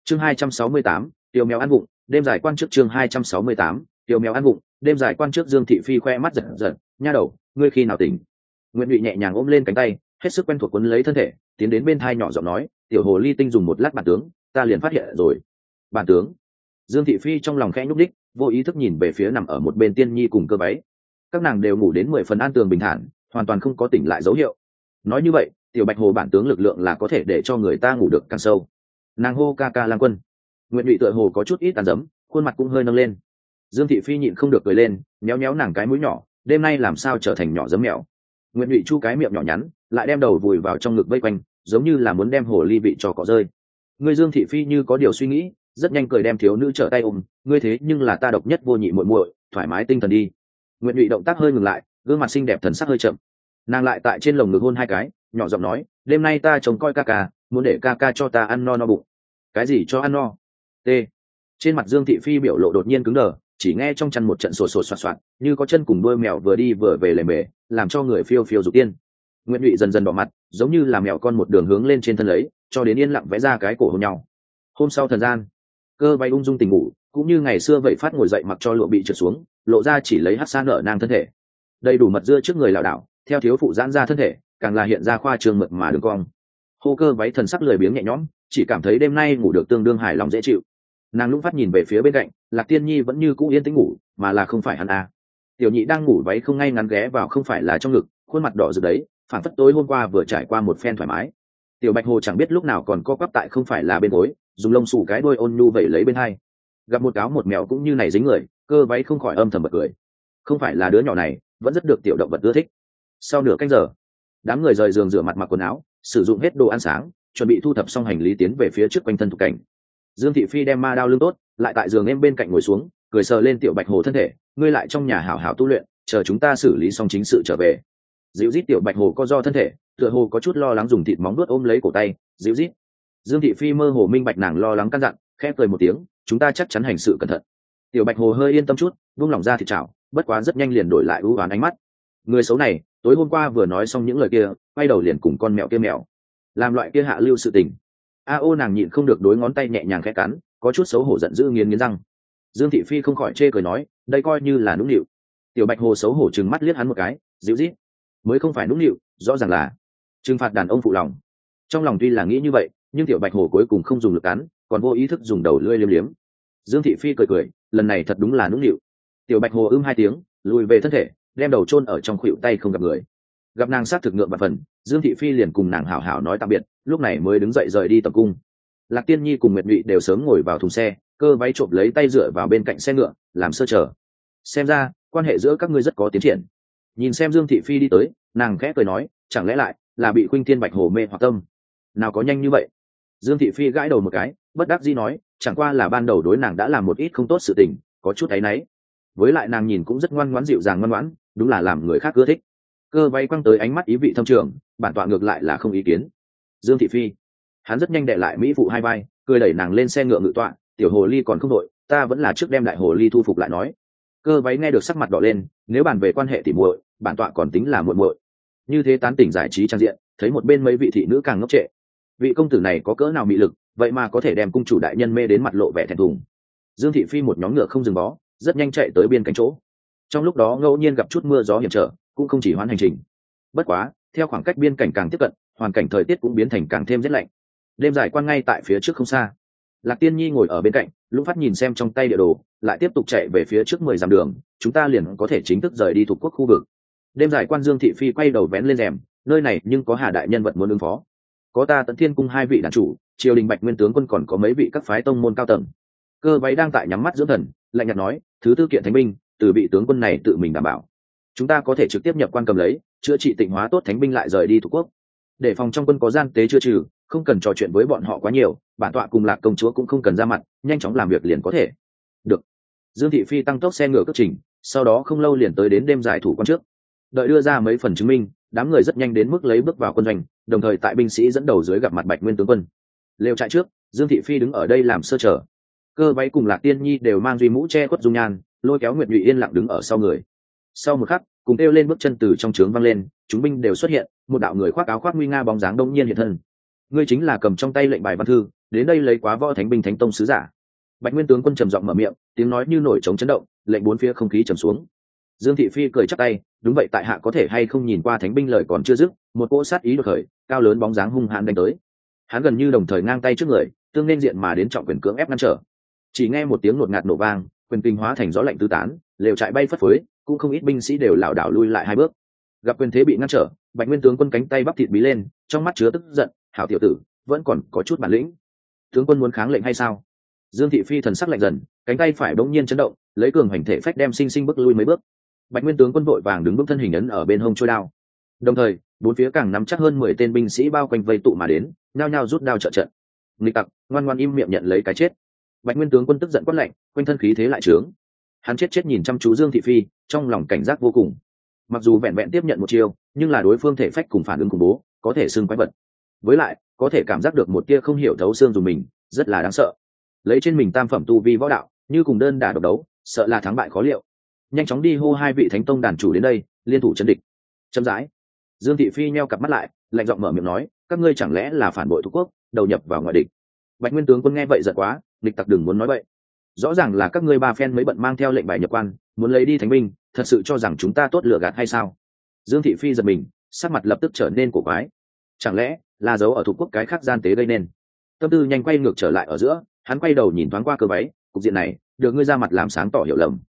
Chương 268, tiểu mèo ăn vụng, đêm dài quan trước. Chương 268, tiểu mèo ăn vụng, đêm dài quan trước. Dương Thị Phi khoe mắt giật giật, nha đầu, ngươi khi nào tỉnh? Nguyễn Nhụy nhẹ nhàng ôm lên cánh tay, hết sức quen thuộc quấn lấy thân thể, tiến đến bên thai nhỏ giọng nói, tiểu hồ ly tinh dùng một lát bản tướng, ta liền phát hiện rồi. Bản tướng? Dương Thị Phi trong lòng khẽ nhúc đích, vô ý thức nhìn về phía nằm ở một bên Tiên Nhi cùng Cơ Váy. Các nàng đều ngủ đến 10 phần an tường bình thản, hoàn toàn không có tỉnh lại dấu hiệu. Nói như vậy, tiểu bạch hồ bản tướng lực lượng là có thể để cho người ta ngủ được càng sâu. Nàng hô ca ca lang quân. Nguyễn Nhụy tựa hồ có chút ít tàn dấm, khuôn mặt cũng hơi nâng lên. Dương Thị Phi nhịn không được cười lên, méo méo nàng cái mũi nhỏ, đêm nay làm sao trở thành nhỏ giấm mèo. Nguyễn Nhụy chu cái miệng nhỏ nhắn, lại đem đầu vùi vào trong ngực vây quanh, giống như là muốn đem hồ ly vị cho cọ rơi. Ngươi Dương Thị Phi như có điều suy nghĩ, rất nhanh cười đem thiếu nữ trở tay ôm, ngươi thế nhưng là ta độc nhất vô nhị muội muội, thoải mái tinh thần đi. Nguyễn Nhụy động tác hơi ngừng lại, gương mặt xinh đẹp thần sắc hơi chậm. Nàng lại tại trên lồng ngực hôn hai cái, nhỏ giọng nói, đêm nay ta trông coi ca ca, muốn để ca ca cho ta ăn no no bụng. Cái gì cho ăn no? T. Trên mặt Dương Thị Phi biểu lộ đột nhiên cứng đờ, chỉ nghe trong chăn một trận sột sột soạt soạt, như có chân cùng đuôi mèo vừa đi vừa về lề mề, làm cho người phiêu phiêu dục tiên. Nguyễn Nhụy dần dần đỏ mặt, giống như là mèo con một đường hướng lên trên thân lấy, cho đến yên lặng vẽ ra cái cổ hôn nhau. Hôm sau thời gian, Cơ Váy ung dung tỉnh ngủ, cũng như ngày xưa vậy phát ngồi dậy mặc cho lụa bị trượt xuống, lộ ra chỉ lấy hắt xa nở nang thân thể. Đầy đủ mật dưa trước người lảo đảo, theo thiếu phụ giãn ra thân thể, càng là hiện ra khoa trương mượt mà đường cong. Hô Cơ Váy thần sắc lười biếng nhẹ nhõm, chỉ cảm thấy đêm nay ngủ được tương đương hài lòng dễ chịu. Nàng lũng phát nhìn về phía bên cạnh, Lạc Tiên Nhi vẫn như cũ yên tĩnh ngủ, mà là không phải hắn à. Tiểu Nhị đang ngủ váy không ngay ngắn ghé vào không phải là trong ngực, khuôn mặt đỏ rực đấy, phản phất tối hôm qua vừa trải qua một phen thoải mái. Tiểu Bạch Hồ chẳng biết lúc nào còn co quắp tại không phải là bên gối, dùng lông xù cái đuôi ôn nhu vẩy lấy bên hai. Gặp một cáo một mèo cũng như này dính người, Cơ Váy không khỏi âm thầm bật cười. Không phải là đứa nhỏ này, vẫn rất được tiểu động vật ưa thích. Sau nửa canh giờ, đám người rời giường rửa mặt mặc quần áo, sử dụng hết đồ ăn sáng, chuẩn bị thu thập xong hành lý tiến về phía trước quanh thân Thục Cảnh. Dương Thị Phi đem ma đao lưng tốt, lại tại giường em bên cạnh ngồi xuống, cười sờ lên tiểu Bạch Hồ thân thể, ngươi lại trong nhà hảo hảo tu luyện, chờ chúng ta xử lý xong chính sự trở về. Dịu rít tiểu Bạch Hồ co do thân thể, tựa hồ có chút lo lắng dùng thịt móng vuốt ôm lấy cổ tay, dịu rít. Dương Thị Phi mơ hồ minh bạch nàng lo lắng căn dặn, khẽ cười một tiếng, chúng ta chắc chắn hành sự cẩn thận. Tiểu Bạch Hồ hơi yên tâm chút, buông lỏng ra thịt chảo, bất quá rất nhanh liền đổi lại u uất ánh mắt. Người xấu này, tối hôm qua vừa nói xong những lời kia, quay đầu liền cùng con mèo kia mèo, làm loại kia hạ lưu sự tình. Ô nàng nhịn không được đối ngón tay nhẹ nhàng khẽ cắn, có chút xấu hổ giận dữ nghiến nghiến răng. Dương Thị Phi không khỏi chê cười nói, đây coi như là nũng nịu. Tiểu Bạch Hồ xấu hổ trừng mắt liếc hắn một cái, dịu rít, mới không phải nũng nịu, rõ ràng là trừng phạt đàn ông phụ lòng. Trong lòng tuy là nghĩ như vậy, nhưng tiểu Bạch Hồ cuối cùng không dùng lực cắn, còn vô ý thức dùng đầu lưỡi liếm liếm. Dương Thị Phi cười cười, lần này thật đúng là nũng nịu. Tiểu Bạch Hồ hai tiếng, lùi về thân thể, đem đầu chôn ở trong khuỷu tay không gặp người. Gặp nàng sát thực ngượng và phần, Dương Thị Phi liền cùng nàng hảo hảo nói tạm biệt, lúc này mới đứng dậy rời đi tập cung. Lạc Tiên Nhi cùng Nguyệt Nhụy đều sớm ngồi vào thùng xe, Cơ Váy trộm lấy tay dựa vào bên cạnh xe ngựa, làm sơ chờ. Xem ra quan hệ giữa các ngươi rất có tiến triển. Nhìn xem Dương Thị Phi đi tới, nàng khẽ cười nói, chẳng lẽ lại là bị Khuynh Thiên Bạch Hồ mê hoặc tâm? Nào có nhanh như vậy. Dương Thị Phi gãi đầu một cái, bất đắc dĩ nói, chẳng qua là ban đầu đối nàng đã làm một ít không tốt sự tình, có chút áy náy. Với lại nàng nhìn cũng rất ngoan ngoãn dịu dàng ngoan ngoãn, đúng là làm người khác ưa thích. Cơ Váy quăng tới ánh mắt ý vị thâm trường, bản tọa ngược lại là không ý kiến. Dương Thị Phi, hắn rất nhanh đệ lại mỹ phụ hai vai, cười đẩy nàng lên xe ngựa ngự tọa, tiểu hồ ly còn không đội, ta vẫn là trước đem đại hồ ly thu phục lại nói. Cơ Váy nghe được sắc mặt đỏ lên, nếu bàn về quan hệ tỉ muội, bản tọa còn tính là muội muội. Như thế tán tỉnh giải trí trang diện, thấy một bên mấy vị thị nữ càng ngốc trệ. Vị công tử này có cỡ nào mị lực, vậy mà có thể đem cung chủ đại nhân mê đến mặt lộ vẻ thẹn thùng. Dương Thị Phi một nhóm ngựa không dừng bó, rất nhanh chạy tới biên cảnh chỗ. Trong lúc đó ngẫu nhiên gặp chút mưa gió hiểm trở, cũng không chỉ hoãn hành trình. Bất quá, theo khoảng cách biên cảnh càng tiếp cận, hoàn cảnh thời tiết cũng biến thành càng thêm rét lạnh. Đêm dài quan ngay tại phía trước không xa. Lạc Tiên Nhi ngồi ở bên cạnh, lũng phát nhìn xem trong tay địa đồ, lại tiếp tục chạy về phía trước 10 dặm đường, chúng ta liền có thể chính thức rời đi thuộc quốc khu vực. Đêm dài quan Dương Thị Phi quay đầu vén lên rèm, nơi này nhưng có Hà đại nhân vật muốn ứng phó. Có ta Tấn Thiên cung hai vị đàn chủ, triều đình Bạch Nguyên tướng quân, còn có mấy vị các phái tông môn cao tầng. Cơ Váy đang tại nhắm mắt dưỡng thần, lạnh nhạt nói, thứ tư kiện thánh binh, từ vị tướng quân này tự mình đảm bảo. Chúng ta có thể trực tiếp nhập quan cầm lấy, chữa trị tịnh hóa tốt thánh binh lại rời đi thuộc quốc. Để phòng trong quân có gian tế chưa trừ, không cần trò chuyện với bọn họ quá nhiều, bản tọa cùng Lạc công chúa cũng không cần ra mặt, nhanh chóng làm việc liền có thể. Được. Dương Thị Phi tăng tốc xe ngựa cất trình, sau đó không lâu liền tới đến đêm giải thủ quan trước. Đợi đưa ra mấy phần chứng minh, đám người rất nhanh đến mức lấy bước vào quân doanh, đồng thời tại binh sĩ dẫn đầu dưới gặp mặt Bạch Nguyên tướng quân. Lều trại trước, Dương Thị Phi đứng ở đây làm sơ trở. Cơ Váy cùng Lạc Tiên Nhi đều mang duy mũ che khuất dung nhan, lôi kéo Nguyệt Nhụy yên lặng đứng ở sau người. Sau một khắc, cùng kêu lên bước chân từ trong trướng văng lên, chúng binh đều xuất hiện, một đạo người khoác áo khoác nguy nga bóng dáng đông nhiên hiện thân. ngươi chính là cầm trong tay lệnh bài văn thư đến đây lấy quá võ thánh binh thánh tông sứ giả. Bạch Nguyên tướng quân trầm giọng mở miệng, tiếng nói như nổi trống chấn động, lệnh bốn phía không khí trầm xuống. Dương Thị Phi cười chắp tay, đúng vậy, tại hạ có thể hay không nhìn qua thánh binh lời còn chưa dứt, một cỗ sát ý đột khởi, cao lớn bóng dáng hung hãn đánh tới. Hắn gần như đồng thời ngang tay trước người, tương nên diện mà đến trọng quyền cưỡng ép ngăn trở. Chỉ nghe một tiếng ngột ngạt nổ vang, quyền kinh hóa thành gió lạnh tứ tán, lều trại bay phất phới, cũng không ít binh sĩ đều lảo đảo lui lại hai bước. Gặp quyền thế bị ngăn trở, Bạch Nguyên tướng quân cánh tay bắp thịt bí lên, trong mắt chứa tức giận, hảo tiểu tử, vẫn còn có chút bản lĩnh. Tướng quân muốn kháng lệnh hay sao? Dương Thị Phi thần sắc lạnh dần, cánh tay phải bỗng nhiên chấn động, lấy cường hành thể phách đem sinh sinh bước lui mấy bước. Bạch Nguyên tướng quân vội vàng đứng bước thân hình ấn ở bên hông trôi đao. Đồng thời, bốn phía càng nắm chắc hơn 10 tên binh sĩ bao quanh vây tụ mà đến, nhao nhao rút đao trợ trận. Nghịch tặc, ngoan ngoan im miệng nhận lấy cái chết. Bạch Nguyên tướng quân tức giận quát lạnh, quanh thân khí thế lại trướng. Hắn chết nhìn chăm chú Dương Thị Phi, trong lòng cảnh giác vô cùng. Mặc dù vẹn vẹn tiếp nhận một chiêu, nhưng là đối phương thể phách cùng phản ứng khủng bố, có thể xưng quái vật. Với lại, có thể cảm giác được một tia không hiểu thấu xương dùng mình, rất là đáng sợ. Lấy trên mình tam phẩm tu vi võ đạo, như cùng đơn đả độc đấu, sợ là thắng bại khó liệu. Nhanh chóng đi hô hai vị thánh tông đàn chủ đến đây, liên thủ chân địch. Chậm rãi, Dương Thị Phi nheo cặp mắt lại, lạnh giọng mở miệng nói, các ngươi chẳng lẽ là phản bội thuộc quốc, đầu nhập vào ngoại địch? Bạch Nguyên tướng quân nghe vậy giận quá, địch tặc đừng muốn nói vậy. Rõ ràng là các ngươi ba phen mới bận mang theo lệnh bài nhập quan, muốn lấy đi thánh binh, thật sự cho rằng chúng ta tốt lừa gạt hay sao? Dương Thị Phi giật mình, sắc mặt lập tức trở nên cổ quái. Chẳng lẽ là dấu ở thuộc quốc cái khác gian tế gây nên? Tâm tư nhanh quay ngược trở lại ở giữa, hắn quay đầu nhìn thoáng qua Cơ Váy, cục diện này, được ngươi ra mặt làm sáng tỏ hiểu lầm.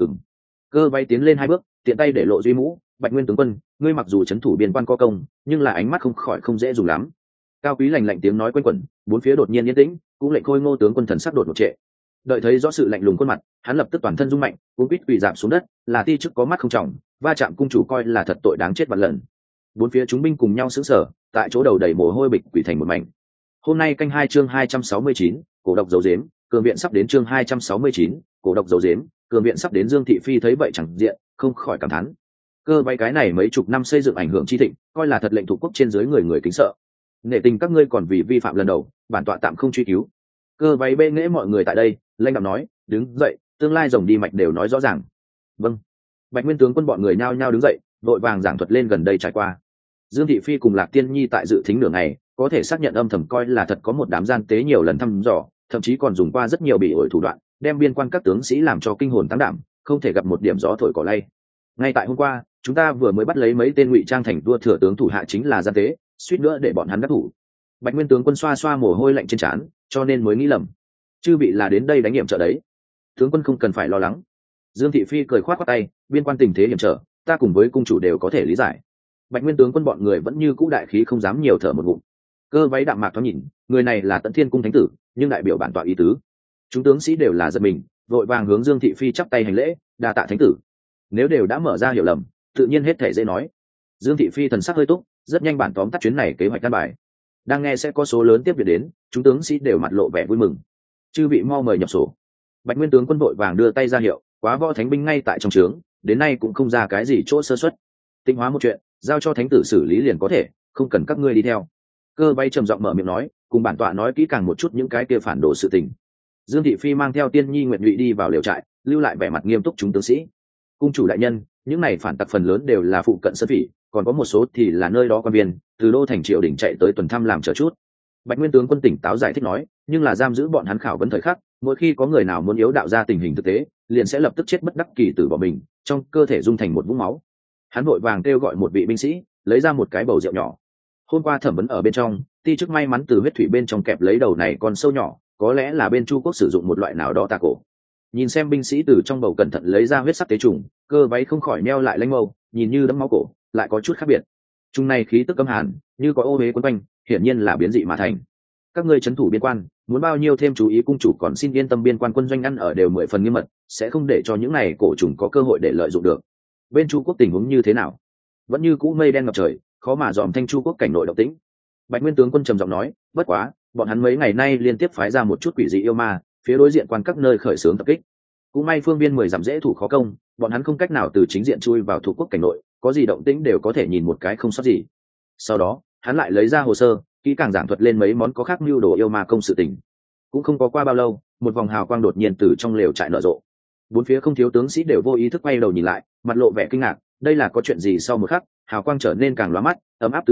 Cơ Váy tiến lên hai bước, tiện tay để lộ duy mũ, Bạch Nguyên tướng quân, ngươi mặc dù trấn thủ biên quan có công, nhưng là ánh mắt không khỏi không dễ dùng lắm. Cao quý lạnh lạnh tiếng nói quanh quẩn, bốn phía đột nhiên yên tĩnh, cũng lệnh Khôi Ngô tướng quân thần sắc đột ngột trệ. Đợi thấy rõ sự lạnh lùng khuôn mặt, hắn lập tức toàn thân rung mạnh, cuống quýt quỳ rạp xuống đất, là ti chức có mắt không trọng, va chạm cung chủ coi là thật tội đáng chết vạn lần. Bốn phía chúng binh cùng nhau sững sờ, tại chỗ đầu đầy mồ hôi bịch quỳ thành một mảnh. Hôm nay canh 2 chương 269, cổ độc dấu dếm, cường viện sắp đến chương 269, cổ độc dấu dếm, cường viện sắp đến. Dương Thị Phi thấy vậy chẳng diện, không khỏi cảm thán. Cơ Váy cái này mấy chục năm xây dựng ảnh hưởng chi thịnh, coi là thật lệnh thuộc quốc trên dưới người người kính sợ. Nể tình các ngươi còn vì vi phạm lần đầu, bản tọa tạm không truy cứu. Cơ Váy bê nghễ mọi người tại đây, lanh đạm nói, đứng dậy, tương lai rồng đi mạch đều nói rõ ràng. Vâng. Bạch Nguyên tướng quân bọn người nhao nhao đứng dậy, vội vàng giảng thuật lên gần đây trải qua. Dương Thị Phi cùng Lạc Tiên Nhi tại dự thính nửa ngày, có thể xác nhận âm thầm coi là thật có một đám gian tế nhiều lần thăm dò, thậm chí còn dùng qua rất nhiều bị ổi thủ đoạn, đem biên quan các tướng sĩ làm cho kinh hồn táng đảm, không thể gặp một điểm gió thổi cỏ lay. Ngay tại hôm qua, chúng ta vừa mới bắt lấy mấy tên ngụy trang thành vua thừa tướng thủ hạ chính là gian tế, suýt nữa để bọn hắn đắc thủ. Bạch Nguyên tướng quân xoa xoa mồ hôi lạnh trên trán, cho nên mới nghĩ lầm. Chư vị là đến đây đánh hiểm trợ đấy. Tướng quân không cần phải lo lắng. Dương Thị Phi cười khoát khoát tay, biên quan tình thế hiểm trở, ta cùng với cung chủ đều có thể lý giải. Bạch Nguyên tướng quân bọn người vẫn như cũ đại khí không dám nhiều thở một ngụm. Cơ Váy đạm mạc thoáng nhìn, người này là Tận Thiên cung thánh tử, nhưng đại biểu bản tọa ý tứ. Chúng tướng sĩ đều là giật mình, vội vàng hướng Dương Thị Phi chắp tay hành lễ, đa tạ thánh tử. Nếu đều đã mở ra hiểu lầm, tự nhiên hết thể dễ nói. Dương Thị Phi thần sắc hơi túc, rất nhanh bản tóm tắt chuyến này kế hoạch căn bài. Đang nghe sẽ có số lớn tiếp việc đến, chúng tướng sĩ đều mặt lộ vẻ vui mừng. Chư vị mau mời nhập sổ. Bạch Nguyên tướng quân vội vàng đưa tay ra hiệu, quá võ thánh binh ngay tại trong trướng, đến nay cũng không ra cái gì chỗ sơ suất. Tinh hóa một chuyện, giao cho thánh tử xử lý liền có thể, không cần các ngươi đi theo. Cơ Váy trầm giọng mở miệng nói, cùng bản tọa nói kỹ càng một chút những cái kia phản đồ sự tình. Dương Thị Phi mang theo Tiên Nhi Nguyện Nhụy đi vào lều trại, lưu lại vẻ mặt nghiêm túc chúng tướng sĩ. Cung chủ đại nhân, những này phản tặc phần lớn đều là phụ cận sơn phỉ, còn có một số thì là nơi đó quan viên, từ đô thành triều đình chạy tới tuần thăm làm chờ chút. Bạch Nguyên tướng quân tỉnh táo giải thích nói, nhưng là giam giữ bọn hắn khảo vấn thời khắc, mỗi khi có người nào muốn yếu đạo ra tình hình thực tế, liền sẽ lập tức chết bất đắc kỳ tử bỏ mình, trong cơ thể dung thành một vũng máu. Hắn vội vàng kêu gọi một vị binh sĩ, lấy ra một cái bầu rượu nhỏ. Hôm qua thẩm vấn ở bên trong, ti chức may mắn từ huyết thủy bên trong kẹp lấy đầu này con sâu nhỏ, có lẽ là bên Chu quốc sử dụng một loại nào đó tà cổ. Nhìn xem binh sĩ từ trong bầu cẩn thận lấy ra huyết sắc tế trùng, Cơ Váy không khỏi neo lại lanh mâu, nhìn như đẫm máu cổ, lại có chút khác biệt. Trùng này khí tức cấm hàn, như có ô huế quấn quanh, hiển nhiên là biến dị mà thành. Các ngươi trấn thủ biên quan, muốn bao nhiêu thêm chú ý, cung chủ còn xin yên tâm, biên quan quân doanh ăn ở đều 10 phần nghiêm mật, sẽ không để cho những này cổ trùng có cơ hội để lợi dụng được. Bên Chu quốc tình huống như thế nào? Vẫn như cũ mây đen ngập trời, khó mà dòm thanh Chu quốc cảnh nội động tĩnh. Bạch Nguyên tướng quân trầm giọng nói, bất quá, bọn hắn mấy ngày nay liên tiếp phái ra một chút quỷ dị yêu ma, phía đối diện quan các nơi khởi xướng tập kích. Cũng may phương biên 10 dặm dễ thủ khó công, bọn hắn không cách nào từ chính diện chui vào thuộc quốc cảnh nội, có gì động tĩnh đều có thể nhìn một cái không sót gì. Sau đó, hắn lại lấy ra hồ sơ, kỹ càng giảng thuật lên mấy món có khác mưu đồ yêu ma công sự tình. Cũng không có qua bao lâu, một vòng hào quang đột nhiên từ trong lều trại nở rộ. Bốn phía không thiếu tướng sĩ đều vô ý thức quay đầu nhìn lại, mặt lộ vẻ kinh ngạc, đây là có chuyện gì? Sau một khắc, hào quang trở nên càng lóa mắt, ấm áp tứ tán,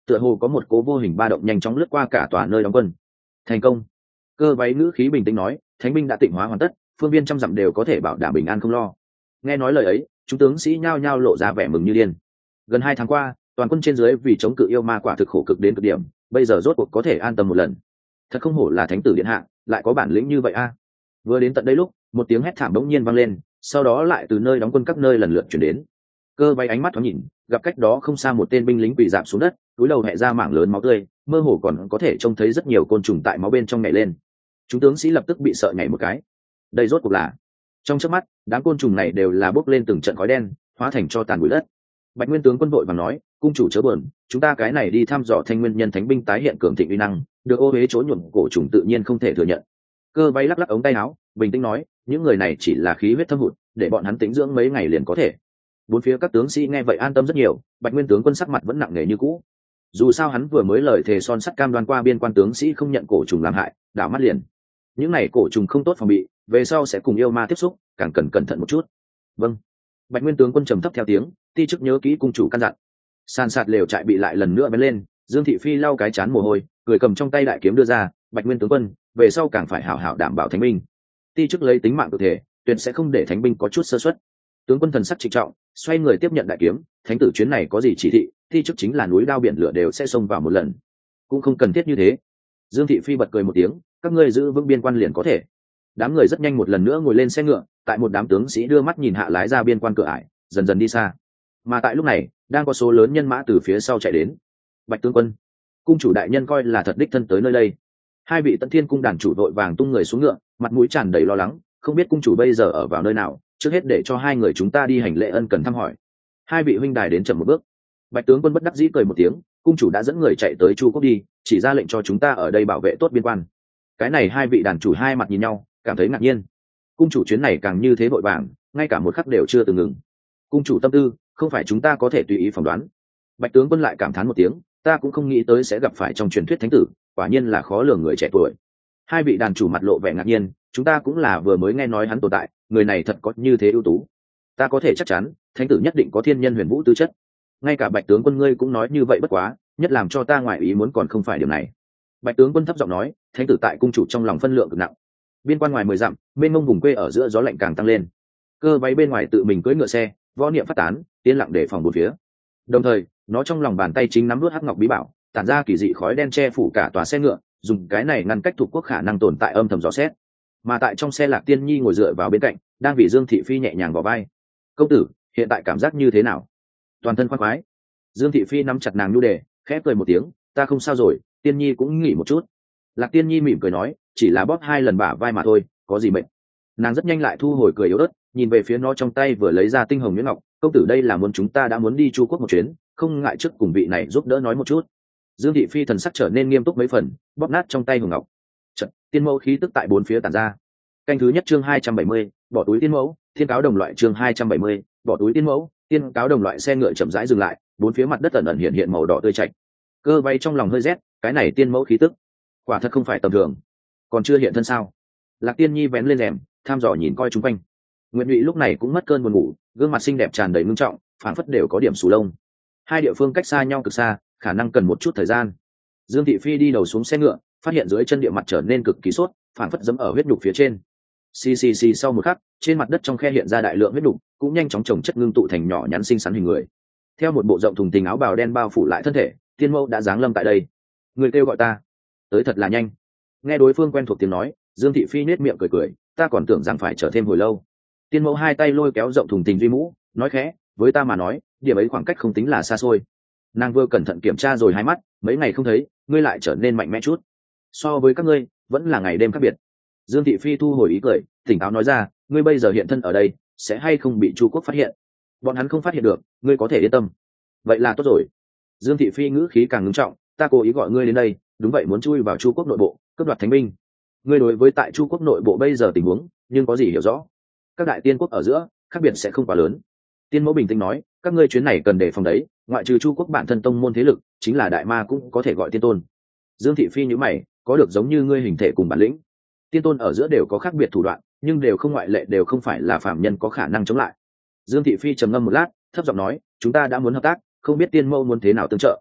tựa hồ có một cố vô hình ba động nhanh chóng lướt qua cả tòa nơi đóng quân. Thành công. Cơ váy ngữ khí bình tĩnh nói, thánh binh đã tịnh hóa hoàn tất, phương viên trăm dặm đều có thể bảo đảm bình an không lo. Nghe nói lời ấy, chúng tướng sĩ nhao nhao lộ ra vẻ mừng như điên. Gần 2 tháng qua, toàn quân trên dưới vì chống cự yêu ma quả thực khổ cực đến cực điểm, bây giờ rốt cuộc có thể an tâm một lần. Thật không hổ là thánh tử điện hạ, lại có bản lĩnh như vậy a. Vừa đến tận đây lúc, một tiếng hét thảm bỗng nhiên vang lên, sau đó lại từ nơi đóng quân các nơi lần lượt chuyển đến. Cơ váy ánh mắt thoáng nhìn, gặp cách đó không xa một tên binh lính quỳ rạp xuống đất, túi đầu hẹ ra mảng lớn máu tươi, mơ hồ còn có thể trông thấy rất nhiều côn trùng tại máu bên trong nhảy lên. Chúng tướng sĩ lập tức bị sợ nhảy một cái. Đây rốt cuộc là? Trong chớp mắt, đám côn trùng này đều là bốc lên từng trận khói đen, hóa thành cho tàn bụi đất. Bạch Nguyên tướng quân vội vàng nói, cung chủ chớ buồn, chúng ta cái này đi thăm dò thanh nguyên nhân thánh binh tái hiện cường thịnh uy năng, được ô huế chỗ nhuộm cổ trùng tự nhiên không thể thừa nhận. Cơ váy lắc lắc ống tay áo, bình tĩnh nói, những người này chỉ là khí huyết thâm hụt, để bọn hắn tĩnh dưỡng mấy ngày liền có thể. Bốn phía các tướng sĩ nghe vậy an tâm rất nhiều. Bạch Nguyên tướng quân sắc mặt vẫn nặng nề như cũ. Dù sao hắn vừa mới lời thề son sắt cam đoan qua biên quan tướng sĩ không nhận cổ trùng làm hại, đảo mắt liền. Những này cổ trùng không tốt phòng bị, về sau sẽ cùng yêu ma tiếp xúc, càng cần cẩn thận một chút. Vâng. Bạch Nguyên tướng quân trầm thấp theo tiếng, ti chức nhớ kỹ cung chủ căn dặn. Sàn sạt lều trại bị lại lần nữa bén lên, Dương Thị Phi lau cái chán mồ hôi, cười cầm trong tay đại kiếm đưa ra, Bạch Nguyên tướng quân, về sau càng phải hảo hảo đảm bảo thánh binh. Ti chức lấy tính mạng tự thể, tuyệt sẽ không để thánh binh có chút sơ suất. Tướng quân thần sắc trịnh trọng, xoay người tiếp nhận đại kiếm, thánh tử chuyến này có gì chỉ thị, ti chức chính là núi đao biển lửa đều sẽ xông vào một lần. Cũng không cần thiết như thế. Dương Thị Phi bật cười một tiếng, các ngươi giữ vững biên quan liền có thể. Đám người rất nhanh một lần nữa ngồi lên xe ngựa, tại một đám tướng sĩ đưa mắt nhìn hạ lái ra biên quan cửa ải, dần dần đi xa. Mà tại lúc này, đang có số lớn nhân mã từ phía sau chạy đến. Bạch tướng quân, cung chủ đại nhân coi là thật đích thân tới nơi đây. Hai vị Tận Thiên cung đàn chủ đội vàng tung người xuống ngựa, mặt mũi tràn đầy lo lắng, không biết cung chủ bây giờ ở vào nơi nào, trước hết để cho hai người chúng ta đi hành lễ ân cần thăm hỏi. Hai vị huynh đài đến chậm một bước. Bạch tướng quân bất đắc dĩ cười một tiếng, cung chủ đã dẫn người chạy tới Chu Quốc đi, chỉ ra lệnh cho chúng ta ở đây bảo vệ tốt biên quan. Cái này hai vị đàn chủ hai mặt nhìn nhau, cảm thấy ngạc nhiên. Cung chủ chuyến này càng như thế vội vàng, ngay cả một khắc đều chưa từng ngừng. Cung chủ tâm tư, không phải chúng ta có thể tùy ý phỏng đoán. Bạch tướng quân lại cảm thán một tiếng, ta cũng không nghĩ tới sẽ gặp phải trong truyền thuyết thánh tử, quả nhiên là khó lường người trẻ tuổi. Hai vị đàn chủ mặt lộ vẻ ngạc nhiên, chúng ta cũng là vừa mới nghe nói hắn tồn tại, người này thật có như thế ưu tú. Ta có thể chắc chắn, thánh tử nhất định có thiên nhân huyền vũ tư chất. Ngay cả Bạch tướng quân ngươi cũng nói như vậy bất quá, nhất làm cho ta ngoại ý muốn còn không phải điều này. Bạch tướng quân thấp giọng nói, thánh tử tại cung chủ trong lòng phân lượng cực nặng. Biên quan ngoài 10 dặm, bên mông vùng quê ở giữa gió lạnh càng tăng lên. Cơ váy bên ngoài tự mình cưỡi ngựa xe, võ niệm phát tán, yên lặng để phòng bốn phía. Đồng thời, nó trong lòng bàn tay chính nắm nuốt hắc ngọc bí bảo, tản ra kỳ dị khói đen che phủ cả tòa xe ngựa, dùng cái này ngăn cách thuộc quốc khả năng tồn tại âm thầm dò xét. Mà tại trong xe Lạc Tiên Nhi ngồi dựa vào bên cạnh, đang vì Dương Thị Phi nhẹ nhàng vào vai. Công tử, hiện tại cảm giác như thế nào? Toàn thân khoan khoái. Dương Thị Phi nắm chặt nàng nhu đề, khẽ cười một tiếng, ta không sao rồi, Tiên Nhi cũng nghỉ một chút. Lạc Tiên Nhi mỉm cười nói, chỉ là bóp 2 lần bả vai mà thôi, có gì mệt. Nàng rất nhanh lại thu hồi cười yếu ớt, nhìn về phía nó trong tay vừa lấy ra tinh hồng nhuyễn ngọc, công tử đây là muốn chúng ta đã muốn đi Chu Quốc một chuyến, không ngại trước cùng vị này giúp đỡ nói một chút. Dương Thị Phi thần sắc trở nên nghiêm túc mấy phần, bóp nát trong tay hồng ngọc. Trận, tiên mẫu khí tức tại bốn phía tản ra. Canh thứ nhất chương 270, bỏ túi tiên mẫu, thiên cáo đồng loại chương 270, bỏ túi tiên mẫu, tiên cáo đồng loại xe ngựa chậm rãi dừng lại, bốn phía mặt đất ẩn ẩn hiện hiện màu đỏ tươi chạch. Cơ váy trong lòng hơi rét, cái này tiên mẫu khí tức, quả thật không phải tầm thường. Còn chưa hiện thân sao? Lạc Tiên Nhi vén lên rèm, tham dò nhìn coi chúng quanh. Nguyệt Nhụy lúc này cũng mất cơn buồn ngủ, gương mặt xinh đẹp tràn đầy ngưng trọng, phảng phất đều có điểm sù lông. Hai địa phương cách xa nhau cực xa, khả năng cần một chút thời gian. Dương Thị Phi đi đầu xuống xe ngựa, phát hiện dưới chân địa mặt trở nên cực kỳ sốt, phảng phất dẫm ở huyết nhục phía trên. Xì xì xì sau một khắc, trên mặt đất trong khe hiện ra đại lượng huyết nhục, cũng nhanh chóng chồng chất ngưng tụ thành nhỏ nhắn xinh xắn hình người. Theo một bộ rộng thùng thình áo bào đen bao phủ lại thân thể, tiên mẫu đã giáng lâm tại đây. Người kêu gọi ta, tới thật là nhanh. Nghe đối phương quen thuộc tiếng nói, Dương Thị Phi nết miệng cười cười, ta còn tưởng rằng phải chờ thêm hồi lâu. Tiên mẫu hai tay lôi kéo rộng thùng thình duy mũ, nói khẽ, với ta mà nói, điểm ấy khoảng cách không tính là xa xôi. Nàng vừa cẩn thận kiểm tra rồi hai mắt, mấy ngày không thấy, ngươi lại trở nên mạnh mẽ chút. So với các ngươi, vẫn là ngày đêm khác biệt. Dương Thị Phi thu hồi ý cười, tỉnh táo nói ra, ngươi bây giờ hiện thân ở đây, sẽ hay không bị Chu Quốc phát hiện? Bọn hắn không phát hiện được, ngươi có thể yên tâm. Vậy là tốt rồi. Dương Thị Phi ngữ khí càng ngưng trọng, ta cố ý gọi ngươi đến đây, đúng vậy muốn chui vào Chu Quốc nội bộ, cướp đoạt thánh binh. Ngươi đối với tại Chu Quốc nội bộ bây giờ tình huống, nhưng có gì hiểu rõ? Các đại tiên quốc ở giữa, khác biệt sẽ không quá lớn. Tiên mẫu bình tĩnh nói, các ngươi chuyến này cần đề phòng đấy, ngoại trừ Chu Quốc bản thân tông môn thế lực, chính là đại ma cũng có thể gọi tiên tôn. Dương Thị Phi nhíu mày, có được giống như ngươi hình thể cùng bản lĩnh. Tiên tôn ở giữa đều có khác biệt thủ đoạn, nhưng đều không ngoại lệ, đều không phải là phàm nhân có khả năng chống lại. Dương Thị Phi trầm ngâm một lát, thấp giọng nói, chúng ta đã muốn hợp tác, không biết tiên mẫu muốn thế nào tương trợ.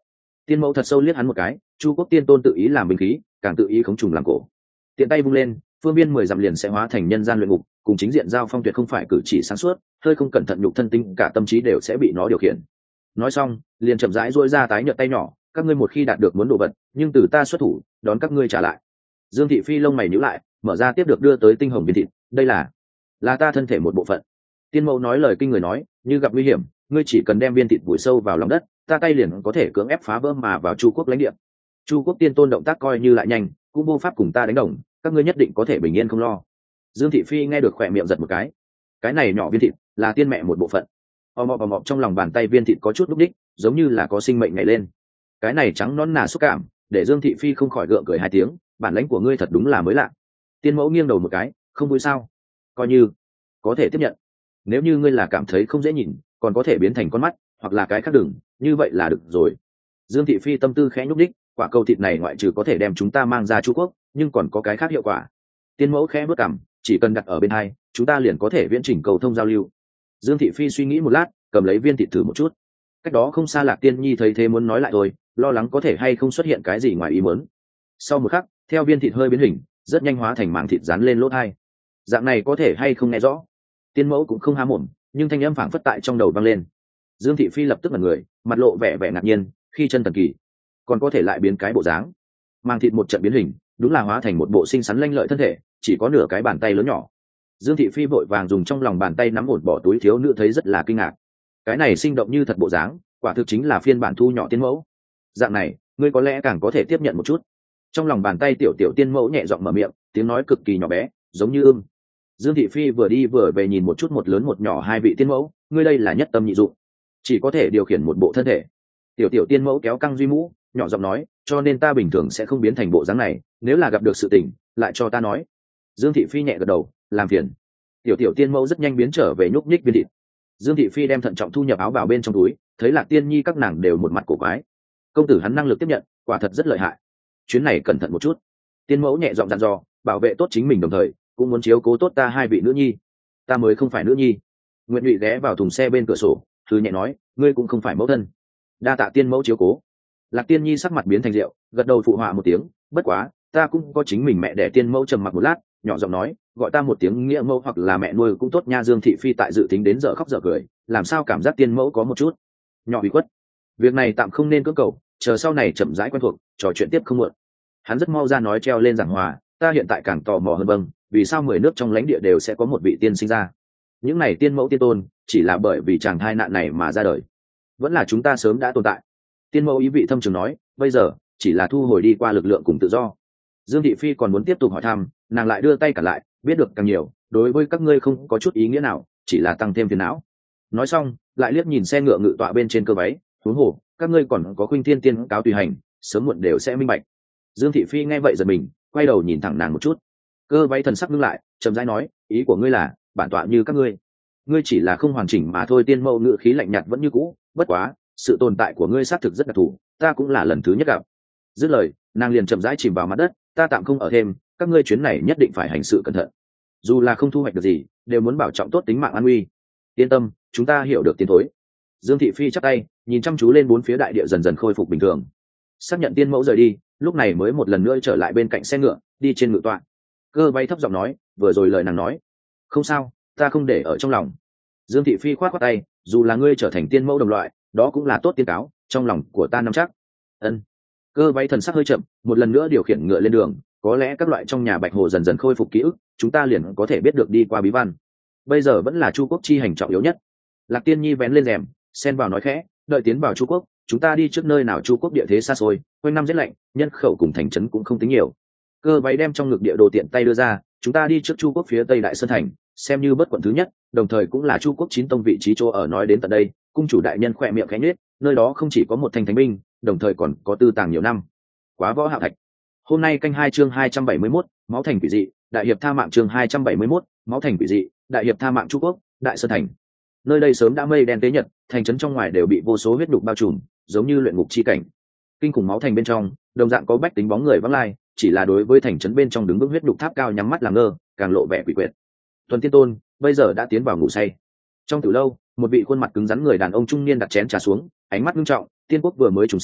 Tiên mẫu thật sâu liếc hắn một cái, Chu quốc tiên tôn tự ý làm binh khí, càng tự ý khống trùng làm cổ. Tiện tay vung lên, phương viên 10 dặm liền sẽ hóa thành nhân gian luyện ngục, cùng chính diện giao phong tuyệt không phải cử chỉ sáng suốt, hơi không cẩn thận nhục thân tinh cả tâm trí đều sẽ bị nó điều khiển. Nói xong, liền chậm rãi duỗi ra tái nhợt tay nhỏ, các ngươi một khi đạt được muốn đồ vật, nhưng từ ta xuất thủ, đón các ngươi trả lại. Dương thị phi lông mày nhíu lại, mở ra tiếp được đưa tới tinh hồng viên thịt, đây là ta thân thể một bộ phận. Tiên mẫu nói lời kinh người nói, như gặp nguy hiểm, ngươi chỉ cần đem viên thịt vùi sâu vào lòng đất, ta tay liền có thể cưỡng ép phá vỡ mà vào Chu quốc lãnh địa. Chu quốc tiên tôn động tác coi như lại nhanh, cũng vô pháp cùng ta đánh đồng, các ngươi nhất định có thể bình yên không lo. Dương thị phi nghe được khỏe miệng giật một cái này nhỏ viên thịt là tiên mẹ một bộ phận. Ò mọ trong lòng bàn tay viên thịt có chút lúc đích, giống như là có sinh mệnh nhảy lên. Cái này trắng nõn nà xúc cảm, để Dương thị phi không khỏi gượng cười hai tiếng, bản lãnh của ngươi thật đúng là mới lạ. Tiên mẫu nghiêng đầu một cái, không vui sao? Coi như có thể tiếp nhận. Nếu như ngươi là cảm thấy không dễ nhìn, còn có thể biến thành con mắt, hoặc là cái khác đừng, như vậy là được rồi. Dương thị phi tâm tư khẽ nhúc đích, quả cầu thịt này ngoại trừ có thể đem chúng ta mang ra Chu quốc, nhưng còn có cái khác hiệu quả. Tiên mẫu khẽ bước cằm, chỉ cần đặt ở bên hai, chúng ta liền có thể viễn chỉnh cầu thông giao lưu. Dương thị phi suy nghĩ một lát, cầm lấy viên thịt thử một chút. Cách đó không xa Lạc Tiên Nhi thấy thế muốn nói lại thôi, lo lắng có thể hay không xuất hiện cái gì ngoài ý muốn. Sau một khắc, theo viên thịt hơi biến hình, rất nhanh hóa thành mảng thịt dán lên lỗ tai. Dạng này có thể hay không nghe rõ? Tiên mẫu cũng không há mồm, nhưng thanh âm phảng phất tại trong đầu vang lên. Dương thị phi lập tức ngẩn người, mặt lộ vẻ ngạc nhiên, khi chân thần kỳ, còn có thể lại biến cái bộ dáng. Mảng thịt một trận biến hình, đúng là hóa thành một bộ xinh xắn lanh lợi thân thể, chỉ có nửa cái bàn tay lớn nhỏ. Dương thị phi vội vàng dùng trong lòng bàn tay nắm ổn bỏ túi thiếu nữ thấy rất là kinh ngạc. Cái này sinh động như thật bộ dáng, quả thực chính là phiên bản thu nhỏ tiên mẫu. Dạng này, ngươi có lẽ càng có thể tiếp nhận một chút. Trong lòng bàn tay tiểu tiểu tiên mẫu nhẹ giọng mở miệng, tiếng nói cực kỳ nhỏ bé, giống như ưng. Dương thị phi vừa đi vừa về nhìn một chút một lớn một nhỏ hai vị tiên mẫu, ngươi đây là nhất tâm nhị dụng, chỉ có thể điều khiển một bộ thân thể. Tiểu tiểu tiên mẫu kéo căng duy mũ, nhỏ giọng nói, cho nên ta bình thường sẽ không biến thành bộ dáng này, nếu là gặp được sự tình, lại cho ta nói. Dương thị phi nhẹ gật đầu, làm phiền. Tiểu tiểu tiên mẫu rất nhanh biến trở về nhúc nhích viên thịt. Dương thị phi đem thận trọng thu nhập áo bào bên trong túi, thấy Lạc Tiên Nhi các nàng đều một mặt cổ quái. Công tử hắn năng lực tiếp nhận, quả thật rất lợi hại. Chuyến này cẩn thận một chút. Tiên mẫu nhẹ giọng dặn dò, bảo vệ tốt chính mình đồng thời cũng muốn chiếu cố tốt ta hai vị nữ nhi. Ta mới không phải nữ nhi. Nguyện Nhụy ghé vào thùng xe bên cửa sổ, thư nhẹ nói, ngươi cũng không phải mẫu thân. Đa tạ tiên mẫu chiếu cố. Lạc Tiên Nhi sắc mặt biến thành rượu, gật đầu phụ họa một tiếng, bất quá, ta cũng có chính mình mẹ đẻ. Tiên mẫu trầm mặc một lát, nhỏ giọng nói, gọi ta một tiếng nghĩa mẫu hoặc là mẹ nuôi cũng tốt nha. Dương thị phi tại dự tính đến giờ khóc giờ cười, làm sao cảm giác tiên mẫu có một chút nhỏ ủy khuất. Việc này tạm không nên cưỡng cầu, chờ sau này chậm rãi quen thuộc, trò chuyện tiếp không muộn. Hắn rất mau ra nói treo lên giảng hòa, ta hiện tại càng tò mò hơn, vâng, vì sao 10 nước trong lãnh địa đều sẽ có một vị tiên sinh ra? Những này tiên mẫu tiên tôn chỉ là bởi vì chàng thai nạn này mà ra đời, vẫn là chúng ta sớm đã tồn tại? Tiên mẫu ý vị thâm trường nói, bây giờ chỉ là thu hồi đi qua lực lượng cùng tự do. Dương thị phi còn muốn tiếp tục hỏi thăm, nàng lại đưa tay cả lại, biết được càng nhiều, đối với các ngươi không có chút ý nghĩa nào, chỉ là tăng thêm phiền não. Nói xong, lại liếc nhìn xe ngựa ngự tọa bên trên cơ váy, huống hồ các ngươi còn có khuynh thiên tiên cáo tùy hành, sớm muộn đều sẽ minh bạch. Dương thị phi nghe vậy giật mình, quay đầu nhìn thẳng nàng một chút. Cơ váy thần sắc ngưng lại, chậm rãi nói, ý của ngươi là bản tọa như các ngươi chỉ là không hoàn chỉnh mà thôi. Tiên mẫu ngự khí lạnh nhạt vẫn như cũ, bất quá sự tồn tại của ngươi xác thực rất đặc thù, ta cũng là lần thứ nhất gặp. Dứt lời, nàng liền chậm rãi chìm vào mặt đất, ta tạm không ở thêm, các ngươi chuyến này nhất định phải hành sự cẩn thận, dù là không thu hoạch được gì đều muốn bảo trọng tốt tính mạng an nguy. Yên tâm, chúng ta hiểu được tiến thối. Dương thị phi chắp tay, nhìn chăm chú lên bốn phía đại địa dần dần khôi phục bình thường. Xác nhận tiên mẫu rời đi, lúc này mới một lần nữa trở lại bên cạnh xe ngựa, đi trên ngựa tọa. Cơ bay thấp giọng nói, vừa rồi lời nàng nói, không sao, ta không để ở trong lòng. Dương thị phi khoát khoát tay, dù là ngươi trở thành tiên mẫu đồng loại, đó cũng là tốt tiên cáo, trong lòng của ta nắm chắc. Ân. Cơ bay thần sắc hơi chậm, một lần nữa điều khiển ngựa lên đường, có lẽ các loại trong nhà Bạch Hồ dần dần khôi phục ký ức, chúng ta liền có thể biết được đi qua bí văn. Bây giờ vẫn là Chu quốc chi hành trọng yếu nhất. Lạc Tiên Nhi vén lên rèm, xen vào nói khẽ, đợi tiến vào Chu quốc, chúng ta đi trước nơi nào Chu quốc địa thế xa xôi, quanh năm rét lạnh, nhân khẩu cùng thành trấn cũng không tính nhiều. Cơ váy đem trong ngực địa đồ tiện tay đưa ra, chúng ta đi trước Chu quốc phía tây Đại Sơn thành, xem như bất quận thứ nhất, đồng thời cũng là Chu quốc 9 tông vị trí chỗ ở. Nói đến tận đây, cung chủ đại nhân khỏe miệng khẽ nhếch, nơi đó không chỉ có một thanh thánh binh, đồng thời còn có tư tàng nhiều năm. Quá võ hạo thạch. Hôm nay canh 2 chương 271, máu thành quỷ dị, đại hiệp tha mạng chương 271, máu thành quỷ dị, đại hiệp tha mạng. Chu quốc, Đại Sơn thành. Nơi đây sớm đã mây đen tế nhật, thành trấn trong ngoài đều bị vô số huyết đục bao trùm, giống như luyện ngục chi cảnh. Kinh khủng máu thành bên trong, đồng dạng có bách tính bóng người vắng lai, chỉ là đối với thành trấn bên trong đứng vững huyết đục tháp cao nhắm mắt làm ngơ, càng lộ vẻ quỷ quyệt. Tuần Tiên Tôn bây giờ đã tiến vào ngủ say. Trong tử lâu, một vị khuôn mặt cứng rắn người đàn ông trung niên đặt chén trà xuống, ánh mắt nghiêm trọng, tiên quốc vừa mới trùng sinh,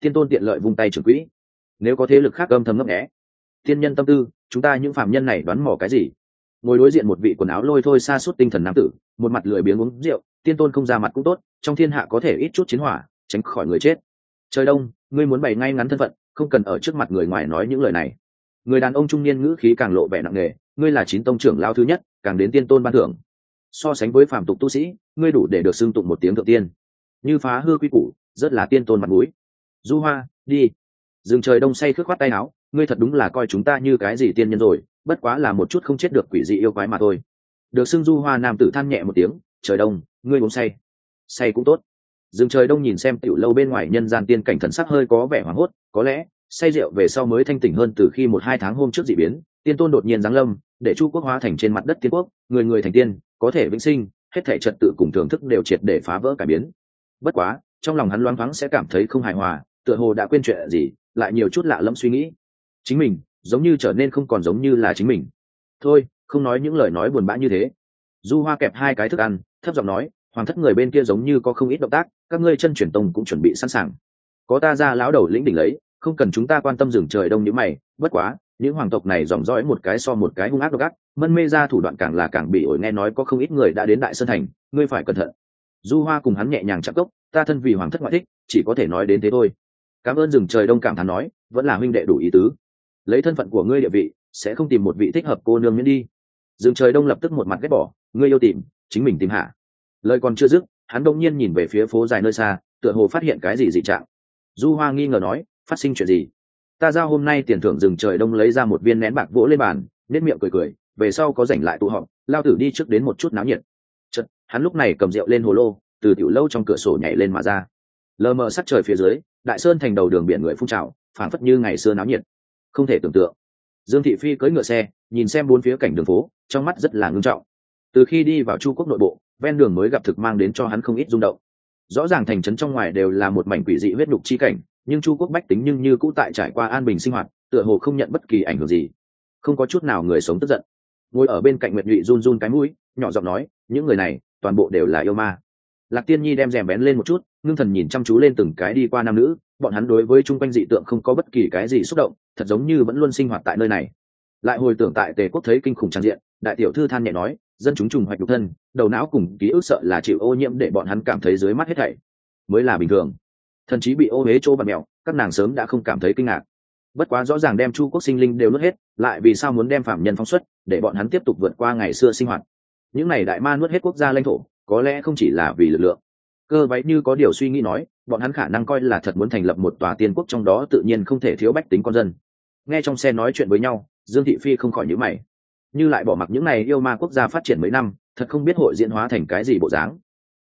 tiên tôn tiện lợi vung tay trưởng quỹ. Nếu có thế lực khác âm thầm ngấp nghé, tiên nhân tâm tư, chúng ta những phàm nhân này đoán mò cái gì? Ngồi đối diện một vị quần áo lôi thôi xa suốt tinh thần nam tử, một mặt lười biếng uống rượu. Tiên tôn không ra mặt cũng tốt, trong thiên hạ có thể ít chút chiến hỏa, tránh khỏi người chết. Trời đông, ngươi muốn bày ngay ngắn thân phận, không cần ở trước mặt người ngoài nói những lời này. Người đàn ông trung niên ngữ khí càng lộ vẻ nặng nề, ngươi là chín tông trưởng lao thứ nhất, càng đến tiên tôn ban thưởng. So sánh với phàm tục tu sĩ, ngươi đủ để được xưng tụng một tiếng thượng tiên. Như phá hư quy củ, rất là tiên tôn mặt mũi. Du Hoa, đi. Dương Trời Đông say khước khoát tay áo, ngươi thật đúng là coi chúng ta như cái gì tiên nhân rồi, bất quá là một chút không chết được quỷ dị yêu quái mà thôi. Được xưng Du Hoa nam tử than nhẹ một tiếng, Trời Đông, ngươi uống say. Say cũng tốt. Dương Trời Đông nhìn xem tiểu lâu bên ngoài nhân gian tiên cảnh thần sắc hơi có vẻ hoảng hốt, có lẽ say rượu về sau mới thanh tỉnh hơn từ khi 1-2 tháng hôm trước dị biến, tiên tôn đột nhiên giáng lâm, để Chu quốc hóa thành trên mặt đất tiên quốc, người người thành tiên, có thể vĩnh sinh, hết thảy trật tự cùng thưởng thức đều triệt để phá vỡ cải biến. Bất quá, trong lòng hắn loáng thoáng sẽ cảm thấy không hài hòa, tựa hồ đã quên chuyện gì, lại nhiều chút lạ lẫm suy nghĩ. Chính mình, giống như trở nên không còn giống như là chính mình. Thôi, không nói những lời nói buồn bã như thế. Du Hoa kẹp 2 cái thức ăn, thấp giọng nói, hoàng thất người bên kia giống như có không ít động tác, các ngươi chân truyền tông cũng chuẩn bị sẵn sàng. Có ta ra lão đầu lĩnh đỉnh lấy, không cần chúng ta quan tâm rừng trời đông như mày, bất quá, những hoàng tộc này dòng dõi một cái so một cái hung ác độc ác, mân mê ra thủ đoạn càng là càng bị ổi, nghe nói có không ít người đã đến Đại Sơn thành, ngươi phải cẩn thận. Du Hoa cùng hắn nhẹ nhàng chạm cốc, ta thân vì hoàng thất ngoại thích, chỉ có thể nói đến thế thôi. Cảm ơn rừng trời đông cảm thán nói, vẫn là huynh đệ đủ ý tứ. Lấy thân phận của ngươi địa vị, sẽ không tìm một vị thích hợp cô nương miễn đi. Rừng trời đông lập tức một mặt ghét bỏ, ngươi yêu tìm, chính mình tìm hạ. Lời còn chưa dứt, hắn đông nhiên nhìn về phía phố dài nơi xa, tựa hồ phát hiện cái gì dị trạng. Du Hoa nghi ngờ nói, phát sinh chuyện gì? Ta giao hôm nay tiền thưởng rừng trời đông lấy ra một viên nén bạc vỗ lên bàn, nét miệng cười cười, về sau có rảnh lại tụ họp, lao tử đi trước đến một chút náo nhiệt. Chợt, hắn lúc này cầm rượu lên hồ lô, từ tiểu lâu trong cửa sổ nhảy lên mà ra. Lờ mờ sắc trời phía dưới, Đại Sơn thành đầu đường biển người phun trào, phảng phất như ngày xưa náo nhiệt. Không thể tưởng tượng. Dương Thị Phi cưỡi ngựa xe, nhìn xem bốn phía cảnh đường phố, trong mắt rất là ngưng trọng. Từ khi đi vào Chu quốc nội bộ, ven đường mới gặp thực mang đến cho hắn không ít rung động. Rõ ràng thành trấn trong ngoài đều là một mảnh quỷ dị huyết nhục chi cảnh, nhưng Chu quốc bách tính nhưng như cũ tại trải qua an bình sinh hoạt, tựa hồ không nhận bất kỳ ảnh hưởng gì, không có chút nào người sống tức giận. Ngồi ở bên cạnh Nguyệt Nhụy run run cái mũi, nhỏ giọng nói, những người này toàn bộ đều là yêu ma. Lạc Tiên Nhi đem rèm bén lên một chút, ngưng thần nhìn chăm chú lên từng cái đi qua nam nữ, bọn hắn đối với chung quanh dị tượng không có bất kỳ cái gì xúc động, thật giống như vẫn luôn sinh hoạt tại nơi này. Lại hồi tưởng tại Tề quốc thấy kinh khủng tràn diện, đại tiểu thư than nhẹ nói, dân chúng trùng hoạch nhục thân, đầu não cùng ký ức sợ là chịu ô nhiễm để bọn hắn cảm thấy dưới mắt hết thảy mới là bình thường. Thần chí bị ô uế chỗ bạt mèo, các nàng sớm đã không cảm thấy kinh ngạc. Bất quá rõ ràng đem Chu quốc sinh linh đều nuốt hết, lại vì sao muốn đem phạm nhân phóng xuất, để bọn hắn tiếp tục vượt qua ngày xưa sinh hoạt. Những này đại ma nuốt hết quốc gia lãnh thổ, có lẽ không chỉ là vì lực lượng. Cơ váy như có điều suy nghĩ nói, bọn hắn khả năng coi là thật muốn thành lập một tòa tiên quốc, trong đó tự nhiên không thể thiếu bách tính con dân. Nghe trong xe nói chuyện với nhau, Dương Thị Phi không khỏi nhíu mày. Như lại bỏ mặc những này yêu ma quốc gia phát triển mấy năm, thật không biết hội diễn hóa thành cái gì bộ dáng.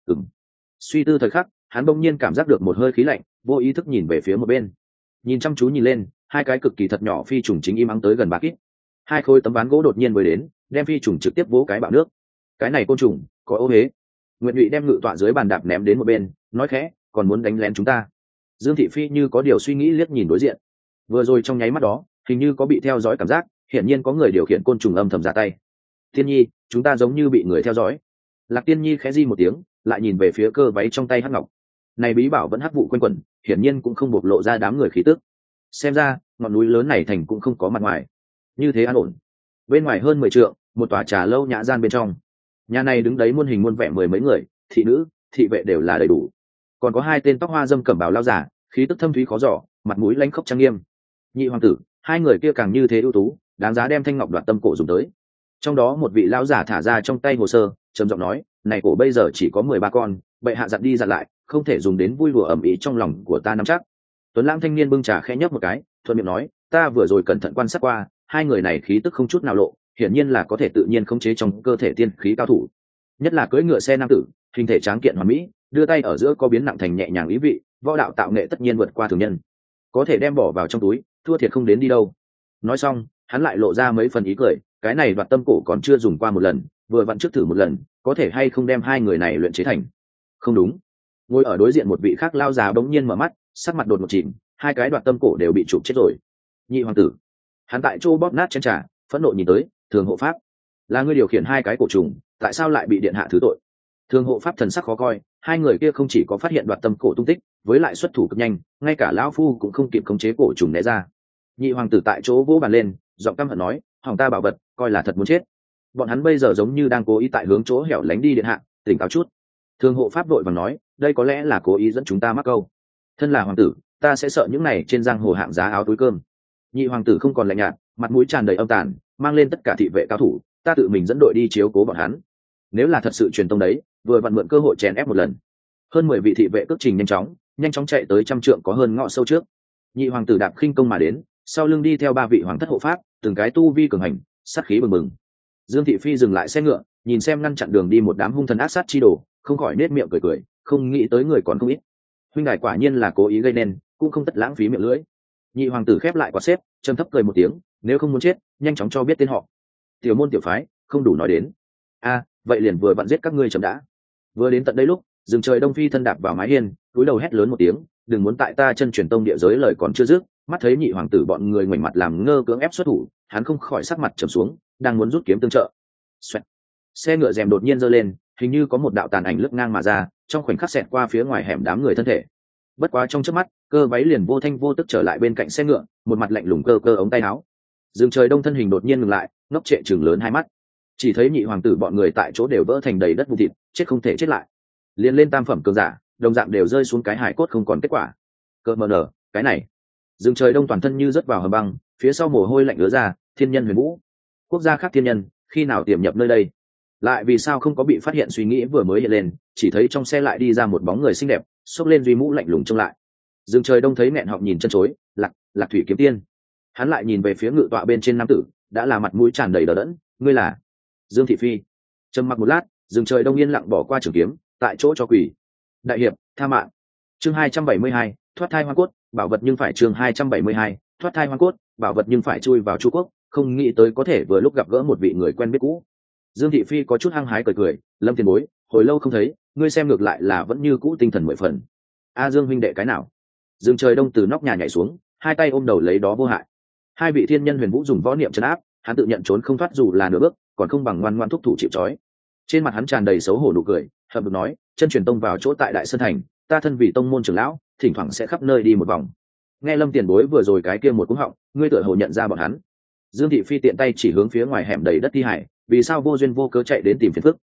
Suy tư thời khắc, hắn bỗng nhiên cảm giác được một hơi khí lạnh, vô ý thức nhìn về phía một bên. Nhìn chăm chú nhìn lên, 2 cái cực kỳ thật nhỏ phi trùng chính im ắng tới gần 3 kít. 2 khối tấm ván gỗ đột nhiên bơi đến, đem phi trùng trực tiếp vỗ cái bạo nước. Cái này côn trùng có ô hế. Nguyệt Nhụy đem ngự tọa dưới bàn đạp ném đến một bên, nói khẽ, còn muốn đánh lén chúng ta. Dương Thị Phi như có điều suy nghĩ liếc nhìn đối diện. Vừa rồi trong nháy mắt đó, hình như có bị theo dõi cảm giác, hiển nhiên có người điều khiển côn trùng âm thầm ra tay. Tiên Nhi, chúng ta giống như bị người theo dõi. Lạc Tiên Nhi khẽ di một tiếng, lại nhìn về phía cơ váy trong tay hắc ngọc. Này bí bảo vẫn hắc vụ quanh quẩn, hiển nhiên cũng không bộc lộ ra đám người khí tức. Xem ra, ngọn núi lớn này thành cũng không có mặt ngoài. Như thế an ổn. Bên ngoài hơn 10 trượng, một tòa trà lâu nhã gian bên trong. Nhà này đứng đấy muôn hình muôn vẻ 10 mấy người, thị nữ, thị vệ đều là đầy đủ. Còn có 2 tên tóc hoa dâm cẩm bào lao giả, khí tức thâm thúy khó dò, mặt mũi lãnh khốc trang nghiêm. Nhị hoàng tử, 2 người kia càng như thế ưu tú, đáng giá đem thanh ngọc đoạt tâm cổ dùng tới. Trong đó một vị lão giả thả ra trong tay hồ sơ, trầm giọng nói, này cổ bây giờ chỉ có 13 con, bệ hạ dặn đi dặn lại, không thể dùng đến vui đùa ầm ĩ trong lòng của ta nắm chắc. Tuấn lãng thanh niên bưng trà khẽ nhấp một cái, thuận miệng nói, ta vừa rồi cẩn thận quan sát qua, 2 người này khí tức không chút nào lộ, hiển nhiên là có thể tự nhiên khống chế trong cơ thể tiên khí cao thủ. Nhất là cưỡi ngựa xe nam tử, hình thể tráng kiện hoàn mỹ, đưa tay ở giữa có biến nặng thành nhẹ nhàng ý vị, võ đạo tạo nghệ tất nhiên vượt qua thường nhân, có thể đem bỏ vào trong túi, thua thiệt không đến đi đâu. Nói xong, hắn lại lộ ra mấy phần ý cười, cái này đoạt tâm cổ còn chưa dùng qua một lần, vừa vặn trước thử một lần, có thể hay không đem 2 người này luyện chế thành. Không đúng. Ngồi ở đối diện một vị khác lao già bỗng nhiên mở mắt, sắc mặt đột một chìm, 2 cái đoạt tâm cổ đều bị chụp chết rồi. Nhị hoàng tử. Hắn tại chỗ bóp nát chén trà, phẫn nộ nhìn tới, Thường hộ pháp, là ngươi điều khiển 2 cái cổ trùng, tại sao lại bị điện hạ thứ tội? Thường hộ pháp thần sắc khó coi, hai người kia không chỉ có phát hiện đoạt tâm cổ tung tích, với lại xuất thủ cực nhanh, ngay cả lão phu cũng không kịp khống chế cổ trùng né ra. Nhị hoàng tử tại chỗ vỗ bàn lên, giọng căm hận nói, hỏng ta bảo vật, coi là thật muốn chết. Bọn hắn bây giờ giống như đang cố ý tại hướng chỗ hẻo lánh đi điện hạ, tỉnh táo chút. Thương hộ pháp đội vàng nói, đây có lẽ là cố ý dẫn chúng ta mắc câu. Thân là hoàng tử, ta sẽ sợ những này trên giang hồ hạng giá áo túi cơm. Nhị hoàng tử không còn lạnh nhạt, mặt mũi tràn đầy âm tàn, mang lên tất cả thị vệ cao thủ, ta tự mình dẫn đội đi chiếu cố bọn hắn. Nếu là thật sự truyền tông đấy, vừa vặn mượn cơ hội chèn ép một lần. Hơn 10 vị thị vệ cước trình nhanh chóng chạy tới trăm trượng có hơn ngõ sâu trước. Nhị hoàng tử đạp khinh công mà đến, sau lưng đi theo 3 vị hoàng thất hộ pháp, từng cái tu vi cường hành, sát khí bừng bừng. Dương thị phi dừng lại xe ngựa, nhìn xem ngăn chặn đường đi một đám hung thần ác sát chi đồ, không khỏi nết miệng cười, không nghĩ tới người còn không ít. Huynh đài quả nhiên là cố ý gây nên, cũng không tất lãng phí miệng lưỡi. Nhị hoàng tử khép lại quạt xếp, trầm thấp cười một tiếng, nếu không muốn chết, nhanh chóng cho biết tên họ. Tiểu môn tiểu phái, không đủ nói đến. Vậy liền vừa vặn giết các ngươi chậm đã. Vừa đến tận đây lúc, rừng trời đông phi thân đạp vào mái hiên, cúi đầu hét lớn một tiếng, đừng muốn tại ta chân truyền tông địa giới lời còn chưa dứt. Mắt thấy nhị hoàng tử bọn người ngoảnh mặt làm ngơ cưỡng ép xuất thủ, hắn không khỏi sắc mặt trầm xuống, đang muốn rút kiếm tương trợ. Xoẹt. Xe ngựa rèm đột nhiên giơ lên, hình như có một đạo tàn ảnh lướt ngang mà ra, trong khoảnh khắc xẹt qua phía ngoài hẻm đám người thân thể. Bất quá trong chớp mắt, Cơ Váy liền vô thanh vô tức trở lại bên cạnh xe ngựa, một mặt lạnh lùng cơ ống tay áo. Dương Trời Đông thân hình đột nhiên ngừng lại, ngốc trệ trừng lớn hai mắt. Chỉ thấy nhị hoàng tử bọn người tại chỗ đều vỡ thành đầy đất vụn thịt, chết không thể chết lại. Liên lên tam phẩm cường giả, đồng dạng đều rơi xuống cái hải cốt không còn kết quả. Cơ mờ nở, cái này. Dương Trời Đông toàn thân như rớt vào hầm băng, phía sau mồ hôi lạnh ứa ra, thiên nhân huyền vũ. Quốc gia khác thiên nhân, khi nào tiềm nhập nơi đây? Lại vì sao không có bị phát hiện suy nghĩ vừa mới hiện lên, chỉ thấy trong xe lại đi ra một bóng người xinh đẹp, xốc lên duy mũ lạnh lùng trông lại. Dương Trời Đông thấy nghẹn họng nhìn chân chối, Lạc Thủy kiếm tiên. Hắn lại nhìn về phía ngự tọa bên trên nam tử, đã là mặt mũi tràn đầy đờ đẫn, ngươi là Dương thị phi. Trầm mặc một lát, Dương Trời Đông yên lặng bỏ qua trường kiếm, tại chỗ cho quỷ. Đại hiệp, tha mạng. Chương 272, thoát thai hoang cốt, bảo vật nhưng phải chương 272, thoát thai hoang cốt, bảo vật nhưng phải chui vào Chu Quốc, không nghĩ tới có thể vừa lúc gặp gỡ một vị người quen biết cũ. Dương thị phi có chút hăng hái cười, Lâm tiền bối, hồi lâu không thấy, ngươi xem ngược lại là vẫn như cũ tinh thần 10 phần. Dương huynh đệ cái nào? Dương Trời Đông từ nóc nhà nhảy xuống, hai tay ôm đầu lấy đó vô hại. Hai vị thiên nhân huyền vũ dùng võ niệm trấn áp, hắn tự nhận trốn không thoát dù là nửa bước, còn không bằng ngoan ngoãn thúc thủ chịu trói. Trên mặt hắn tràn đầy xấu hổ nụ cười, hậm hực nói, chân truyền tông vào chỗ tại Đại Sơn thành, ta thân vì tông môn trưởng lão, thỉnh thoảng sẽ khắp nơi đi một vòng. Nghe Lâm tiền bối vừa rồi cái kia một cú họng, ngươi tựa hồ nhận ra bọn hắn. Dương thị phi tiện tay chỉ hướng phía ngoài hẻm đầy đất thi hải, vì sao vô duyên vô cớ chạy đến tìm phiền phức?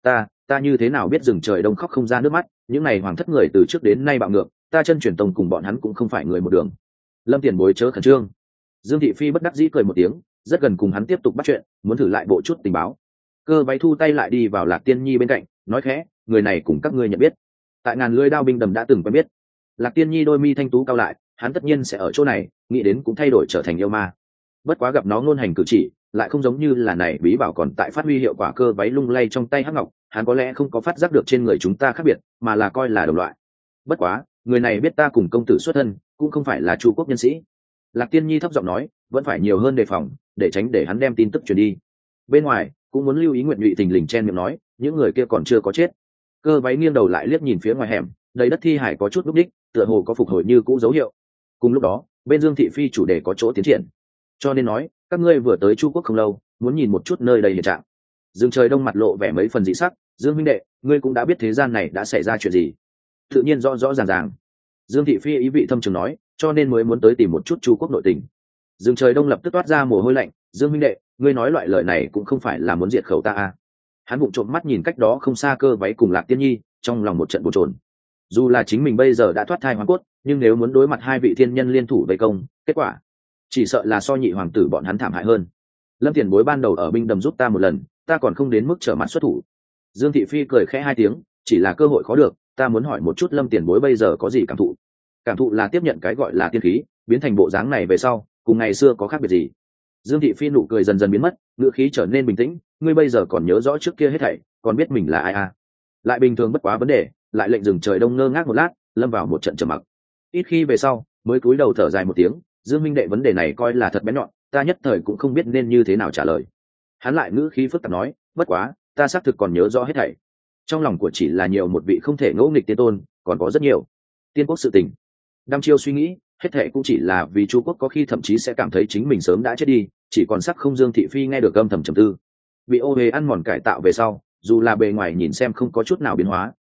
Ta như thế nào biết rừng trời đông khóc không ra nước mắt, những này hoàng thất người từ trước đến nay bạo ngược, ta chân truyền tông cùng bọn hắn cũng không phải người một đường. Lâm tiền bối chớ khẩn trương. Dương thị phi bất đắc dĩ cười một tiếng, rất gần cùng hắn tiếp tục bắt chuyện, muốn thử lại bộ chút tình báo. Cơ Váy thu tay lại đi vào Lạc Tiên Nhi bên cạnh, nói khẽ, người này cùng các ngươi nhận biết. Tại ngàn lưỡi đao binh đầm đã từng quen biết. Lạc Tiên Nhi đôi mi thanh tú cao lại, hắn tất nhiên sẽ ở chỗ này, nghĩ đến cũng thay đổi trở thành yêu ma. Bất quá gặp nó ngôn hành cử chỉ, lại không giống như là này bí bảo còn tại phát huy hiệu quả. Cơ Váy lung lay trong tay hắc ngọc, hắn có lẽ không có phát giác được trên người chúng ta khác biệt, mà là coi là đồng loại. Bất quá, người này biết ta cùng công tử xuất thân, cũng không phải là Chu Quốc nhân sĩ. Lạc Tiên Nhi thấp giọng nói, vẫn phải nhiều hơn đề phòng, để tránh để hắn đem tin tức truyền đi. Bên ngoài cũng muốn lưu ý. Nguyện Nhụy thình lình chen miệng nói, những người kia còn chưa có chết. Cơ Váy nghiêng đầu lại liếc nhìn phía ngoài hẻm, đầy đất thi hải có chút núp đích, tựa hồ có phục hồi như cũ dấu hiệu. Cùng lúc đó, bên Dương thị phi chủ đề có chỗ tiến triển, cho nên nói, các ngươi vừa tới Chu Quốc không lâu, muốn nhìn một chút nơi đây hiện trạng. Dương Trời Đông mặt lộ vẻ mấy phần dị sắc, Dương huynh đệ, ngươi cũng đã biết thế gian này đã xảy ra chuyện gì? Tự nhiên rõ rõ ràng ràng. Dương thị phi ý vị thâm trường nói, cho nên mới muốn tới tìm một chút Chu Quốc nội tình. Dương Trời Đông lập tức toát ra mồ hôi lạnh, Dương huynh đệ, ngươi nói loại lời này cũng không phải là muốn diệt khẩu ta à? Hắn vụng trộm mắt nhìn cách đó không xa Cơ Váy cùng Lạc Tiên Nhi, trong lòng một trận bồn chồn. Dù là chính mình bây giờ đã thoát thai hoàn cốt, nhưng nếu muốn đối mặt hai vị thiên nhân liên thủ vây công, kết quả chỉ sợ là so nhị hoàng tử bọn hắn thảm hại hơn. Lâm tiền bối ban đầu ở binh đầm giúp ta một lần, ta còn không đến mức trở mặt xuất thủ. Dương thị phi cười khẽ hai tiếng, chỉ là cơ hội khó được, ta muốn hỏi một chút Lâm tiền bối bây giờ có gì cảm thụ? Cảm thụ là tiếp nhận cái gọi là tiên khí, biến thành bộ dáng này về sau, cùng ngày xưa có khác biệt gì? Dương thị phi nụ cười dần dần biến mất, ngữ khí trở nên bình tĩnh, ngươi bây giờ còn nhớ rõ trước kia hết thảy, còn biết mình là ai à? Lại bình thường bất quá vấn đề, lại lệnh Rừng Trời Đông ngơ ngác một lát, lâm vào một trận trầm mặc. Ít khi về sau, mới cúi đầu thở dài một tiếng, Dương minh đệ vấn đề này coi là thật bén nhọn, ta nhất thời cũng không biết nên như thế nào trả lời. Hắn lại ngữ khí phức tạp nói, bất quá, ta xác thực còn nhớ rõ hết thảy. Trong lòng của chỉ là nhiều một vị không thể ngẫu nghịch tiên tôn, còn có rất nhiều tiên quốc sự tình. Đăm chiêu suy nghĩ, hết thảy cũng chỉ là vì Chu Quốc có khi thậm chí sẽ cảm thấy chính mình sớm đã chết đi, chỉ còn sắc không. Dương thị phi nghe được âm thầm trầm tư. Bị ô hề ăn mòn cải tạo về sau, dù là bề ngoài nhìn xem không có chút nào biến hóa,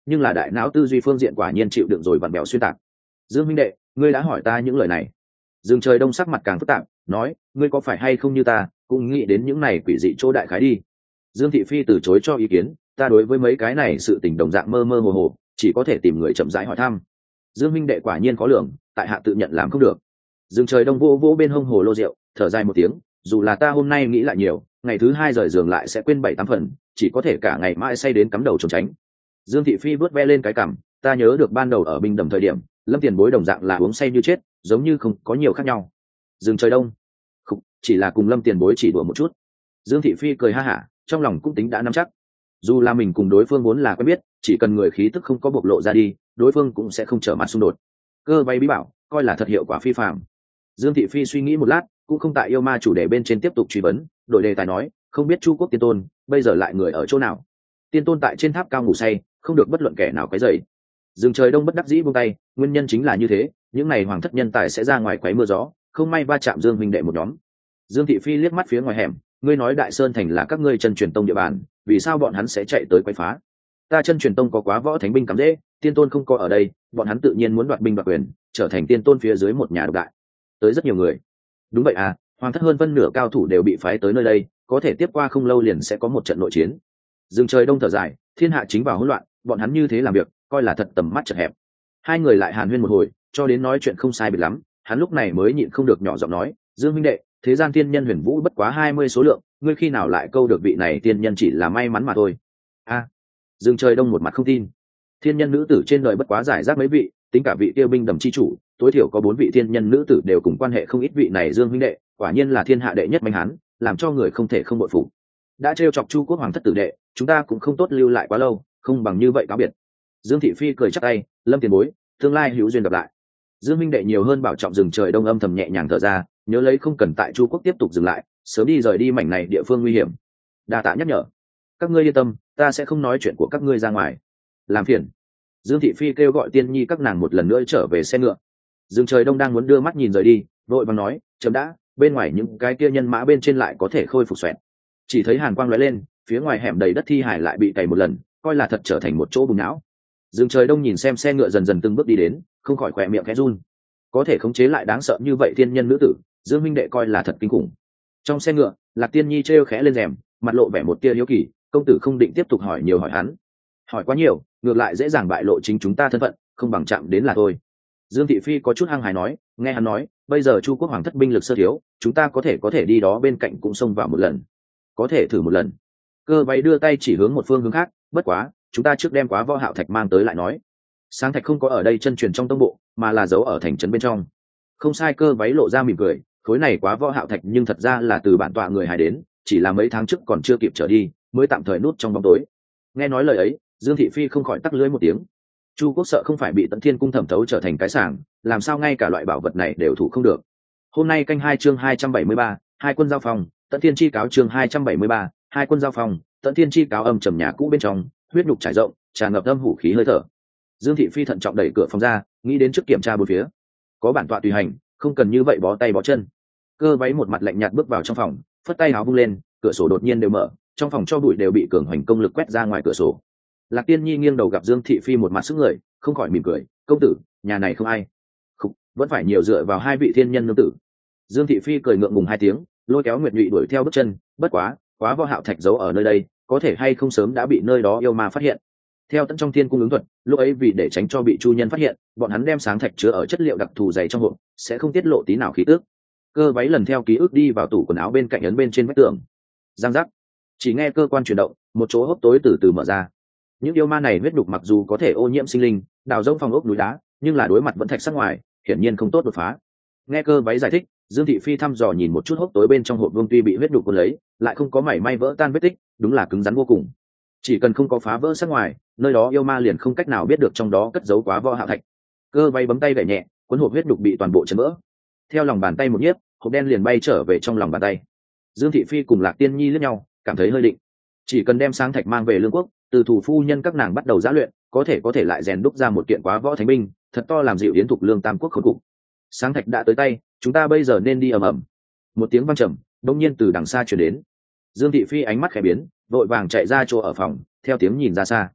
nhưng là đại não tư duy phương diện quả nhiên chịu đựng rồi vặn bèo xuyên tạc. Dương minh đệ, ngươi đã hỏi ta những lời này. Dương Trời Đông sắc mặt càng phức tạp, nói, ngươi có phải hay không như ta, cũng nghĩ đến những này quỷ dị chỗ đại khái đi. Dương Thị Phi từ chối cho ý kiến, ta đối với mấy cái này sự tình đồng dạng mơ mơ hồ hồ, chỉ có thể tìm người chậm rãi hỏi thăm. Dương minh đệ quả nhiên có lượng, tại hạ tự nhận làm không được. Dương Trời Đông vô vô bên hông hồ lô rượu, thở dài một tiếng, dù là ta hôm nay nghĩ lại nhiều, ngày thứ hai rời giường lại sẽ quên 7-8 phần, chỉ có thể cả ngày mãi say đến cắm đầu trốn tránh. Dương Thị Phi vớt ve lên cái cằm, ta nhớ được ban đầu ở binh đầm thời điểm, Lâm Tiền Bối đồng dạng là uống say như chết, giống như không có nhiều khác nhau. Dương Trời Đông, không, chỉ là cùng Lâm Tiền Bối chỉ đùa một chút. Dương Thị Phi cười ha hả, trong lòng cũng tính đã nắm chắc. Dù là mình cùng đối phương vốn là quen biết, chỉ cần người khí tức không có bộc lộ ra đi, đối phương cũng sẽ không trở mặt xung đột. Cơ bay bí bảo, coi là thật hiệu quả phi phàm. Dương Thị Phi suy nghĩ một lát, cũng không tại yêu ma chủ đề bên trên tiếp tục truy vấn, đổi đề tài nói, không biết Chu Quốc Tiên Tôn bây giờ lại người ở chỗ nào? Tiên Tôn tại trên tháp cao ngủ say, không được bất luận kẻ nào quấy rầy. Dương Trời Đông bất đắc dĩ buông tay, nguyên nhân chính là như thế, những này hoàng thất nhân tài sẽ ra ngoài quấy mưa gió, không may va chạm Dương huynh đệ một nhóm. Dương Thị Phi liếc mắt phía ngoài hẻm, ngươi nói Đại Sơn thành là các ngươi chân truyền tông địa bàn, vì sao bọn hắn sẽ chạy tới quấy phá? Ta chân truyền tông có quá võ thánh binh cắm dễ, Tiên Tôn không có ở đây, bọn hắn tự nhiên muốn đoạt binh đoạt quyền, trở thành Tiên Tôn phía dưới một nhà độc đại. Tới rất nhiều người. Đúng vậy à, hoàng thất hơn phân nửa cao thủ đều bị phái tới nơi đây, có thể tiếp qua không lâu liền sẽ có một trận nội chiến. Dương Trời Đông thở dài, thiên hạ chính vào hỗn loạn, bọn hắn như thế làm việc, coi là thật tầm mắt chật hẹp. Hai người lại hàn huyên một hồi, cho đến nói chuyện không sai biệt lắm, hắn lúc này mới nhịn không được nhỏ giọng nói, Dương huynh đệ, thế gian tiên nhân huyền vũ bất quá 20 số lượng, ngươi khi nào lại câu được vị này tiên nhân chỉ là may mắn mà thôi. A, Dương Trời Đông một mặt không tin. Thiên nhân nữ tử trên đời bất quá giải rác mấy vị, tính cả vị tiêu binh đầm chi chủ, tối thiểu có 4 vị thiên nhân nữ tử đều cùng quan hệ không ít, vị này Dương huynh đệ, quả nhiên là thiên hạ đệ nhất mạnh hán, làm cho người không thể không bội phục. Đã trêu chọc Chu Quốc hoàng thất tử đệ, chúng ta cũng không tốt lưu lại quá lâu, không bằng như vậy cáo biệt. Dương Thị Phi cười chắp tay, Lâm tiền bối, tương lai hữu duyên gặp lại. Dương huynh đệ nhiều hơn bảo trọng. Dương Trời Đông âm thầm nhẹ nhàng thở ra, nhớ lấy không cần tại Chu Quốc tiếp tục dừng lại, sớm đi rời đi mảnh này địa phương nguy hiểm. Đa tạ nhắc nhở. Các ngươi yên tâm, ta sẽ không nói chuyện của các ngươi ra ngoài. Làm phiền. Dương Thị Phi kêu gọi Tiên Nhi các nàng một lần nữa trở về xe ngựa. Dương Trời Đông đang muốn đưa mắt nhìn rời đi, vội vàng nói, chấm đã, bên ngoài những cái kia nhân mã bên trên lại có thể khôi phục xoẹt. Chỉ thấy hàn quang lóe lên, phía ngoài hẻm đầy đất thi hải lại bị cày một lần, coi là thật trở thành một chỗ bùn não. Dương Trời Đông nhìn xem xe ngựa dần dần từng bước đi đến, không khỏi khỏe miệng khẽ run. Có thể khống chế lại đáng sợ như vậy thiên nhân nữ tử, Dương minh đệ coi là thật kinh khủng. Trong xe ngựa, Lạc Tiên Nhi trêu khẽ lên rèm, mặt lộ vẻ một tia hiếu kỳ, công tử không định tiếp tục hỏi nhiều hỏi hắn. Hỏi quá nhiều, ngược lại dễ dàng bại lộ chính chúng ta thân phận, không bằng chạm đến là thôi. Dương Thị Phi có chút hăng hái nói, nghe hắn nói, bây giờ Chu Quốc hoàng thất binh lực sơ thiếu, chúng ta có thể đi đó bên cạnh cũng xông vào một lần. Có thể thử một lần. Cơ váy đưa tay chỉ hướng một phương hướng khác, bất quá, chúng ta trước đem Quá Võ Hạo Thạch mang tới lại nói. Sáng Thạch không có ở đây chân truyền trong tông bộ, mà là giấu ở thành trấn bên trong. Không sai. Cơ váy lộ ra mỉm cười, khối này Quá Võ Hạo Thạch nhưng thật ra là từ bản tọa người hài đến, chỉ là mấy tháng trước còn chưa kịp trở đi, mới tạm thời nút trong bóng tối. Nghe nói lời ấy, Dương Thị Phi không khỏi tắc lưỡi một tiếng. Chu Quốc sợ không phải bị Tận Thiên cung thẩm thấu trở thành cái sảng, làm sao ngay cả loại bảo vật này đều thủ không được. Hôm nay canh 2 chương 273, hai quân giao phòng, Tận Thiên chi cáo chương 273, hai quân giao phòng, Tận Thiên chi cáo âm trầm nhà cũ bên trong, huyết nhục trải rộng, tràn ngập âm hủ khí hơi thở. Dương Thị Phi thận trọng đẩy cửa phòng ra, nghĩ đến trước kiểm tra bốn phía. Có bản tọa tùy hành, không cần như vậy bó tay bó chân. Cơ váy một mặt lạnh nhạt bước vào trong phòng, phất tay áo vung lên, cửa sổ đột nhiên đều mở, trong phòng cho bụi đều bị cường hoành công lực quét ra ngoài cửa sổ. Lạc Tiên Nhi nghiêng đầu gặp Dương Thị Phi một mặt sức người, không khỏi mỉm cười, công tử, nhà này không ai. Không, vẫn phải nhiều dựa vào hai vị thiên nhân nương tử. Dương Thị Phi cười ngượng ngùng hai tiếng, lôi kéo Nguyệt Nhụy đuổi theo bước chân, bất quá, Quá Võ Hạo Thạch giấu ở nơi đây, có thể hay không sớm đã bị nơi đó yêu ma phát hiện. Theo Tận trong Thiên cung ứng thuật, lúc ấy vì để tránh cho bị chu nhân phát hiện, bọn hắn đem sáng thạch chứa ở chất liệu đặc thù dày trong hộp, sẽ không tiết lộ tí nào khí tức. Cơ váy lần theo ký ức đi vào tủ quần áo bên cạnh ấn bên trên vách tường. Giang giác, chỉ nghe cơ quan chuyển động, một chỗ hốc tối từ từ mở ra. Những yêu ma này huyết đục mặc dù có thể ô nhiễm sinh linh, đào rông phòng ốc núi đá, nhưng là đối mặt vẫn thạch sắc ngoài, hiển nhiên không tốt đột phá. Nghe cơ váy giải thích, Dương Thị Phi thăm dò nhìn một chút hốc tối bên trong hộp vương, tuy bị huyết đục cuốn lấy, lại không có mảy may vỡ tan vết tích, đúng là cứng rắn vô cùng. Chỉ cần không có phá vỡ sắc ngoài, nơi đó yêu ma liền không cách nào biết được trong đó cất giấu Quá Võ Hạo Thạch. Cơ váy bấm tay gảy nhẹ, cuốn hộp huyết đục bị toàn bộ chấn vỡ. Theo lòng bàn tay một nhiếp, hộp đen liền bay trở về trong lòng bàn tay. Dương Thị Phi cùng Lạc Tiên Nhi liếc nhau, cảm thấy hơi định. Chỉ cần đem sáng thạch mang về Lương Quốc, từ thủ phu nhân các nàng bắt đầu giã luyện, có thể lại rèn đúc ra một kiện Quá Võ Thánh binh, thật to làm dịu yến thục Lương Tam Quốc khốn cục. Sáng thạch đã tới tay, chúng ta bây giờ nên đi ầm ầm. Một tiếng vang trầm, đột nhiên từ đằng xa truyền đến. Dương Thị Phi ánh mắt khẽ biến, vội vàng chạy ra chỗ ở phòng, theo tiếng nhìn ra xa.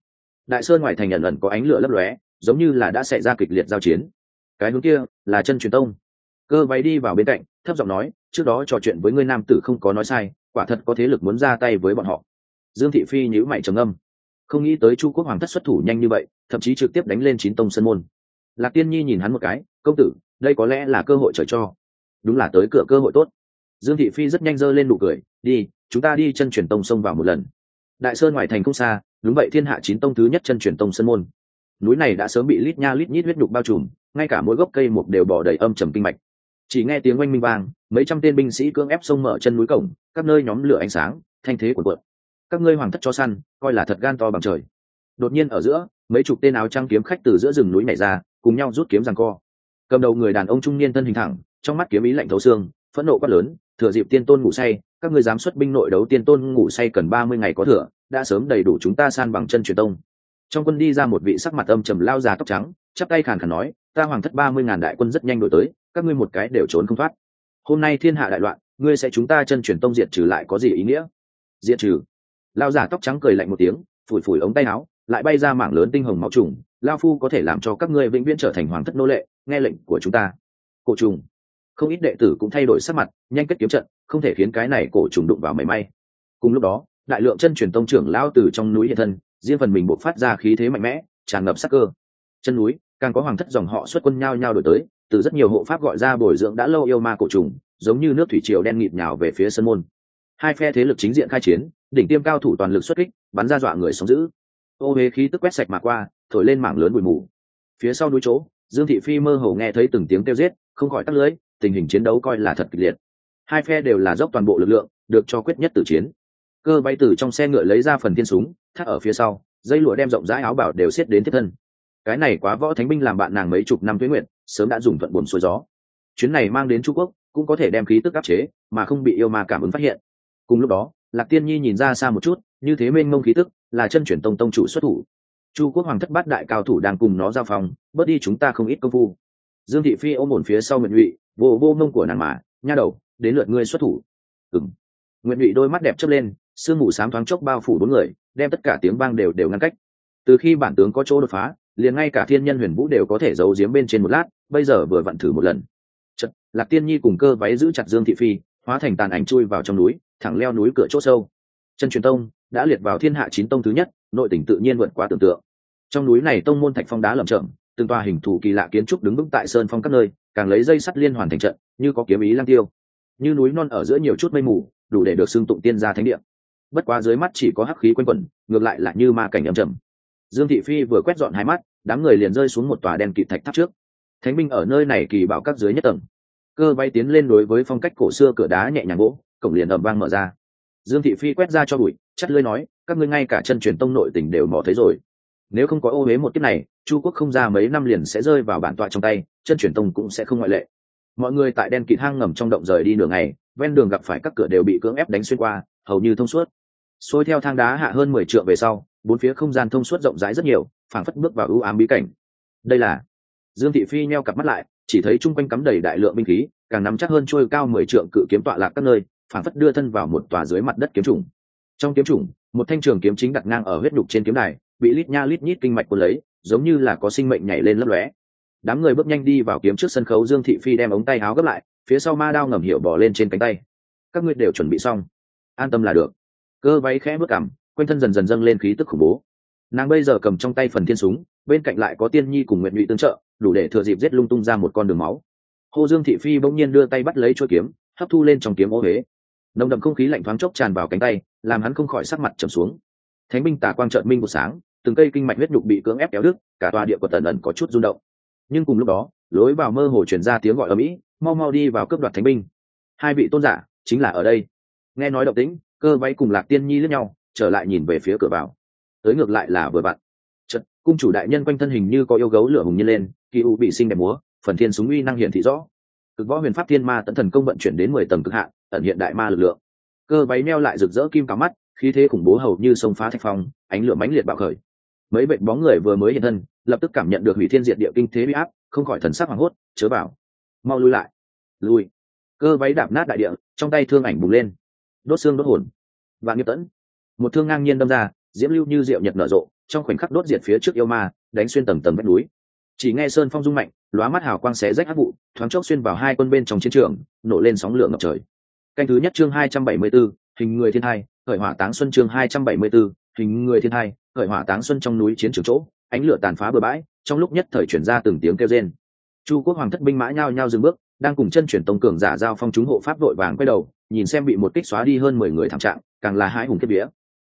Đại sơn ngoài thành ẩn ẩn có ánh lửa lấp lóe, giống như là đã xảy ra kịch liệt giao chiến. Cái hướng kia là chân truyền tông. Cơ váy đi vào bên cạnh, thấp giọng nói, trước đó trò chuyện với ngươi nam tử không có nói sai, quả thật có thế lực muốn ra tay với bọn họ. Dương Thị Phi nhíu mày trầm ngâm, không nghĩ tới Chu Quốc hoàng thất xuất thủ nhanh như vậy, thậm chí trực tiếp đánh lên chín tông sân môn. Lạc Tiên Nhi nhìn hắn một cái, công tử, đây có lẽ là cơ hội trời cho. Đúng là tới cửa cơ hội tốt. Dương Thị Phi rất nhanh giơ lên nụ cười, đi, chúng ta đi chân truyền tông xông vào một lần. Đại sơn ngoài thành không xa, đúng vậy, thiên hạ chín tông thứ nhất chân truyền tông sân môn. Núi này đã sớm bị lít nha lít nhít huyết nhục bao trùm, ngay cả mỗi gốc cây mục đều bỏ đầy âm trầm kinh mạch. Chỉ nghe tiếng oanh minh vang, mấy trăm tên binh sĩ cưỡng ép xông mở chân núi cổng, các nơi nhóm lửa ánh sáng, thanh thế cuồn cuộn. Các ngươi hoàng thất cho săn, coi là thật gan to bằng trời. Đột nhiên ở giữa, mấy chục tên áo trắng kiếm khách từ giữa rừng núi nhảy ra, cùng nhau rút kiếm giằng co. Cầm đầu người đàn ông trung niên thân hình thẳng, trong mắt kiếm ý lạnh thấu xương, phẫn nộ quát lớn, thừa dịp tiên tôn ngủ say, các ngươi dám xuất binh nội đấu tiên tôn ngủ say cần 30 ngày có thừa, đã sớm đầy đủ chúng ta san bằng chân truyền tông. Trong quân đi ra một vị sắc mặt âm trầm lao già tóc trắng, chắp tay khàn khàn nói, ta hoàng thất 30.000 đại quân rất nhanh đổi tới, các ngươi một cái đều trốn không thoát. Hôm nay thiên hạ đại loạn, ngươi sẽ chúng ta chân truyền tông diệt trừ lại có gì ý nghĩa? Diệt trừ? Lao già tóc trắng cười lạnh một tiếng, phủi phủi ống tay áo, lại bay ra mảng lớn tinh hồng máu trùng, lao phu có thể làm cho các ngươi vĩnh viễn trở thành hoàng thất nô lệ, nghe lệnh của chúng ta. Cổ trùng. Không ít đệ tử cũng thay đổi sắc mặt, nhanh kết kiếm trận, không thể khiến cái này cổ trùng đụng vào mảy may. Cùng lúc đó, đại lượng chân truyền tông trưởng lao từ trong núi hiện thân, riêng phần mình bộc phát ra khí thế mạnh mẽ, tràn ngập sắc cơ. Chân núi càng có hoàng thất dòng họ xuất quân nhao nhao đổi tới, từ rất nhiều hộ pháp gọi ra bồi dưỡng đã lâu yêu ma cổ trùng, giống như nước thủy triều đen nghịt nhào về phía sân môn. Hai phe thế lực chính diện khai chiến, đỉnh tiêm cao thủ toàn lực xuất kích, bắn ra dọa người sống dữ. Ô huế khí tức quét sạch mà qua, thổi lên mảng lớn bụi mù. Phía sau núi chỗ, Dương Thị Phi mơ hồ nghe thấy từng tiếng kêu giết, không khỏi tắt lưới, tình hình chiến đấu coi là thật kịch liệt. Hai phe đều là dốc toàn bộ lực lượng, được cho quyết nhất tử chiến. Cơ bay từ trong xe ngựa lấy ra phần thiên súng, thắt ở phía sau, dây lụa đem rộng rãi áo bảo đều xiết đến thiết thân. Cái này quá võ thánh binh làm bạn nàng mấy chục năm tuế nguyện, sớm đã dùng thuận buồm xuôi gió. Chuyến này mang đến Trung Quốc, cũng có thể đem khí tức áp chế, mà không bị yêu ma cảm ứng phát hiện. Cùng lúc đó, Lạc Tiên Nhi nhìn ra xa một chút, như thế mênh mông khí tức, là chân chuyển tông tông chủ xuất thủ. Chu Quốc hoàng thất bát đại cao thủ đang cùng nó giao phòng, bớt đi chúng ta không ít công phu. Dương Thị Phi ôm ổn phía sau Nguyệt Nhụy, vô vô mông của nàng mà, nha đầu, đến lượt ngươi xuất thủ. Ừm. Nguyệt Nhụy đôi mắt đẹp chớp lên, sương mù xám thoáng chốc bao phủ bốn người, đem tất cả tiếng vang đều ngăn cách. Từ khi bản tướng có chỗ đột phá, liền ngay cả thiên nhân huyền vũ đều có thể giấu giếm bên trên một lát, bây giờ vừa vặn thử một lần. Chợt, Lạc Tiên Nhi cùng Cơ váy giữ chặt Dương Thị Phi, hóa thành tàn ảnh chui vào trong núi, thẳng leo núi cửa chỗ sâu. Chân truyền tông đã liệt vào thiên hạ chín tông thứ nhất, nội tình tự nhiên vượt quá tưởng tượng. Trong núi này tông môn thạch phong đá lởm chởm, từng tòa hình thù kỳ lạ kiến trúc đứng vững tại sơn phong các nơi, càng lấy dây sắt liên hoàn thành trận, như có kiếm ý lang tiêu. Như núi non ở giữa nhiều chút mây mù, đủ để được xưng tụng tiên gia thánh địa. Bất quá dưới mắt chỉ có hắc khí quanh quẩn, ngược lại là như ma cảnh âm trầm. Dương Thị Phi vừa quét dọn hai mắt, đám người liền rơi xuống một tòa đen kịt thạch tháp trước. Thánh binh ở nơi này kỳ bảo các dưới nhất tầng. Cơ bay tiến lên đối với phong cách cổ xưa cửa đá nhẹ nhàng gỗ, cổng liền ầm vang mở ra. Dương Thị Phi quét ra cho bụi, chắt lưỡi nói, các ngươi ngay cả chân truyền tông nội tình đều mò thấy rồi. Nếu không có ô uế một kiếp này, Chu Quốc không ra mấy năm liền sẽ rơi vào bản tọa trong tay, chân truyền tông cũng sẽ không ngoại lệ. Mọi người tại đen kịt hang ngầm trong động rời đi nửa ngày, ven đường gặp phải các cửa đều bị cưỡng ép đánh xuyên qua, hầu như thông suốt. Xuôi theo thang đá hạ hơn 10 trượng về sau, bốn phía không gian thông suốt rộng rãi rất nhiều, phảng phất bước vào ưu ám bí cảnh. Đây là... Dương Thị Phi nheo cặp mắt lại, chỉ thấy chung quanh cắm đầy đại lượng binh khí, càng nắm chắc hơn trôi cao 10 trượng cự kiếm tọa lạc các nơi, phảng phất đưa thân vào một tòa dưới mặt đất kiếm trùng. Trong kiếm trùng, một thanh trường kiếm chính đặt ngang ở huyết nhục trên kiếm đài, bị lít nha lít nhít kinh mạch cuốn lấy, giống như là có sinh mệnh nhảy lên lấp lóe. Đám người bước nhanh đi vào kiếm trước sân khấu. Dương Thị Phi đem ống tay áo gấp lại, phía sau ma đao ngầm hiểu bỏ lên trên cánh tay. Các ngươi đều chuẩn bị xong, an tâm là được. Cơ váy khẽ bước cằm, quanh thân dần dần dâng lên khí tức khủng bố. Nàng bây giờ cầm trong tay phần thiên súng, bên cạnh lại có Tiên Nhi cùng Nguyệt Nhụy tương trợ, đủ để thừa dịp giết lung tung ra một con đường máu. Hồ Dương Thị Phi bỗng nhiên đưa tay bắt lấy chuôi kiếm, hấp thu lên trong kiếm ô huế. Nồng đậm không khí lạnh thoáng chốc tràn vào cánh tay, làm hắn không khỏi sắc mặt trầm xuống. Thánh binh tà quang trợn minh một sáng, từng cây kinh mạch huyết nhục bị cưỡng ép kéo đứt, cả tòa địa quật ẩn ẩn có chút rung động. Nhưng cùng lúc đó, lối vào mơ hồ truyền ra tiếng gọi ầm ĩ, mau mau đi vào cướp đoạt thánh binh. Hai vị tôn giả chính là ở đây. Nghe nói động tĩnh, Cơ váy cùng Lạc Tiên Nhi liếc nhau, trở lại nhìn về phía cửa vào. Tới ngược lại là vừa vặn. Chợt, cung chủ đại nhân quanh thân hình như có yêu gấu lửa hùng nhiên lên, kỳ u bị sinh đẹp múa, phần thiên súng uy năng hiện thị rõ. Cực võ huyền pháp thiên ma tận thần công vận chuyển đến 10 tầng cực hạn, ẩn hiện đại ma lực lượng. Cơ váy neo lại rực rỡ kim cáo mắt, khí thế khủng bố hầu như sông phá thạch phong, ánh lửa mãnh liệt bạo khởi. Mấy vệt bóng người vừa mới hiện thân, lập tức cảm nhận được hủy thiên diệt địa kinh thế uy áp, không khỏi thần sắc hoảng hốt, chớ bảo, mau lui lại. Lui. Cơ váy đạp nát đại địa, trong tay thương ảnh bùng lên, đốt xương đốt hồn. Vạn Nghiệp Tẫn, một thương ngang nhiên đâm ra, diễm lưu như diệu nhật nở rộ, trong khoảnh khắc đốt diệt phía trước yêu ma, đánh xuyên tầng tầng vách núi. Chỉ nghe sơn phong rung mạnh, lóa mắt hào quang xé rách hắc vụ, thoáng chốc xuyên vào hai quân bên trong chiến trường, nổ lên sóng lửa ngập trời. Canh thứ nhất chương 274, hình người thiên hai, khởi hỏa táng xuân chương 274, hình người thiên hai, khởi hỏa táng xuân trong núi chiến trường chỗ, ánh lửa tàn phá bừa bãi, trong lúc nhất thời chuyển ra từng tiếng kêu rên. Chu Quốc Hoàng thất binh mã nhao nhao dừng bước, đang cùng chân chuyển tông cường giả giao phong chúng hộ pháp vội vàng quay đầu, nhìn xem bị một kích xóa đi hơn 10 người thảm trạng, càng là hãi hùng kiếp vía.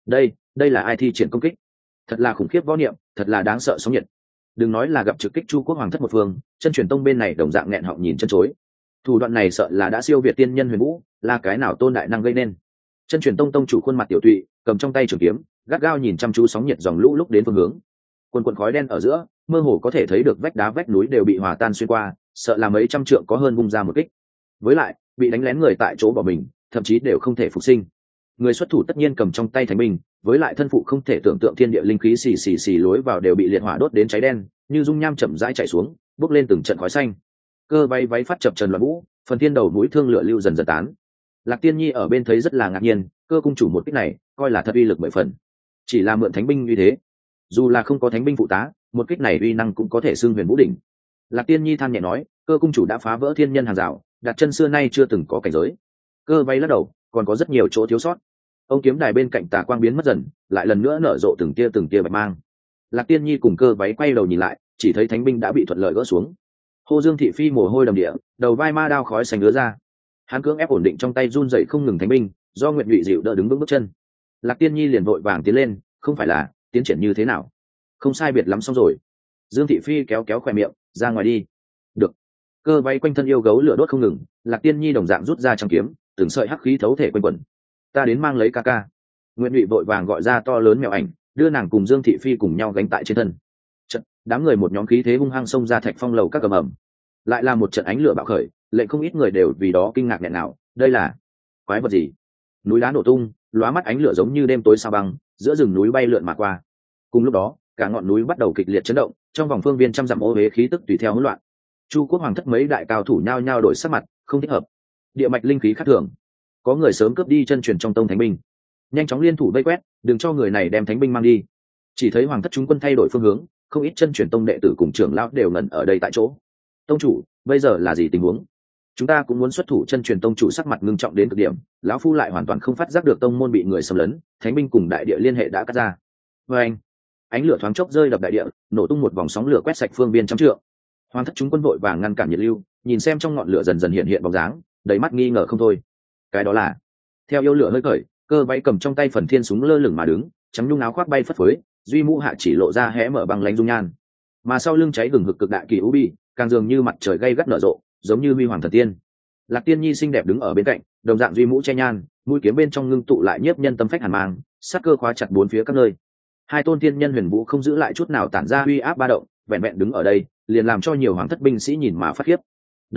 Đây là ai thi triển công kích? Thật là khủng khiếp võ niệm, thật là đáng sợ sóng nhiệt. Đừng nói là gặp trực kích Chu Quốc Hoàng thất một phương, chân truyền tông bên này đồng dạng nghẹn họng nhìn chân chối. Thủ đoạn này sợ là đã siêu việt tiên nhân huyền vũ, là cái nào tôn đại năng gây nên. Chân truyền tông tông chủ khuôn mặt tiểu tụy, cầm trong tay trường kiếm, gắt gao nhìn chăm chú sóng nhiệt dòng lũ lúc đến phương hướng. Quần khói đen ở giữa, mơ hồ có thể thấy được vách đá vách núi đều bị hòa tan xuyên qua, sợ là mấy trăm trượng có hơn bung ra một kích. Với lại, bị đánh lén người tại chỗ bỏ mình, thậm chí đều không thể phục sinh. Người xuất thủ tất nhiên cầm trong tay thánh binh, với lại thân phụ không thể tưởng tượng thiên địa linh khí xì lối vào đều bị liệt hỏa đốt đến cháy đen, như dung nham chậm rãi chảy xuống, bốc lên từng trận khói xanh. Cơ váy phát chập trần loạn vũ, phần thiên đầu núi thương lửa lưu dần dần tán. Lạc Tiên Nhi ở bên thấy rất là ngạc nhiên, Cơ cung chủ một kích này, coi là thật uy lực 10 phần. Chỉ là mượn thánh binh như thế, dù là không có thánh binh phụ tá, một kích này uy năng cũng có thể xưng huyền vũ đỉnh. Lạc Tiên Nhi than nhẹ nói, Cơ cung chủ đã phá vỡ thiên nhân hàng rào, đặt chân xưa nay chưa từng có cảnh giới. Cơ váy lắc đầu, còn có rất nhiều chỗ thiếu sót. Ông kiếm đài bên cạnh tà quang biến mất dần, lại lần nữa nở rộ từng tia bạch mang. Lạc Tiên Nhi cùng Cơ váy quay đầu nhìn lại, chỉ thấy thánh binh đã bị thuận lợi gỡ xuống. Hồ Dương thị phi mồ hôi đầm địa, đầu vai ma đao khói xanh ứa ra. Hắn cưỡng ép ổn định trong tay run rẩy không ngừng thánh binh, do Nguyệt Nhụy dịu đỡ đứng vững bước chân. Lạc Tiên Nhi liền vội vàng tiến lên, không phải là tiến triển như thế nào? Không sai biệt lắm xong rồi. Dương thị phi kéo khóe miệng, ra ngoài đi. Được. Cơ váy quanh thân yêu gấu lửa đốt không ngừng, Lạc Tiên Nhi đồng dạng rút ra trong kiếm, từng sợi hắc khí thấu thể quanh quẩn. Ta đến mang lấy ca ca. Nguyệt Nhụy vội vàng gọi ra to lớn mèo ảnh, đưa nàng cùng Dương thị phi cùng nhau gánh tại trên thân. Đám người một nhóm khí thế hung hăng xông ra thạch phong lầu các cầm ẩm, lại là một trận ánh lửa bạo khởi, lệnh không ít người đều vì đó kinh ngạc nghẹn nào. Đây là quái vật gì? Núi đá nổ tung, lóa mắt ánh lửa giống như đêm tối sao băng, giữa rừng núi bay lượn mà qua. Cùng lúc đó, cả ngọn núi bắt đầu kịch liệt chấn động, trong vòng phương viên trăm dặm ô uế khí tức tùy theo hỗn loạn. Chu Quốc Hoàng thất mấy đại cao thủ nhao nhao đổi sắc mặt, không thích hợp. Địa mạch linh khí khác thường, có người sớm cướp đi chân truyền trong tông thánh binh, nhanh chóng liên thủ vây quét, đừng cho người này đem thánh binh mang đi. Chỉ thấy hoàng thất chúng quân thay đổi phương hướng, không ít chân truyền tông đệ tử cùng trưởng lão đều ngẩn ở đây tại chỗ. Tông chủ, bây giờ là gì tình huống? Chúng ta cũng muốn xuất thủ. Chân truyền tông chủ sắc mặt ngưng trọng đến cực điểm, lão phu lại hoàn toàn không phát giác được tông môn bị người xâm lấn, thánh binh cùng đại địa liên hệ đã cắt ra. Và ánh lửa thoáng chốc rơi đập đại địa, nổ tung một vòng sóng lửa quét sạch phương viên trăm trượng. Hoàng thất chúng quân vội vàng ngăn cản nhiệt lưu, nhìn xem trong ngọn lửa dần dần hiện bóng dáng, đầy mắt nghi ngờ không thôi. Cái đó là theo yêu lửa hơi khởi, Cơ váy cầm trong tay phần thiên súng lơ lửng mà đứng, trắng nhung áo khoác bay phất phới, duy mũ hạ chỉ lộ ra hé mở bằng lánh dung nhan, mà sau lưng cháy gừng hực cực đại kỳ u bi, càng dường như mặt trời gay gắt nở rộ, giống như huy hoàng thần tiên. Lạc Tiên Nhi xinh đẹp đứng ở bên cạnh, đồng dạng duy mũ che nhan, mũi kiếm bên trong ngưng tụ lại nhiếp nhân tâm phách hàn mang, sát cơ khóa chặt bốn phía các nơi. Hai tôn thiên nhân huyền vũ không giữ lại chút nào tản ra uy áp ba động, vẹn vẹn đứng ở đây, liền làm cho nhiều hoàng thất binh sĩ nhìn mà phát khiếp.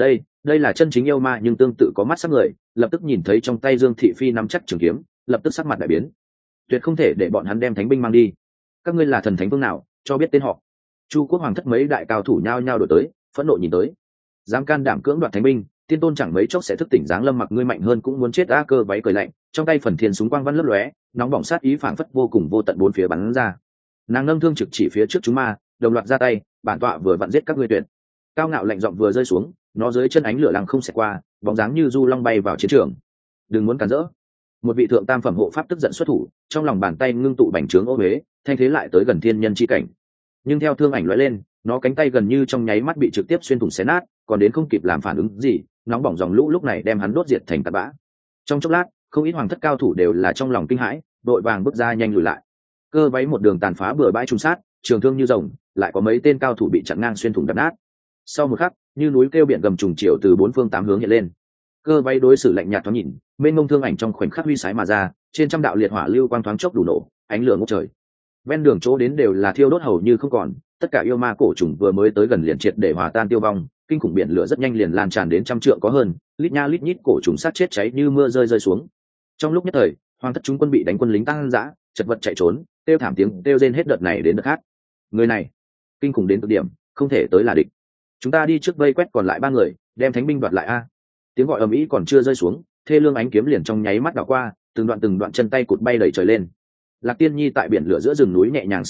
Đây là chân chính yêu ma, nhưng tương tự có mắt sắc người, lập tức nhìn thấy trong tay Dương thị phi nắm chắc trường kiếm, lập tức sắc mặt đại biến. Tuyệt không thể để bọn hắn đem thánh binh mang đi. Các ngươi là thần thánh vương nào, cho biết tên họ. Chu Quốc Hoàng thất mấy đại cao thủ nhao nhao đổi tới, phẫn nộ nhìn tới. Dám can đảm cưỡng đoạt thánh binh, tiên tôn chẳng mấy chốc sẽ thức tỉnh. Giáng lâm mặc ngươi mạnh hơn cũng muốn chết. Cơ váy cười lạnh, trong tay phần thiên súng quang văn lấp lóe, nóng bỏng sát ý phảng phất vô cùng vô tận bốn phía bắn ra. Nàng nâng thương trực chỉ phía trước chúng ma, đồng loạt ra tay, bản tọa vừa vặn giết các ngươi tuyệt. Cao ngạo lạnh giọng vừa rơi xuống, nó dưới chân ánh lửa lăng không xẹt qua, bóng dáng như du long bay vào chiến trường. Đừng muốn cản rỡ. Một vị thượng tam phẩm hộ pháp tức giận xuất thủ, trong lòng bàn tay ngưng tụ bành trướng ô huế, thanh thế lại tới gần thiên nhân chi cảnh. Nhưng theo thương ảnh lóe lên, nó cánh tay gần như trong nháy mắt bị trực tiếp xuyên thủng xé nát, còn đến không kịp làm phản ứng gì, nóng bỏng dòng lũ lúc này đem hắn đốt diệt thành tạt bã. Trong chốc lát, không ít hoàng thất cao thủ đều là trong lòng kinh hãi, đội vàng bước ra nhanh lùi lại. Cơ váy một đường tàn phá bừa bãi trùng sát, trường thương như rồng, lại có mấy tên cao thủ bị chặn ngang xuyên thủng đập nát. Sau một khắc, như núi kêu biển gầm trùng chiều từ bốn phương tám hướng hiện lên. Cơ váy đối xử lạnh nhạt thoáng nhìn, mênh mông thương ảnh trong khoảnh khắc huy sái mà ra, trên trăm đạo liệt hỏa lưu quang thoáng chốc đủ nổ, ánh lửa ngút trời. Ven đường chỗ đến đều là thiêu đốt hầu như không còn, tất cả yêu ma cổ trùng vừa mới tới gần liền triệt để hòa tan tiêu vong, kinh khủng biển lửa rất nhanh liền lan tràn đến trăm trượng có hơn, lít nha lít nhít cổ trùng sát chết cháy như mưa rơi xuống. Trong lúc nhất thời, hoàng thất chúng quân bị đánh quân lính tăng dã, chật vật chạy trốn, kêu thảm tiếng kêu rên hết đợt này đến đợt khác. Người này kinh khủng đến cực điểm, không thể tới là địch. Chúng ta đi trước vây quét còn lại 3 người, đem thánh binh đoạt lại a. Tiếng gọi ầm ĩ còn chưa rơi xuống, thê lương ánh kiếm liền trong nháy mắt đảo qua, từng đoạn chân tay cụt bay đầy trời lên. Lạc Tiên Nhi tại biển lửa giữa rừng núi nhẹ nhàng xê dịch,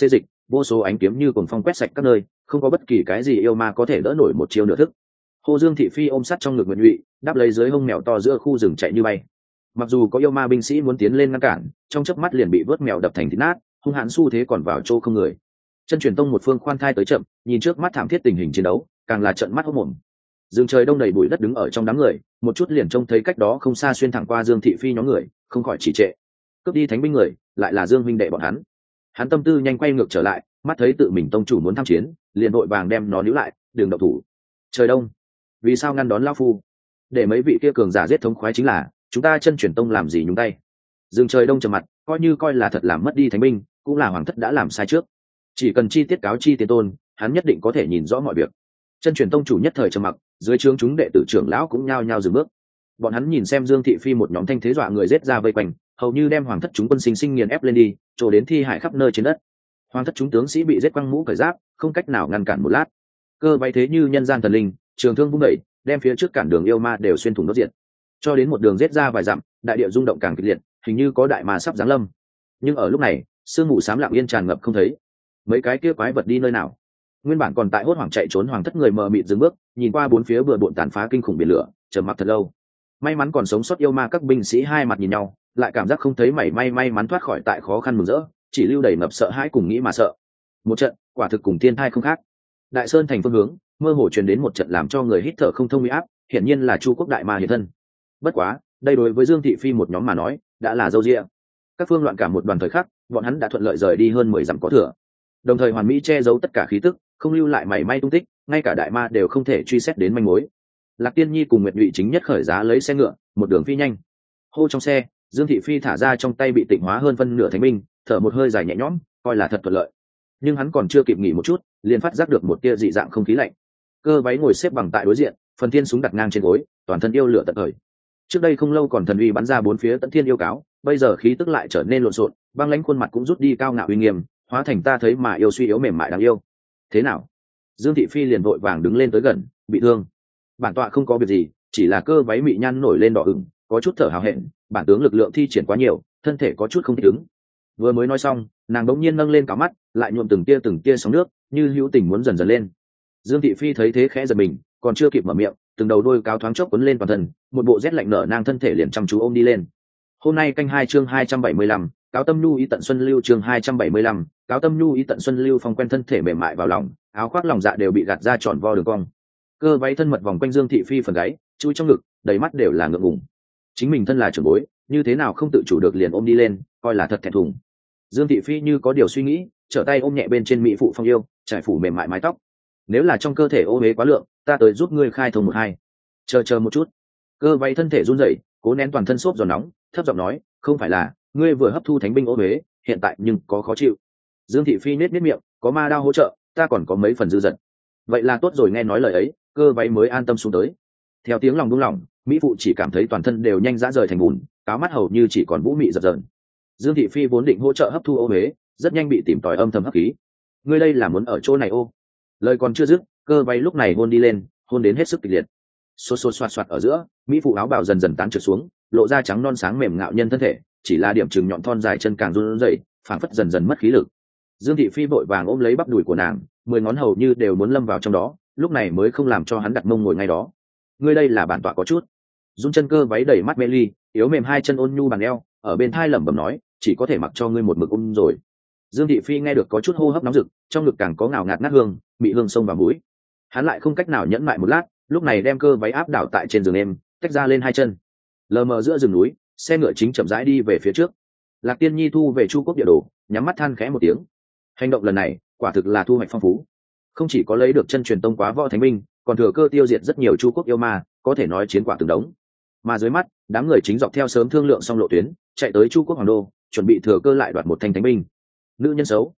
vô số ánh kiếm như cuồng phong quét sạch các nơi, không có bất kỳ cái gì yêu ma có thể đỡ nổi một chiêu nửa thức. Hồ Dương thị phi ôm sát trong ngực Nguyệt Nhụy, đáp lấy dưới hông mèo to giữa khu rừng chạy như bay. Mặc dù có yêu ma binh sĩ muốn tiến lên ngăn cản, trong chớp mắt liền bị vớt mèo đập thành thít nát, hung hãn xu thế còn vào chỗ không người. Chân truyền tông một phương khoan thai tới chậm, nhìn trước mắt thảm thiết tình hình chiến đấu, càng là trợn mắt hốt mồm. Dương trời đông đầy bụi đất đứng ở trong đám người, một chút liền trông thấy cách đó không xa xuyên thẳng qua Dương thị phi nhóm người, không khỏi chỉ trệ. Cướp đi thánh binh người, lại là Dương huynh đệ bọn hắn. Hắn tâm tư nhanh quay ngược trở lại, mắt thấy tự mình tông chủ muốn tham chiến, liền vội vàng đem nó níu lại, đường động thủ. Trời đông, vì sao ngăn đón lão phu? Để mấy vị kia cường giả giết thống khoái chính là, chúng ta chân truyền tông làm gì nhúng tay? Dương trời đông trầm mặt, coi là thật làm mất đi thánh binh, cũng là hoàng thất đã làm sai trước. Chỉ cần chi tiết cáo chi tiên tôn, hắn nhất định có thể nhìn rõ mọi việc. Chân truyền tông chủ nhất thời trầm mặc, dưới trướng chúng đệ tử trưởng lão cũng nhao nhao dừng bước. Bọn hắn nhìn xem Dương thị phi một nhóm thanh thế dọa người giết ra vây quanh, hầu như đem hoàng thất chúng quân sinh sinh nghiền ép lên đi, trổ đến thi hại khắp nơi trên đất. Hoàng thất chúng tướng sĩ bị giết quăng mũ cởi giáp, không cách nào ngăn cản một lát. Cơ bay thế như nhân gian thần linh, trường thương vung đẩy, đem phía trước cản đường yêu ma đều xuyên thủng đốt diệt. Cho đến một đường giết ra vài dặm, đại địa rung động càng kịch liệt, hình như có đại ma sắp giáng lâm. Nhưng ở lúc này, sương mù xám lặng yên tràn ngập không thấy. Mấy cái kia quái vật đi nơi nào? Nguyên bản còn tại hốt hoảng chạy trốn hoàng thất người mờ mịt dừng bước, nhìn qua bốn phía bừa bộn tàn phá kinh khủng biển lửa, trầm mặc thật lâu. May mắn còn sống sót yêu ma các binh sĩ hai mặt nhìn nhau, lại cảm giác không thấy mảy may mắn thoát khỏi tại khó khăn mừng rỡ, chỉ lưu đầy ngập sợ hãi cùng nghĩ mà sợ. Một trận, quả thực cùng thiên thai không khác. Đại sơn thành phương hướng, mơ hồ truyền đến một trận làm cho người hít thở không thông uy áp, hiển nhiên là Chu quốc đại ma hiện thân. Bất quá, đây đối với Dương thị phi một nhóm mà nói, đã là dâu dịa. Các phương loạn cả một đoàn thời khắc, bọn hắn đã thuận lợi rời đi hơn 10 dặm có thừa. Đồng thời hoàn mỹ che giấu tất cả khí tức, không lưu lại mảy may tung tích, ngay cả đại ma đều không thể truy xét đến manh mối. Lạc Tiên Nhi cùng Nguyệt Nhụy chính nhất khởi giá lấy xe ngựa, một đường phi nhanh. Hô trong xe, Dương thị phi thả ra trong tay bị tịnh hóa hơn phân nửa thánh binh, thở một hơi dài nhẹ nhõm, coi là thật thuận lợi. Nhưng hắn còn chưa kịp nghỉ một chút, liền phát giác được một tia dị dạng không khí lạnh. Cơ váy ngồi xếp bằng tại đối diện, phần thiên súng đặt ngang trên gối, toàn thân yêu lửa tận khởi. Trước đây không lâu còn thần uy bắn ra bốn phía tận thiên yêu cáo, bây giờ khí tức lại trở nên lộn xộn, băng lãnh khuôn mặt cũng rút đi cao ngạo uy nghiêm, hóa thành ta thấy mà yêu suy yếu mềm mại đáng yêu. Thế nào? Dương thị phi liền vội vàng đứng lên tới gần, bị thương. Bản tọa không có việc gì, chỉ là cơ váy mị nhăn nổi lên đỏ ửng, có chút thở hào hẹn, bản tướng lực lượng thi triển quá nhiều, thân thể có chút không thích ứng. Vừa mới nói xong, nàng đống nhiên nâng lên cả mắt, lại nhuộm từng tia sóng nước, như hữu tình muốn dần dần lên. Dương thị phi thấy thế khẽ giật mình, còn chưa kịp mở miệng, từng đầu đôi cáo thoáng chốc quấn lên toàn thân, một bộ rét lạnh nở nang thân thể liền chăm chú ôm đi lên. Hôm nay canh 2 chương 275, cáo tâm nhu ý tận xuân lưu chương 275, cáo tâm nhu ý tận xuân lưu phong quen thân thể mềm mại vào lòng, áo khoác lòng dạ đều bị gạt ra tròn vo đường cong. Cơ váy thân mật vòng quanh Dương thị phi phần gáy, chui trong ngực, đầy mắt đều là ngượng ngùng. Chính mình thân là trưởng bối, như thế nào không tự chủ được liền ôm đi lên, coi là thật thẹn thùng. Dương thị phi như có điều suy nghĩ, trở tay ôm nhẹ bên trên mỹ phụ phong yêu, trải phủ mềm mại mái tóc. Nếu là trong cơ thể ô uế quá lượng, ta tới giúp ngươi khai thông một hai. Chờ một chút. Cơ váy thân thể run rẩy, cố nén toàn thân xốp giòn nóng, thấp giọng nói, không phải là ngươi vừa hấp thu thánh binh ô uế, hiện tại nhưng có khó chịu. Dương thị phi nết miệng, có ma đao hỗ trợ, ta còn có mấy phần dư dật. Vậy là tốt rồi, nghe nói lời ấy, cơ váy mới an tâm xuống tới. Theo tiếng lòng buông lỏng, mỹ phụ chỉ cảm thấy toàn thân đều nhanh rã rời thành bùn, cáo mắt hầu như chỉ còn vũ mị dập dờn. Dương thị phi vốn định hỗ trợ hấp thu ô uế, rất nhanh bị tìm tòi âm thầm hấp khí. Ngươi đây là muốn ở chỗ này ô? Lời còn chưa dứt, cơ váy lúc này hôn đi lên, hôn đến hết sức kịch liệt. Xô xoạt xoạt ở giữa, mỹ phụ áo bào dần dần tán trượt xuống, lộ ra trắng non sáng mềm ngạo nhân thân thể, chỉ là điểm chừng nhọn thon dài chân càng run rẩy, phảng phất dần dần mất khí lực. Dương thị phi vội vàng ôm lấy bắp đùi của nàng, 10 ngón hầu như đều muốn lâm vào trong đó, lúc này mới không làm cho hắn đặt mông ngồi ngay đó. Ngươi đây là bản tọa có chút. Dung chân cơ váy đầy mắt mê ly, yếu mềm hai chân ôn nhu bằng eo, ở bên thai lẩm bẩm nói, chỉ có thể mặc cho ngươi một mực ôm rồi. Dương thị phi nghe được có chút hô hấp nóng rực, trong ngực càng có ngào ngạt ngát hương, mị hương xông vào mũi. Hắn lại không cách nào nhẫn mại một lát, lúc này đem cơ váy áp đảo tại trên giường em, tách ra lên hai chân. Lờ mờ giữa rừng núi, xe ngựa chính chậm rãi đi về phía trước. Lạc Tiên Nhi thu về Chu quốc địa đồ, nhắm mắt than khẽ một tiếng. Hành động lần này, quả thực là thu hoạch phong phú. Không chỉ có lấy được chân truyền tông quá võ thánh binh, còn thừa cơ tiêu diệt rất nhiều Chu quốc yêu ma, có thể nói chiến quả từng đống. Mà dưới mắt, đám người chính dọc theo sớm thương lượng xong lộ tuyến, chạy tới Chu quốc hoàng đô, chuẩn bị thừa cơ lại đoạt một thanh thánh binh. Nữ nhân xấu.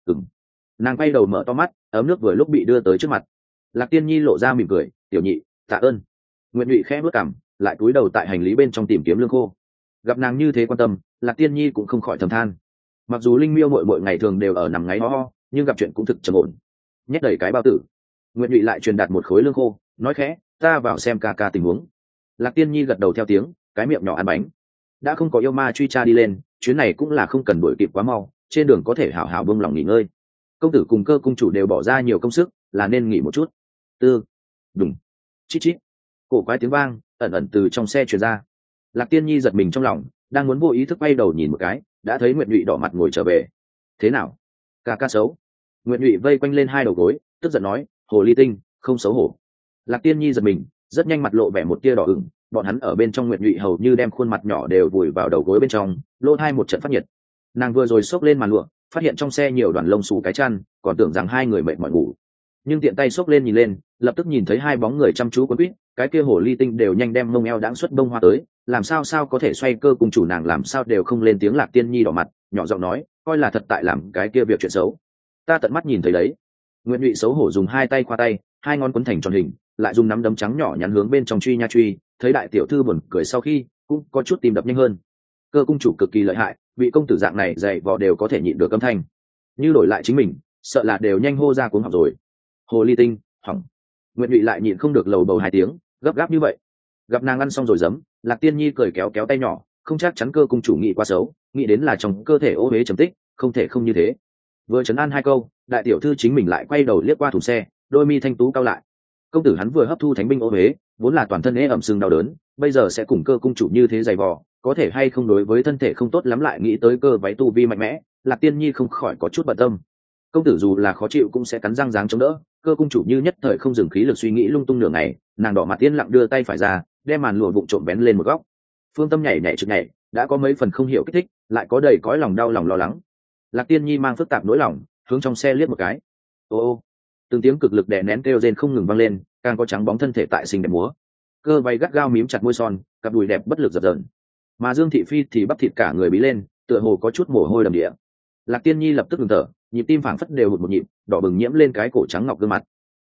Nàng quay đầu mở to mắt, ấm nước vừa lúc bị đưa tới trước mặt. Lạc Tiên Nhi lộ ra mỉm cười, tiểu nhị, tạ ơn. Nguyệt Nhụy khẽ bước cằm, lại cúi đầu tại hành lý bên trong tìm kiếm lương khô. Gặp nàng như thế quan tâm, Lạc Tiên Nhi cũng không khỏi thầm than. Mặc dù Linh Miêu mỗi ngày thường đều ở nằm ngáy ho ho, nhưng gặp chuyện cũng thực trầm ổn. Nhét đầy cái bao tử, Nguyệt Nhụy lại truyền đạt một khối lương khô, nói khẽ, ta vào xem ca ca tình huống. Lạc Tiên Nhi gật đầu theo tiếng, cái miệng nhỏ ăn bánh. Đã không có yêu ma truy tra đi lên, chuyến này cũng là không cần đuổi kịp quá mau, trên đường có thể hảo hảo buông lòng nghỉ ngơi. công tử cùng cơ cung chủ đều bỏ ra nhiều công sức, là nên nghỉ một chút. Tư, đùng, chít chít, cổ quái tiếng vang ẩn ẩn từ trong xe truyền ra. Lạc Tiên Nhi giật mình trong lòng, đang muốn vô ý thức quay đầu nhìn một cái, đã thấy Nguyệt Nhụy đỏ mặt ngồi trở về. Thế nào? Ca ca xấu. Nguyệt Nhụy vây quanh lên hai đầu gối, tức giận nói, hồ ly tinh, không xấu hổ. Lạc Tiên Nhi giật mình, rất nhanh mặt lộ vẻ một tia đỏ ửng, bọn hắn ở bên trong Nguyệt Nhụy hầu như đem khuôn mặt nhỏ đều vùi vào đầu gối bên trong, lỗ hai một trận phát nhiệt. Nàng vừa rồi xốc lên màn lụa, phát hiện trong xe nhiều đoàn lông xù cái chăn, còn tưởng rằng hai người mệt mỏi ngủ. Nhưng tiện tay xốc lên nhìn lên, lập tức nhìn thấy hai bóng người chăm chú quấn quýt, cái kia hồ ly tinh đều nhanh đem mông eo đãng xuất bông hoa tới, làm sao có thể xoay cơ cùng chủ nàng làm sao đều không lên tiếng. Lạc Tiên Nhi đỏ mặt, nhỏ giọng nói, coi là thật tại làm cái kia việc chuyện xấu. Ta tận mắt nhìn thấy đấy. Nguyễn Nhụy xấu hổ dùng hai tay khoa tay, hai ngón quấn thành tròn hình, lại dùng nắm đấm trắng nhỏ nhắn hướng bên trong truy nha truy, thấy đại tiểu thư buồn cười sau khi cũng có chút tìm đập nhanh hơn. Cơ cung chủ cực kỳ lợi hại, vị công tử dạng này dày vò đều có thể nhịn được âm thanh, như đổi lại chính mình sợ là đều nhanh hô ra cuống học rồi. Hồ ly tinh hỏng. Nguyệt Nhụy lại nhịn không được lầu bầu hai tiếng, gấp gáp như vậy. Gặp nàng ăn xong rồi giấm, Lạc Tiên Nhi cười kéo kéo tay nhỏ, không chắc chắn cơ cung chủ nghĩ quá xấu, nghĩ đến là trong cơ thể ô huế trầm tích, không thể không như thế. Vừa trấn an hai câu, đại tiểu thư chính mình lại quay đầu liếc qua thùng xe, đôi mi thanh tú cao lại. Công tử hắn vừa hấp thu thánh binh ô huế, vốn là toàn thân ế ẩm sưng đau đớn, bây giờ sẽ cùng cơ cung chủ như thế dày vò, có thể hay không đối với thân thể không tốt lắm. Lại nghĩ tới cơ váy tu vi mạnh mẽ, Lạc Tiên Nhi không khỏi có chút bận tâm. Công tử dù là khó chịu cũng sẽ cắn răng dáng chống đỡ, cơ cung chủ như nhất thời không dừng khí lực suy nghĩ lung tung nửa ngày, nàng đỏ mặt yên lặng đưa tay phải ra, đem màn lụa vụng trộm bén lên một góc. Phương Tâm nhảy nhảy trực nhảy, đã có mấy phần không hiểu kích thích, lại có đầy cõi lòng đau lòng lo lắng. Lạc Tiên Nhi mang phức tạp nỗi lòng, hướng trong xe liếc một cái. Ô, từng tiếng cực lực đè nén kêu rên không ngừng vang lên, càng có trắng bóng thân thể tại xinh đẹp múa. Cơ váy gắt gao mím chặt môi son, cặp đùi đẹp bất lực dập dờn. Mà Dương Thị Phi thì bắp thịt cả người bí lên, tựa hồ có chút mồ hôi đầm địa. Lạc Tiên Nhi lập tức ngừng thở, nhịp tim phảng phất đều hụt một nhịp, đỏ bừng nhiễm lên cái cổ trắng ngọc gương mặt.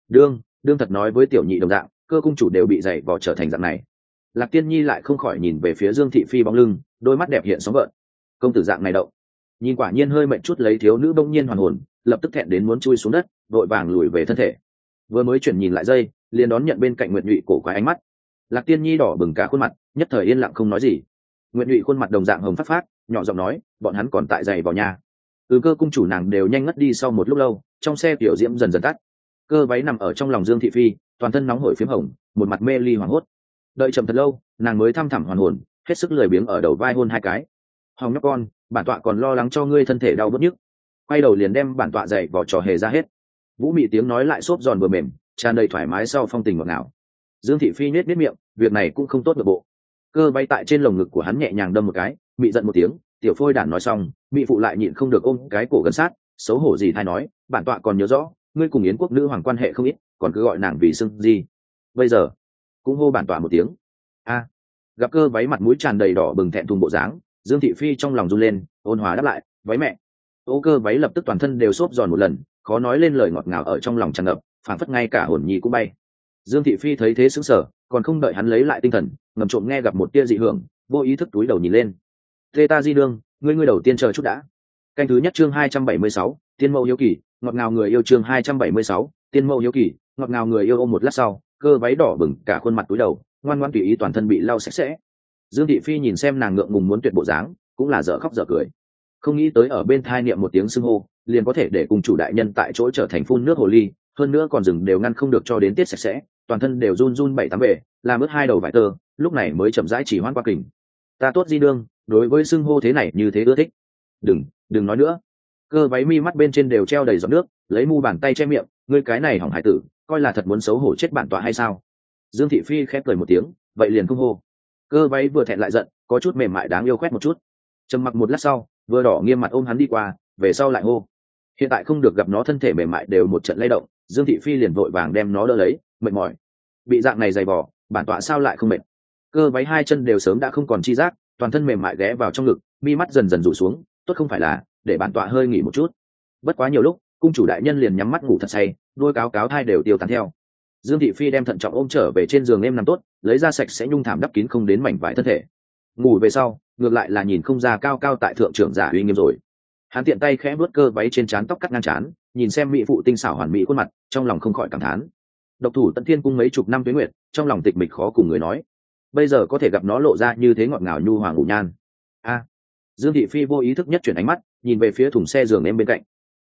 Đương thật nói với tiểu nhị đồng dạng, cơ cung chủ đều bị dày vò trở thành dạng này. Lạc Tiên Nhi lại không khỏi nhìn về phía Dương Thị Phi bóng lưng, đôi mắt đẹp hiện sóng gợn. Công tử dạng này đậu, nhìn quả nhiên hơi mệt chút, lấy thiếu nữ bỗng nhiên hoàn hồn, lập tức thẹn đến muốn chui xuống đất, vội vàng lùi về thân thể. Vừa mới chuyển nhìn lại dây, liền đón nhận bên cạnh Nguyệt Nhụy cổ quái ánh mắt. Lạc Tiên Nhi đỏ bừng cả khuôn mặt, nhất thời yên lặng không nói gì. Nguyệt Nhụy khuôn mặt đồng dạng hồng phát phát, nhỏ giọng nói, bọn hắn còn tại giày vào nhà. Cơ cung chủ nàng đều nhanh ngất đi. Sau một lúc lâu, trong xe tiểu diễm dần dần tắt. Cơ váy nằm ở trong lòng Dương Thị Phi, toàn thân nóng hổi phím hồng, một mặt mê ly hoảng hốt. Đợi chậm thật lâu, nàng mới thăm thẳm hoàn hồn, hết sức lười biếng ở đầu vai hôn hai cái. Hồng nhóc con, bản tọa còn lo lắng cho ngươi thân thể đau bứt nhức. Quay đầu liền đem bản tọa dậy vò trò hề ra hết. Vũ Mị tiếng nói lại xốp giòn vừa mềm, tràn đầy thoải mái sau phong tình ngọt ngào. Dương Thị Phi nhếch miệng, việc này cũng không tốt được bộ. Cơ bay tại trên lồng ngực của hắn nhẹ nhàng đâm một cái, Mị giận một tiếng, tiểu phôi đản nói xong, Mị phụ lại nhịn không được ôm cái cổ gần sát, xấu hổ gì thay nói, bản tọa còn nhớ rõ, ngươi cùng Yến quốc nữ hoàng quan hệ không ít, còn cứ gọi nàng vì xưng gì. Bây giờ cũng hô bản tọa một tiếng. A. Gặp cơ váy mặt mũi tràn đầy đỏ bừng thẹn thùng bộ dáng, Dương Thị Phi trong lòng run lên, ôn hòa đáp lại, váy mẹ. Ô cơ váy lập tức toàn thân đều xốp giòn một lần, khó nói lên lời ngọt ngào ở trong lòng tràn ngập, phảng phất ngay cả hồn nhi cũng bay. Dương Thị Phi thấy thế sững sờ, còn không đợi hắn lấy lại tinh thần, ngầm trộm nghe gặp một tia dị hưởng, vô ý thức túi đầu nhìn lên. Tê ta di đương, ngươi đầu tiên chờ chút đã. Canh thứ nhất chương 276, tiên mẫu hiếu kỳ, ngọt ngào người yêu chương 276, tiên mẫu hiếu kỳ, ngọt ngào người yêu. Ôm một lát sau, cơ váy đỏ bừng cả khuôn mặt túi đầu, ngoan ngoãn tùy ý toàn thân bị lau sạch sẽ. Dương Thị Phi nhìn xem nàng ngượng ngùng muốn tuyệt bộ dáng, cũng là dở khóc dở cười. Không nghĩ tới ở bên thai niệm một tiếng xưng hô, liền có thể để cùng chủ đại nhân tại chỗ trở thành phun nước hồ ly, hơn nữa còn rừng đều ngăn không được cho đến tiết sạch sẽ, toàn thân đều run run bảy tám bể, làm ướt hai đầu vải tơ, lúc này mới chậm rãi chỉ hoan qua kình. Ta tốt di đương, đối với xưng hô thế này như thế ưa thích. Đừng nói nữa. Cơ váy mi mắt bên trên đều treo đầy giọt nước, lấy mu bàn tay che miệng, ngươi cái này hỏng hải tử, coi là thật muốn xấu hổ chết bản tọa hay sao? Dương Thị Phi khép cười một tiếng, vậy liền không hô. Cơ váy vừa thẹn lại giận, có chút mềm mại đáng yêu khoét một chút. Trầm mặc một lát sau, vừa đỏ nghiêm mặt ôm hắn đi qua, về sau lại hô. Hiện tại không được gặp nó thân thể mềm mại đều một trận lay động, Dương Thị Phi liền vội vàng đem nó đỡ lấy, mệt mỏi. Bị dạng này dày vò, bản tọa sao lại không mệt? Cơ váy hai chân đều sớm đã không còn chi giác, toàn thân mềm mại ghé vào trong ngực, mi mắt dần dần rủ xuống, tốt không phải là để bản tọa hơi nghỉ một chút. Bất quá nhiều lúc, cung chủ đại nhân liền nhắm mắt ngủ thật say, đôi cáo cáo thai đều tiêu tán theo. Dương Thị Phi đem thận trọng ôm trở về trên giường em nằm tốt, lấy ra sạch sẽ nhung thảm đắp kín không đến mảnh vải thân thể. Ngủ về sau, ngược lại là nhìn không ra cao cao tại thượng trưởng giả uy nghiêm rồi. Hắn tiện tay khẽ vuốt cơ váy trên trán tóc cắt ngang trán, nhìn xem mỹ phụ tinh xảo hoàn mỹ khuôn mặt, trong lòng không khỏi cảm thán. Độc thủ Tận Thiên cung mấy chục năm tuế nguyệt, trong lòng tịch mịch khó cùng người nói. Bây giờ có thể gặp nó lộ ra như thế ngọt ngào nhu hòa ngủ nhan. A. Dương Thị Phi vô ý thức nhất chuyển ánh mắt, nhìn về phía thùng xe giường em bên cạnh.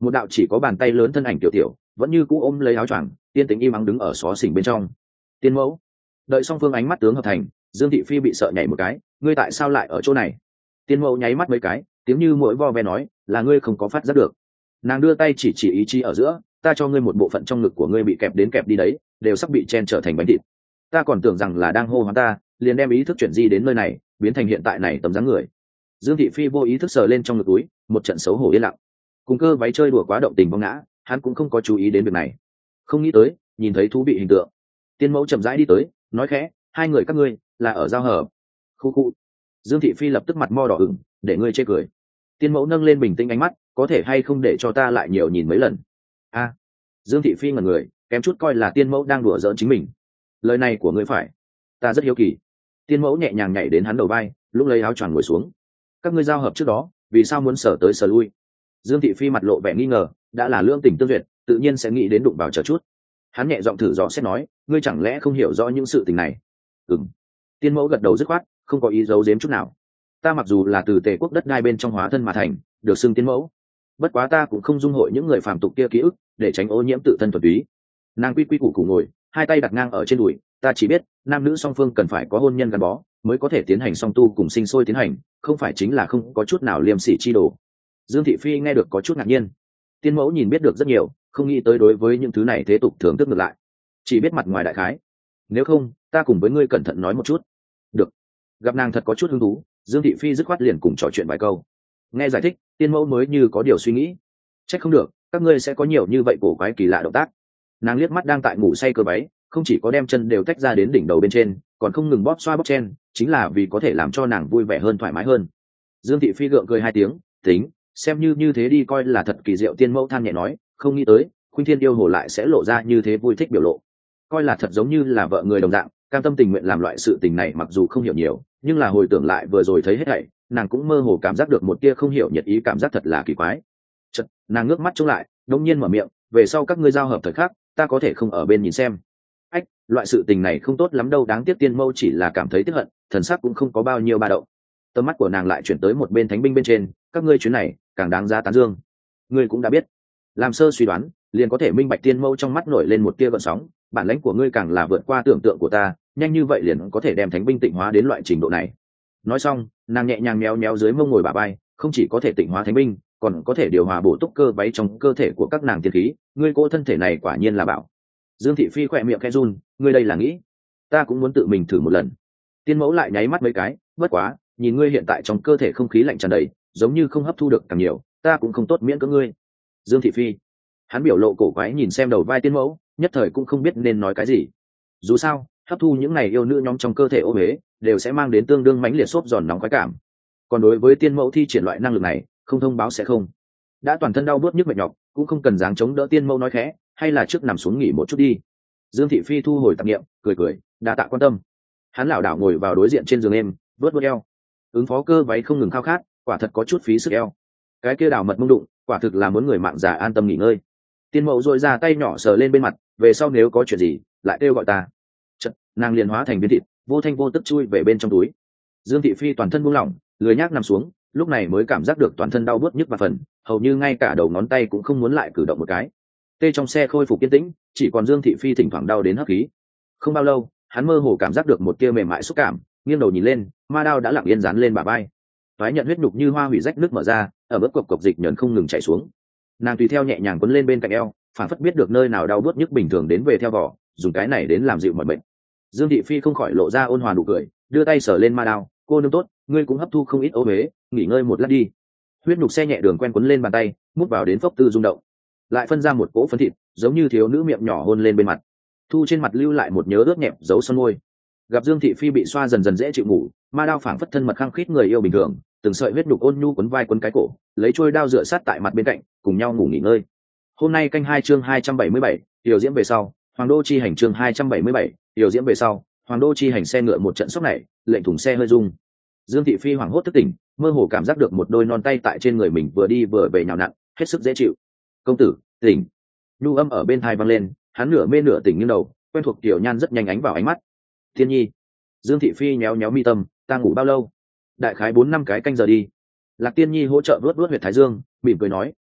một đạo chỉ có bàn tay lớn thân ảnh tiểu tiểu vẫn như cũ ôm lấy áo choàng, tiên tính im ắng đứng ở xó xỉnh bên trong. Tiên mẫu. Đợi song phương ánh mắt tướng hợp thành, Dương Thị Phi bị sợ nhảy một cái, ngươi tại sao lại ở chỗ này? Tiên mẫu nháy mắt mấy cái, tiếng như mỗi vo ve nói, là ngươi không có phát giác được. Nàng đưa tay chỉ ý chí ở giữa, ta cho ngươi một bộ phận trong ngực của ngươi bị kẹp đến kẹp đi đấy, đều sắp bị chen trở thành bánh thịt. Ta còn tưởng rằng là đang hô hoán ta, liền đem ý thức chuyển di đến nơi này, biến thành hiện tại này tấm dáng người. Dương Thị Phi vô ý thức sờ lên trong ngực túi, một trận xấu hổ yên lặng. Cùng cơ váy chơi đùa quá động tình vong ngã, hắn cũng không có chú ý đến việc này. Không nghĩ tới, nhìn thấy thú bị hình tượng. Tiên mẫu chậm rãi đi tới, nói khẽ, hai người các ngươi là ở giao hợp. Khu khu. Dương Thị Phi lập tức mặt mo đỏ ửng, để ngươi chê cười. Tiên mẫu nâng lên bình tĩnh ánh mắt, có thể hay không để cho ta lại nhiều nhìn mấy lần. A. Dương Thị Phi ngẩn người, kém chút coi là tiên mẫu đang đùa giỡn chính mình. Lời này của ngươi phải, ta rất hiếu kỳ. Tiên mẫu nhẹ nhàng nhảy đến hắn đầu vai, lúc lấy áo choàng ngồi xuống. Các ngươi giao hợp trước đó, vì sao muốn sở tới sở lui? Dương Thị Phi mặt lộ vẻ nghi ngờ, đã là lương tình tương duyệt, tự nhiên sẽ nghĩ đến đụng vào chờ chút. Hắn nhẹ giọng thử dò xét nói, ngươi chẳng lẽ không hiểu rõ những sự tình này? Ừm. Tiên mẫu gật đầu dứt khoát, không có ý giấu giếm chút nào. Ta mặc dù là từ Tề quốc đất đai bên trong hóa thân mà thành, được xưng tiên mẫu, bất quá ta cũng không dung hội những người phàm tục kia ký ức, để tránh ô nhiễm tự thân thuần túy. Nàng quy quy củ củ ngồi, hai tay đặt ngang ở trên đùi, ta chỉ biết nam nữ song phương cần phải có hôn nhân gắn bó mới có thể tiến hành song tu cùng sinh sôi tiến hành, không phải chính là không có chút nào liêm sỉ chi đồ. Dương Thị Phi nghe được có chút ngạc nhiên. Tiên mẫu nhìn biết được rất nhiều, không nghĩ tới đối với những thứ này thế tục thưởng thức ngược lại, chỉ biết mặt ngoài đại khái. Nếu không, ta cùng với ngươi cẩn thận nói một chút. Được. Gặp nàng thật có chút hứng thú, Dương Thị Phi dứt khoát liền cùng trò chuyện vài câu. Nghe giải thích, tiên mẫu mới như có điều suy nghĩ. Trách không được, các ngươi sẽ có nhiều như vậy cổ quái kỳ lạ động tác. Nàng liếc mắt đang tại ngủ say cơ váy, không chỉ có đem chân đều tách ra đến đỉnh đầu bên trên, còn không ngừng bóp xoa bóp chen, chính là vì có thể làm cho nàng vui vẻ hơn, thoải mái hơn. Dương Thị Phi gượng cười hai tiếng, tính, xem như thế đi, coi là thật kỳ diệu. Tiên mẫu than nhẹ nói, không nghĩ tới Khuynh Thiên yêu hồ lại sẽ lộ ra như thế vui thích biểu lộ, coi là thật giống như là vợ người đồng dạng, cam tâm tình nguyện làm loại sự tình này. Mặc dù không hiểu nhiều, nhưng là hồi tưởng lại vừa rồi thấy hết thảy, nàng cũng mơ hồ cảm giác được một tia không hiểu nhiệt ý, cảm giác thật là kỳ quái. Chợt, nàng ngước mắt trông lại, đống nhiên mở miệng, về sau các ngươi giao hợp thời khắc, ta có thể không ở bên nhìn xem. Ách, loại sự tình này không tốt lắm đâu, đáng tiếc. Tiên mẫu chỉ là cảm thấy tiếc hận, thần sắc cũng không có bao nhiêu ba động. Tầm mắt của nàng lại chuyển tới một bên thánh binh bên trên, các ngươi chuyến này càng đáng giá tán dương. Ngươi cũng đã biết, làm sơ suy đoán liền có thể minh bạch. Tiên mẫu trong mắt nổi lên một tia gợn sóng, bản lãnh của ngươi càng là vượt qua tưởng tượng của ta, nhanh như vậy liền có thể đem thánh binh tịnh hóa đến loại trình độ này. Nói xong, nàng nhẹ nhàng méo méo dưới mông ngồi bả vai, không chỉ có thể tịnh hóa thánh binh, còn có thể điều hòa bổ túc cơ váy trong cơ thể của các nàng tiên khí. Ngươi cô thân thể này quả nhiên là bảo. Dương Thị Phi khỏe miệng khẽ run, ngươi đây là nghĩ ta cũng muốn tự mình thử một lần. Tiên mẫu lại nháy mắt mấy cái, bất quá nhìn ngươi hiện tại trong cơ thể không khí lạnh tràn đầy, giống như không hấp thu được càng nhiều, ta cũng không tốt miễn cưỡng ngươi. Dương Thị Phi, hắn biểu lộ cổ quái nhìn xem đầu vai tiên mẫu, nhất thời cũng không biết nên nói cái gì. Dù sao hấp thu những này yêu nữ nhóm trong cơ thể ô huế đều sẽ mang đến tương đương mãnh liệt xốp giòn nóng khoái cảm, còn đối với tiên mẫu thi triển loại năng lực này, không thông báo sẽ không. Đã toàn thân đau bớt nhức mệt nhọc, cũng không cần dáng chống đỡ. Tiên mẫu nói khẽ, hay là trước nằm xuống nghỉ một chút đi. Dương Thị Phi thu hồi tạp niệm, cười cười, đa tạ quan tâm. Hắn lảo đảo ngồi vào đối diện trên giường êm, vớt vớt eo. Ứng phó cơ váy không ngừng khao khát, quả thật có chút phí sức eo. Cái kia đảo mật mông đụng, quả thực là muốn người mạng già an tâm nghỉ ngơi. Tiên mẫu dội ra tay nhỏ sờ lên bên mặt, về sau nếu có chuyện gì lại kêu gọi ta. Chật, nàng liền hóa thành viên thịt, vô thanh vô tức chui về bên trong túi. Dương Thị Phi toàn thân buông lỏng, lười nhác nằm xuống, lúc này mới cảm giác được toàn thân đau bớt nhức và phần, hầu như ngay cả đầu ngón tay cũng không muốn lại cử động một cái. Tê trong xe khôi phục yên tĩnh, chỉ còn Dương Thị Phi thỉnh thoảng đau đến hấp khí. Không bao lâu, hắn mơ hồ cảm giác được một tia mềm mại xúc cảm, nghiêng đầu nhìn lên, ma đao đã lặng yên dán lên bả vai. Toái nhận huyết nhục như hoa hủy rách nước mở ra, ở bước cộc cộc dịch nhẫn không ngừng chảy xuống. Nàng tùy theo nhẹ nhàng quấn lên bên cạnh eo, phản phất biết được nơi nào đau bớt nhức bình thường đến về theo vỏ, dùng cái này đến làm dịu mọi bệnh. Dương Thị Phi không khỏi lộ ra ôn hòa nụ cười, đưa tay sờ lên ma đao, cô nương tốt, ngươi cũng hấp thu không ít ô huế, nghỉ ngơi một lát đi. Huyết nhục xe nhẹ đường quen quấn lên bàn tay, mút vào đến phốc tư rung động, lại phân ra một cỗ phấn thịt, giống như thiếu nữ miệng nhỏ hôn lên bên mặt, thu trên mặt lưu lại một nhớ ướt nhẹp dấu son môi. Gặp Dương Thị Phi bị xoa dần dần dễ chịu ngủ, ma đao phảng phất thân mật khăng khít người yêu bình thường, từng sợi huyết nhục ôn nhu quấn vai quấn cái cổ, lấy trôi đao dựa sát tại mặt bên cạnh, cùng nhau ngủ nghỉ ngơi. Hôm nay canh 2 chương 277, tiểu diễm về sau, Hoàng đô chi hành chương 277, tiểu diễm về sau, Hoàng đô chi hành. Xe ngựa một trận sốc này, lệnh thùng xe hơi rung. Dương Thị Phi hoảng hốt thức tỉnh, mơ hồ cảm giác được một đôi non tay tại trên người mình vừa đi vừa về nhào nặn, hết sức dễ chịu. Công tử, tỉnh. Nhu âm ở bên tai vang lên, hắn nửa mê nửa tỉnh nghiêng đầu, quen thuộc tiểu nhan rất nhanh ánh vào ánh mắt. Thiên nhi. Dương Thị Phi nhéo nhéo mi tâm, ta ngủ bao lâu? Đại khái 4-5 cái canh giờ đi. Lạc Tiên Nhi hỗ trợ vuốt vuốt huyệt thái dương, mỉm cười nói,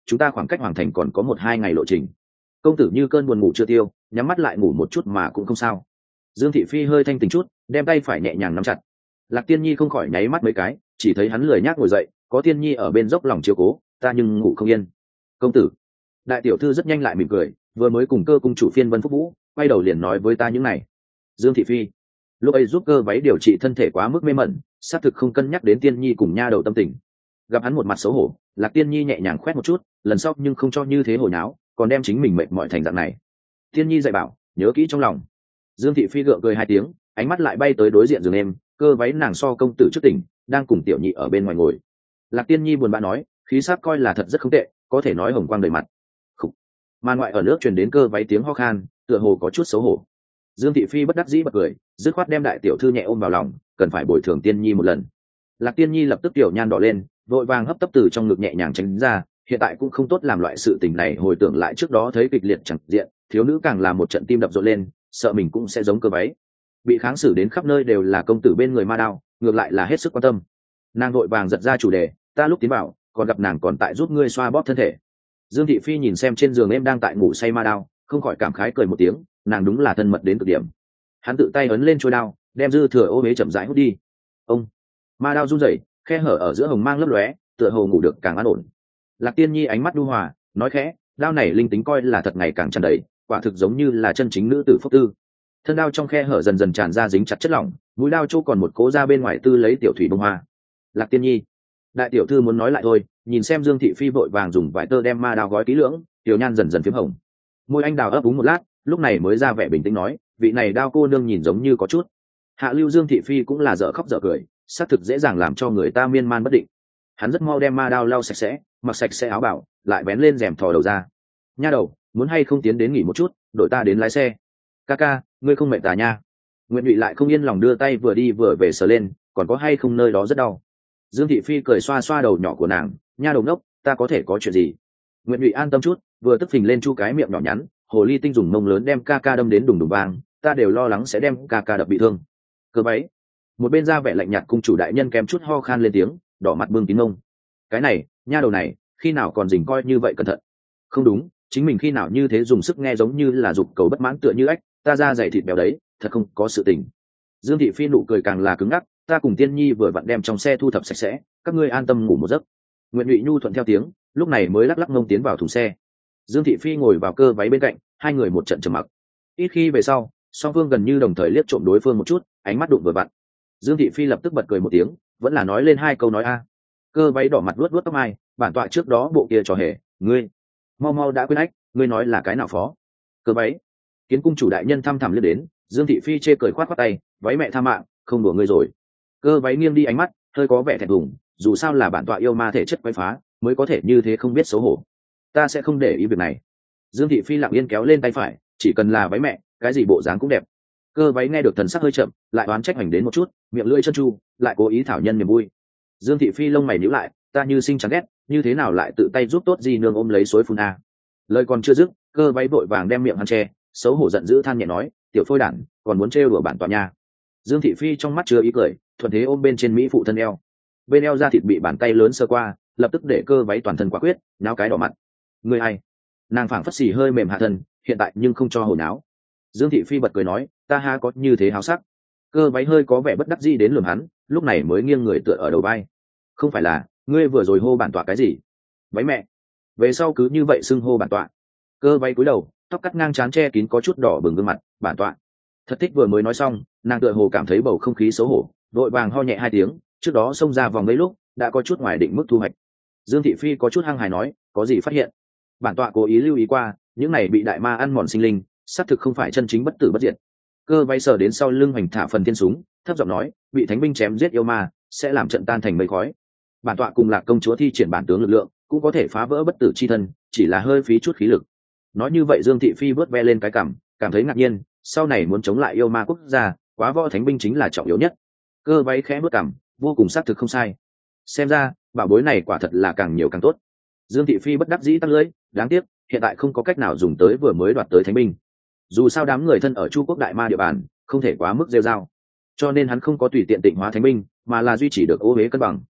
chúng ta khoảng cách hoàng thành còn có 1-2 ngày lộ trình. Công tử như cơn buồn ngủ chưa tiêu, nhắm mắt lại ngủ một chút mà cũng không sao. Dương thị phi hơi thanh tỉnh chút, đem tay phải nhẹ nhàng nắm chặt. Lạc Tiên Nhi không khỏi nháy mắt mấy cái, chỉ thấy hắn lười nhác ngồi dậy, có Tiên Nhi ở bên dốc lòng chiếu cố, ta nhưng ngủ không yên. Công tử. Đại tiểu thư rất nhanh lại mỉm cười, vừa mới cùng Cơ cung chủ phiên vân phúc vũ, quay đầu liền nói với ta những này. Dương thị phi lúc ấy giúp Cơ váy điều trị thân thể quá mức mê mẩn, xác thực không cân nhắc đến Tiên Nhi cùng nha đầu tâm tình. Gặp hắn một mặt xấu hổ, Lạc Tiên Nhi nhẹ nhàng khoét một chút, lần sau nhưng không cho như thế hồi nháo, còn đem chính mình mệt mỏi thành dạng này. Tiên Nhi dạy bảo, nhớ kỹ trong lòng. Dương thị phi gượng cười 2 tiếng, ánh mắt lại bay tới đối diện giường em, Cơ váy nàng so công tử trước tỉnh, đang cùng tiểu nhị ở bên ngoài ngồi. Lạc Tiên Nhi buồn bã nói, khí sắc coi là thật rất không tệ, có thể nói hồng quang đầy mặt. Khủ. Màn ngoại ở nước truyền đến Cơ váy tiếng ho khan, tựa hồ có chút xấu hổ. Dương thị phi bất đắc dĩ bật cười, dứt khoát đem đại tiểu thư nhẹ ôm vào lòng, cần phải bồi thường Tiên Nhi một lần. Lạc Tiên Nhi lập tức tiểu nhan đỏ lên, vội vàng hấp tấp từ trong ngực nhẹ nhàng tránh ra, hiện tại cũng không tốt làm loại sự tình này, hồi tưởng lại trước đó thấy kịch liệt chẳng diện, thiếu nữ càng là một trận tim đập rộn lên, sợ mình cũng sẽ giống Cơ váy bị kháng xử đến khắp nơi đều là công tử bên người ma đao, ngược lại là hết sức quan tâm. Nàng vội vàng giật ra chủ đề, ta lúc tiến vào còn gặp nàng còn tại giúp ngươi xoa bóp thân thể. Dương thị phi nhìn xem trên giường em đang tại ngủ say ma đao, không khỏi cảm khái cười một tiếng, nàng đúng là thân mật đến cực điểm. Hắn tự tay ấn lên chuôi đao, đem dư thừa ô huế chậm rãi hút đi. Ông ma đao run rẩy, khe hở ở giữa hồng mang lấp lóe, tựa hồ ngủ được càng an ổn. Lạc Tiên Nhi ánh mắt nhu hòa, nói khẽ, đao này linh tính coi là thật ngày càng tràn đầy, quả thực giống như là chân chính nữ tử phúc tư. Thân đao trong khe hở dần dần tràn ra dính chặt chất lỏng, mũi đao chỗ còn một cố ra bên ngoài tư lấy tiểu thủy bông hoa. Lạc Tiên Nhi, đại tiểu thư muốn nói lại thôi, nhìn xem Dương thị phi vội vàng dùng vải tơ đem ma đao gói kỹ lưỡng, tiểu nhan dần dần phím hồng. Môi anh đào ấp úng một lát, lúc này mới ra vẻ bình tĩnh nói, vị này đao cô nương nhìn giống như có chút. Hạ lưu Dương thị phi cũng là dở khóc dở cười, xác thực dễ dàng làm cho người ta miên man bất định. Hắn rất mau đem ma đao lau sạch sẽ, mặc sạch sẽ áo bảo, lại vén lên rèm thò đầu ra. Nha đầu, muốn hay không tiến đến nghỉ một chút, đổi ta đến lái xe. Ca ca, ngươi không mệt à nha? Nguyện Nhụy lại không yên lòng đưa tay vừa đi vừa về sờ lên, còn có hay không nơi đó rất đau. Dương thị phi cười xoa xoa đầu nhỏ của nàng, nha đầu ngốc, ta có thể có chuyện gì? Nguyện Nhụy an tâm chút, vừa tức phình lên chu cái miệng nhỏ nhắn, hồ ly tinh dùng mông lớn đem ca ca đâm đến đùng đùng vang, ta đều lo lắng sẽ đem ca ca đập bị thương. Cơ váy. Một bên ra vẻ lạnh nhạt cung chủ đại nhân kém chút ho khan lên tiếng, đỏ mặt bưng kín mông. Cái này, nha đầu này, khi nào còn dình coi như vậy cẩn thận? Không đúng, chính mình khi nào như thế dùng sức nghe giống như là dục cầu bất mãn tựa như ếch, ta ra dày thịt béo đấy, thật không có sự tình. Dương thị phi nụ cười càng là cứng ngắc, ta cùng Tiên Nhi vừa vặn đem trong xe thu thập sạch sẽ, các ngươi an tâm ngủ một giấc. Nguyện Nhụy nhu thuận theo tiếng, lúc này mới lắc lắc ngông tiến vào thùng xe. Dương thị phi ngồi vào Cơ váy bên cạnh, hai người một trận trầm mặc. Ít khi về sau, song phương gần như đồng thời liếc trộm đối phương một chút, ánh mắt đụng vừa vặn. Dương thị phi lập tức bật cười một tiếng, vẫn là nói lên 2 câu nói a. Cơ váy đỏ mặt luốt luốt tóc mai, bản tọa trước đó bộ kia trò hề, ngươi mau mau đã quên ách, ngươi nói là cái nào phó? Cơ váy. Kiến cung chủ đại nhân thăm thẳm liếc đến, Dương thị phi chê cười khoát khoát tay, váy mẹ tha mạng, không đùa ngươi rồi. Cơ váy nghiêng đi ánh mắt, hơi có vẻ thẹn thùng, dù sao là bản tọa yêu ma thể chất quấy phá, mới có thể như thế không biết xấu hổ. Ta sẽ không để ý việc này. Dương thị phi lặng yên kéo lên tay phải, chỉ cần là váy mẹ, cái gì bộ dáng cũng đẹp. Cơ váy nghe được thần sắc hơi chậm, lại oán trách hành đến một chút, miệng lưỡi chân chu, lại cố ý thảo nhân niềm vui. Dương thị phi lông mày nhíu lại, ta như sinh chán ghét, như thế nào lại tự tay giúp tốt gì nương ôm lấy suối phun a. Lời còn chưa dứt, Cơ váy vội vàng đem miệng hắn che, xấu hổ giận dữ than nhẹ nói, tiểu phôi đản, còn muốn trêu đùa bản tọa nha. Dương thị phi trong mắt chứa ý cười, thuận thế ôm bên trên mỹ phụ thân eo. Bên eo da thịt bị bàn tay lớn sơ qua, lập tức để Cơ váy toàn thân quả quyết, náo cái đỏ mặt. Người ai? Nàng phảng phất xì hơi mềm hạ thân, hiện tại nhưng không cho hồi náo. Dương thị phi bật cười nói, ta ha có như thế háo sắc. Cơ váy hơi có vẻ bất đắc dĩ đến lườm hắn, lúc này mới nghiêng người tựa ở đầu vai. Không phải là, ngươi vừa rồi hô bản tọa cái gì? Váy mẹ. Về sau cứ như vậy xưng hô bản tọa. Cơ váy cúi đầu, tóc cắt ngang trán che kín có chút đỏ bừng gương mặt, bản tọa. Thật thích vừa mới nói xong, nàng tựa hồ cảm thấy bầu không khí xấu hổ, đội vàng ho nhẹ 2 tiếng, trước đó xông ra vòng mấy lúc, đã có chút ngoài định mức thu hoạch. Dương thị phi có chút hăng hài nói, có gì phát hiện? Bản tọa cố ý lưu ý qua, những này bị đại ma ăn mòn sinh linh, xác thực không phải chân chính bất tử bất diệt. Cơ váy sờ đến sau lưng hoành thả phần thiên súng, thấp giọng nói, bị thánh binh chém giết yêu ma, sẽ làm trận tan thành mây khói. Bản tọa cùng Lạc công chúa thi triển bản tướng lực lượng, cũng có thể phá vỡ bất tử chi thân, chỉ là hơi phí chút khí lực. Nói như vậy Dương thị phi vớt ve lên cái cảm thấy ngạc nhiên, sau này muốn chống lại yêu ma quốc gia, quá võ thánh binh chính là trọng yếu nhất. Cơ váy khẽ bước cằm, vô cùng xác thực không sai. Xem ra, bảo bối này quả thật là càng nhiều càng tốt. Dương thị phi bất đắc dĩ tắc lưỡi, đáng tiếc, hiện tại không có cách nào dùng tới vừa mới đoạt tới thánh binh. Dù sao đám người thân ở Chu quốc đại ma địa bàn, không thể quá mức rêu rao, cho nên hắn không có tùy tiện tịnh hóa thánh binh, mà là duy trì được ô huế cân bằng.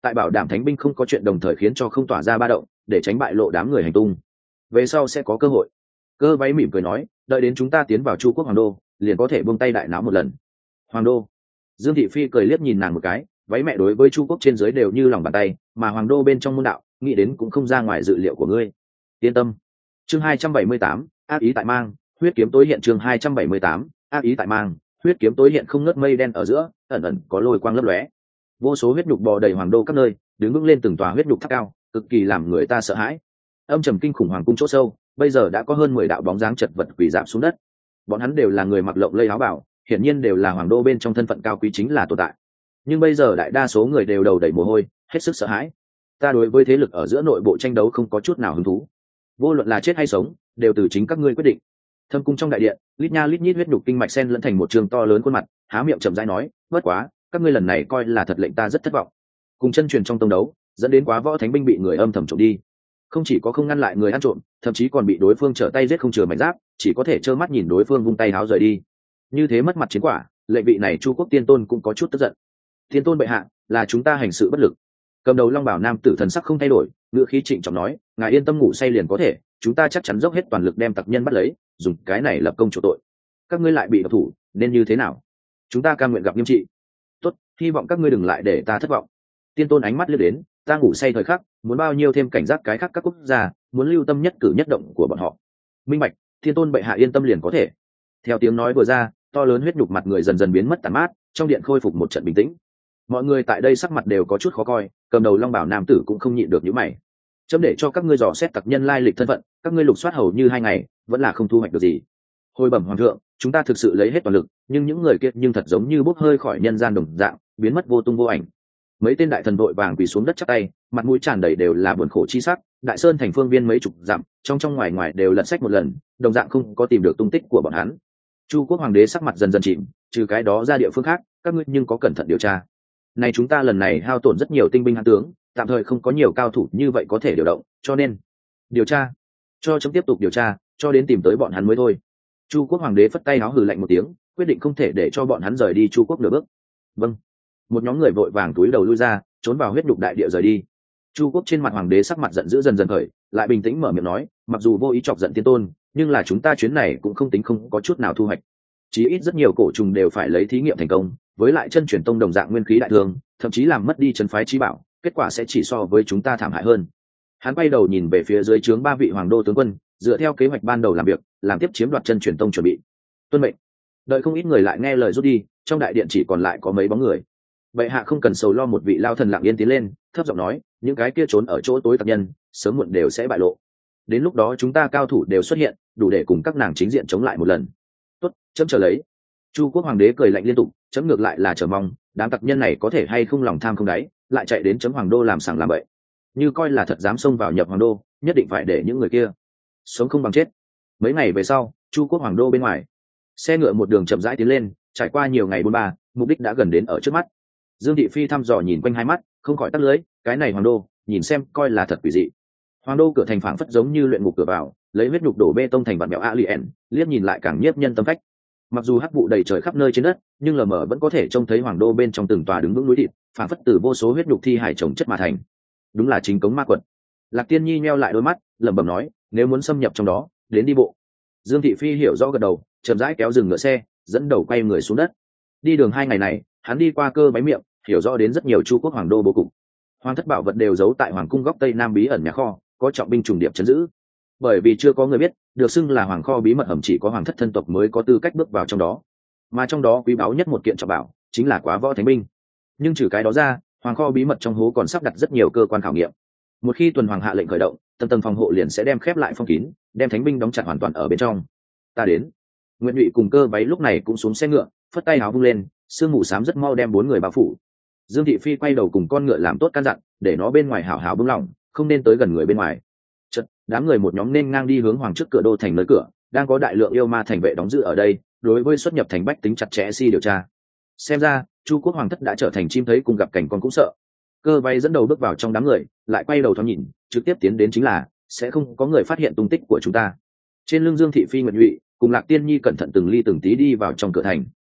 tại bảo đảm thánh binh không có chuyện đồng thời khiến cho không tỏa ra ba động, để tránh bại lộ đám người hành tung. Về sau sẽ có cơ hội. Cơ váy mỉm cười nói, đợi đến chúng ta tiến vào Chu quốc hoàng đô, liền có thể buông tay đại náo một lần. Hoàng đô. Dương Thị Phi cười liếc nhìn nàng một cái, váy mẹ đối với Chu quốc trên dưới đều như lòng bàn tay, mà hoàng đô bên trong môn đạo, nghĩ đến cũng không ra ngoài dự liệu của ngươi. Yên tâm. Chương 278, ác ý tại mang, huyết kiếm tối hiện. Chương 278, ác ý tại mang, huyết kiếm tối hiện. Không ngớt mây đen ở giữa, ẩn ẩn có lôi quang lấp lóe. Vô số huyết nhục bò đầy hoàng đô các nơi, đứng vững lên từng tòa huyết nhục tháp cao, cực kỳ làm người ta sợ hãi. Âm trầm kinh khủng hoàng cung chỗ sâu, bây giờ đã có hơn 10 đạo bóng dáng chật vật quỳ rạp xuống đất. Bọn hắn đều là người mặc lộng lẫy áo bào, hiển nhiên đều là hoàng đô bên trong thân phận cao quý chính là tồn tại. Nhưng bây giờ đại đa số người đều đầu đầy mồ hôi, hết sức sợ hãi. Ta đối với thế lực ở giữa nội bộ tranh đấu không có chút nào hứng thú. Vô luận là chết hay sống, đều từ chính các ngươi quyết định. Thâm cung trong đại điện, lít nha lít nhít huyết nhục kinh mạch sen lẫn thành một trường to lớn khuôn mặt, há miệng chậm rãi nói, bất quá, các ngươi lần này coi là thật lệnh ta rất thất vọng. Cùng chân truyền trong tông đấu, dẫn đến quá võ thánh binh bị người âm thầm trộm đi. Không chỉ có không ngăn lại người ăn trộm, thậm chí còn bị đối phương trở tay giết không chừa mảnh giáp, chỉ có thể trơ mắt nhìn đối phương vung tay háo rời đi. Như thế mất mặt chiến quả, lệnh vị này Chu quốc tiên tôn cũng có chút tức giận. Tiên tôn bệ hạ, là chúng ta hành sự bất lực. Cầm đầu long bảo nam tử thần sắc không thay đổi, ngữ khí trịnh trọng nói, ngài yên tâm ngủ say liền có thể, chúng ta chắc chắn dốc hết toàn lực đem tặc nhân bắt lấy, dùng cái này lập công chỗ tội. Các ngươi lại bị độc thủ, nên như thế nào? Chúng ta cam nguyện gặp nghiêm trị. Tốt, hy vọng các ngươi đừng lại để ta thất vọng. Tiên tôn ánh mắt liếc đến, ta ngủ say thời khắc, muốn bao nhiêu thêm cảnh giác cái khác các quốc gia, muốn lưu tâm nhất cử nhất động của bọn họ. Minh bạch, tiên tôn bệ hạ yên tâm liền có thể. Theo tiếng nói vừa ra, to lớn huyết nhục mặt người dần dần biến mất tàn mát, trong điện khôi phục một trận bình tĩnh. Mọi người tại đây sắc mặt đều có chút khó coi, cầm đầu long bảo nam tử cũng không nhịn được những mày. Chấm để cho các ngươi dò xét tặc nhân lai lịch thân phận, các ngươi lục soát hầu như 2 ngày, vẫn là không thu hoạch được gì. Hồi bẩm hoàng thượng, chúng ta thực sự lấy hết toàn lực, nhưng những người kia nhưng thật giống như bốc hơi khỏi nhân gian đồng dạng, biến mất vô tung vô ảnh. Mấy tên đại thần vội vàng quỳ xuống đất chắp tay, mặt mũi tràn đầy đều là buồn khổ chi sắc. Đại sơn thành phương viên mấy chục dặm, trong ngoài ngoài đều lật sách một lần, đồng dạng không có tìm được tung tích của bọn hắn. Chu quốc hoàng đế sắc mặt dần dần chìm, trừ cái đó ra địa phương khác, các ngươi nhưng có cẩn thận điều tra. Này chúng ta lần này hao tổn rất nhiều tinh binh hãn tướng, tạm thời không có nhiều cao thủ như vậy có thể điều động, cho nên điều tra, cho chấm tiếp tục điều tra, cho đến tìm tới bọn hắn mới thôi. Chu quốc hoàng đế phất tay áo hừ lạnh một tiếng, quyết định không thể để cho bọn hắn rời đi Chu quốc nửa bước. Vâng. Một nhóm người vội vàng túi đầu lui ra, trốn vào huyết nhục đại địa rời đi. Chu quốc trên mặt hoàng đế sắc mặt giận dữ dần dần khởi, lại bình tĩnh mở miệng nói, mặc dù vô ý chọc giận tiên tôn, nhưng là chúng ta chuyến này cũng không tính không có chút nào thu hoạch. Chí ít rất nhiều cổ trùng đều phải lấy thí nghiệm thành công, với lại chân truyền tông đồng dạng nguyên khí đại thương, thậm chí làm mất đi chân phái chí bảo, kết quả sẽ chỉ so với chúng ta thảm hại hơn. Hắn quay đầu nhìn về phía dưới trướng 3 vị hoàng đô tướng quân, dựa theo kế hoạch ban đầu làm việc, làm tiếp chiếm đoạt chân truyền tông chuẩn bị. Tuân mệnh. Đợi không ít người lại nghe lời rút đi, trong đại điện chỉ còn lại có mấy bóng người. Bệ hạ không cần sầu lo, một vị lao thần lặng yên tiến lên, thấp giọng nói, những cái kia trốn ở chỗ tối tặc nhân, sớm muộn đều sẽ bại lộ. Đến lúc đó chúng ta cao thủ đều xuất hiện, đủ để cùng các nàng chính diện chống lại một lần. Tốt, chấm chờ lấy. Chu quốc hoàng đế cười lạnh liên tục, chấm ngược lại là chờ mong, đám tặc nhân này có thể hay không lòng tham không đáy, lại chạy đến chấm hoàng đô làm sàng làm bậy. Như coi là thật dám xông vào nhập hoàng đô, nhất định phải để những người kia sống không bằng chết. Mấy ngày về sau, Chu quốc hoàng đô bên ngoài, xe ngựa một đường chậm rãi tiến lên, trải qua nhiều ngày 43, mục đích đã gần đến ở trước mắt. Dương Thị Phi thăm dò nhìn quanh hai mắt, không khỏi tắt lưới, cái này hoàng đô, nhìn xem coi là thật quỷ dị. Hoàng đô cửa thành phảng phất giống như luyện ngục cửa vào, lấy huyết nhục đổ bê tông thành vạn mèo alien, liếc nhìn lại càng nhiếp nhân tâm phách. Mặc dù hắc vụ đầy trời khắp nơi trên đất, nhưng lờ mờ vẫn có thể trông thấy hoàng đô bên trong từng tòa đứng vững núi thịt, phảng phất từ vô số huyết nhục thi hải chồng chất mà thành. Đúng là chính cống ma quật. Lạc Tiên Nhi nheo lại đôi mắt, lẩm bẩm nói, nếu muốn xâm nhập trong đó, đến đi bộ. Dương Thị Phi hiểu rõ gật đầu, chậm rãi kéo dừng ngựa xe, dẫn đầu quay người xuống đất. Đi đường 2 ngày này, hắn đi qua cơ báy miệng, hiểu rõ đến rất nhiều Chu quốc hoàng đô bố cục. Hoàng thất bảo vật đều giấu tại hoàng cung góc tây nam bí ẩn nhà kho, có trọng binh trùng điệp trấn giữ. Bởi vì chưa có người biết, được xưng là hoàng kho bí mật ẩm chỉ có hoàng thất thân tộc mới có tư cách bước vào trong đó. Mà trong đó quý báu nhất một kiện trọng bảo, chính là Quá Võ Thánh binh. Nhưng trừ cái đó ra, hoàng kho bí mật trong hố còn sắp đặt rất nhiều cơ quan khảo nghiệm. Một khi tuần hoàng hạ lệnh khởi động, tầng tầng phòng hộ liền sẽ đem khép lại phong kín, đem thánh binh đóng chặt hoàn toàn ở bên trong. Ta đến. Nguyễn Nhụy cùng Cơ Váy lúc này cũng xuống xe ngựa, phất tay áo vung lên, sương mù xám rất mau đem 4 người bao phủ. Dương Thị Phi quay đầu cùng con ngựa làm tốt căn dặn, để nó bên ngoài hảo hảo bưng lỏng, không nên tới gần người bên ngoài. Chợt, đám người một nhóm nên ngang đi hướng hoàng trước cửa đô thành nơi cửa, đang có đại lượng yêu ma thành vệ đóng giữ ở đây, đối với xuất nhập thành bách tính chặt chẽ điều tra. Xem ra, Chu quốc hoàng thất đã trở thành chim thấy cùng gặp cảnh con cũng sợ. Cơ Váy dẫn đầu bước vào trong đám người, lại quay đầu thoáng nhìn, trực tiếp tiến đến chính là sẽ không có người phát hiện tung tích của chúng ta. Trên lưng Dương Thị Phi Nguyệt Nhụy cùng Lạc Tiên Nhi cẩn thận từng ly từng tí đi vào trong cửa thành.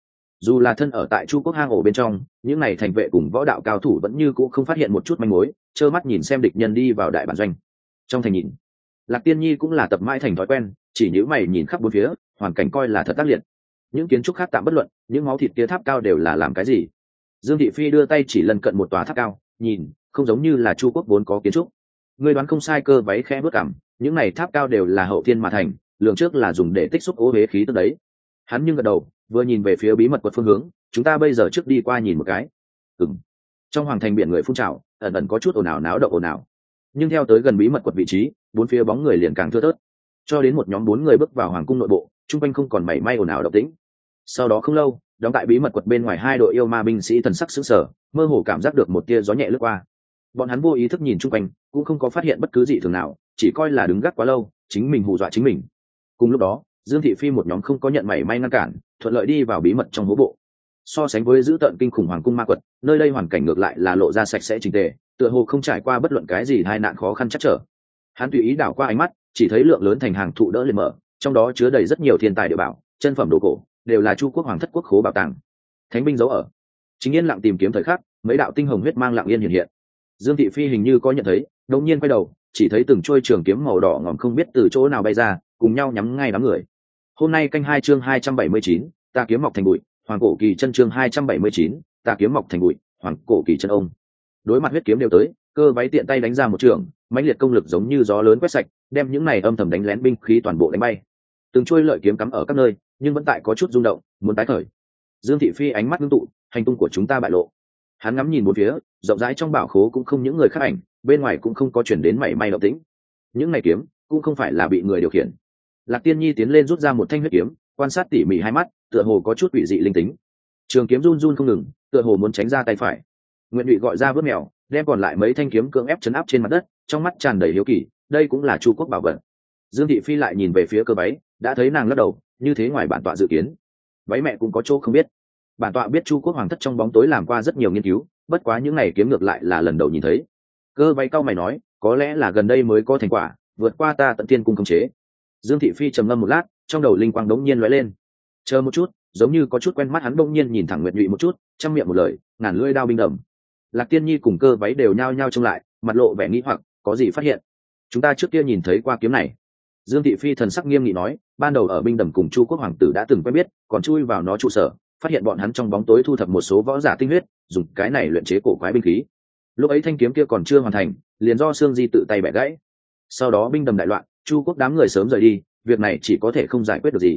Dù là thân ở tại Chu Quốc hang ổ bên trong, những này thành vệ cùng võ đạo cao thủ vẫn như cũ không phát hiện một chút manh mối, trơ mắt nhìn xem địch nhân đi vào đại bản doanh. Trong thành nhìn, Lạc Tiên Nhi cũng là tập mãi thành thói quen, chỉ nhíu mày nhìn khắp bốn phía, hoàn cảnh coi là thật tác liệt. Những kiến trúc khác tạm bất luận, những máu thịt kia tháp cao đều là làm cái gì? Dương Thị Phi đưa tay chỉ lần cận một tòa tháp cao, nhìn, không giống như là Chu Quốc vốn có kiến trúc. Ngươi đoán không sai, cơ váy khẽ bước cằm, những này tháp cao đều là hậu thiên mà thành, lượng trước là dùng để tích xúc ô huế khí tức đấy. Hắn nhưng gật đầu, vừa nhìn về phía bí mật quật phương hướng, chúng ta bây giờ trước đi qua nhìn một cái. Trong hoàng thành biển người phun trào, ẩn ẩn có chút ồn ào náo động ồn ào. Nhưng theo tới gần bí mật quật vị trí, bốn phía bóng người liền càng thưa thớt, cho đến một nhóm 4 người bước vào hoàng cung nội bộ, chung quanh không còn mảy may ồn ào động tĩnh. Sau đó không lâu, đóng tại bí mật quật bên ngoài 2 đội yêu ma binh sĩ thần sắc sững sờ, mơ hồ cảm giác được một tia gió nhẹ lướt qua. Bọn hắn vô ý thức nhìn chung quanh, cũng không có phát hiện bất cứ gì thường nào, chỉ coi là đứng gác quá lâu, chính mình hù dọa chính mình. Cùng lúc đó, Dương Thị Phi một nhóm không có nhận mảy may ngăn cản, thuận lợi đi vào bí mật trong hố bộ. So sánh với dữ tợn kinh khủng hoàng cung ma quật, nơi đây hoàn cảnh ngược lại là lộ ra sạch sẽ chỉnh tề, tựa hồ không trải qua bất luận cái gì tai nạn khó khăn chắc trở. Hắn tùy ý đảo qua ánh mắt, chỉ thấy lượng lớn thành hàng thụ đỡ liền mở, trong đó chứa đầy rất nhiều thiên tài địa bảo, chân phẩm đồ cổ, đều là Chu Quốc hoàng thất quốc khố bảo tàng. Thánh binh giấu ở. Chính yên lặng tìm kiếm thời khắc, mấy đạo tinh hồng huyết mang lặng yên hiện hiện. Dương Thị Phi hình như có nhận thấy, đột nhiên quay đầu, chỉ thấy từng trôi trường kiếm màu đỏ ngòm không biết từ chỗ nào bay ra, cùng nhau nhắm ngay đám người. Hôm nay canh 2 chương 279, ta kiếm mọc thành bụi, hoàng cổ kỳ chân chương 279, ta kiếm mọc thành bụi, hoàng cổ kỳ chân ông. Đối mặt huyết kiếm đều tới, cơ váy tiện tay đánh ra một trường, mãnh liệt công lực giống như gió lớn quét sạch, đem những này âm thầm đánh lén binh khí toàn bộ đánh bay. Từng trôi lợi kiếm cắm ở các nơi, nhưng vẫn tại có chút rung động, muốn tái khởi. Dương Thị Phi ánh mắt ngưng tụ, hành tung của chúng ta bại lộ. Hắn ngắm nhìn một phía, rộng rãi trong bảo khố cũng không những người khác ảnh, bên ngoài cũng không có chuyển đến mảy may động tĩnh. Những này kiếm cũng không phải là bị người điều khiển. Lạc Tiên Nhi tiến lên rút ra một thanh huyết kiếm, quan sát tỉ mỉ hai mắt, tựa hồ có chút quỷ dị linh tính. Trường kiếm run run không ngừng, tựa hồ muốn tránh ra tay phải. Nguyện Nhụy gọi ra vớt mèo, đem còn lại mấy thanh kiếm cưỡng ép chấn áp trên mặt đất, trong mắt tràn đầy hiếu kỳ, đây cũng là Chu Quốc bảo vật. Dương Thị Phi lại nhìn về phía Cơ Váy, đã thấy nàng lắc đầu, như thế ngoài bản tọa dự kiến. Váy mẹ cũng có chỗ không biết. Bản tọa biết Chu Quốc hoàng thất trong bóng tối làm qua rất nhiều nghiên cứu, bất quá những này kiếm ngược lại là lần đầu nhìn thấy. Cơ Váy cau mày nói, có lẽ là gần đây mới có thành quả, vượt qua ta Tận Thiên cung khống chế. Dương Thị Phi trầm ngâm một lát, trong đầu linh quang đống nhiên lóe lên. Chờ một chút, giống như có chút quen mắt, hắn đống nhiên nhìn thẳng Nguyệt Nhụy một chút, trăm miệng một lời, ngàn lưỡi đao binh đầm. Lạc Tiên Nhi cùng Cơ Váy đều nhao nhao trông lại, mặt lộ vẻ nghi hoặc, có gì phát hiện? Chúng ta trước kia nhìn thấy qua kiếm này. Dương Thị Phi thần sắc nghiêm nghị nói, ban đầu ở binh đầm cùng Chu Quốc hoàng tử đã từng quen biết, còn chui vào nó trụ sở, phát hiện bọn hắn trong bóng tối thu thập một số võ giả tinh huyết, dùng cái này luyện chế cổ quái binh khí. Lúc ấy thanh kiếm kia còn chưa hoàn thành, liền do Sương Di tự tay bẻ gãy. Sau đó binh đầm đại loạn, Chu Quốc đám người sớm rời đi, việc này chỉ có thể không giải quyết được gì.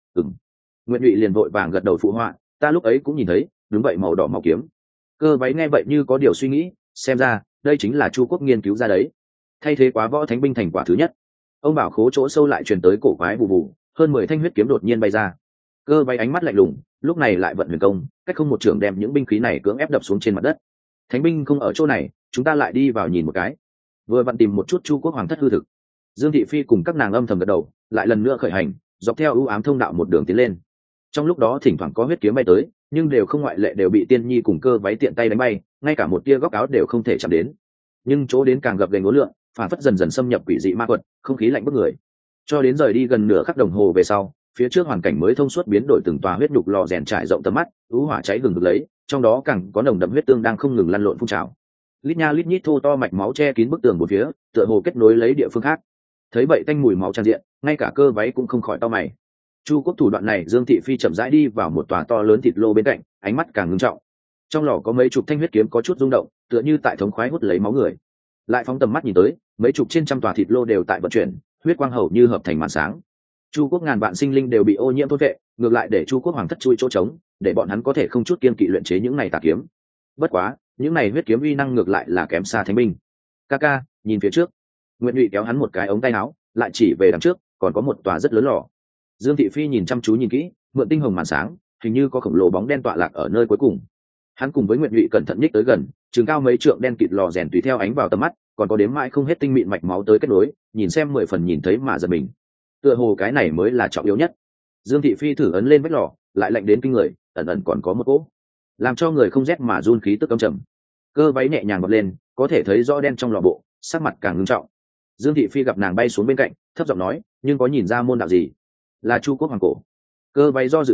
Nguyệt Nhụy liền vội vàng gật đầu phụ họa, ta lúc ấy cũng nhìn thấy, đúng vậy, màu đỏ màu kiếm. Cơ Váy nghe vậy như có điều suy nghĩ, xem ra đây chính là Chu Quốc nghiên cứu ra đấy, thay thế quá võ thánh binh thành quả thứ nhất. Ông bảo khố chỗ sâu lại truyền tới cổ quái bù bù, hơn 10 thanh huyết kiếm đột nhiên bay ra. Cơ Váy ánh mắt lạnh lùng, lúc này lại vận huyền công, cách không một trường đem những binh khí này cưỡng ép đập xuống trên mặt đất. Thánh binh không ở chỗ này, chúng ta lại đi vào nhìn một cái. Vừa vặn tìm một chút Chu Quốc hoàng thất hư thực. Dương Thị Phi cùng các nàng âm thầm gật đầu, lại lần nữa khởi hành, dọc theo ưu ám thông đạo một đường tiến lên. Trong lúc đó thỉnh thoảng có huyết kiếm bay tới, nhưng đều không ngoại lệ đều bị Tiên Nhi cùng Cơ Váy tiện tay đánh bay, ngay cả một tia góc áo đều không thể chạm đến. Nhưng chỗ đến càng gập ghềnh ngố lượng, phản phất dần dần xâm nhập quỷ dị ma quật, không khí lạnh bức người. Cho đến rời đi gần nửa khắc đồng hồ về sau, phía trước hoàn cảnh mới thông suốt biến đổi, từng tòa huyết nhục lò rèn trải rộng tầm mắt, ưu hỏa cháy gừng được lấy, trong đó càng có nồng đậm huyết tương đang không ngừng lăn lộn phun trào. Lít nha lít nhít thô to mạch máu che kín bức tường bốn phía, tựa hồ kết nối lấy địa phương khác. Thấy vậy tanh mùi máu tràn diện, ngay cả Cơ Váy cũng không khỏi cau mày. Chu Quốc thủ đoạn này, Dương Thị Phi chậm rãi đi vào một tòa to lớn thịt lô bên cạnh, ánh mắt càng ngưng trọng. Trong lò có mấy chục thanh huyết kiếm có chút rung động, tựa như tại thống khoái hút lấy máu người. Lại phóng tầm mắt nhìn tới, mấy chục trên trăm tòa thịt lô đều tại vận chuyển, huyết quang hầu như hợp thành màn sáng. Chu Quốc ngàn vạn sinh linh đều bị ô nhiễm thôn vệ, ngược lại để Chu Quốc hoàng thất chui chỗ trống, để bọn hắn có thể không chút kiên kỵ luyện chế những này tà kiếm. Bất quá, những này huyết kiếm uy năng ngược lại là kém xa thánh binh. Kaka, nhìn phía trước. Nguyệt Nhụy kéo hắn một cái ống tay áo, lại chỉ về đằng trước, còn có một tòa rất lớn lò. Dương Thị Phi nhìn chăm chú nhìn kỹ, mượn tinh hồng màn sáng, hình như có khổng lồ bóng đen tọa lạc ở nơi cuối cùng. Hắn cùng với Nguyệt Nhụy cẩn thận nhích tới gần, chừng cao mấy trượng đen kịt lò rèn tùy theo ánh vào tầm mắt, còn có đếm mãi không hết tinh mịn mạch máu tới kết nối, nhìn xem 10 phần nhìn thấy mà giật mình. Tựa hồ cái này mới là trọng yếu nhất. Dương Thị Phi thử ấn lên vách lò, lại lạnh đến kinh người, ẩn ẩn còn có một cỗ làm cho người không rét mà run khí tức âm trầm. Cơ Váy nhẹ nhàng bật lên, có thể thấy rõ đen trong lò bộ, sắc mặt càng ngưng trọng. Dương Thị Phi gặp nàng bay xuống bên cạnh, thấp giọng nói, nhưng có nhìn ra môn đạo gì? Là Chu Quốc hoàng cổ. Cơ Váy do dự nói,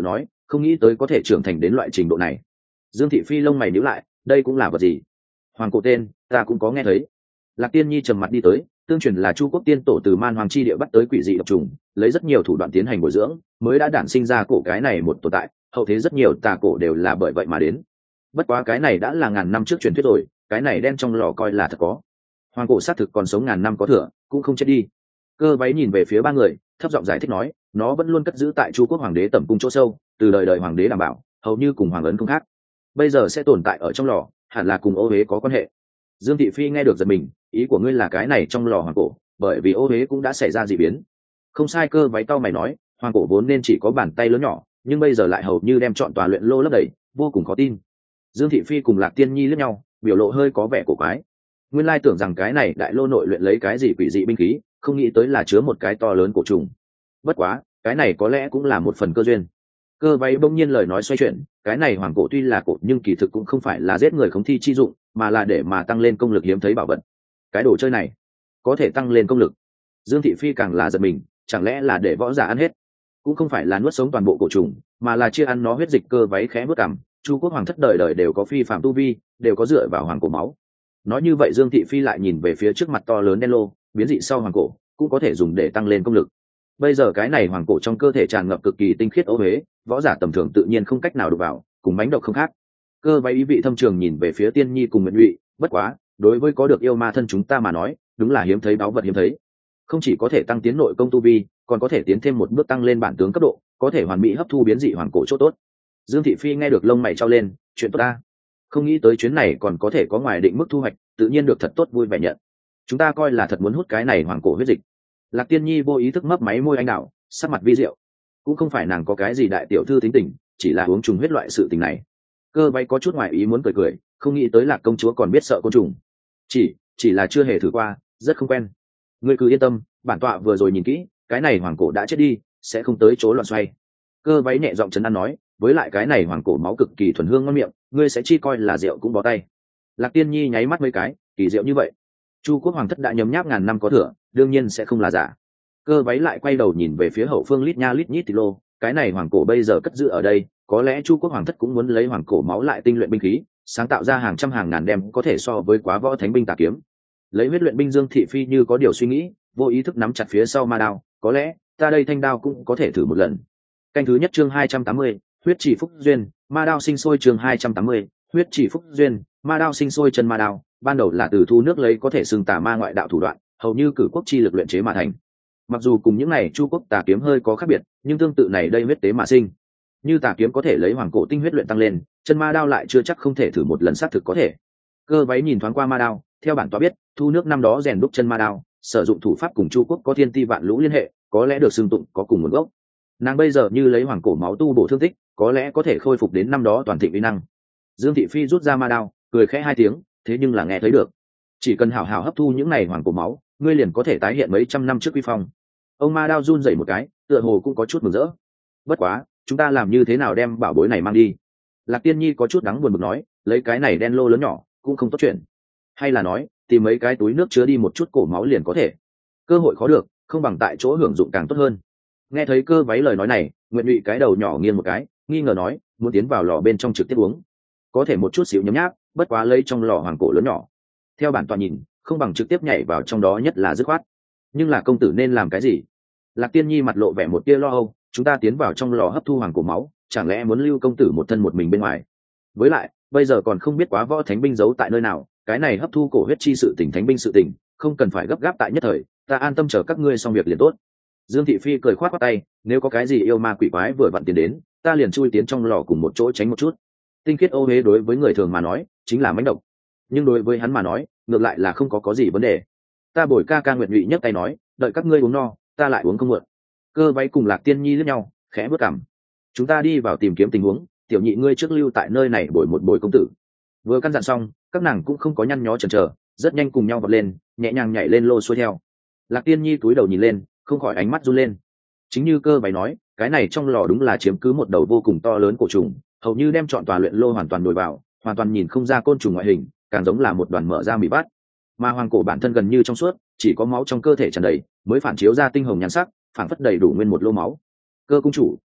không nghĩ tới có thể trưởng thành đến loại trình độ này. Dương thị phi lông mày nhíu lại, đây cũng là vật gì? Hoàng cổ tên ta cũng có nghe thấy. Lạc Tiên Nhi trầm mặt đi tới, tương truyền là Chu Quốc tiên tổ từ Man Hoàng chi địa bắt tới quỷ dị độc trùng, lấy rất nhiều thủ đoạn tiến hành bồi dưỡng, mới đã đản sinh ra cổ cái này một tồn tại, hậu thế rất nhiều tà cổ đều là bởi vậy mà đến. Bất quá cái này đã là ngàn năm trước truyền thuyết rồi, cái này đen trong lò coi là thật có. Hoàng cổ xác thực còn sống ngàn năm có thừa, cũng không chết đi. Cơ váy nhìn về phía ba người, thấp giọng giải thích nói, nó vẫn luôn cất giữ tại Chu Quốc hoàng đế tẩm cung chỗ sâu, từ đời đời hoàng đế đảm bảo, hầu như cùng hoàng ấn không khác. Bây giờ sẽ tồn tại ở trong lò, hẳn là cùng ô huế có quan hệ. Dương thị phi nghe được giật mình, ý của ngươi là cái này trong lò hoàng cổ, bởi vì ô huế cũng đã xảy ra dị biến. Không sai. Cơ váy cau mày nói, hoàng cổ vốn nên chỉ có bàn tay lớn nhỏ, nhưng bây giờ lại hầu như đem trọn tòa luyện lô lấp đầy, vô cùng khó tin. Dương thị phi cùng Lạc Tiên Nhi liếc nhau, biểu lộ hơi có vẻ cổ quái. Nguyên lai tưởng rằng cái này đại lô nội luyện lấy cái gì quỷ dị binh khí, không nghĩ tới là chứa một cái to lớn cổ trùng. Bất quá cái này có lẽ cũng là một phần cơ duyên. Cơ váy bỗng nhiên lời nói xoay chuyển, cái này hoàng cổ tuy là cổ nhưng kỳ thực cũng không phải là giết người khống thi chi dụng, mà là để mà tăng lên công lực hiếm thấy bảo vật. Cái đồ chơi này có thể tăng lên công lực. Dương thị phi càng là giật mình, chẳng lẽ là để võ giả ăn hết? Cũng không phải là nuốt sống toàn bộ cổ trùng, mà là chia ăn nó huyết dịch. Cơ váy khẽ bước cằm, Chu Quốc hoàng thất đời đời đều có phi phạm tu vi, đều có dựa vào hoàng cổ máu. Nói như vậy Dương thị phi lại nhìn về phía trước mặt to lớn đen lô, biến dị sau hoàng cổ cũng có thể dùng để tăng lên công lực. Bây giờ cái này hoàng cổ trong cơ thể tràn ngập cực kỳ tinh khiết ô huế, võ giả tầm thường tự nhiên không cách nào đụng vào, cùng mánh độc không khác. Cơ váy ý vị thâm trường nhìn về phía Tiên Nhi cùng Nguyệt Nhụy, bất quá đối với có được yêu ma thân chúng ta mà nói, đúng là hiếm thấy báu vật hiếm thấy. Không chỉ có thể tăng tiến nội công tu vi, còn có thể tiến thêm một bước tăng lên bản tướng cấp độ, có thể hoàn mỹ hấp thu biến dị hoàng cổ chỗ tốt. Dương thị phi nghe được lông mày trao lên, chuyện tốt ta. Không nghĩ tới chuyến này còn có thể có ngoài định mức thu hoạch, tự nhiên được thật tốt vui vẻ nhận. Chúng ta coi là thật muốn hút cái này hoàng cổ huyết dịch. Lạc Tiên Nhi vô ý thức mấp máy môi anh đạo, sắc mặt vi diệu. Cũng không phải nàng có cái gì đại tiểu thư tính tình, chỉ là uống trùng huyết loại sự tình này. Cơ váy có chút ngoài ý muốn cười cười, không nghĩ tới Lạc công chúa còn biết sợ côn trùng. Chỉ là chưa hề thử qua, rất không quen. Ngươi cứ yên tâm, bản tọa vừa rồi nhìn kỹ, cái này hoàng cổ đã chết đi, sẽ không tới chỗ loạn xoay. Cơ váy nhẹ giọng trấn an nói, với lại cái này hoàng cổ máu cực kỳ thuần hương ngon miệng, ngươi sẽ chi coi là rượu cũng bó tay. Lạc Tiên Nhi nháy mắt mấy cái, kỳ diệu như vậy. Chu Quốc hoàng thất đã nhấm nháp ngàn năm có thừa, đương nhiên sẽ không là giả. Cơ váy lại quay đầu nhìn về phía hậu phương lít nha lít nhít thịt lô, cái này hoàng cổ bây giờ cất giữ ở đây, có lẽ Chu Quốc hoàng thất cũng muốn lấy hoàng cổ máu lại tinh luyện binh khí, sáng tạo ra hàng trăm hàng ngàn đem có thể so với quá võ thánh binh tà kiếm. Lấy huyết luyện binh Dương thị phi như có điều suy nghĩ, vô ý thức nắm chặt phía sau ma đao, có lẽ ta đây thanh đao cũng có thể thử một lần. Canh thứ nhất chương 280, huyết chỉ phúc duyên, ma đao sinh sôi. Chương 280, huyết chỉ phúc duyên, ma đao sinh sôi. Chân ma đao ban đầu là từ thu nước lấy có thể xưng tà ma ngoại đạo thủ đoạn, hầu như cử quốc chi lực luyện chế mà thành. Mặc dù cùng những này Chu Quốc tà kiếm hơi có khác biệt, nhưng tương tự này đây huyết tế mà sinh. Như tà kiếm có thể lấy hoàng cổ tinh huyết luyện tăng lên, chân ma đao lại chưa chắc không thể thử một lần xác thực có thể. Cơ váy nhìn thoáng qua ma đao, theo bản tọa biết, thu nước năm đó rèn đúc chân ma đao, sử dụng thủ pháp cùng Chu Quốc có thiên ti vạn lũ liên hệ, có lẽ được xưng tụng có cùng nguồn gốc. Nàng bây giờ như lấy hoàng cổ máu tu bổ thương tích, có lẽ có thể khôi phục đến năm đó toàn thịnh uy năng. Dương thị phi rút ra ma đao, cười khẽ hai tiếng, thế nhưng là nghe thấy được, chỉ cần hảo hảo hấp thu những này hoàng cổ máu, ngươi liền có thể tái hiện mấy trăm năm trước uy phong. Ông ma đao run rẩy một cái, tựa hồ cũng có chút mừng rỡ. Bất quá, chúng ta làm như thế nào đem bảo bối này mang đi? Lạc Tiên Nhi có chút đắng buồn bực nói, lấy cái này đen lô lớn nhỏ cũng không tốt chuyện. Hay là nói tìm mấy cái túi nước chứa đi một chút cổ máu liền có thể. Cơ hội khó được, không bằng tại chỗ hưởng dụng càng tốt hơn. Nghe thấy cơ váy lời nói này, Nguyệt Nhụy cái đầu nhỏ nghiêng một cái, nghi ngờ nói, muốn tiến vào lò bên trong trực tiếp uống, có thể một chút xíu nhấm nháp, bất quá lấy trong lò hoàng cổ lớn nhỏ, theo bản tọa nhìn, không bằng trực tiếp nhảy vào trong đó nhất là dứt khoát. Nhưng là công tử nên làm cái gì? Lạc Tiên Nhi mặt lộ vẻ một tia lo âu, chúng ta tiến vào trong lò hấp thu hoàng cổ máu, chẳng lẽ muốn lưu công tử một thân một mình bên ngoài? Với lại, bây giờ còn không biết quá võ thánh binh giấu tại nơi nào, cái này hấp thu cổ huyết chi sự tình thánh binh sự tình, không cần phải gấp gáp tại nhất thời, ta an tâm chờ các ngươi xong việc liền tốt. Dương thị phi cười khoát khoát tay, nếu có cái gì yêu ma quỷ quái vừa vặn tiến đến, ta liền chui tiến trong lò cùng một chỗ tránh một chút. Tinh khiết ô huế đối với người thường mà nói chính là mãnh độc, nhưng đối với hắn mà nói ngược lại là không có gì vấn đề. Ta bồi ca ca Nguyệt Nhụy nhấc tay nói, đợi các ngươi uống no, ta lại uống không muộn. Cơ váy cùng Lạc Tiên Nhi lướt nhau, khẽ bước cằm. Chúng ta đi vào tìm kiếm tình huống, tiểu nhị ngươi trước lưu tại nơi này bồi một bồi công tử. Vừa căn dặn xong, các nàng cũng không có nhăn nhó chần chờ, rất nhanh cùng nhau vọt lên, nhẹ nhàng nhảy lên lô xuôi theo. Lạc Tiên Nhi cúi đầu nhìn lên, không khỏi ánh mắt run lên. Chính như cơ váy nói, cái này trong lò đúng là chiếm cứ một đầu vô cùng to lớn cổ trùng, hầu như đem trọn tòa luyện lô hoàn toàn đồi vào, hoàn toàn nhìn không ra côn trùng ngoại hình, càng giống là một đoàn mở ra mì bát. Mà hoàng cổ bản thân gần như trong suốt, chỉ có máu trong cơ thể tràn đầy, mới phản chiếu ra tinh hồng nhan sắc, phản phất đầy đủ nguyên một lô máu. Cơ cung chủ,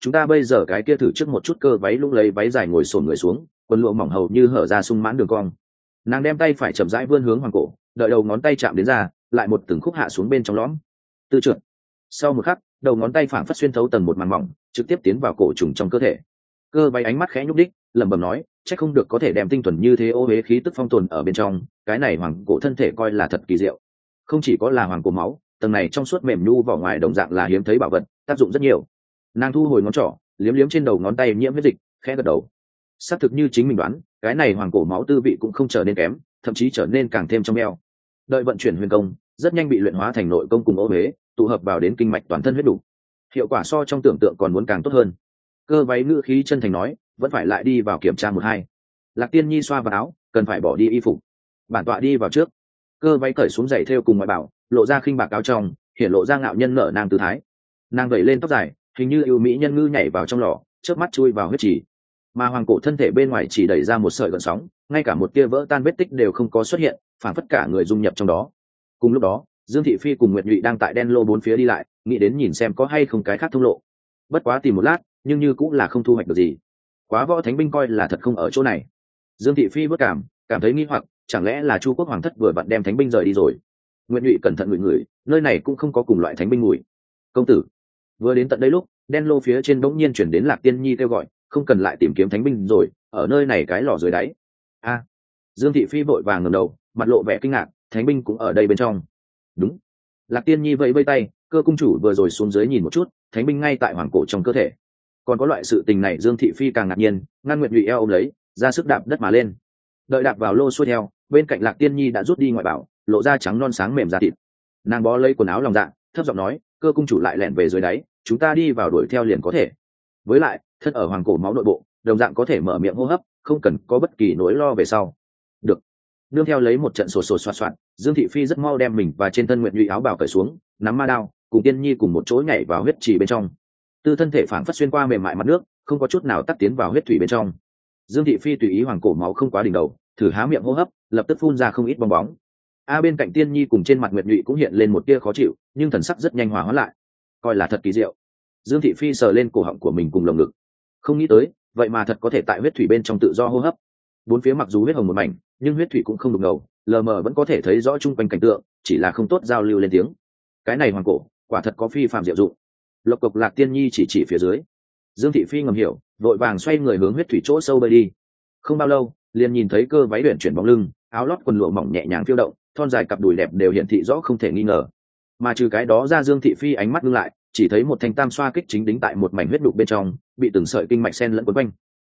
chúng ta bây giờ cái kia thử trước một chút. Cơ váy lúc lấy váy dài ngồi xổm người xuống, quần lụa mỏng hầu như hở ra sung mãn đường cong. Nàng đem tay phải chậm rãi vươn hướng hoàng cổ, đợi đầu ngón tay chạm đến ra, lại một từng khúc hạ xuống bên trong lõm. Tư trượt. Sau một khắc, đầu ngón tay phảng phất xuyên thấu tầng một màng mỏng, trực tiếp tiến vào cổ trùng trong cơ thể. Cơ váy ánh mắt khẽ nhúc đích, lẩm bẩm nói, chắc không được có thể đem tinh thuần như thế ô huế khí tức phong tồn ở bên trong, cái này hoàng cổ thân thể coi là thật kỳ diệu. Không chỉ có là hoàng cổ máu, tầng này trong suốt mềm nhu vỏ ngoài đồng dạng là hiếm thấy bảo vật, tác dụng rất nhiều. Nàng thu hồi ngón trỏ, liếm liếm trên đầu ngón tay nhiễm huyết dịch, khẽ gật đầu. Xác thực như chính mình đoán, cái này hoàng cổ máu tư vị cũng không trở nên kém, thậm chí trở nên càng thêm trong eo. Đợi vận chuyển huyền công, rất nhanh bị luyện hóa thành nội công cùng ô huế, tụ hợp vào đến kinh mạch toàn thân huyết đủ. Hiệu quả so trong tưởng tượng còn muốn càng tốt hơn. Cơ váy ngữ khí chân thành nói, vẫn phải lại đi vào kiểm tra một hai. Lạc Tiên Nhi xoa vào áo, cần phải bỏ đi y phục. Bản tọa đi vào trước. Cơ váy cởi xuống giày thêu cùng ngoại bảo, lộ ra khinh bạc áo trong, hiện lộ ra ngạo nhân nở nàng tư thái. Nàng vẩy lên tóc dài, hình như yêu mỹ nhân ngư nhảy vào trong lò, chớp mắt chui vào huyết trì. Mà hoàng cổ thân thể bên ngoài chỉ đẩy ra một sợi gợn sóng, ngay cả một tia vỡ tan vết tích đều không có xuất hiện, phản phất cả người dung nhập trong đó. Cùng lúc đó, Dương Thị Phi cùng Nguyệt Nhụy đang tại đen lô bốn phía đi lại, nghĩ đến nhìn xem có hay không cái khác thông lộ. Bất quá tìm một lát, nhưng như cũng là không thu hoạch được gì. Quá võ thánh binh coi là thật không ở chỗ này. Dương Thị Phi bất cảm thấy nghi hoặc, chẳng lẽ là Chu Quốc hoàng thất vừa vặn đem thánh binh rời đi rồi. Nguyệt Nhụy cẩn thận ngửi ngửi, nơi này cũng không có cùng loại thánh binh mùi. Công tử, vừa đến tận đây lúc, đen lô phía trên bỗng nhiên chuyển đến Lạc Tiên Nhi kêu gọi, không cần lại tìm kiếm thánh binh rồi, ở nơi này cái lò dưới đáy. A. Dương Thị Phi vội vàng ngẩng đầu, mặt lộ vẻ kinh ngạc, thánh binh cũng ở đây bên trong. Đúng. Lạc Tiên Nhi vẫy vẫy tay, Cơ cung chủ vừa rồi xuống dưới nhìn một chút, thánh binh ngay tại hoàng cổ trong cơ thể. Còn có loại sự tình này, Dương Thị Phi càng ngạc nhiên, ngăn Nguyệt Nhụy eo ôm lấy, ra sức đạp đất mà lên. Đợi đạp vào lô xuôi theo, bên cạnh Lạc Tiên Nhi đã rút đi ngoại bảo, lộ ra trắng non sáng mềm da thịt. Nàng bó lấy quần áo lòng dạ, thấp giọng nói, Cơ cung chủ lại lẻn về dưới đáy, chúng ta đi vào đuổi theo liền có thể. Với lại, thân ở hoàng cổ máu nội bộ, đồng dạng có thể mở miệng hô hấp, không cần có bất kỳ nỗi lo về sau. Được. Nương theo lấy một trận sột sột soạt soạt, Dương Thị Phi rất mau đem mình và trên thân Nguyệt Nhụy áo bào cởi xuống, nắm ma đao, cùng Tiên Nhi cùng một chỗ nhảy vào huyết trì bên trong. Tư thân thể phảng phất xuyên qua mềm mại mặt nước, không có chút nào tắt tiến vào huyết thủy bên trong. Dương Thị Phi tùy ý hoàng cổ máu không quá đỉnh đầu, thử há miệng hô hấp, lập tức phun ra không ít bong bóng. Bên cạnh Tiên Nhi cùng trên mặt Nguyệt Nhụy cũng hiện lên một tia khó chịu, nhưng thần sắc rất nhanh hòa hóa lại, coi là thật kỳ diệu. Dương Thị Phi sờ lên cổ họng của mình cùng lồng ngực, không nghĩ tới, vậy mà thật có thể tại huyết thủy bên trong tự do hô hấp. Bốn phía mặc dù huyết hồng một mảnh, nhưng huyết thủy cũng không đục ngầu, lờ mờ vẫn có thể thấy rõ chung quanh cảnh tượng, chỉ là không tốt giao lưu lên tiếng. Cái này hoàng cổ, quả thật có phi phàm diệu dụng. Lộc cộc Lạc Tiên Nhi chỉ phía dưới. Dương Thị Phi ngầm hiểu, vội vàng xoay người hướng huyết thủy chỗ sâu bơi đi. Không bao lâu, liền nhìn thấy Cơ váy uyển chuyển bóng lưng, áo lót quần lụa mỏng nhẹ nhàng phiêu động, thon dài cặp đùi đẹp đều hiển thị rõ không thể nghi ngờ. Mà trừ cái đó ra, Dương Thị Phi ánh mắt ngưng lại, chỉ thấy một thanh tam xoa kích chính đính tại một mảnh huyết đục bên trong, bị từng sợi kinh mạch xen lẫn quấn quanh.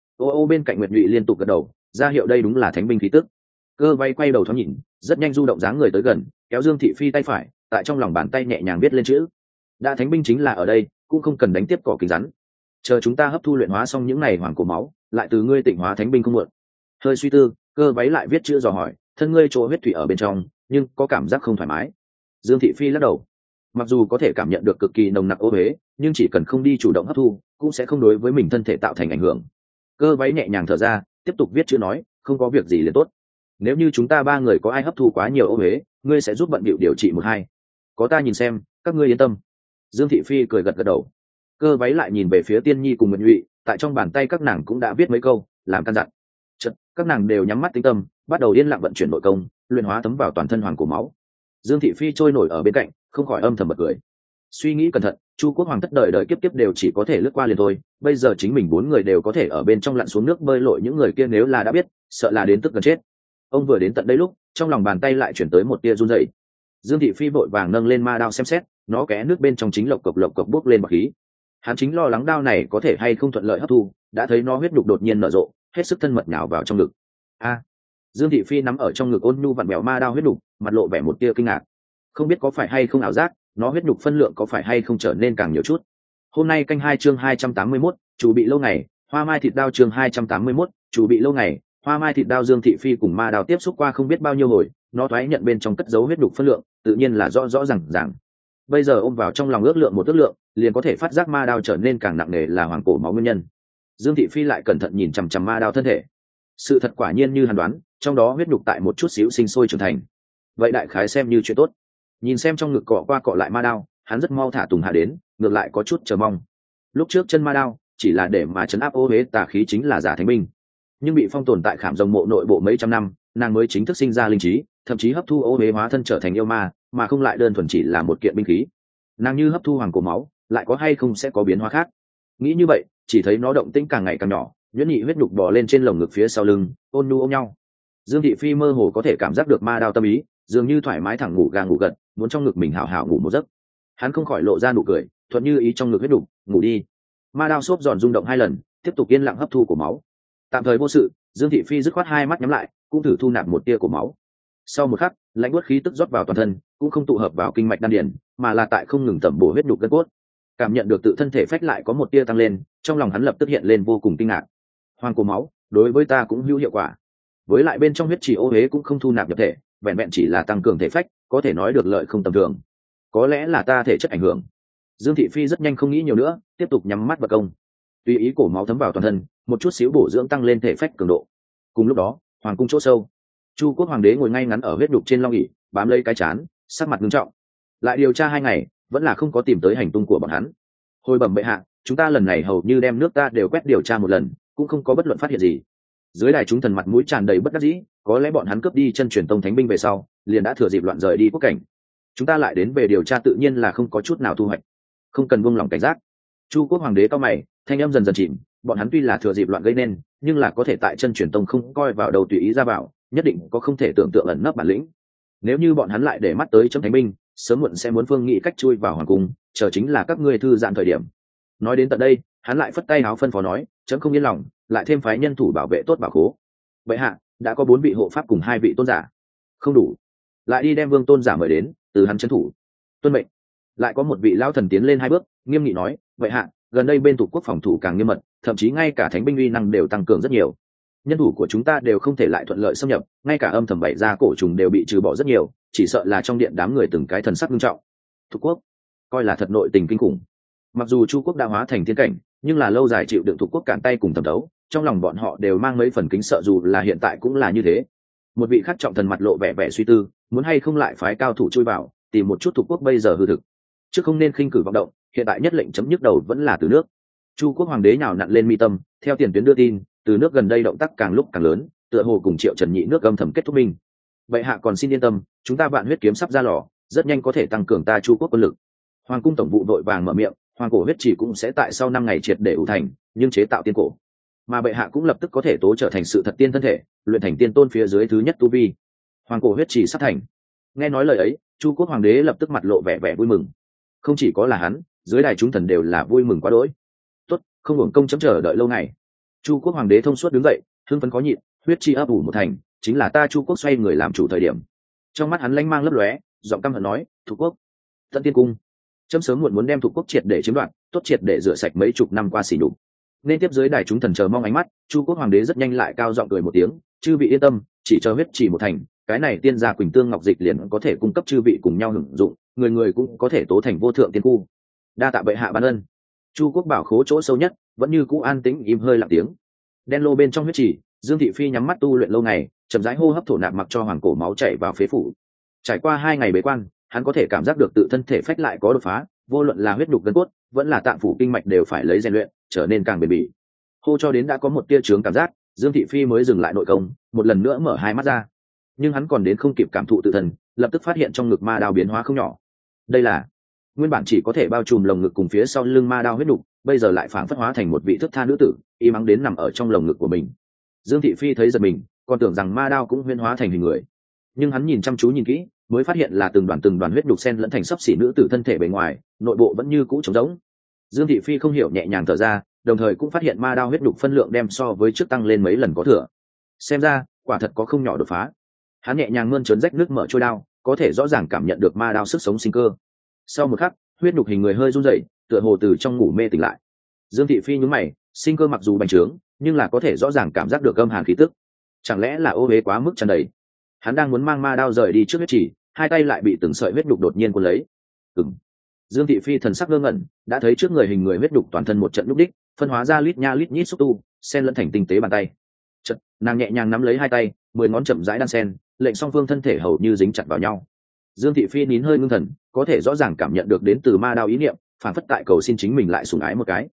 Ô bên cạnh Nguyệt Nhụy liên tục gật đầu, ra hiệu đây đúng là thánh binh khí tức. Cơ váy quay đầu thoáng nhìn, rất nhanh du động dáng người tới gần, kéo Dương Thị Phi tay phải, tại trong lòng bàn tay nhẹ nhàng viết lên chữ. Đã thánh binh chính là ở đây, cũng không cần đánh tiếp cỏ kính rắn. Chờ chúng ta hấp thu luyện hóa xong những này hoàng cổ máu, lại từ ngươi tịnh hóa thánh binh không muộn. Hơi suy tư, Cơ váy lại viết chữ dò hỏi, thân ngươi chỗ huyết thủy ở bên trong, nhưng có cảm giác không thoải mái. Dương Thị Phi lắc đầu. Mặc dù có thể cảm nhận được cực kỳ nồng nặc ô huế, nhưng chỉ cần không đi chủ động hấp thu, cũng sẽ không đối với mình thân thể tạo thành ảnh hưởng. Cơ váy nhẹ nhàng thở ra, tiếp tục viết chữ nói, không có việc gì liền tốt. Nếu như chúng ta ba người có ai hấp thu quá nhiều ô huế, ngươi sẽ giúp bận bịu điều trị một hai. Có ta nhìn xem, các ngươi yên tâm. Dương Thị Phi cười gật gật đầu. Cơ váy lại nhìn về phía Tiên Nhi cùng Nguyệt Nhụy, tại trong bàn tay các nàng cũng đã viết mấy câu, làm căn dặn. Chợt, các nàng đều nhắm mắt tĩnh tâm, bắt đầu yên lặng vận chuyển nội công, luyện hóa thấm vào toàn thân hoàng cổ máu. Dương Thị Phi trôi nổi ở bên cạnh, không khỏi âm thầm bật cười. Suy nghĩ cẩn thận, Chu Quốc hoàng thất đời đời kiếp kiếp đều chỉ có thể lướt qua liền thôi, bây giờ chính mình bốn người đều có thể ở bên trong lặn xuống nước bơi lội, những người kia nếu là đã biết, sợ là đến tức gần chết. Ông vừa đến tận đây lúc, trong lòng bàn tay lại chuyển tới một tia run rẩy. Dương Thị Phi vội vàng nâng lên ma đao xem xét, nó kẽ nước bên trong chính lộc cộc bốc lên bọt khí. Hắn chính lo lắng đao này có thể hay không thuận lợi hấp thu, đã thấy nó huyết đục đột nhiên nở rộ, hết sức thân mật nhào vào trong ngực. Dương Thị Phi nắm ở trong ngực ôn nhu vặn bèo ma đao huyết đục, mặt lộ vẻ một tia kinh ngạc. Không biết có phải hay không ảo giác, nó huyết nhục phân lượng có phải hay không trở nên càng nhiều chút. Hôm nay canh 2 chương 281, chủ bị lâu ngày, hoa mai thịt đao chương 281, chủ bị lâu ngày, hoa mai thịt đao. Dương Thị Phi cùng ma đao tiếp xúc qua không biết bao nhiêu hồi, nó thoái nhận bên trong cất giấu huyết nhục phân lượng, tự nhiên là rõ ràng. Bây giờ ôm vào trong lòng ước lượng một ước lượng, liền có thể phát giác ma đao trở nên càng nặng nề là hoàng cổ máu nguyên nhân. Dương Thị Phi lại cẩn thận nhìn chằm chằm ma đao thân thể. Sự thật quả nhiên như hắn đoán, trong đó huyết nhục tại một chút xíu sinh sôi trưởng thành. Vậy đại khái xem như chuyện tốt. Nhìn xem trong ngực cọ qua cọ lại ma đao, hắn rất mau thả tùng hạ đến, ngược lại có chút chờ mong. Lúc trước chân ma đao chỉ là để mà chấn áp ô huế tà khí chính là giả thánh binh. Nhưng bị phong tồn tại khảm rồng mộ nội bộ mấy trăm năm, nàng mới chính thức sinh ra linh trí, thậm chí hấp thu ô huế hóa thân trở thành yêu ma, mà không lại đơn thuần chỉ là một kiện binh khí. Nàng như hấp thu hoàng cổ máu, lại có hay không sẽ có biến hóa khác. Nghĩ như vậy, chỉ thấy nó động tĩnh càng ngày càng nhỏ, nhuyễn nhị huyết nhục bò lên trên lồng ngực phía sau lưng, ôn nhu ôm nhau. Dương thị phi mơ hồ có thể cảm giác được ma đao tâm ý, dường như thoải mái thẳng ngủ gà ngủ gật, muốn trong ngực mình hào hào ngủ một giấc. Hắn không khỏi lộ ra nụ cười, thuận như ý trong ngực huyết nhục, ngủ đi. Ma đao xốp giòn rung động 2 lần, tiếp tục yên lặng hấp thu của máu. Tạm thời vô sự, Dương thị phi dứt khoát 2 mắt nhắm lại, cũng thử thu nạp một tia của máu. Sau một khắc, lãnh uất khí tức rót vào toàn thân, cũng không tụ hợp vào kinh mạch đan điền, mà là tại không ngừng tẩm bổ huyết nhục gân cốt. Cảm nhận được tự thân thể phách lại có một tia tăng lên, trong lòng hắn lập tức hiện lên vô cùng kinh ngạc. Hoàng cổ máu, đối với ta cũng hữu hiệu quả. Với lại bên trong huyết trì ô huế cũng không thu nạp nhập thể, vẹn vẹn chỉ là tăng cường thể phách, có thể nói được lợi không tầm thường. Có lẽ là ta thể chất ảnh hưởng. Dương thị phi rất nhanh không nghĩ nhiều nữa, tiếp tục nhắm mắt vào công. Tùy ý cổ máu thấm vào toàn thân, một chút xíu bổ dưỡng tăng lên thể phách cường độ. Cùng lúc đó, hoàng cung chỗ sâu, Chu Quốc hoàng đế ngồi ngay ngắn ở huyết đục trên long ỷ, bám lấy cái chán, sắc mặt nghiêm trọng. Lại điều tra 2 ngày, vẫn là không có tìm tới hành tung của bọn hắn. Hồi bẩm bệ hạ, chúng ta lần này hầu như đem nước ta đều quét điều tra một lần, cũng không có bất luận phát hiện gì. Dưới đài chúng thần mặt mũi tràn đầy bất đắc dĩ, có lẽ bọn hắn cướp đi chân truyền tông thánh binh về sau, liền đã thừa dịp loạn rời đi quốc cảnh. Chúng ta lại đến về điều tra tự nhiên là không có chút nào thu hoạch, không cần buông lỏng cảnh giác. Chu Quốc hoàng đế cao mày, thanh âm dần dần chìm, bọn hắn tuy là thừa dịp loạn gây nên, nhưng là có thể tại chân truyền tông không coi vào đầu tùy ý ra vào, nhất định có không thể tưởng tượng ẩn nấp bản lĩnh. Nếu như bọn hắn lại để mắt tới chấm thánh binh, sớm muộn sẽ muốn phương nghị cách chui vào hoàng cung, chờ chính là các ngươi thư giãn thời điểm. Nói đến tận đây, hắn lại phất tay áo phân phó nói, chấm không yên lòng, lại thêm phái nhân thủ bảo vệ tốt bảo khố. Vậy hạ, đã có 4 vị hộ pháp cùng 2 vị tôn giả, không đủ, lại đi đem vương tôn giả mời đến, từ hắn trấn thủ. Tuân mệnh. Lại có một vị lão thần tiến lên 2 bước, nghiêm nghị nói, vậy hạ, gần đây bên thủ quốc phòng thủ càng nghiêm mật, thậm chí ngay cả thánh binh uy năng đều tăng cường rất nhiều. Nhân thủ của chúng ta đều không thể lại thuận lợi xâm nhập, ngay cả âm thầm bày ra cổ trùng đều bị trừ bỏ rất nhiều, chỉ sợ là trong điện đám người từng cái thần sắc nghiêm trọng. Thủ quốc coi là thật nội tình kinh khủng. Mặc dù Chu quốc đã hóa thành thiên cảnh, nhưng là lâu dài chịu đựng thủ quốc cản tay cùng thẩm đấu, trong lòng bọn họ đều mang mấy phần kính sợ, dù là hiện tại cũng là như thế. Một vị khác trọng thần mặt lộ vẻ vẻ suy tư, muốn hay không lại phái cao thủ chui vào, tìm một chút thủ quốc bây giờ hư thực, chứ không nên khinh cử vọng động. Hiện tại nhất lệnh chấm nhức đầu vẫn là Từ Nước. Chu quốc hoàng đế nào nặn lên mi tâm, theo tiền tuyến đưa tin, Từ Nước gần đây động tác càng lúc càng lớn, tựa hồ cùng Triệu Trần Nhị nước âm thầm kết thúc minh. Vậy hạ còn xin yên tâm, chúng ta Vạn Huyết kiếm sắp ra lò, rất nhanh có thể tăng cường ta Chu quốc quân lực. Hoàng cung tổng vụ đội vàng mở miệng, hoàng cổ huyết chỉ cũng sẽ tại sau 5 ngày triệt để ủ thành, nhưng chế tạo tiên cổ, mà bệ hạ cũng lập tức có thể tố trở thành sự thật tiên thân thể, luyện thành tiên tôn phía dưới thứ nhất tu vi. Hoàng cổ huyết chỉ sắp thành. Nghe nói lời ấy, Chu quốc hoàng đế lập tức mặt lộ vẻ vẻ vui mừng. Không chỉ có là hắn, dưới đài chúng thần đều là vui mừng quá đỗi. Tốt, không hưởng công chấm chờ đợi lâu ngày. Chu quốc hoàng đế thông suốt đứng dậy, hưng phấn khó nhịn, huyết chi ấp ủ một thành, chính là ta Chu quốc xoay người làm chủ thời điểm. Trong mắt hắn lanh mang lấp lóe, giọng căm hận nói, thủ quốc, Tận Tiên cung, chấm sớm muộn muốn đem thủ quốc triệt để chiếm đoạt, tốt triệt để rửa sạch mấy chục năm qua sỉ nhục. Nên tiếp dưới đài chúng thần chờ mong ánh mắt, Chu quốc hoàng đế rất nhanh lại cao giọng cười một tiếng, chư vị yên tâm, chỉ chờ huyết chỉ một thành, cái này tiên gia Quỳnh Tương Ngọc Dịch liền có thể cung cấp chư vị cùng nhau hưởng dụng, người người cũng có thể tố thành vô thượng tiên khu. Đa tạ bệ hạ ban ân. Chu quốc bảo khố chỗ sâu nhất vẫn như cũ an tĩnh im hơi lặng tiếng. Đen lô bên trong huyết chỉ, Dương thị phi nhắm mắt tu luyện lâu ngày, chậm rãi hô hấp thổ nạp mặc cho hoàng cổ máu chảy vào phế phủ. Trải qua 2 ngày bế quan, hắn có thể cảm giác được tự thân thể phách lại có đột phá, vô luận là huyết nhục gân cốt, vẫn là tạng phủ kinh mạch đều phải lấy rèn luyện, trở nên càng bền bỉ. Hô cho đến đã có một tia chướng cảm giác, Dương thị phi mới dừng lại nội công, một lần nữa mở 2 mắt ra. Nhưng hắn còn đến không kịp cảm thụ tự thân, lập tức phát hiện trong ngực ma đao biến hóa không nhỏ. Đây là nguyên bản chỉ có thể bao trùm lồng ngực cùng phía sau lưng ma đao huyết nhục, bây giờ lại phảng phất hóa thành một vị thước tha nữ tử, y mắng đến nằm ở trong lồng ngực của mình. Dương thị phi thấy giật mình, còn tưởng rằng ma đao cũng huyễn hóa thành hình người, nhưng hắn nhìn chăm chú nhìn kỹ, mới phát hiện là từng đoàn huyết nhục xen lẫn thành sấp xỉ nữ tử thân thể bề ngoài, nội bộ vẫn như cũ trống rỗng. Dương thị phi không hiểu nhẹ nhàng thở ra, đồng thời cũng phát hiện ma đao huyết nhục phân lượng đem so với trước tăng lên mấy lần có thừa. Xem ra, quả thật có không nhỏ đột phá. Hắn nhẹ nhàng mơn trớn rách nước mở trôi đao, có thể rõ ràng cảm nhận được ma đao sức sống sinh cơ. Sau một khắc, huyết nhục hình người hơi run rẩy, tựa hồ từ trong ngủ mê tỉnh lại. Dương thị phi nhún mày, sinh cơ mặc dù bành trướng, nhưng là có thể rõ ràng cảm giác được âm hàn khí tức. Chẳng lẽ là ô uế quá mức tràn đầy? Hắn đang muốn mang ma đao rời đi trước huyết chỉ, 2 tay lại bị từng sợi huyết nhục đột nhiên cuốn lấy. Dương thị phi thần sắc ngơ ngẩn, đã thấy trước người hình người huyết nhục toàn thân một trận lúc đích, phân hóa ra lít nha lít nhít xúc tu, xen lẫn thành tinh tế bàn tay. Chợt, nàng nhẹ nhàng nắm lấy 2 tay, 10 ngón chậm rãi đan xen, lệnh song phương thân thể hầu như dính chặt vào nhau. Dương thị phi nín hơi ngưng thần, có thể rõ ràng cảm nhận được đến từ ma đao ý niệm, phản phất tại cầu xin chính mình lại sủng ái một cái.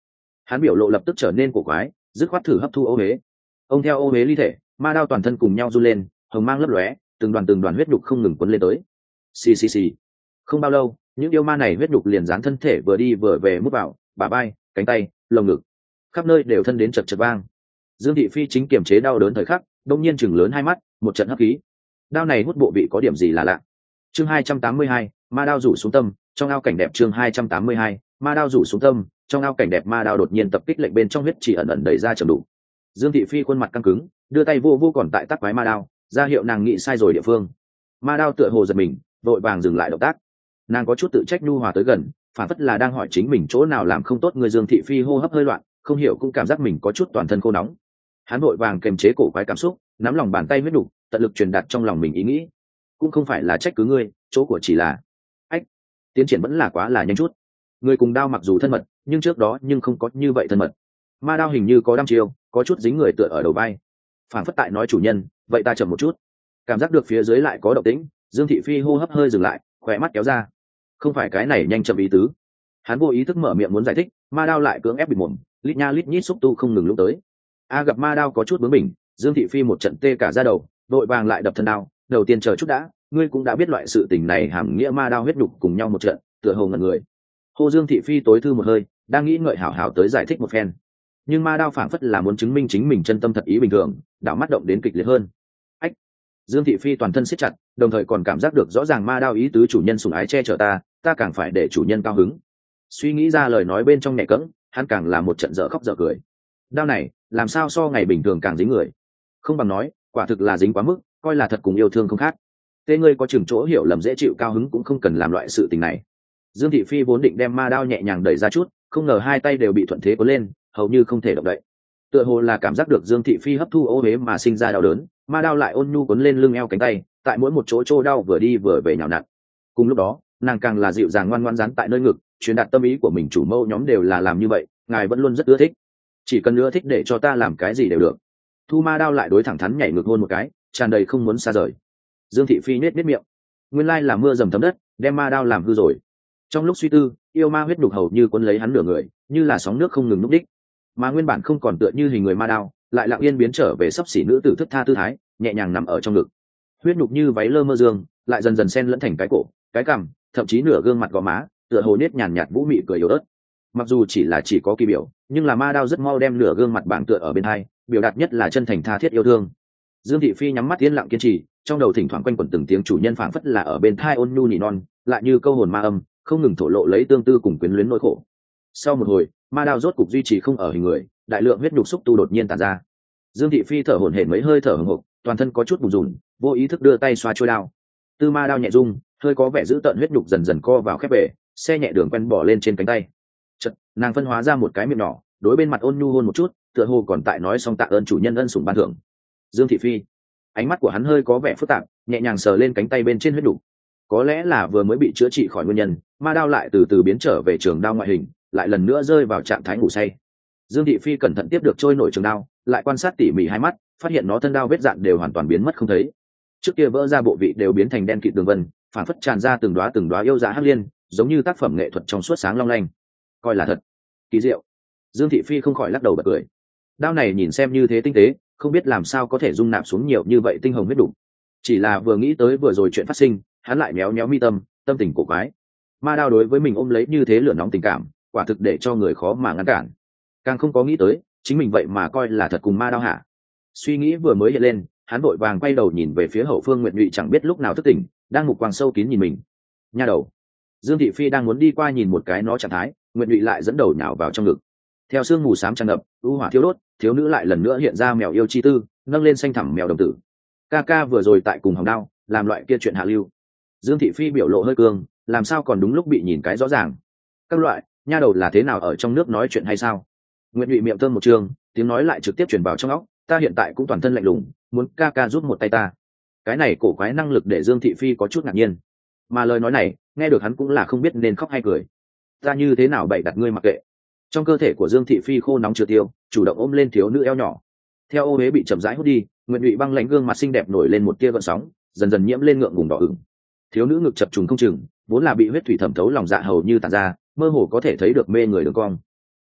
hắn biểu lộ lập tức trở nên cổ quái, dứt khoát thử hấp thu ô huế. Ông theo ô huế ly thể, ma đao toàn thân cùng nhau run lên, hồng mang lấp lóe, từng đoàn huyết đục không ngừng cuốn lên tới. Xì xì xì. Không bao lâu, những yêu ma này huyết đục liền dán thân thể vừa đi vừa về mút vào, bả vai, cánh tay, lồng ngực, khắp nơi đều thân đến chật chật vang. Dương Thị Phi chính kiềm chế đau đớn thời khắc, đông nhiên chừng lớn hai mắt, một trận hấp khí. Đao này hút bộ vị có điểm gì là lạ. Chương 282, ma đao rủ xuống tâm, trong ao cảnh đẹp. Chương 282, ma đao rủ xuống tâm, trong ao cảnh đẹp. Ma đao đột nhiên tập kích lệnh bên trong huyết chỉ ẩn ẩn đẩy ra chầm đủ. Dương Thị Phi khuôn mặt căng cứng, đưa tay vô còn tại tắc quái ma đao, ra hiệu nàng nghĩ sai rồi địa phương. Ma đao tựa hồ giật mình, vội vàng dừng lại động tác. Nàng có chút tự trách nhu hòa tới gần, phản phất là đang hỏi chính mình chỗ nào làm không tốt. Người Dương Thị Phi hô hấp hơi loạn, không hiểu cũng cảm giác mình có chút toàn thân khô nóng. Hắn vội vàng kềm chế cổ quái cảm xúc, nắm lòng bàn tay huyết đục, tận lực truyền đạt trong lòng mình ý nghĩ. Cũng không phải là trách cứ ngươi, chỗ của chỉ là ách, tiến triển vẫn là quá là nhanh chút. Người cùng đao mặc dù thân mật, nhưng trước đó nhưng không có như vậy thân mật. Ma đao hình như có đăm chiêu, có chút dính người tựa ở đầu vai, phản phất tại nói chủ nhân, vậy ta chậm một chút. Cảm giác được phía dưới lại có động tĩnh, Dương Thị Phi hô hấp hơi dừng lại, khỏe mắt kéo ra. Không phải cái này nhanh chậm ý tứ. Hắn vô ý thức mở miệng muốn giải thích, ma đao lại cưỡng ép bịt mồm, lít nha lít nhít xúc tu không ngừng lúc tới. Gặp ma đao có chút bướng bỉnh, Dương Thị Phi một trận tê cả da đầu, đội vàng lại đập thân đao. Đầu tiên chờ chút đã, ngươi cũng đã biết loại sự tình này hàm nghĩa ma đao huyết đục cùng nhau một trận, tựa hồ ngẩn người. Hồ Dương Thị Phi tối thư một hơi, đang nghĩ ngợi hảo hảo tới giải thích một phen, nhưng ma đao phảng phất là muốn chứng minh chính mình chân tâm thật ý bình thường, đạo mắt động đến kịch liệt hơn. Ách! Dương Thị Phi toàn thân siết chặt, đồng thời còn cảm giác được rõ ràng ma đao ý tứ chủ nhân sủng ái che chở ta càng phải để chủ nhân cao hứng. Suy nghĩ ra lời nói bên trong nhẹ cẫng, hắn càng là một trận dở khóc dở cười. Đao này làm sao so ngày bình thường càng dính người, không bằng nói quả thực là dính quá mức, coi là thật cùng yêu thương không khác. Thế ngươi có chừng chỗ hiểu lầm, dễ chịu cao hứng cũng không cần làm loại sự tình này. Dương Thị Phi vốn định đem ma đao nhẹ nhàng đẩy ra chút, không ngờ hai tay đều bị thuận thế cuốn lên, hầu như không thể động đậy. Tựa hồ là cảm giác được Dương Thị Phi hấp thu ô huế mà sinh ra đau đớn, ma đao lại ôn nhu cuốn lên lưng eo cánh tay, tại mỗi một chỗ đau vừa đi vừa về nhào nặn. Cùng lúc đó, nàng càng là dịu dàng ngoan ngoãn dán tại nơi ngực, truyền đạt tâm ý của mình. Chủ mâu nhóm đều là làm như vậy, ngài vẫn luôn rất ưa thích, chỉ cần ưa thích để cho ta làm cái gì đều được. Thu ma đao lại đối thẳng thắn nhảy ngực hôn một cái, tràn đầy không muốn xa rời. Dương Thị Phi nhếch miệng, nguyên lai là mưa dầm thấm đất, đem ma đao làm hư rồi. Trong lúc suy tư, yêu ma huyết đục hầu như cuốn lấy hắn nửa người, như là sóng nước không ngừng núp đích, mà nguyên bản không còn tựa như hình người ma đao, lại lặng yên biến trở về sấp xỉ nữ tử thức tha tư thái, nhẹ nhàng nằm ở trong ngực. Huyết nhục như váy lơ mơ dương, lại dần dần xen lẫn thành cái cổ, cái cằm, thậm chí nửa gương mặt gò má, tựa hồ nết nhàn nhạt vũ mị cười yếu ớt. Mặc dù chỉ có kỳ biểu, nhưng là ma đao rất mau đem nửa gương mặt bảng tựa ở bên hai, biểu đạt nhất là chân thành tha thiết yêu thương. Dương Thị Phi nhắm mắt yên lặng kiên trì, trong đầu thỉnh thoảng quanh quẩn từng tiếng chủ nhân phảng phất là ở bên thai ôn nhu nỉ non, lại như câu hồn ma âm, không ngừng thổ lộ lấy tương tư cùng quyến luyến nỗi khổ. Sau một hồi, ma đao rốt cục duy trì không ở hình người, đại lượng huyết nhục xúc tu đột nhiên tản ra. Dương Thị Phi thở hổn hển mấy hơi thở hổn hộc, toàn thân có chút bùn rùn, vô ý thức đưa tay xoa trôi đao. Tư ma đao nhẹ rung, hơi có vẻ giữ tợn huyết nhục dần dần co vào khép bể, xe nhẹ đường quen bỏ lên trên cánh tay. Chợt, nàng phân hóa ra một cái miệng nhỏ, đối bên mặt ôn nhu hôn một chút, tựa hồ còn tại nói xong tạ ơn chủ nhân ân sủng ban thưởng. Dương Thị Phi, ánh mắt của hắn hơi có vẻ phức tạp, nhẹ nhàng sờ lên cánh tay bên trên huyết nhục. Có lẽ là vừa mới bị chữa trị khỏi nguyên nhân, ma đao lại từ từ biến trở về trường đao ngoại hình, lại lần nữa rơi vào trạng thái ngủ say. Dương Thị Phi cẩn thận tiếp được trôi nổi trường đao, lại quan sát tỉ mỉ hai mắt, phát hiện nó thân đao vết dạn đều hoàn toàn biến mất không thấy. Trước kia vỡ ra bộ vị đều biến thành đen kịt đường vân, phản phất tràn ra từng đóa yêu dã hắc liên, giống như tác phẩm nghệ thuật trong suốt sáng long lanh. Coi là thật kỳ diệu. Dương Thị Phi không khỏi lắc đầu bật cười. Đao này nhìn xem như thế tinh tế, không biết làm sao có thể dung nạp xuống nhiều như vậy tinh hồng huyết đủ. Chỉ là vừa nghĩ tới vừa rồi chuyện phát sinh, hắn lại méo méo mi tâm tình cổ quái. Ma đao đối với mình ôm lấy như thế lửa nóng tình cảm, quả thực để cho người khó mà ngăn cản. Càng không có nghĩ tới chính mình vậy mà coi là thật cùng ma đao hạ. Suy nghĩ vừa mới hiện lên, hắn vội vàng quay đầu nhìn về phía hậu phương. Nguyện Nhụy chẳng biết lúc nào thức tỉnh, đang mục quang sâu kín nhìn mình. Nha đầu. Dương Thị Phi đang muốn đi qua nhìn một cái nó trạng thái, Nguyện Nhụy lại dẫn đầu nhào vào trong ngực. Theo sương mù xám tràn ngập, u hỏa thiêu đốt, thiếu nữ lại lần nữa hiện ra mèo yêu chi tư, nâng lên xanh thẳm mèo đồng tử. Ca ca vừa rồi tại cùng hồng đao làm loại kia chuyện hạ lưu. Dương Thị Phi biểu lộ hơi cương, làm sao còn đúng lúc bị nhìn cái rõ ràng. Các loại, nha đầu là thế nào ở trong nước nói chuyện hay sao? Nguyện Nhụy miệng thơm một trường, tiếng nói lại trực tiếp truyền vào trong óc. Ta hiện tại cũng toàn thân lạnh lùng, muốn ca ca giúp một tay ta. Cái này cổ quái năng lực để Dương Thị Phi có chút ngạc nhiên, mà lời nói này nghe được hắn cũng là không biết nên khóc hay cười. Ta như thế nào bày đặt ngươi mặc kệ. Trong cơ thể của Dương Thị Phi khô nóng chưa tiêu, chủ động ôm lên thiếu nữ eo nhỏ. Theo ô huế bị chậm rãi hút đi, Nguyện Nhụy băng lãnh gương mặt xinh đẹp nổi lên một tia gợn sóng, dần dần nhiễm lên ngượng ngùng đỏ ửng. Thiếu nữ ngực chập trùng không chừng, vốn là bị huyết thủy thẩm thấu lòng dạ hầu như tàn ra, mơ hồ có thể thấy được mê người đường cong.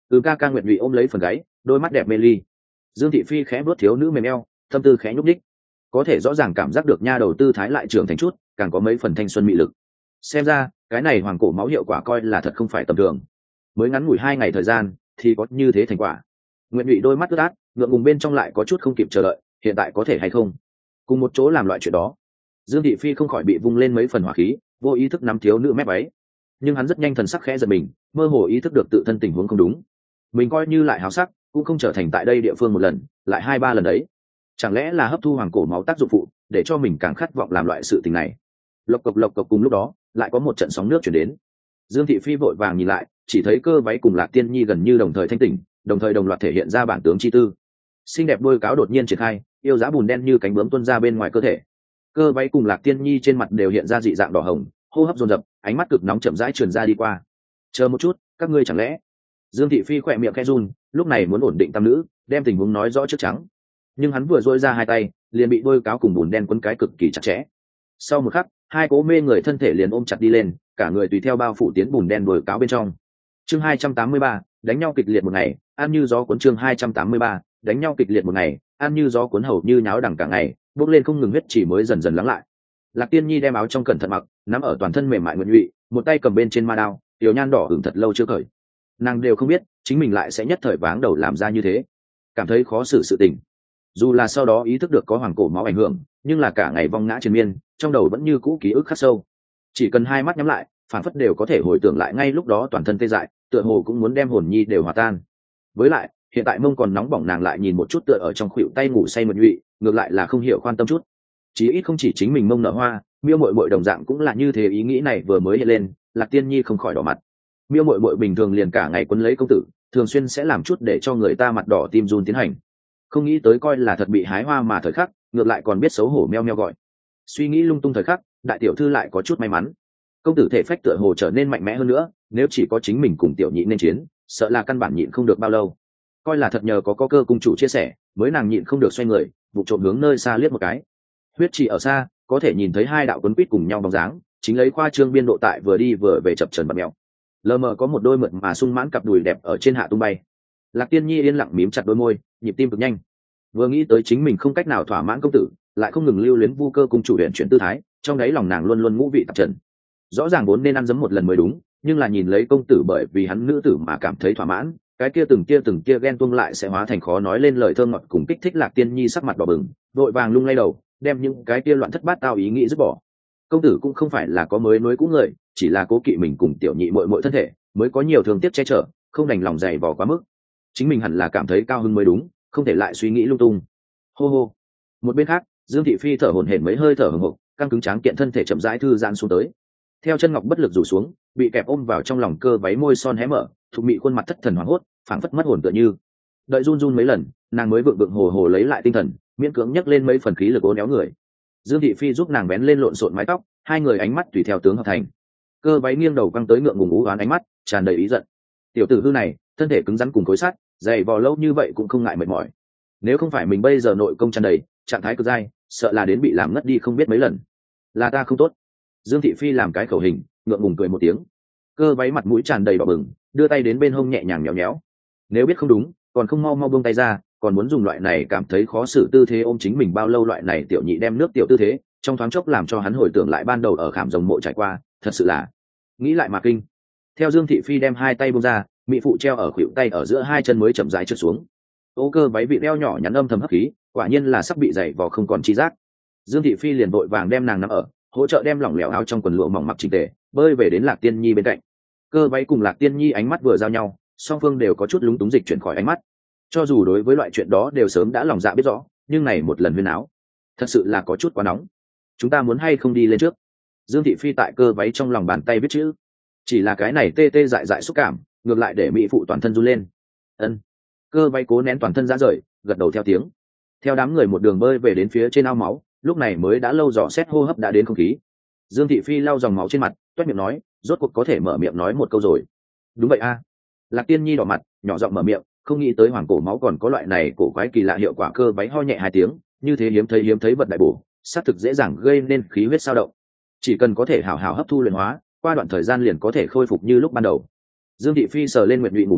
Ca ca Nguyệt Nhụy ôm lấy phần gáy, đôi mắt đẹp mê ly. Dương Thị Phi khẽ vuốt thiếu nữ mềm eo, tâm tư khẽ nhúc nhích, có thể rõ ràng cảm giác được nha đầu tư thái lại trưởng thành chút, càng có mấy phần thanh xuân mị lực. Xem ra cái này hoàng cổ máu hiệu quả coi là thật không phải tầm thường, mới ngắn ngủi 2 ngày thời gian thì có như thế thành quả. Nguyệt Nhụy đôi mắt ướt át, ngượng ngùng bên trong lại có chút không kịp chờ đợi, hiện tại có thể hay không cùng một chỗ làm loại chuyện đó. Dương Thị Phi không khỏi bị vung lên mấy phần hỏa khí, vô ý thức nắm thiếu nữ mép váy, nhưng hắn rất nhanh thần sắc khẽ giật mình, mơ hồ ý thức được tự thân tình huống không đúng. Mình coi như lại háo sắc cũng không trở thành tại đây địa phương một lần lại 2-3 lần đấy, chẳng lẽ là hấp thu hoàng cổ máu tác dụng phụ để cho mình càng khát vọng làm loại sự tình này. Lộc cộc cùng lúc đó lại có một trận sóng nước chuyển đến. Dương Thị Phi vội vàng nhìn lại, chỉ thấy Cơ Váy cùng Lạc Tiên Nhi gần như đồng thời thanh tỉnh, đồng thời đồng loạt thể hiện ra bản tướng chi tư. Xinh đẹp đôi cáo đột nhiên triển khai, yêu giá bùn đen như cánh bướm tuôn ra bên ngoài cơ thể. Cơ Váy cùng Lạc Tiên Nhi trên mặt đều hiện ra dị dạng đỏ hồng, hô hấp dồn dập, ánh mắt cực nóng chậm rãi truyền ra đi qua. Chờ một chút, các ngươi chẳng lẽ? Dương Thị Phi khỏe miệng khẽ run, lúc này muốn ổn định tam nữ, đem tình huống nói rõ trước trắng. Nhưng hắn vừa duỗi ra hai tay, liền bị đôi cáo cùng bùn đen quấn cái cực kỳ chặt chẽ. Sau một khắc, hai cố mê người thân thể liền ôm chặt đi lên, cả người tùy theo bao phủ tiến bùn đen đôi cáo bên trong. Chương 283, đánh nhau kịch liệt một ngày, ăn như gió cuốn. Chương 283, đánh nhau kịch liệt một ngày, ăn như gió cuốn, hầu như nháo đằng cả ngày, bốc lên không ngừng huyết chỉ mới dần dần lắng lại. Lạc Tiên Nhi đem áo trong cẩn thận mặc, nắm ở toàn thân mềm mại Nguyệt Nhụy, một tay cầm bên trên ma đao, tiểu nhan đỏ hửng thật lâu chưa cởi. Nàng đều không biết chính mình lại sẽ nhất thời váng đầu làm ra như thế, cảm thấy khó xử sự tình. Dù là sau đó ý thức được có hoàng cổ máu ảnh hưởng, nhưng là cả ngày vong ngã triền miên, trong đầu vẫn như cũ ký ức khắc sâu. Chỉ cần hai mắt nhắm lại, phản phất đều có thể hồi tưởng lại ngay lúc đó toàn thân tê dại, tựa hồ cũng muốn đem hồn nhi đều hòa tan. Với lại hiện tại mông còn nóng bỏng, nàng lại nhìn một chút tựa ở trong khuỷu tay ngủ say Nguyệt Nhụy, ngược lại là không hiểu quan tâm chút. Chí ít không chỉ chính mình mông nở hoa, Miêu Mội Mội đồng dạng cũng là như thế. Ý nghĩ này vừa mới hiện lên, Lạc Tiên Nhi không khỏi đỏ mặt. Miêu Mội Mội bình thường liền cả ngày quấn lấy công tử, thường xuyên sẽ làm chút để cho người ta mặt đỏ tim run tiến hành. Không nghĩ tới coi là thật bị hái hoa mà thời khắc, ngược lại còn biết xấu hổ meo meo gọi. Suy nghĩ lung tung thời khắc, đại tiểu thư lại có chút may mắn. Công tử thể phách tựa hồ trở nên mạnh mẽ hơn nữa, nếu chỉ có chính mình cùng tiểu nhị nên chiến, sợ là căn bản nhịn không được bao lâu. Coi là thật nhờ có cơ cung chủ chia sẻ, mới nàng nhịn không được xoay người, vụ trộm hướng nơi xa liếc một cái. Huyết chỉ ở xa, có thể nhìn thấy hai đạo quấn quýt cùng nhau bóng dáng, chính lấy khoa trương biên độ tại vừa đi vừa về chập chờn bật mèo. Lờ mờ có một đôi mượt mà sung mãn cặp đùi đẹp ở trên hạ tung bay. Lạc Tiên Nhi yên lặng mím chặt đôi môi, nhịp tim cực nhanh. Vừa nghĩ tới chính mình không cách nào thỏa mãn công tử, lại không ngừng lưu luyến vu cơ cung chủ luyện chuyển tư thái, trong đáy lòng nàng luôn luôn ngũ vị tạp trần. Rõ ràng vốn nên ăn dấm một lần mới đúng, nhưng là nhìn lấy công tử bởi vì hắn nữ tử mà cảm thấy thỏa mãn, cái kia từng kia ghen tuông lại sẽ hóa thành khó nói lên lời thơ ngọt cùng kích thích. Lạc Tiên Nhi sắc mặt đỏ bừng, vội vàng lung lay đầu, đem những cái kia loạn thất bát tao ý nghĩ dứt bỏ. Công tử cũng không phải là có mới nối cũ người, chỉ là cố kỵ mình cùng tiểu nhị muội muội thân thể, mới có nhiều thương tiếc che chở, không đành lòng dày vò quá mức. Chính mình hẳn là cảm thấy cao hứng mới đúng, không thể lại suy nghĩ lung tung. Hô hô. Một bên khác, Dương Thị Phi thở hổn hển mấy hơi thở hừng hực, căng cứng tráng kiện thân thể chậm rãi thư giãn xuống tới. Theo chân ngọc bất lực rủ xuống, bị kẹp ôm vào trong lòng cơ váy môi son hé mở, thục mị khuôn mặt thất thần hoảng hốt, phảng phất mất hồn tựa như. Đợi run run mấy lần, nàng mới vượng vượng hồ hồ lấy lại tinh thần, miễn cưỡng nhấc lên mấy phần khí lực ố néo người. Dương Thị Phi giúp nàng vén lên lộn xộn mái tóc, hai người ánh mắt tùy theo tướng hợp thành. Cơ váy nghiêng đầu căng tới ngượng ngùng ú oán ánh mắt, tràn đầy ý giận. Tiểu tử hư này, thân thể cứng rắn cùng khối sắt, dày vò lâu như vậy cũng không ngại mệt mỏi. Nếu không phải mình bây giờ nội công tràn đầy, trạng thái cực dai, sợ là đến bị làm ngất đi không biết mấy lần. Là ta không tốt. Dương Thị Phi làm cái khẩu hình, ngượng ngùng cười một tiếng. Cơ váy mặt mũi tràn đầy đỏ bừng, đưa tay đến bên hông nhẹ nhàng nhéo nhéo. Nếu biết không đúng, còn không mau mau buông tay ra, còn muốn dùng loại này cảm thấy khó xử tư thế ôm chính mình bao lâu. Loại này tiểu nhị đem nước tiểu tư thế, trong thoáng chốc làm cho hắn hồi tưởng lại ban đầu ở Khảm Rồng Mộ trải qua, thật sự là nghĩ lại mà kinh. Theo Dương Thị Phi đem hai tay buông ra, mỹ phụ treo ở khuỷu tay ở giữa hai chân mới chậm rãi trượt xuống. Ô Cơ váy bị đeo nhỏ nhắn âm thầm hấp khí, quả nhiên là sắp bị dày vò không còn chi giác. Dương Thị Phi liền vội vàng đem nàng nằm ở, hỗ trợ đem lỏng lẻo áo trong quần lụa mỏng mặc chỉnh tề, bơi về đến Lạc Tiên Nhi bên cạnh. Cơ váy cùng Lạc Tiên Nhi ánh mắt vừa giao nhau, song phương đều có chút lúng túng dịch chuyển khỏi ánh mắt. Cho dù đối với loại chuyện đó đều sớm đã lòng dạ biết rõ, nhưng này một lần huyên áo, thật sự là có chút quá nóng. Chúng ta muốn hay không đi lên trước? Dương Thị Phi tại Cơ váy trong lòng bàn tay viết chữ, chỉ là cái này tê tê dại dại xúc cảm, ngược lại để mỹ phụ toàn thân run lên. Ân. Cơ váy cố nén toàn thân ra rời, gật đầu theo tiếng. Theo đám người một đường bơi về đến phía trên ao máu, lúc này mới đã lâu dò xét hô hấp đã đến không khí. Dương Thị Phi lau dòng máu trên mặt, toét miệng nói, rốt cuộc có thể mở miệng nói một câu rồi. Đúng vậy a. Lạc Tiên Nhi đỏ mặt, nhỏ giọng mở miệng, không nghĩ tới hoàng cổ máu còn có loại này cổ quái kỳ lạ hiệu quả. Cơ váy ho nhẹ hai tiếng, như thế hiếm thấy vật đại bổ, xác thực dễ dàng gây nên khí huyết sao động. Chỉ cần có thể hảo hảo hấp thu luyện hóa, qua đoạn thời gian liền có thể khôi phục như lúc ban đầu. Dương Thị Phi sờ lên Nguyệt Nhụy ngủ mặt,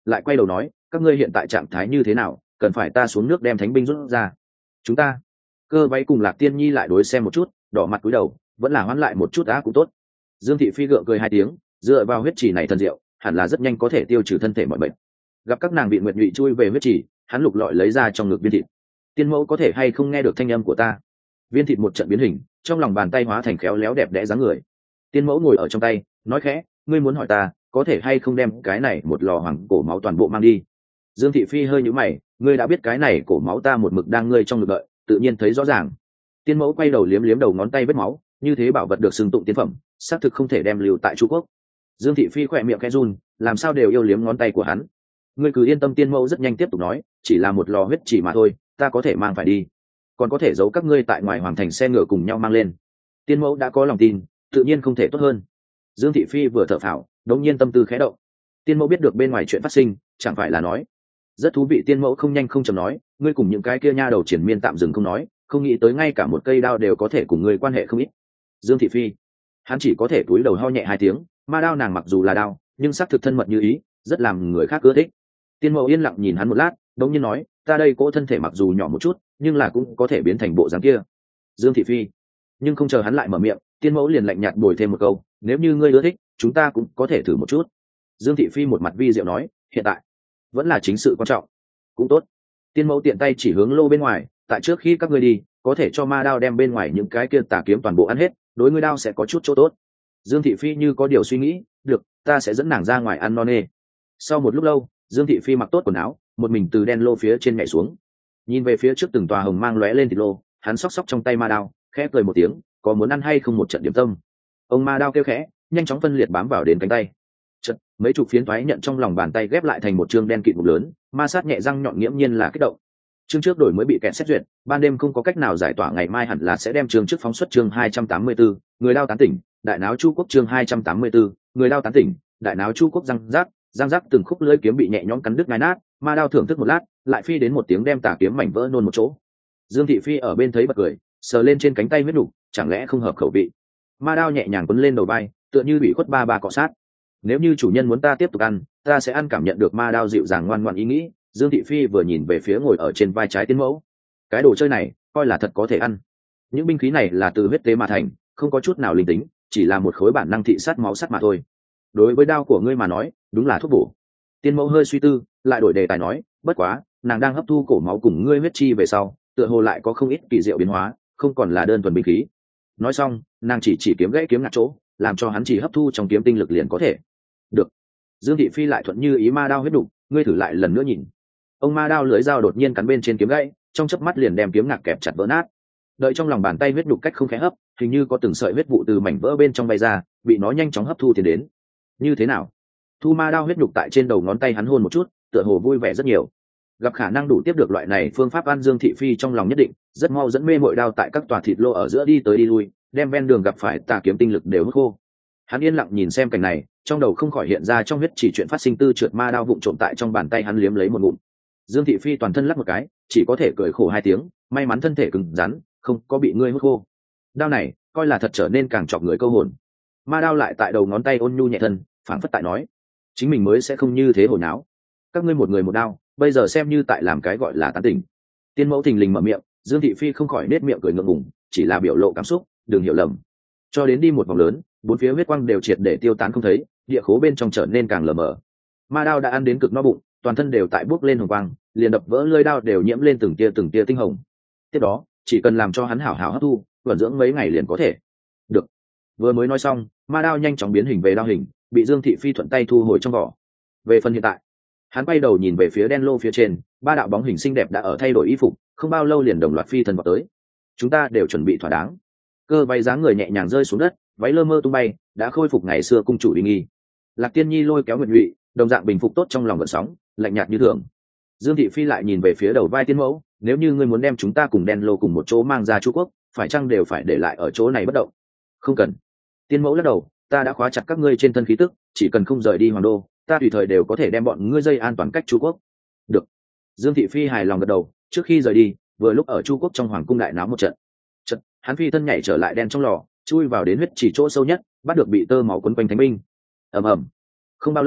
lại quay đầu nói, các ngươi hiện tại trạng thái như thế nào, cần phải ta xuống nước đem thánh binh rút ra? Chúng ta. Cơ váy cùng Lạc Tiên Nhi lại đối xem một chút, đỏ mặt cúi đầu, vẫn là hoán lại một chút đã cũng tốt. Dương Thị Phi gượng cười hai tiếng, dựa vào huyết chỉ này thần diệu, hẳn là rất nhanh có thể tiêu trừ thân thể mọi bệnh. Gặp các nàng bị Nguyệt Nhụy chui về huyết chỉ, hắn lục lọi lấy ra trong ngực viên thịt. Tiên mẫu có thể hay không nghe được thanh âm của ta? Viên thịt một trận biến hình, trong lòng bàn tay hóa thành khéo léo đẹp đẽ dáng người. Tiên mẫu ngồi ở trong tay, nói khẽ, ngươi muốn hỏi ta, có thể hay không đem cái này một lò hoàng cổ máu toàn bộ mang đi? Dương Thị Phi hơi nhíu mày, ngươi đã biết cái này cổ máu ta một mực đang ngươi trong ngực đợi, tự nhiên thấy rõ ràng. Tiên mẫu quay đầu liếm liếm đầu ngón tay vết máu, như thế bảo vật được xưng tụng tiên phẩm, xác thực không thể đem lưu tại Chu Quốc. Dương Thị Phi khỏe miệng khẽ run, làm sao đều yêu liếm ngón tay của hắn. Ngươi cứ yên tâm, tiên mẫu rất nhanh tiếp tục nói, chỉ là một lò huyết chỉ mà thôi, ta có thể mang phải đi, còn có thể giấu các ngươi tại ngoài hoàng thành xe ngựa cùng nhau mang lên. Tiên mẫu đã có lòng tin, tự nhiên không thể tốt hơn. Dương Thị Phi vừa thở phào, đống nhiên tâm tư khẽ động. Tiên mẫu biết được bên ngoài chuyện phát sinh, chẳng phải là nói rất thú vị. Tiên mẫu không nhanh không chậm nói, ngươi cùng những cái kia nha đầu triển miên tạm dừng không nói, không nghĩ tới ngay cả một cây đao đều có thể cùng ngươi quan hệ không ít. Dương Thị Phi, hắn chỉ có thể cúi đầu ho nhẹ hai tiếng, ma đao nàng mặc dù là đao, nhưng xác thực thân mật như ý, rất làm người khác ưa thích. Tiên mẫu yên lặng nhìn hắn một lát, đống nhiên nói, ta đây cỗ thân thể mặc dù nhỏ một chút, nhưng là cũng có thể biến thành bộ dáng kia. Dương Thị Phi, nhưng không chờ hắn lại mở miệng, tiên mẫu liền lạnh nhạt bồi thêm một câu, nếu như ngươi ưa thích, chúng ta cũng có thể thử một chút. Dương Thị Phi một mặt vi diệu nói, hiện tại vẫn là chính sự quan trọng. Cũng tốt. Tiên mẫu tiện tay chỉ hướng lô bên ngoài, tại trước khi các ngươi đi, có thể cho ma đao đem bên ngoài những cái kia tà kiếm toàn bộ ăn hết, đối ngươi đao sẽ có chút chỗ tốt. Dương Thị Phi như có điều suy nghĩ, được, ta sẽ dẫn nàng ra ngoài ăn no nê. Sau một lúc lâu, Dương Thị Phi mặc tốt quần áo, một mình từ đen lô phía trên nhảy xuống, nhìn về phía trước từng tòa hồng mang lóe lên thịt lô, hắn xóc xóc trong tay ma đao, khẽ cười một tiếng, có muốn ăn hay không một trận điểm tâm? Ông ma đao kêu khẽ, nhanh chóng phân liệt bám vào đến cánh tay. Chật, mấy chục phiến thoái nhận trong lòng bàn tay ghép lại thành một chương đen kịt mục lớn, ma sát nhẹ răng nhọn nghiễm nhiên là kích động. Chương trước đổi mới bị kẹt xét duyệt, ban đêm không có cách nào giải tỏa, ngày mai hẳn là sẽ đem chương trước phóng xuất. Chương 284, người đao tán tỉnh, đại náo Chu Quốc. Chương 284, người đao tán tỉnh, đại náo Chu Quốc. Răng rác từng khúc lưỡi kiếm bị nhẹ nhõm cắn đứt ngai nát, ma đao thưởng thức một lát, lại phi đến một tiếng đem tà kiếm mảnh vỡ nôn một chỗ. Dương Thị Phi ở bên thấy bật cười, sờ lên trên cánh tay huyết đủ, chẳng lẽ không hợp khẩu vị? Ma đao nhẹ nhàng quấn lên đầu vai, tựa như bị khuất ba ba cọ sát. Nếu như chủ nhân muốn ta tiếp tục ăn, ta sẽ ăn. Cảm nhận được ma đao dịu dàng ngoan ngoãn ý nghĩ, Dương Thị Phi vừa nhìn về phía ngồi ở trên vai trái Tiên mẫu. Cái đồ chơi này coi là thật có thể ăn. Những binh khí này là từ huyết tế mà thành, không có chút nào linh tính, chỉ là một khối bản năng thị sát máu sắt mà thôi. Đối với đao của ngươi mà nói, đúng là thuốc bổ. Tiên mẫu hơi suy tư, lại đổi đề tài nói, bất quá nàng đang hấp thu cổ máu cùng ngươi huyết chi về sau, tựa hồ lại có không ít kỳ diệu biến hóa, không còn là đơn thuần binh khí. Nói xong, nàng chỉ kiếm gãy kiếm ngặt chỗ, làm cho hắn chỉ hấp thu trong kiếm tinh lực liền có thể. Được. Dương Thị Phi lại thuận như ý ma đao huyết đục, ngươi thử lại lần nữa nhìn. Ông ma đao lưỡi dao đột nhiên cắn bên trên kiếm gãy, trong chớp mắt liền đem kiếm ngạc kẹp chặt vỡ nát. Đợi trong lòng bàn tay huyết đục cách không khẽ hấp, hình như có từng sợi huyết vụ từ mảnh vỡ bên trong bay ra, bị nó nhanh chóng hấp thu tiến đến. Như thế nào? Thu ma đao huyết đục tại trên đầu ngón tay hắn hôn một chút, tựa hồ vui vẻ rất nhiều. Gặp khả năng đủ tiếp được loại này phương pháp ăn, Dương Thị Phi trong lòng nhất định, rất mau dẫn mê mội đao tại các tòa thịt lô ở giữa đi tới đi lui, đem ven đường gặp phải tà kiếm tinh lực đều hút khô. Hắn yên lặng nhìn xem cảnh này, trong đầu không khỏi hiện ra trong huyết chỉ chuyện phát sinh, tư trượt ma đao vụng trộm tại trong bàn tay hắn liếm lấy một ngụm. Dương Thị Phi toàn thân lắc một cái, chỉ có thể cười khổ hai tiếng, may mắn thân thể cứng rắn, không có bị ngươi hút khô. Đao này coi là thật trở nên càng chọc người câu hồn. Ma đao lại tại đầu ngón tay ôn nhu nhẹ thân, phảng phất tại nói, chính mình mới sẽ không như thế hồi náo. Các ngươi một người một đao, bây giờ xem như tại làm cái gọi là tán tỉnh. Tiên mẫu thình lình mở miệng, Dương Thị Phi không khỏi nết miệng cười ngượng ngùng, chỉ là biểu lộ cảm xúc, đừng hiểu lầm. Cho đến đi một vòng lớn, bốn phía huyết quang đều triệt để tiêu tán không thấy, địa khố bên trong trở nên càng lờ mờ. Ma đao đã ăn đến cực no bụng, toàn thân đều tại bốc lên hồng quang, liền đập vỡ lưỡi đao đều nhiễm lên từng tia tinh hồng. Tiếp đó, chỉ cần làm cho hắn hảo hảo hấp thu, vận dưỡng mấy ngày liền có thể. Được. Vừa mới nói xong, ma đao nhanh chóng biến hình về đao hình, bị Dương Thị Phi thuận tay thu hồi trong vỏ. Về phần hiện tại, hắn quay đầu nhìn về phía đen lô phía trên, ba đạo bóng hình xinh đẹp đã ở thay đổi y phục, không bao lâu liền đồng loạt phi thân vào tới. Chúng ta đều chuẩn bị thỏa đáng. Cơ váy dáng người nhẹ nhàng rơi xuống đất, váy lơ mơ tung bay, đã khôi phục ngày xưa cung chủ uy nghi. Lạc Tiên Nhi lôi kéo Nguyệt Nhụy, đồng dạng bình phục tốt trong lòng gợn sóng, lạnh nhạt như thường. Dương Thị Phi lại nhìn về phía đầu vai Tiên mẫu, nếu như ngươi muốn đem chúng ta cùng đen lô cùng một chỗ mang ra Chu Quốc, phải chăng đều phải để lại ở chỗ này bất động? Không cần. Tiên mẫu lắc đầu, ta đã khóa chặt các ngươi trên thân khí tức, chỉ cần không rời đi hoàng đô, ta tùy thời đều có thể đem bọn ngươi dây an toàn cách Chu Quốc. Được. Dương Thị Phi hài lòng gật đầu, trước khi rời đi, vừa lúc ở Chu Quốc trong hoàng cung đại náo một trận. Hắn phi thân nhảy trở lại đen trong lò, chui vào đến huyết chỉ chỗ sâu nhất, bắt được bị tơ máu quấn quanh thánh binh. Ầm ầm. Không bao lâu,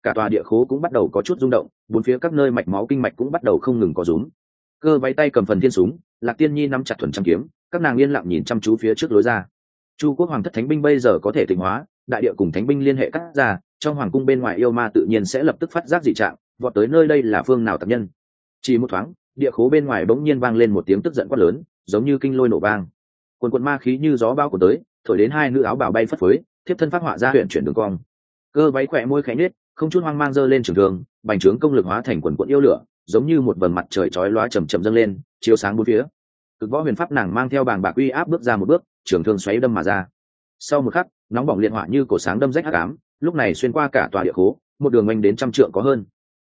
cả tòa địa khố cũng bắt đầu có chút rung động, bốn phía các nơi mạch máu kinh mạch cũng bắt đầu không ngừng có rúm. Cơ váy tay cầm phần thiên súng, Lạc Tiên Nhi nắm chặt thuần trăm kiếm, các nàng yên lặng nhìn chăm chú phía trước lối ra. Chu quốc hoàng thất thánh binh bây giờ có thể tịnh hóa, đại địa cùng thánh binh liên hệ cắt ra, trong hoàng cung bên ngoài yêu ma tự nhiên sẽ lập tức phát giác dị trạng, vọt tới nơi đây là phương nào tập nhân. Chỉ một thoáng, địa khố bên ngoài bỗng nhiên vang lên một tiếng tức giận quát lớn, giống như kinh lôi nổ vang. Quần ma khí như gió bão của tới, thổi đến hai nữ áo bào bay phất phới, thiếp thân phát họa ra huyện chuyển đường cong. Cơ váy khỏe môi khẽ nhếch, không chút hoang mang giơ lên trường thương, bành trướng công lực hóa thành quần yêu lửa, giống như một vầng mặt trời chói lóa chầm chậm dâng lên, chiếu sáng bốn phía. Cực võ huyền pháp nàng mang theo bàng bạc uy áp bước ra một bước, trường thương xoáy đâm mà ra. Sau một khắc, nóng bỏng liệt hỏa như cổ sáng đâm rách hắc ám, lúc này xuyên qua cả tòa địa khố, một đường oanh đến trăm trượng có hơn.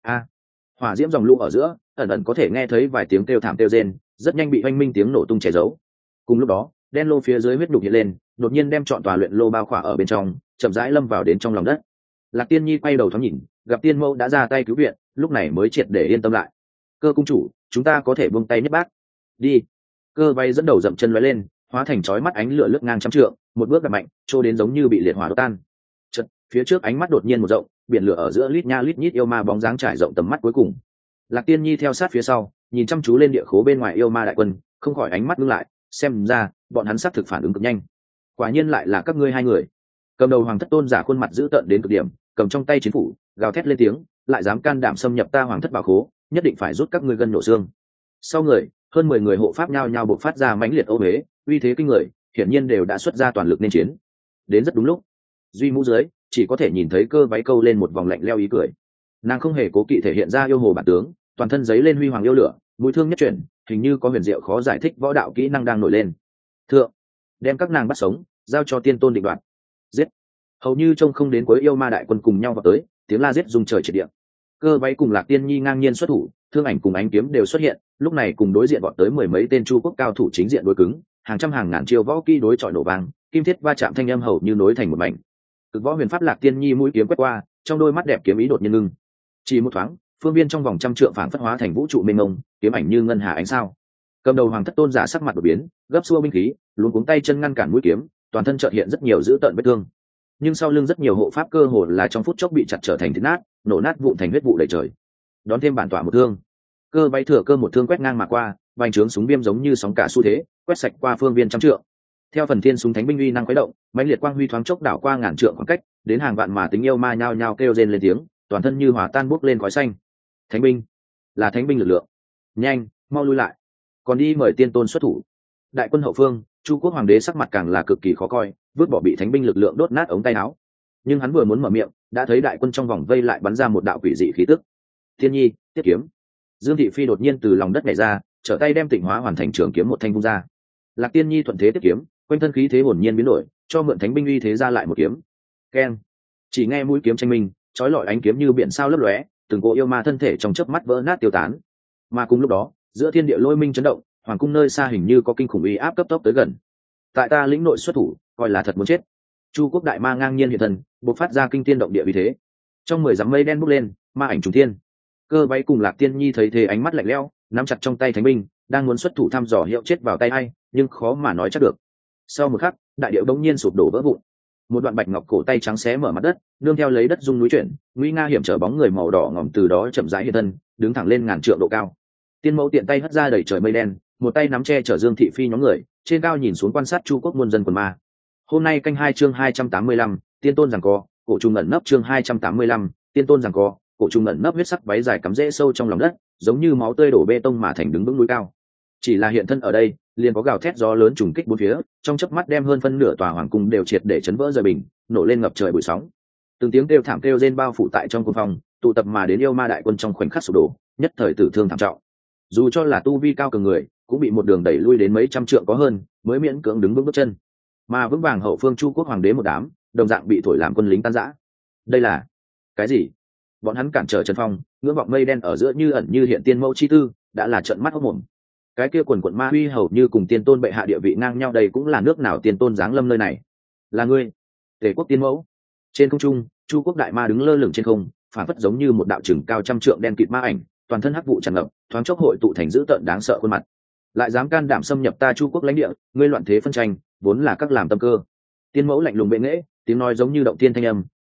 Hỏa diễm dòng lũ ở giữa, ẩn ẩn có thể nghe thấy vài tiếng kêu thảm kêu rên, rất nhanh bị oanh minh tiếng nổ tung che giấu. Cùng lúc đó, đen lô phía dưới huyết đục hiện lên, đột nhiên đem trọn tòa luyện lô bao khỏa ở bên trong, chậm rãi lâm vào đến trong lòng đất. Lạc Tiên Nhi quay đầu thoáng nhìn, gặp Tiên Mẫu đã ra tay cứu viện, lúc này mới triệt để yên tâm lại. Cơ cung chủ, chúng ta có thể buông tay nhất bác. Đi. Cơ bay dẫn đầu dậm chân lóe lên, hóa thành chói mắt ánh lửa lướt ngang trăm trượng, một bước đạp mạnh, trô đến giống như bị liệt hỏa đốt tan. Chợt, phía trước ánh mắt đột nhiên một rộng, biển lửa ở giữa lít nha lít nhít yêu ma bóng dáng trải rộng tầm mắt cuối cùng. Lạc Tiên Nhi theo sát phía sau, nhìn chăm chú lên địa khố bên ngoài yêu ma đại quân, không khỏi ánh mắt ngưng lại, xem ra bọn hắn xác thực phản ứng cực nhanh. Quả nhiên lại là các ngươi hai người. Cầm đầu hoàng thất tôn giả khuôn mặt dữ tợn đến cực điểm, cầm trong tay chiến phủ, gào thét lên tiếng, lại dám can đảm xâm nhập ta hoàng thất bảo khố, nhất định phải rút các ngươi gân nổ xương. Sau người, hơn 10 người hộ pháp nhao nhao bộc phát ra mãnh liệt ô huế, uy thế kinh người, hiển nhiên đều đã xuất ra toàn lực nên chiến. Đến rất đúng lúc, duy mũ dưới chỉ có thể nhìn thấy cơ váy câu lên một vòng lạnh leo ý cười. Nàng không hề cố kỵ thể hiện ra yêu hồ bản tướng, toàn thân giấy lên huy hoàng yêu lửa, mũi thương nhất chuyển, hình như có huyền diệu khó giải thích võ đạo kỹ năng đang nổi lên. Thượng, đem các nàng bắt sống, giao cho tiên tôn định đoạt. Giết. Hầu như trông không đến cuối yêu ma đại quân cùng nhau vào tới, tiếng la giết rung trời triệt địa. Cơ váy cùng Lạc Tiên Nhi ngang nhiên xuất thủ, thương ảnh cùng ánh kiếm đều xuất hiện, lúc này cùng đối diện vọt tới mười mấy tên Chu quốc cao thủ chính diện đối cứng, hàng trăm hàng ngàn chiêu võ kỹ đối chọi nổ vang, kim thiết va chạm thanh âm hầu như nối thành một mảnh. Cực võ huyền pháp Lạc Tiên Nhi mũi kiếm quét qua, trong đôi mắt đẹp kiếm ý đột nhiên ngưng. Chỉ một thoáng, phương viên trong vòng trăm trượng phảng phất hóa thành vũ trụ mênh mông, kiếm ảnh như ngân hà ánh sao. Cầm đầu hoàng thất tôn giả sắc mặt đột biến, gấp xua binh khí, luống cuống tay chân ngăn cản mũi kiếm, toàn thân chợt hiện rất nhiều dữ tợn vết thương. Nhưng sau lưng rất nhiều hộ pháp cơ hồ là trong phút chốc bị chặt trở thành thịt nát, nổ nát vụn thành huyết vụ đầy trời. Đón thêm bản tỏa một thương. Cơ bay thừa cơ một thương quét ngang mà qua, vành trướng súng viêm giống như sóng cả xu thế, quét sạch qua phương viên trăm trượng. Theo phần thiên súng thánh binh uy năng khuấy động, mãnh liệt quang huy thoáng chốc đảo qua ngàn trượng khoảng cách, đến hàng vạn mà tính yêu ma nhao nhao kêu rên lên tiếng, toàn thân như hòa tan bốc lên khói xanh. Thánh binh, là thánh binh lực lượng. Nhanh, mau lui lại. Còn đi mời tiên tôn xuất thủ. Đại quân hậu phương, Chu quốc hoàng đế sắc mặt càng là cực kỳ khó coi, vứt bỏ bị thánh binh lực lượng đốt nát ống tay áo. Nhưng hắn vừa muốn mở miệng, đã thấy đại quân trong vòng vây lại bắn ra một đạo quỷ dị khí tức. Thiên Nhi, tiết kiếm. Dương thị phi đột nhiên từ lòng đất nhảy ra, trở tay đem tịnh hóa hoàn thành trường kiếm một thanh vung ra. Lạc Tiên Nhi thuận thế tiết kiếm, quanh thân khí thế hồn nhiên biến đổi, cho mượn thánh binh uy thế ra lại một kiếm. Keng. Chỉ nghe mũi kiếm tranh minh, chói lọi ánh kiếm như biển sao lấp lóe, từng cỗ yêu ma thân thể trong chớp mắt vỡ nát tiêu tán. Mà cùng lúc đó, giữa thiên địa lôi minh chấn động, hoàng cung nơi xa hình như có kinh khủng uy áp cấp tốc tới gần. Tại ta lĩnh nội xuất thủ, coi là thật muốn chết. Chu quốc đại ma ngang nhiên hiện thân, bộc phát ra kinh thiên động địa uy thế. Trong 10 dặm mây đen bốc lên, ma ảnh trùng thiên. Cơ váy cùng Lạc Tiên Nhi thấy thế ánh mắt lạnh lẽo, nắm chặt trong tay thánh binh, đang muốn xuất thủ thăm dò hiệu chết vào tay ai, nhưng khó mà nói chắc được. Sau một khắc, đại điệu đống nhiên sụp đổ vỡ vụn. Một đoạn bạch ngọc cổ tay trắng xé mở mặt đất, nương theo lấy đất rung núi chuyển, nguy nga hiểm trở bóng người màu đỏ ngòm từ đó chậm rãi hiện thân, đứng thẳng lên ngàn trượng độ cao. Tiên mẫu tiện tay hất ra đầy trời mây đen, một tay nắm che chở Dương thị phi nhóm người, trên cao nhìn xuống quan sát Chu quốc muôn dân quần ma. Hôm nay canh 2 chương 285, tiên tôn giằng co, cổ trùng ẩn nấp chương 285, tiên tôn giằng co, cổ trùng ẩn nấp huyết sắc váy dài cắm rễ sâu trong lòng đất, giống như máu tươi đổ bê tông mà thành đứng vững núi cao. Chỉ là hiện thân ở đây, liền có gào thét gió lớn trùng kích bốn phía, trong chớp mắt đem hơn phân nửa tòa hoàng cung đều triệt để chấn vỡ rời bình, nổ lên ngập trời bụi sóng. Từng tiếng kêu thảm kêu rên bao phủ tại trong cung phòng, tụ tập mà đến yêu ma đại quân trong khoảnh khắc sụp đổ, nhất thời tử thương thảm trọng. Dù cho là tu vi cao cường người, cũng bị một đường đẩy lui đến mấy trăm trượng có hơn, mới miễn cưỡng đứng vững bước chân. Mà vững vàng hậu phương Chu quốc hoàng đế một đám, đồng dạng bị thổi làm quân lính tan rã. Đây là cái gì? Bọn hắn cản trở Trần Phong, ngưỡng vọng mây đen ở giữa như ẩn như hiện tiên mẫu chi tư, đã là trợn mắt hốt mồm. Cái kia quần quận ma huy hầu như cùng tiên tôn bệ hạ địa vị ngang nhau, đây cũng là nước nào tiên tôn giáng lâm nơi này? Là ngươi, Tề quốc tiên mẫu. Trên không trung, Chu quốc đại ma đứng lơ lửng trên không, phản phất giống như một đạo chừng cao trăm trượng đen kịt ma ảnh, toàn thân hắc vụ tràn ngập, thoáng chốc hội tụ thành dữ tợn đáng sợ khuôn mặt. Lại dám can đảm xâm nhập ta Chu quốc lãnh địa, ngươi loạn thế phân tranh, vốn là các làm tâm cơ. Tiên mẫu lạnh lùng bệ nghễ, tiếng nói giống như động tiên thanh âm,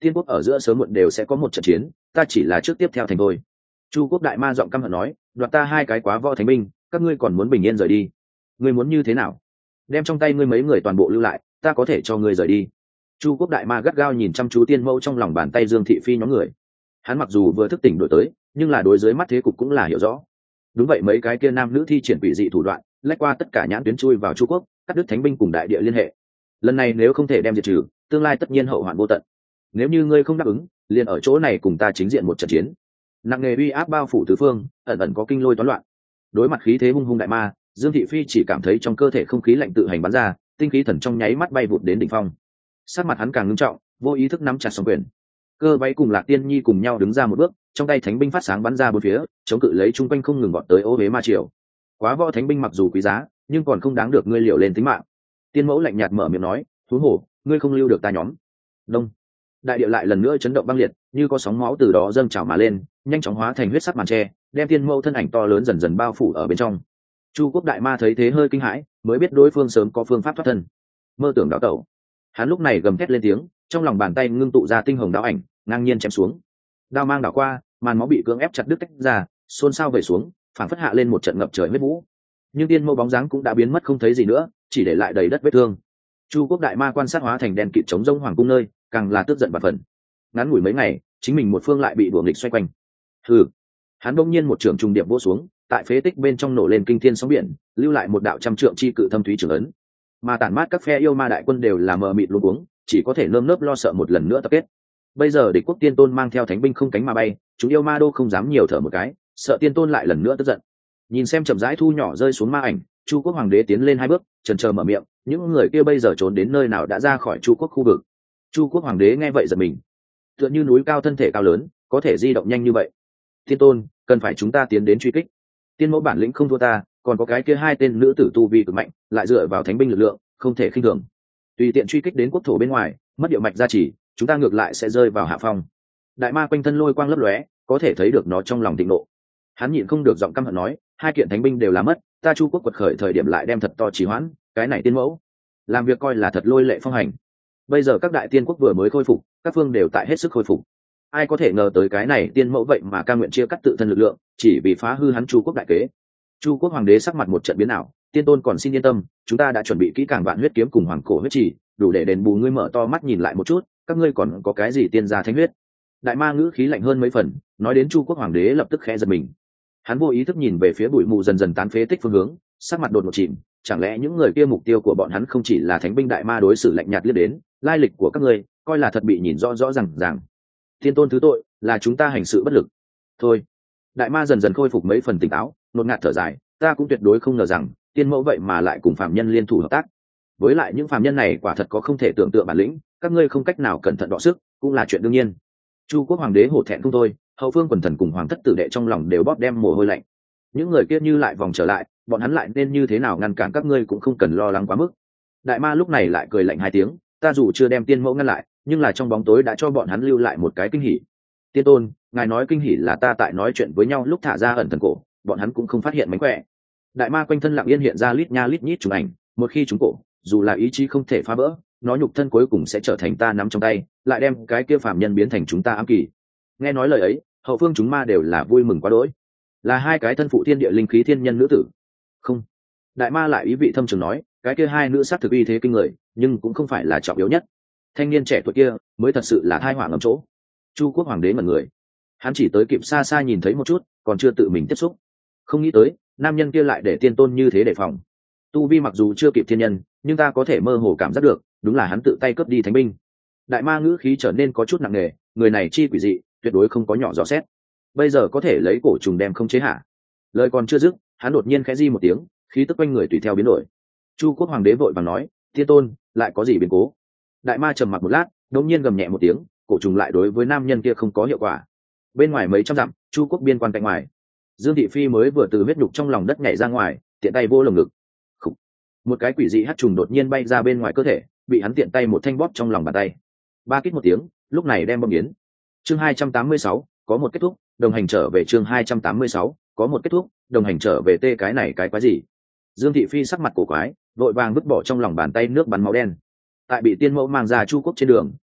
tiên quốc ở giữa sớm muộn đều sẽ có một trận chiến, ta chỉ là trước tiếp theo thành thôi. Chu quốc đại ma giọng căm hận nói, đoạt ta hai cái quá võ thánh binh, các ngươi còn muốn bình yên rời đi? Ngươi muốn như thế nào? Đem trong tay ngươi mấy người toàn bộ lưu lại, ta có thể cho ngươi rời đi. Chu quốc đại ma gắt gao nhìn chăm chú tiên mẫu trong lòng bàn tay Dương Thị Phi nhóm người. Hắn mặc dù vừa thức tỉnh đổi tới, nhưng là đối dưới mắt thế cục cũng là hiểu rõ. Đúng vậy, mấy cái kia nam nữ thi triển quỷ dị thủ đoạn, lách qua tất cả nhãn tuyến chui vào Chu quốc, cắt đứt thánh binh cùng đại địa liên hệ. Lần này nếu không thể đem diệt trừ, tương lai tất nhiên hậu hoạn vô tận. Nếu như ngươi không đáp ứng, liền ở chỗ này cùng ta chính diện một trận chiến. Nặng nề uy áp bao phủ tứ phương, ẩn ẩn có kinh lôi toán loạn. Đối mặt khí thế hung hung đại ma, Dương Thị Phi chỉ cảm thấy trong cơ thể không khí lạnh tự hành bắn ra, tinh khí thần trong nháy mắt bay vụt đến đỉnh phong. Sắc mặt hắn càng ngưng trọng, vô ý thức nắm chặt song quyền. Cơ Váy cùng Lạc Tiên Nhi cùng nhau đứng ra một bước, trong tay thánh binh phát sáng bắn ra bốn phía, chống cự lấy chung quanh không ngừng gọt tới ô huế ma triều. Quá võ thánh binh mặc dù quý giá, nhưng còn không đáng được ngươi liều lên tính mạng. Tiên mẫu lạnh nhạt mở miệng nói, thú hổ, ngươi không lưu được ta nhóm. Đông. Đại địa lại lần nữa chấn động băng liệt, như có sóng máu từ đó dâng trào mà lên, nhanh chóng hóa thành huyết sắc màn tre, đem tiên mẫu thân ảnh to lớn dần dần bao phủ ở bên trong. Chu quốc đại ma thấy thế hơi kinh hãi, mới biết đối phương sớm có phương pháp thoát thân. Mơ tưởng đảo tẩu. Hắn lúc này gầm thét lên tiếng, trong lòng bàn tay ngưng tụ ra tinh hồng đao ảnh, ngang nhiên chém xuống. Đao mang đảo qua, màn máu bị cưỡng ép chặt đứt tách ra, xôn xao về xuống, phảng phất hạ lên một trận ngập trời huyết vũ. Nhưng tiên mẫu bóng dáng cũng đã biến mất không thấy gì nữa, chỉ để lại đầy đất vết thương. Chu quốc đại ma quan sát hóa thành đèn kịt chống rông hoàng cung nơi, càng là tức giận và phần. Ngắn ngủi mấy ngày, chính mình một phương lại bị đuổi nghịch xoay quanh. Hừ. Hắn bỗng nhiên một trường trùng điệp vỗ xuống, tại phế tích bên trong nổ lên kinh thiên sóng biển, lưu lại một đạo trăm trượng chi cự thâm thúy trường ấn. Mà tản mát các phe yêu ma đại quân đều là mờ mịt luống cuống, chỉ có thể nơm nớp lo sợ một lần nữa tập kết. Bây giờ địch quốc tiên tôn mang theo thánh binh không cánh mà bay, chúng yêu ma đô không dám nhiều thở một cái, sợ tiên tôn lại lần nữa tức giận. Nhìn xem chậm rãi thu nhỏ rơi xuống ma ảnh, Chu quốc hoàng đế tiến lên hai bước, chần chờ mở miệng, những người kia bây giờ trốn đến nơi nào đã ra khỏi Chu quốc khu vực. Chu quốc hoàng đế nghe vậy giật mình, tựa như núi cao thân thể cao lớn, có thể di động nhanh như vậy. Tiên tôn, cần phải chúng ta tiến đến truy kích. Tiên mẫu bản lĩnh không thua ta, còn có cái kia hai tên nữ tử tu vi cực mạnh, lại dựa vào thánh binh lực lượng, không thể khinh thường. Tùy tiện truy kích đến quốc thổ bên ngoài, mất địa mạch gia trì, chúng ta ngược lại sẽ rơi vào hạ phong. Đại ma quanh thân lôi quang lấp lóe, có thể thấy được nó trong lòng thịnh nộ. Hắn nhịn không được giọng căm hận nói, hai kiện thánh binh đều là mất, ta Chu quốc quật khởi thời điểm lại đem thật to trì hoãn, cái này tiên mẫu làm việc coi là thật lôi lệ phong hành. Bây giờ các đại tiên quốc vừa mới khôi phục, các phương đều tại hết sức khôi phục. Ai có thể ngờ tới cái này tiên mẫu vậy mà ca nguyện chia cắt tự thân lực lượng, chỉ vì phá hư hắn Chu quốc đại kế. Chu quốc hoàng đế sắc mặt một trận biến ảo, tiên tôn còn xin yên tâm, chúng ta đã chuẩn bị kỹ càng vạn huyết kiếm cùng hoàng cổ huyết trì, đủ để đền bù. Ngươi mở to mắt nhìn lại một chút, các ngươi còn có cái gì tiên gia thánh huyết? Đại ma ngữ khí lạnh hơn mấy phần, nói đến Chu quốc hoàng đế lập tức khẽ giật mình. Hắn vô ý thức nhìn về phía bụi mù dần dần tán phế tích phương hướng, sắc mặt đột ngột chìm. Chẳng lẽ những người kia mục tiêu của bọn hắn không chỉ là thánh binh? Đại ma đối xử lạnh nhạt liếc đến, lai lịch của các ngươi coi là thật bị nhìn rõ rõ ràng. Tiên tôn thứ tội, là chúng ta hành sự bất lực thôi. Đại ma dần dần khôi phục mấy phần tỉnh táo, ngột ngạt thở dài, ta cũng tuyệt đối không ngờ rằng tiên mẫu vậy mà lại cùng phàm nhân liên thủ hợp tác. Với lại những phàm nhân này quả thật có không thể tưởng tượng bản lĩnh, các ngươi không cách nào cẩn thận đọ sức cũng là chuyện đương nhiên. Chu quốc hoàng đế hổ thẹn không thôi, hậu phương quần thần cùng hoàng thất tử đệ trong lòng đều bóp đem mồ hôi lạnh. Những người kia như lại vòng trở lại, bọn hắn lại nên như thế nào ngăn cản? Các ngươi cũng không cần lo lắng quá mức. Đại ma lúc này lại cười lạnh hai tiếng, ta dù chưa đem tiên mẫu ngăn lại, nhưng là trong bóng tối đã cho bọn hắn lưu lại một cái kinh hỉ. Tiên tôn, ngài nói kinh hỉ là ta tại nói chuyện với nhau lúc thả ra ẩn thần cổ, bọn hắn cũng không phát hiện mánh khỏe. Đại ma quanh thân lặng yên hiện ra lít nha lít nhít chụp ảnh, một khi chúng cổ, dù là ý chí không thể phá vỡ, nó nhục thân cuối cùng sẽ trở thành ta nắm trong tay, lại đem cái kia phàm nhân biến thành chúng ta ám kỳ. Nghe nói lời ấy, hậu phương chúng ma đều là vui mừng quá đỗi, là hai cái thân phụ thiên địa linh khí thiên nhân nữ tử. Không, đại ma lại ý vị thâm trường nói, cái kia hai nữ sát thực uy thế kinh người, nhưng cũng không phải là trọng yếu nhất. Thanh niên trẻ tuổi kia mới thật sự là tai họa ngầm chỗ. Chu quốc hoàng đế ngẩn người, hắn chỉ tới kịp xa xa nhìn thấy một chút, còn chưa tự mình tiếp xúc. Không nghĩ tới nam nhân kia lại để tiên tôn như thế đề phòng. Tu vi mặc dù chưa kịp thiên nhân, nhưng ta có thể mơ hồ cảm giác được, đúng là hắn tự tay cướp đi thánh binh. Đại ma ngữ khí trở nên có chút nặng nề, người này chi quỷ dị, tuyệt đối không có nhỏ dò xét. Bây giờ có thể lấy cổ trùng đem không chế hạ. Lời còn chưa dứt, hắn đột nhiên khẽ di một tiếng, khí tức quanh người tùy theo biến đổi. Chu quốc hoàng đế vội vàng nói, tiên tôn lại có gì biến cố? Đại ma trầm mặc một lát, đột nhiên gầm nhẹ một tiếng, cổ trùng lại đối với nam nhân kia không có hiệu quả. Bên ngoài mấy trăm dặm, Chu quốc biên quan cạnh ngoài, Dương Thị Phi mới vừa từ huyết nhục trong lòng đất nhảy ra ngoài, tiện tay vô lồng ngực. Khủ. Một cái quỷ dị hắc trùng đột nhiên bay ra bên ngoài cơ thể, bị hắn tiện tay một thanh bóp trong lòng bàn tay. Ba kít một tiếng, lúc này đem bom biến. Chương 286, có một kết thúc, đồng hành trở về. Chương 286, có một kết thúc, đồng hành trở về. Tê cái này cái quái gì? Dương Thị Phi sắc mặt cổ quái, vội vàng vứt bỏ trong lòng bàn tay nước bắn máu đen. Tại bị tiên mẫu mang ra Chu quốc trên đường,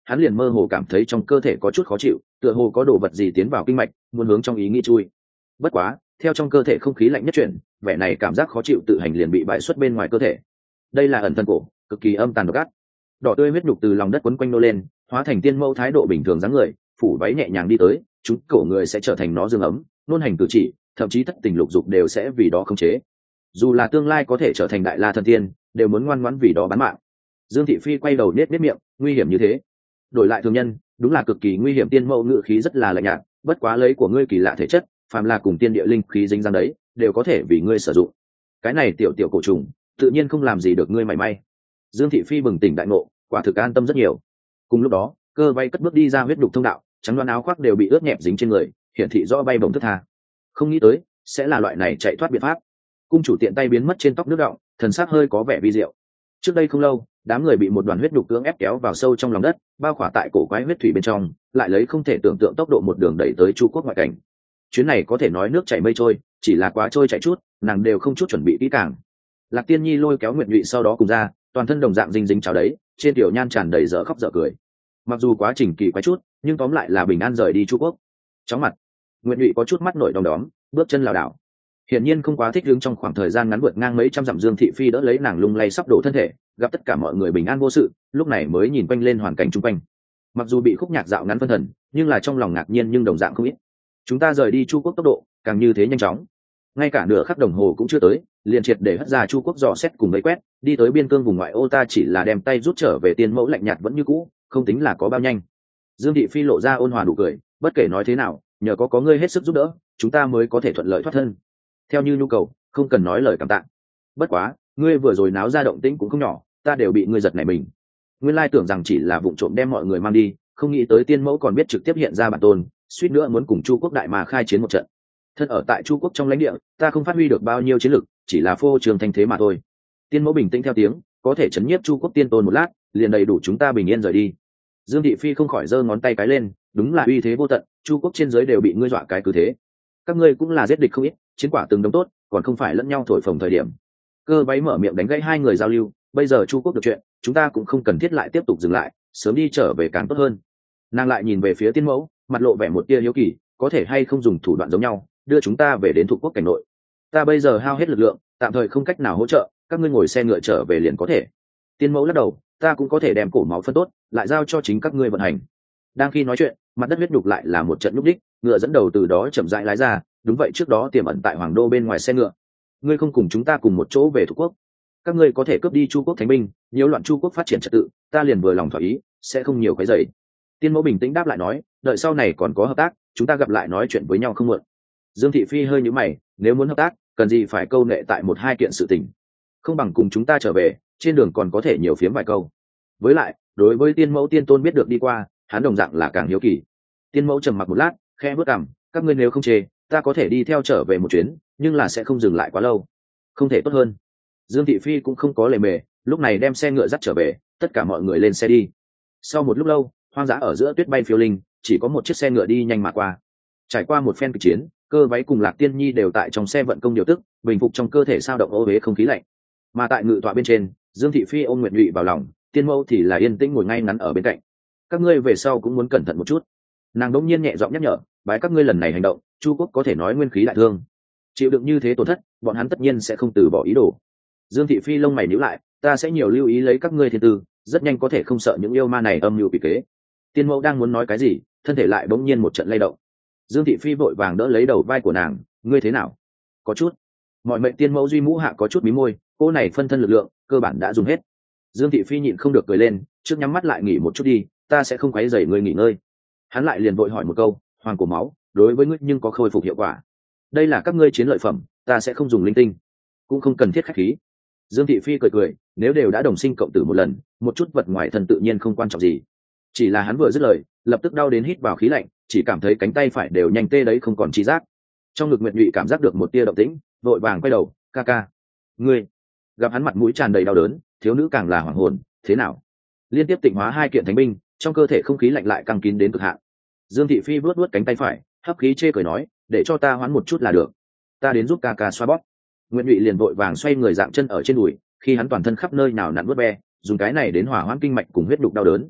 hắn liền mơ hồ cảm thấy trong cơ thể có chút khó chịu, tựa hồ có đồ vật gì tiến vào kinh mạch, muốn hướng trong ý nghĩ chui. Bất quá theo trong cơ thể không khí lạnh nhất chuyển, vẻ này cảm giác khó chịu tự hành liền bị bại xuất bên ngoài cơ thể. Đây là ẩn thân cổ, cực kỳ âm tàn độc ác. Đỏ tươi huyết nhục từ lòng đất quấn quanh nô lên, hóa thành tiên mẫu thái độ bình thường dáng người, phủ váy nhẹ nhàng đi tới, chúng cổ người sẽ trở thành nó dương ấm, nôn hành cử chỉ, thậm chí thất tình lục dục đều sẽ vì đó khống chế. Dù là tương lai có thể trở thành đại la thần tiên, đều muốn ngoan ngoãn vì đó bán mạng. Dương thị phi quay đầu nết nết miệng, nguy hiểm như thế, đổi lại thường nhân đúng là cực kỳ nguy hiểm. Tiên mẫu ngự khí rất là lạnh nhạt, bất quá lấy của ngươi kỳ lạ thể chất, phàm là cùng tiên địa linh khí dính dáng đấy, đều có thể vì ngươi sử dụng. Cái này tiểu tiểu cổ trùng, tự nhiên không làm gì được ngươi mảy may. Dương thị phi bừng tỉnh đại ngộ, quả thực an tâm rất nhiều. Cùng lúc đó, cơ bay cất bước đi ra huyết đục thông đạo, trắng đoán áo khoác đều bị ướt nhẹp dính trên người, hiển thị rõ bay bổng thức tha. Không nghĩ tới sẽ là loại này chạy thoát biện pháp. Cung chủ tiện tay biến mất trên tóc nước động, thần sắc hơi có vẻ vi diệu. Trước đây không lâu, đám người bị một đoàn huyết đục cưỡng ép kéo vào sâu trong lòng đất, bao khỏa tại cổ quái huyết thủy bên trong, lại lấy không thể tưởng tượng tốc độ một đường đẩy tới Chu quốc ngoại cảnh. Chuyến này có thể nói nước chảy mây trôi, chỉ là quá trôi chảy chút, nàng đều không chút chuẩn bị kỹ càng. Lạc Tiên Nhi lôi kéo Nguyệt Nhụy sau đó cùng ra, toàn thân đồng dạng dinh dính cháo đấy, trên tiểu nhan tràn đầy dở khóc dở cười. Mặc dù quá trình kỳ quái chút, nhưng tóm lại là bình an rời đi Chu quốc. Chóng mặt, Nguyệt Nhụy có chút mắt nổi đom đóm, bước chân lảo đảo. Hiển nhiên không quá thích ứng trong khoảng thời gian ngắn vượt ngang mấy trăm dặm. Dương thị phi đỡ lấy nàng lung lay sắp đổ thân thể, gặp tất cả mọi người bình an vô sự, lúc này mới nhìn quanh lên hoàn cảnh chung quanh. Mặc dù bị khúc nhạc dạo ngắn phân thần, nhưng là trong lòng ngạc nhiên nhưng đồng dạng không ít. Chúng ta rời đi Chu quốc tốc độ càng như thế nhanh chóng, ngay cả nửa khắc đồng hồ cũng chưa tới, liền triệt để hất ra Chu quốc dò xét cùng mấy quét, đi tới biên cương vùng ngoại ô. Ta chỉ là đem tay rút trở về, tiên mẫu lạnh nhạt vẫn như cũ, không tính là có bao nhanh. Dương thị phi lộ ra ôn hòa nụ cười, bất kể nói thế nào, nhờ có ngươi hết sức giúp đỡ, chúng ta mới có thể thuận lợi thoát thân. Theo như nhu cầu, không cần nói lời cảm tạ. Bất quá ngươi vừa rồi náo ra động tĩnh cũng không nhỏ, ta đều bị ngươi giật nảy mình. Nguyên lai tưởng rằng chỉ là vụng trộm đem mọi người mang đi, không nghĩ tới tiên mẫu còn biết trực tiếp hiện ra bản tôn, suýt nữa muốn cùng Chu quốc đại mà khai chiến một trận. Thân ở tại Chu quốc trong lãnh địa, ta không phát huy được bao nhiêu chiến lực, chỉ là phô trường thanh thế mà thôi. Tiên mẫu bình tĩnh theo tiếng, có thể chấn nhiếp Chu quốc tiên tôn một lát, liền đầy đủ chúng ta bình yên rời đi. Dương thị phi không khỏi giơ ngón tay cái lên, đúng là uy thế vô tận, Chu quốc trên dưới đều bị ngươi dọa cái cứ thế. Các ngươi cũng là giết địch không ít, chiến quả từng đống tốt, còn không phải lẫn nhau thổi phồng thời điểm. Cơ váy mở miệng đánh gãy hai người giao lưu, bây giờ Chu quốc được chuyện, chúng ta cũng không cần thiết lại tiếp tục dừng lại, sớm đi trở về càng tốt hơn. Nàng lại nhìn về phía tiên mẫu, mặt lộ vẻ một tia hiếu kỳ, có thể hay không dùng thủ đoạn giống nhau đưa chúng ta về đến Thục quốc cảnh nội. Ta bây giờ hao hết lực lượng, tạm thời không cách nào hỗ trợ, các ngươi ngồi xe ngựa trở về liền có thể. Tiên mẫu lắc đầu, ta cũng có thể đem cổ máu phân tốt, lại giao cho chính các ngươi vận hành. Đang khi nói chuyện, mặt đất huyết nhục lại là một trận nhúc đích, ngựa dẫn đầu từ đó chậm rãi lái ra. Đúng vậy, trước đó tiềm ẩn tại Hoàng đô bên ngoài xe ngựa. Ngươi không cùng chúng ta cùng một chỗ về Thục quốc, các ngươi có thể cướp đi Chu quốc thánh binh, nhiễu loạn Chu quốc phát triển trật tự, ta liền vừa lòng thỏa ý, sẽ không nhiều cái dày. Tiên mẫu bình tĩnh đáp lại nói, đợi sau này còn có hợp tác, chúng ta gặp lại nói chuyện với nhau không muộn. Dương thị phi hơi nhíu mày, nếu muốn hợp tác, cần gì phải câu nệ tại một hai kiện sự tình, không bằng cùng chúng ta trở về, trên đường còn có thể nhiều phiếm vài câu. Với lại, đối với tiên mẫu tiên tôn biết được đi qua, hắn đồng dạng là càng hiếu kỳ. Tiên mẫu trầm mặc một lát, khẽ bước cằm, các ngươi nếu không chê, ta có thể đi theo trở về một chuyến, nhưng là sẽ không dừng lại quá lâu. Không thể tốt hơn. Dương thị phi cũng không có lề mề, lúc này đem xe ngựa dắt trở về, tất cả mọi người lên xe đi. Sau một lúc lâu, hoang dã ở giữa tuyết bay phiêu linh, chỉ có một chiếc xe ngựa đi nhanh mà qua. Trải qua một phen kịch chiến, Cơ váy cùng Lạc Tiên Nhi đều tại trong xe vận công điều tức, bình phục trong cơ thể sao động ô uế không khí lạnh. Mà tại ngự tọa bên trên, Dương thị phi ôm Nguyệt Nhụy vào lòng, tiên mẫu thì là yên tĩnh ngồi ngay ngắn ở bên cạnh. Các ngươi về sau cũng muốn cẩn thận một chút. Nàng đống nhiên nhẹ giọng nhắc nhở, bái các ngươi lần này hành động, Chu quốc có thể nói nguyên khí đại thương, chịu đựng như thế tổn thất, bọn hắn tất nhiên sẽ không từ bỏ ý đồ. Dương thị phi lông mày nhíu lại, ta sẽ nhiều lưu ý lấy các ngươi thiên tư, rất nhanh có thể không sợ những yêu ma này âm mưu quỷ kế. Tiên mẫu đang muốn nói cái gì, thân thể lại bỗng nhiên một trận lay động. Dương thị phi vội vàng đỡ lấy đầu vai của nàng, ngươi thế nào? Có chút. Mọi mệnh tiên mẫu duy mũ hạ có chút mí môi, cô này phân thân lực lượng cơ bản đã dùng hết. Dương thị phi nhịn không được cười lên, trước nhắm mắt lại nghỉ một chút đi, ta sẽ không quấy rầy ngươi nghỉ ngơi. Hắn lại liền vội hỏi một câu, hoàng cổ máu đối với ngươi nhưng có khôi phục hiệu quả? Đây là các ngươi chiến lợi phẩm, ta sẽ không dùng linh tinh, cũng không cần thiết khách khí. Dương thị phi cười cười, nếu đều đã đồng sinh cộng tử một lần, một chút vật ngoài thân tự nhiên không quan trọng gì. Chỉ là hắn vừa dứt lời, lập tức đau đến hít vào khí lạnh, chỉ cảm thấy cánh tay phải đều nhanh tê đấy không còn trí giác. Trong ngực Nguyệt Nhụy cảm giác được một tia động tĩnh, vội vàng quay đầu, ca ca, ngươi. Gặp hắn mặt mũi tràn đầy đau đớn, thiếu nữ càng là hoảng hồn, thế nào? Liên tiếp tịnh hóa hai kiện thánh binh, trong cơ thể không khí lạnh lại căng kín đến cực hạn. Dương thị phi vuốt vuốt cánh tay phải, hấp khí chê cười nói, để cho ta hoán một chút là được, ta đến giúp ca ca xoa bóp. Nguyệt Nhụy liền vội vàng xoay người dạng chân ở trên đùi, khi hắn toàn thân khắp nơi nào nặn vuốt ve, dùng cái này đến hỏa hoãn kinh mạch cùng huyết đục đau đớn.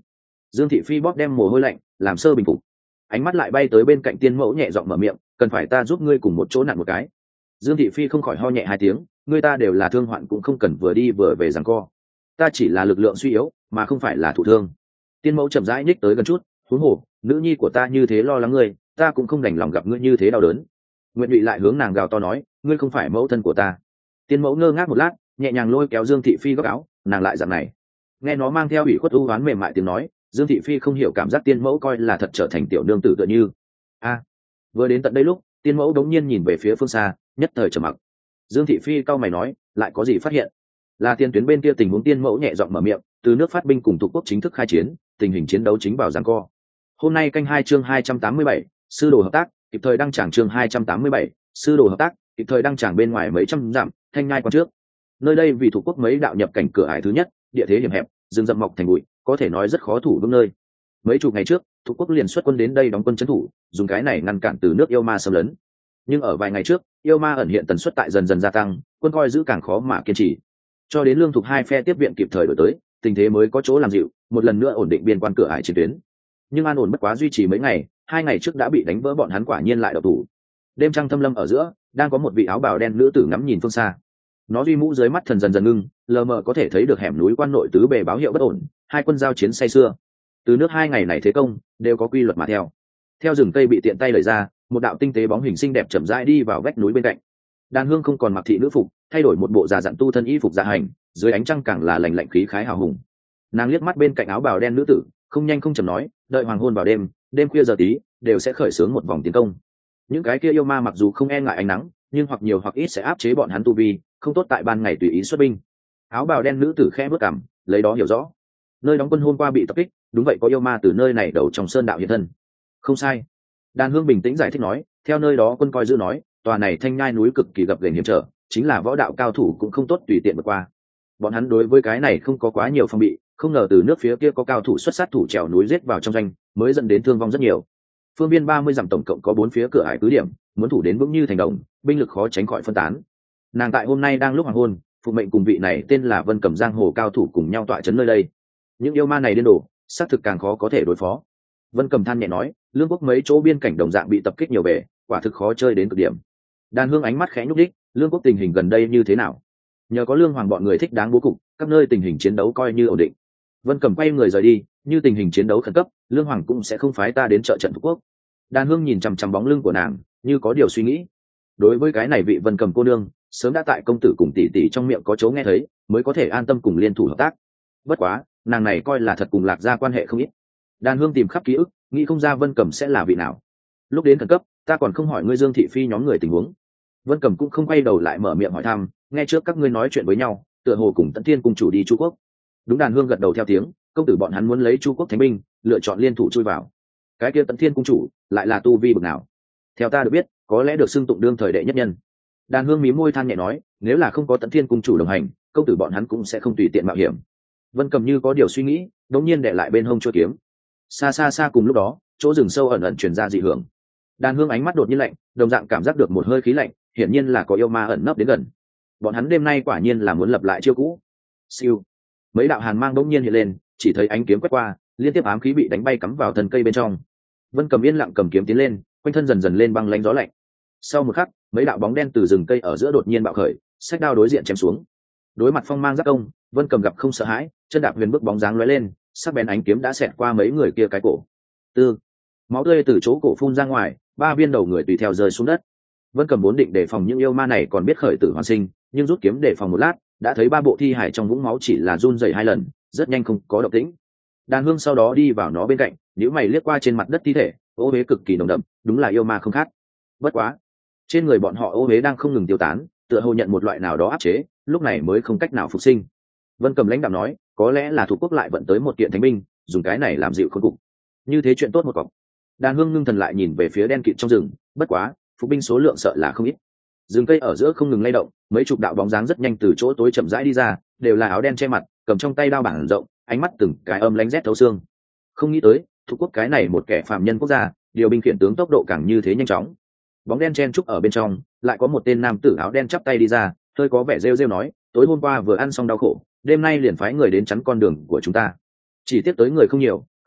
Dương Thị Phi bóp đem mồ hôi lạnh làm sơ bình phục, ánh mắt lại bay tới bên cạnh Tiên Mẫu nhẹ giọng mở miệng, cần phải ta giúp ngươi cùng một chỗ nặn một cái. Dương Thị Phi không khỏi ho nhẹ hai tiếng, ngươi ta đều là thương hoạn cũng không cần vừa đi vừa về giằng co, ta chỉ là lực lượng suy yếu mà không phải là thụ thương. Tiên Mẫu chậm rãi nhích tới gần chút, huống hồ nữ nhi của ta như thế lo lắng ngươi, ta cũng không đành lòng gặp ngươi như thế đau đớn. Nguyện Nhụy lại hướng nàng gào to nói, ngươi không phải mẫu thân của ta. Tiên Mẫu ngơ ngác một lát, nhẹ nhàng lôi kéo Dương Thị Phi góc áo, nàng lại dạng này. Nghe nó mang theo ủy khuất u oán mềm mại tiếng nói, Dương Thị Phi không hiểu cảm giác Tiên Mẫu coi là thật trở thành tiểu nương tử tựa như. Vừa đến tận đây lúc, Tiên Mẫu đống nhiên nhìn về phía phương xa, nhất thời trầm mặc. Dương Thị Phi cau mày nói, lại có gì phát hiện? Là tiên tuyến bên kia tình huống. Tiên Mẫu nhẹ giọng mở miệng, từ nước phát binh cùng thuộc quốc chính thức khai chiến, tình hình chiến đấu chính vào giằng co. Hôm nay canh 2 chương 287, sư đồ hợp tác, kịp thời đăng tràng chương 287, sư đồ hợp tác, kịp thời đăng tràng bên ngoài mấy trăm dặm, Thanh Nhai quan trước. Nơi đây vì thuộc quốc mấy đạo nhập cảnh cửa ải thứ nhất, địa thế hiểm hẹp, rừng rậm mọc thành bụi, có thể nói rất khó thủ vững nơi. Mấy chục ngày trước, thuộc quốc liền xuất quân đến đây đóng quân trấn thủ, dùng cái này ngăn cản từ nước yêu ma xâm lấn. Nhưng ở vài ngày trước, yêu ma ẩn hiện tần suất tại dần dần gia tăng, quân coi giữ càng khó mà kiên trì. Cho đến lương thuộc hai phe tiếp viện kịp thời đổi tới, tình thế mới có chỗ làm dịu, một lần nữa ổn định biên quan cửa ải chiến tuyến. Nhưng an ổn bất quá duy trì mấy ngày, 2 ngày trước đã bị đánh vỡ, bọn hắn quả nhiên lại độc thủ. Đêm trăng thâm lâm ở giữa, đang có một vị áo bào đen nữ tử ngắm nhìn phương xa. Nó duy mũ dưới mắt thần dần dần ngưng, lờ mờ có thể thấy được hẻm núi quan nội tứ bề báo hiệu bất ổn, hai quân giao chiến say sưa. Từ nước 2 ngày này thế công đều có quy luật mà theo rừng cây bị tiện tay đẩy ra, một đạo tinh tế bóng hình xinh đẹp chậm rãi đi vào vách núi bên cạnh. Đàn Hương không còn mặc thị nữ phục, thay đổi một bộ già dặn tu thân y phục dạ hành, dưới ánh trăng càng là lành lạnh khí khái hào hùng. Nàng liếc mắt bên cạnh áo bào đen nữ tử, không nhanh không chậm nói, đợi hoàng hôn vào đêm, đêm khuya giờ tí đều sẽ khởi xướng một vòng tiến công. Những cái kia yêu ma mặc dù không e ngại ánh nắng, nhưng hoặc nhiều hoặc ít sẽ áp chế bọn hắn tu vi, không tốt tại ban ngày tùy ý xuất binh. Áo bào đen nữ tử khẽ bước cằm, lấy đó hiểu rõ. Nơi đóng quân hôm qua bị tập kích, đúng vậy có yêu ma từ nơi này đầu trong sơn đạo hiện thân. Không sai. Đàn Hương bình tĩnh giải thích nói, theo nơi đó quân coi giữ nói, tòa này Thanh Nhai núi cực kỳ gập ghềnh hiểm trở, chính là võ đạo cao thủ cũng không tốt tùy tiện vượt qua. Bọn hắn đối với cái này không có quá nhiều phòng bị, không ngờ từ nước phía kia có cao thủ xuất sát thủ trèo núi giết vào trong doanh, mới dẫn đến thương vong rất nhiều. Phương viên 30 dặm tổng cộng có 4 phía cửa ải cứ điểm, muốn thủ đến vững như thành đồng, binh lực khó tránh khỏi phân tán. Nàng tại hôm nay đang lúc hoàng hôn, phụ mệnh cùng vị này tên là Vân Cẩm giang hồ cao thủ cùng nhau tọa trấn nơi đây. Những yêu ma này điên đổ, xác thực càng khó có thể đối phó. Vân Cẩm than nhẹ nói, lương quốc mấy chỗ biên cảnh đồng dạng bị tập kích nhiều bề, quả thực khó chơi đến cực điểm. Đàn Hương ánh mắt khẽ nhúc đích, lương quốc tình hình gần đây như thế nào? Nhờ có lương hoàng bọn người thích đáng bố cục, các nơi tình hình chiến đấu coi như ổn định. Vân Cẩm quay người rời đi, như tình hình chiến đấu khẩn cấp, lương hoàng cũng sẽ không phái ta đến trợ trận thuộc quốc. Đàn Hương nhìn chằm chằm bóng lưng của nàng, như có điều suy nghĩ. Đối với cái này vị Vân Cẩm cô nương, sớm đã tại công tử cùng tỷ tỷ trong miệng có chỗ nghe thấy, mới có thể an tâm cùng liên thủ hợp tác. Bất quá, nàng này coi là thật cùng Lạc Gia quan hệ không ít. Đàn Hương tìm khắp ký ức, nghĩ không ra Vân Cẩm sẽ là vị nào. Lúc đến khẩn cấp, ta còn không hỏi ngươi Dương Thị Phi nhóm người tình huống. Vân Cẩm cũng không quay đầu lại mở miệng hỏi thăm, nghe trước các ngươi nói chuyện với nhau, tựa hồ cùng Tấn Thiên cung chủ đi Chu Quốc. Đúng. Đàn Hương gật đầu theo tiếng, công tử bọn hắn muốn lấy Chu Quốc thánh binh, lựa chọn liên thủ chui vào. Cái kia Tấn Thiên cung chủ lại là tu vi bậc nào? Theo ta được biết, có lẽ được xưng tụng đương thời đệ nhất nhân. Đàn Hương mí môi than nhẹ nói, nếu là không có Tấn Thiên cung chủ đồng hành, công tử bọn hắn cũng sẽ không tùy tiện mạo hiểm. Vân Cẩm như có điều suy nghĩ, đột nhiên để lại bên hông chuôi kiếm. Xa xa xa cùng lúc đó, chỗ rừng sâu ẩn ẩn truyền ra dị hưởng. Đàn Hương ánh mắt đột nhiên lạnh, đồng dạng cảm giác được một hơi khí lạnh, hiển nhiên là có yêu ma ẩn nấp đến gần. Bọn hắn đêm nay quả nhiên là muốn lập lại chiêu cũ. Siêu. Mấy đạo hàn mang bỗng nhiên hiện lên, chỉ thấy ánh kiếm quét qua, liên tiếp ám khí bị đánh bay cắm vào thân cây bên trong. Vân Cẩm yên lặng cầm kiếm tiến lên, quanh thân dần dần lên băng lãnh gió lạnh. Sau một khắc, mấy đạo bóng đen từ rừng cây ở giữa đột nhiên bạo khởi, xách đao đối diện chém xuống. Đối mặt phong mang giáp công, Vân Cẩm gặp không sợ hãi, chân đạp huyền bước bóng dáng lóe lên, sắc bén ánh kiếm đã xẹt qua mấy người kia cái cổ. Tư. Máu tươi từ chỗ cổ phun ra ngoài, 3 viên đầu người tùy theo rơi xuống đất. Vân Cẩm vốn định đề phòng những yêu ma này còn biết khởi tử hoàn sinh, nhưng rút kiếm đề phòng một lát, đã thấy 3 bộ thi hải trong vũng máu chỉ là run rẩy 2 lần, rất nhanh không có động tĩnh. Đàn Hương sau đó đi vào nó bên cạnh, nhíu mày liếc qua trên mặt đất thi thể, ô uế cực kỳ nồng đậm, đúng là yêu ma không khác. Bất quá, trên người bọn họ ô uế đang không ngừng tiêu tán, tựa hồ nhận một loại nào đó áp chế, lúc này mới không cách nào phục sinh. Vân Cẩm lãnh đạm nói, có lẽ là thủ quốc lại vận tới một kiện thánh binh, dùng cái này làm dịu khôn cục. Như thế chuyện tốt một cọc. Đàn Hương ngưng thần lại nhìn về phía đen kịt trong rừng, bất quá, phục binh số lượng sợ là không ít. Rừng cây ở giữa không ngừng lay động, mấy chục đạo bóng dáng rất nhanh từ chỗ tối chậm rãi đi ra, đều là áo đen che mặt, cầm trong tay đao bảng rộng, ánh mắt từng cái âm lánh rét thấu xương. Không nghĩ tới, thủ quốc cái này một kẻ phạm nhân quốc gia, điều binh khiển tướng tốc độ càng như thế nhanh chóng. Bóng đen chen trúc ở bên trong, lại có một tên nam tử áo đen chắp tay đi ra, hơi có vẻ rêu rêu nói, tối hôm qua vừa ăn xong đau khổ, đêm nay liền phái người đến chắn con đường của chúng ta. Chỉ tiếp tới người không nhiều,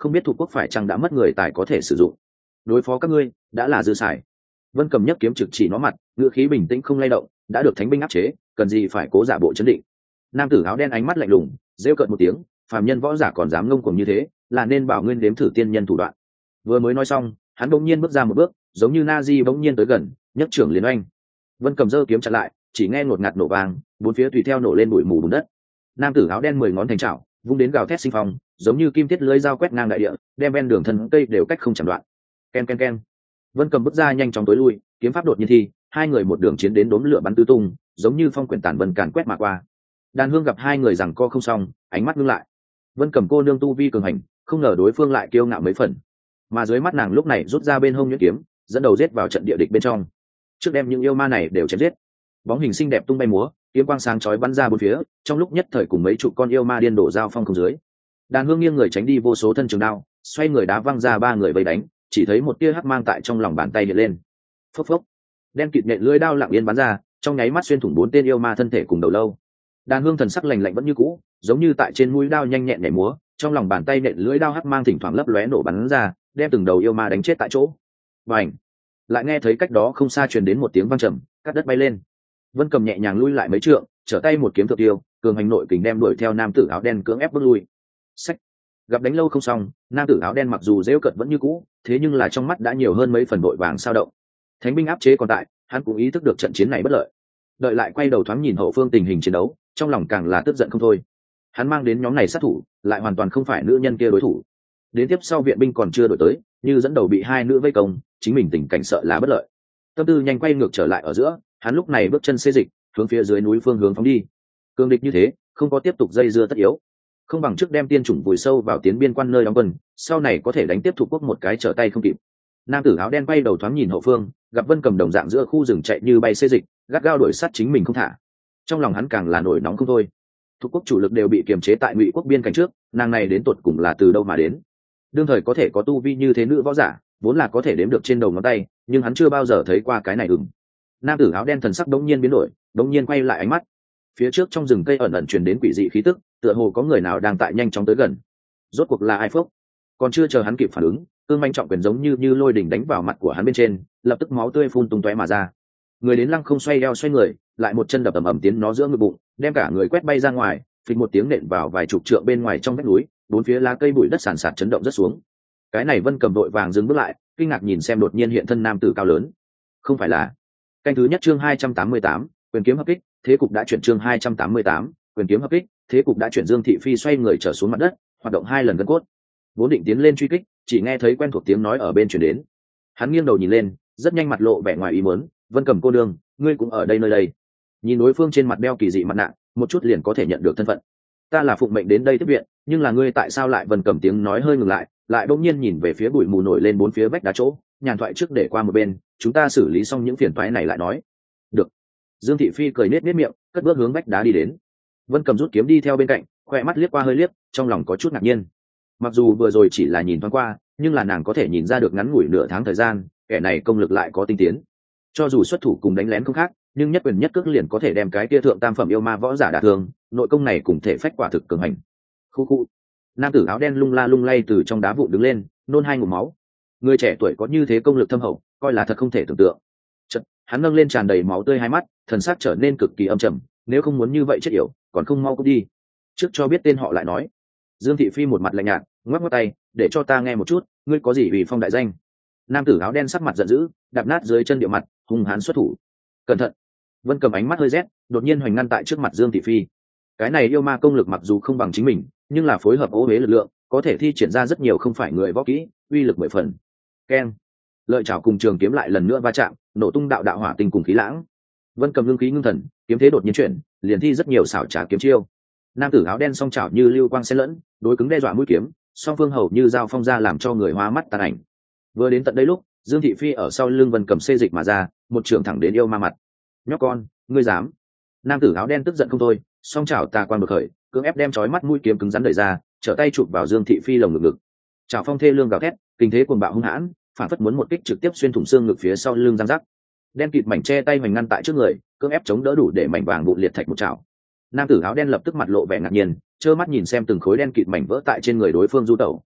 không biết thuộc quốc phải chăng đã mất người tài có thể sử dụng. Đối phó các ngươi đã là dư xài. Vân Cầm nhấc kiếm trực chỉ nó mặt, ngữ khí bình tĩnh không lay động, đã được thánh binh áp chế, cần gì phải cố giả bộ chấn định. Nam tử áo đen ánh mắt lạnh lùng, rêu cợt một tiếng, phàm nhân võ giả còn dám ngông cuồng như thế, là nên bảo nguyên đếm thử tiên nhân thủ đoạn. Vừa mới nói xong, hắn bỗng nhiên bước ra một bước, giống như Nazi bỗng nhiên tới gần, nhấc trưởng liền oanh. Vân Cầm giơ kiếm chặn lại, chỉ nghe ngột ngạt nổ vang, bốn phía tùy theo nổ lên bụi mù bùn đất. Nam tử áo đen 10 ngón thành trảo, vung đến gào thét sinh phong, giống như kim tiết lưới dao quét ngang đại địa, đem ven đường thân cây đều cách không chặn đoạn. Ken ken ken. Vân Cầm bước ra nhanh chóng tối lui, kiếm pháp đột nhiên thi, hai người một đường chiến đến đốm lửa bắn tứ tung, giống như phong quyển tàn vân càn quét mà qua. Đàn Hương gặp hai người giằng co không xong, ánh mắt ngưng lại. Vân Cầm cô nương tu vi cường hành, không ngờ đối phương lại kiêu ngạo mấy phần, mà dưới mắt nàng lúc này rút ra bên hông nhuyễn kiếm, dẫn đầu giết vào trận địa địch bên trong. Trước đem những yêu ma này đều chém giết. Bóng hình xinh đẹp tung bay múa, kiếm quang sáng chói bắn ra bốn phía, trong lúc nhất thời cùng mấy chục con yêu ma điên đổ giao phong không dưới. Đàn Hương nghiêng người tránh đi vô số thân trường đao, xoay người đá văng ra ba người vây đánh, chỉ thấy một tia hắc mang tại trong lòng bàn tay hiện lên. Phốc phốc, đen kịt nhện lưỡi đao lặng yên bắn ra, trong nháy mắt xuyên thủng 4 tên yêu ma thân thể cùng đầu lâu. Đàn Hương thần sắc lạnh lạnh vẫn như cũ, giống như tại trên mũi đao nhanh nhẹn nhảy múa, trong lòng bàn tay nện lưỡi đao hắc mang thỉnh thoảng lấp lóe nổ bắn ra, đem từng đầu yêu ma đánh chết tại chỗ. Bành! Lại nghe thấy cách đó không xa truyền đến một tiếng vang trầm, cắt đất bay lên. Vân Cầm nhẹ nhàng lui lại mấy trượng, trở tay một kiếm thượng tiêu, cường hành nội kình đem đuổi theo nam tử áo đen cưỡng ép bước lui. Sách! Gặp đánh lâu không xong, nam tử áo đen mặc dù giễu cợt vẫn như cũ, thế nhưng là trong mắt đã nhiều hơn mấy phần vội vàng sao động. Thánh binh áp chế còn tại, hắn cũng ý thức được trận chiến này bất lợi. Đợi lại quay đầu thoáng nhìn hậu phương tình hình chiến đấu, trong lòng càng là tức giận không thôi. Hắn mang đến nhóm này sát thủ, lại hoàn toàn không phải nữ nhân kia đối thủ. Đến tiếp sau viện binh còn chưa đổi tới, như dẫn đầu bị hai nữ vây công, chính mình tình cảnh sợ là bất lợi. Tâm tư nhanh quay ngược trở lại ở giữa, hắn lúc này bước chân xê dịch, hướng phía dưới núi phương hướng phóng đi. Cương địch như thế, không có tiếp tục dây dưa tất yếu, không bằng trước đem tiên chủng vùi sâu vào tiến biên quan nơi đóng quân, sau này có thể đánh tiếp thuộc quốc một cái trở tay không kịp. Nam tử áo đen quay đầu thoáng nhìn hậu phương, gặp Vân Cầm đồng dạng giữa khu rừng chạy như bay xê dịch, gắt gao đuổi sát chính mình không thả. Trong lòng hắn càng là nổi nóng không thôi. Thuộc quốc chủ lực đều bị kiềm chế tại Ngụy quốc biên cảnh trước, nàng này đến tột cùng là từ đâu mà đến? Đương thời có thể có tu vi như thế nữ võ giả, vốn là có thể đếm được trên đầu ngón tay, nhưng hắn chưa bao giờ thấy qua cái này ửng. Nam tử áo đen thần sắc đống nhiên biến đổi, đống nhiên quay lại ánh mắt. Phía trước trong rừng cây ẩn ẩn truyền đến quỷ dị khí tức, tựa hồ có người nào đang tại nhanh chóng tới gần. Rốt cuộc là ai phốc? Còn chưa chờ hắn kịp phản ứng, cương manh trọng quyền giống như lôi đỉnh đánh vào mặt của hắn bên trên, lập tức máu tươi phun tung tóe mà ra. Người đến lăng không xoay eo xoay người, lại một chân đập ầm ầm tiến nó giữa ngực bụng, đem cả người quét bay ra ngoài, phịch một tiếng nện vào vài chục trượng bên ngoài trong vách núi, bốn phía lá cây bụi đất sàn sạt chấn động rất xuống. Cái này Vân Cầm đội vàng dừng bước lại, kinh ngạc nhìn xem đột nhiên hiện thân nam tử cao lớn. Không phải là canh thứ nhất chương 288, quyền kiếm hợp kích, thế cục đã chuyển chương 288, quyền kiếm hợp kích, thế cục đã chuyển. Dương Thị Phi xoay người trở xuống mặt đất, hoạt động 2 lần gân cốt, vốn định tiến lên truy kích, chỉ nghe thấy quen thuộc tiếng nói ở bên truyền đến. Hắn nghiêng đầu nhìn lên, rất nhanh mặt lộ vẻ ngoài ý muốn, Vân Cầm cô đương, ngươi cũng ở đây nơi đây. Nhìn đối phương trên mặt đeo kỳ dị mặt nạ, một chút liền có thể nhận được thân phận. Ta là phụng mệnh đến đây tiếp viện, nhưng là ngươi tại sao lại? Vân Cầm tiếng nói hơi ngừng lại, lại bỗng nhiên nhìn về phía bụi mù nổi lên bốn phía vách đá chỗ, nhàn thoại trước để qua một bên, chúng ta xử lý xong những phiền toái này lại nói. Được. Dương Thị Phi cười nết nết miệng, cất bước hướng vách đá đi đến. Vân Cầm rút kiếm đi theo bên cạnh, khoe mắt liếc qua hơi liếc, trong lòng có chút ngạc nhiên. Mặc dù vừa rồi chỉ là nhìn thoáng qua, nhưng là nàng có thể nhìn ra được ngắn ngủi nửa tháng thời gian, kẻ này công lực lại có tinh tiến. Cho dù xuất thủ cùng đánh lén không khác, nhưng nhất quyền nhất cước liền có thể đem cái kia thượng tam phẩm yêu ma võ giả đả thương, nội công này cùng thể phách quả thực cường hành. Khu khu. Nam tử áo đen lung la lung lay từ trong đá vụn đứng lên, nôn 2 ngụm máu. Người trẻ tuổi có như thế công lực thâm hậu, coi là thật không thể tưởng tượng. Chợt, hắn nâng lên tràn đầy máu tươi hai mắt, thần sắc trở nên cực kỳ âm trầm, nếu không muốn như vậy chết yểu, còn không mau cút đi. Trước cho biết tên họ lại nói. Dương Thị Phi một mặt lạnh nhạt, ngoắc ngoắc tay, để cho ta nghe một chút, ngươi có gì vì phong đại danh? Nam tử áo đen sắc mặt giận dữ, đạp nát dưới chân địa mặt, hung hãn xuất thủ. Cẩn thận! Vân Cầm ánh mắt hơi rét, đột nhiên hoành ngăn tại trước mặt Dương Thị Phi. Cái này yêu ma công lực mặc dù không bằng chính mình, nhưng là phối hợp ô huế lực lượng, có thể thi triển ra rất nhiều không phải người võ kỹ, uy lực 10 phần. Keng! Lợi chảo cùng trường kiếm lại lần nữa va chạm, nổ tung đạo đạo hỏa tinh cùng khí lãng. Vân Cầm ngưng khí ngưng thần, kiếm thế đột nhiên chuyển, liền thi rất nhiều xảo trá kiếm chiêu. Nam tử áo đen song chảo như lưu quang xen lẫn, đối cứng đe dọa mũi kiếm, song phương hầu như giao phong ra làm cho người hoa mắt tàn ảnh. Vừa đến tận đây lúc, Dương Thị Phi ở sau lưng Vân Cầm xê dịch mà ra, một trường thẳng đến yêu ma mặt. Nhóc con, ngươi dám? Nam tử áo đen tức giận không thôi, song chảo tà quan bực khởi, cưỡng ép đem chói mắt mũi kiếm cứng rắn đẩy ra, trở tay chụp vào Dương Thị Phi lồng ngực. Chảo phong thê lương gào thét, kinh thế cuồng bạo hung hãn, phản phất muốn một kích trực tiếp xuyên thủng xương ngực phía sau lưng răng rắc. Đen kịt mảnh che tay hoành ngăn tại trước người, cưỡng ép chống đỡ đủ để mảnh vàng vụn liệt thạch một chảo. Nam tử áo đen lập tức mặt lộ vẻ ngạc nhiên, trơ mắt nhìn xem từng khối đen kịt mảnh vỡ tại trên người đối phương du tẩu,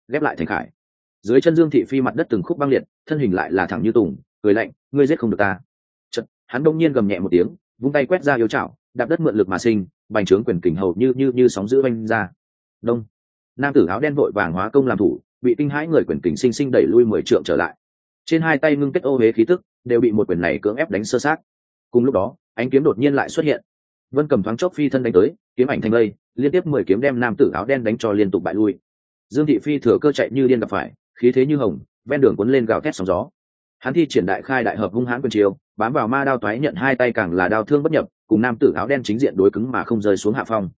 ghép lại thành khải. Dưới chân Dương Thị Phi mặt đất từng khúc băng liệt, thân hình lại là thẳng như tùng, cười lạnh, ngươi giết không được ta. Chợt, hắn đông nhiên gầm nhẹ một tiếng, vung tay quét ra yêu chảo, đạp đất mượn lực mà sinh, bành trướng quyền kình hầu như sóng dữ vanh ra. Đông. Nam tử áo đen vội vàng hóa công làm thủ, bị kinh hãi người quyền kình sinh sinh đẩy lui 10 trượng trở lại. Trên hai tay ngưng kết ô hế khí tức, đều bị một quyền này cưỡng ép đánh sơ sát. Cùng lúc đó, ánh kiếm đột nhiên lại xuất hiện. Vân Cầm thoáng chốc phi thân đánh tới, kiếm ảnh thành lây, liên tiếp 10 kiếm đem nam tử áo đen đánh cho liên tục bại lui. Dương Thị Phi thừa cơ chạy như điên gặp phải, khí thế như hồng, ven đường cuốn lên gào thét sóng gió. Hắn thi triển đại khai đại hợp hung hãn quyền chiêu, bám vào ma đao toái nhận hai tay càng là đao thương bất nhập, cùng nam tử áo đen chính diện đối cứng mà không rơi xuống hạ phong.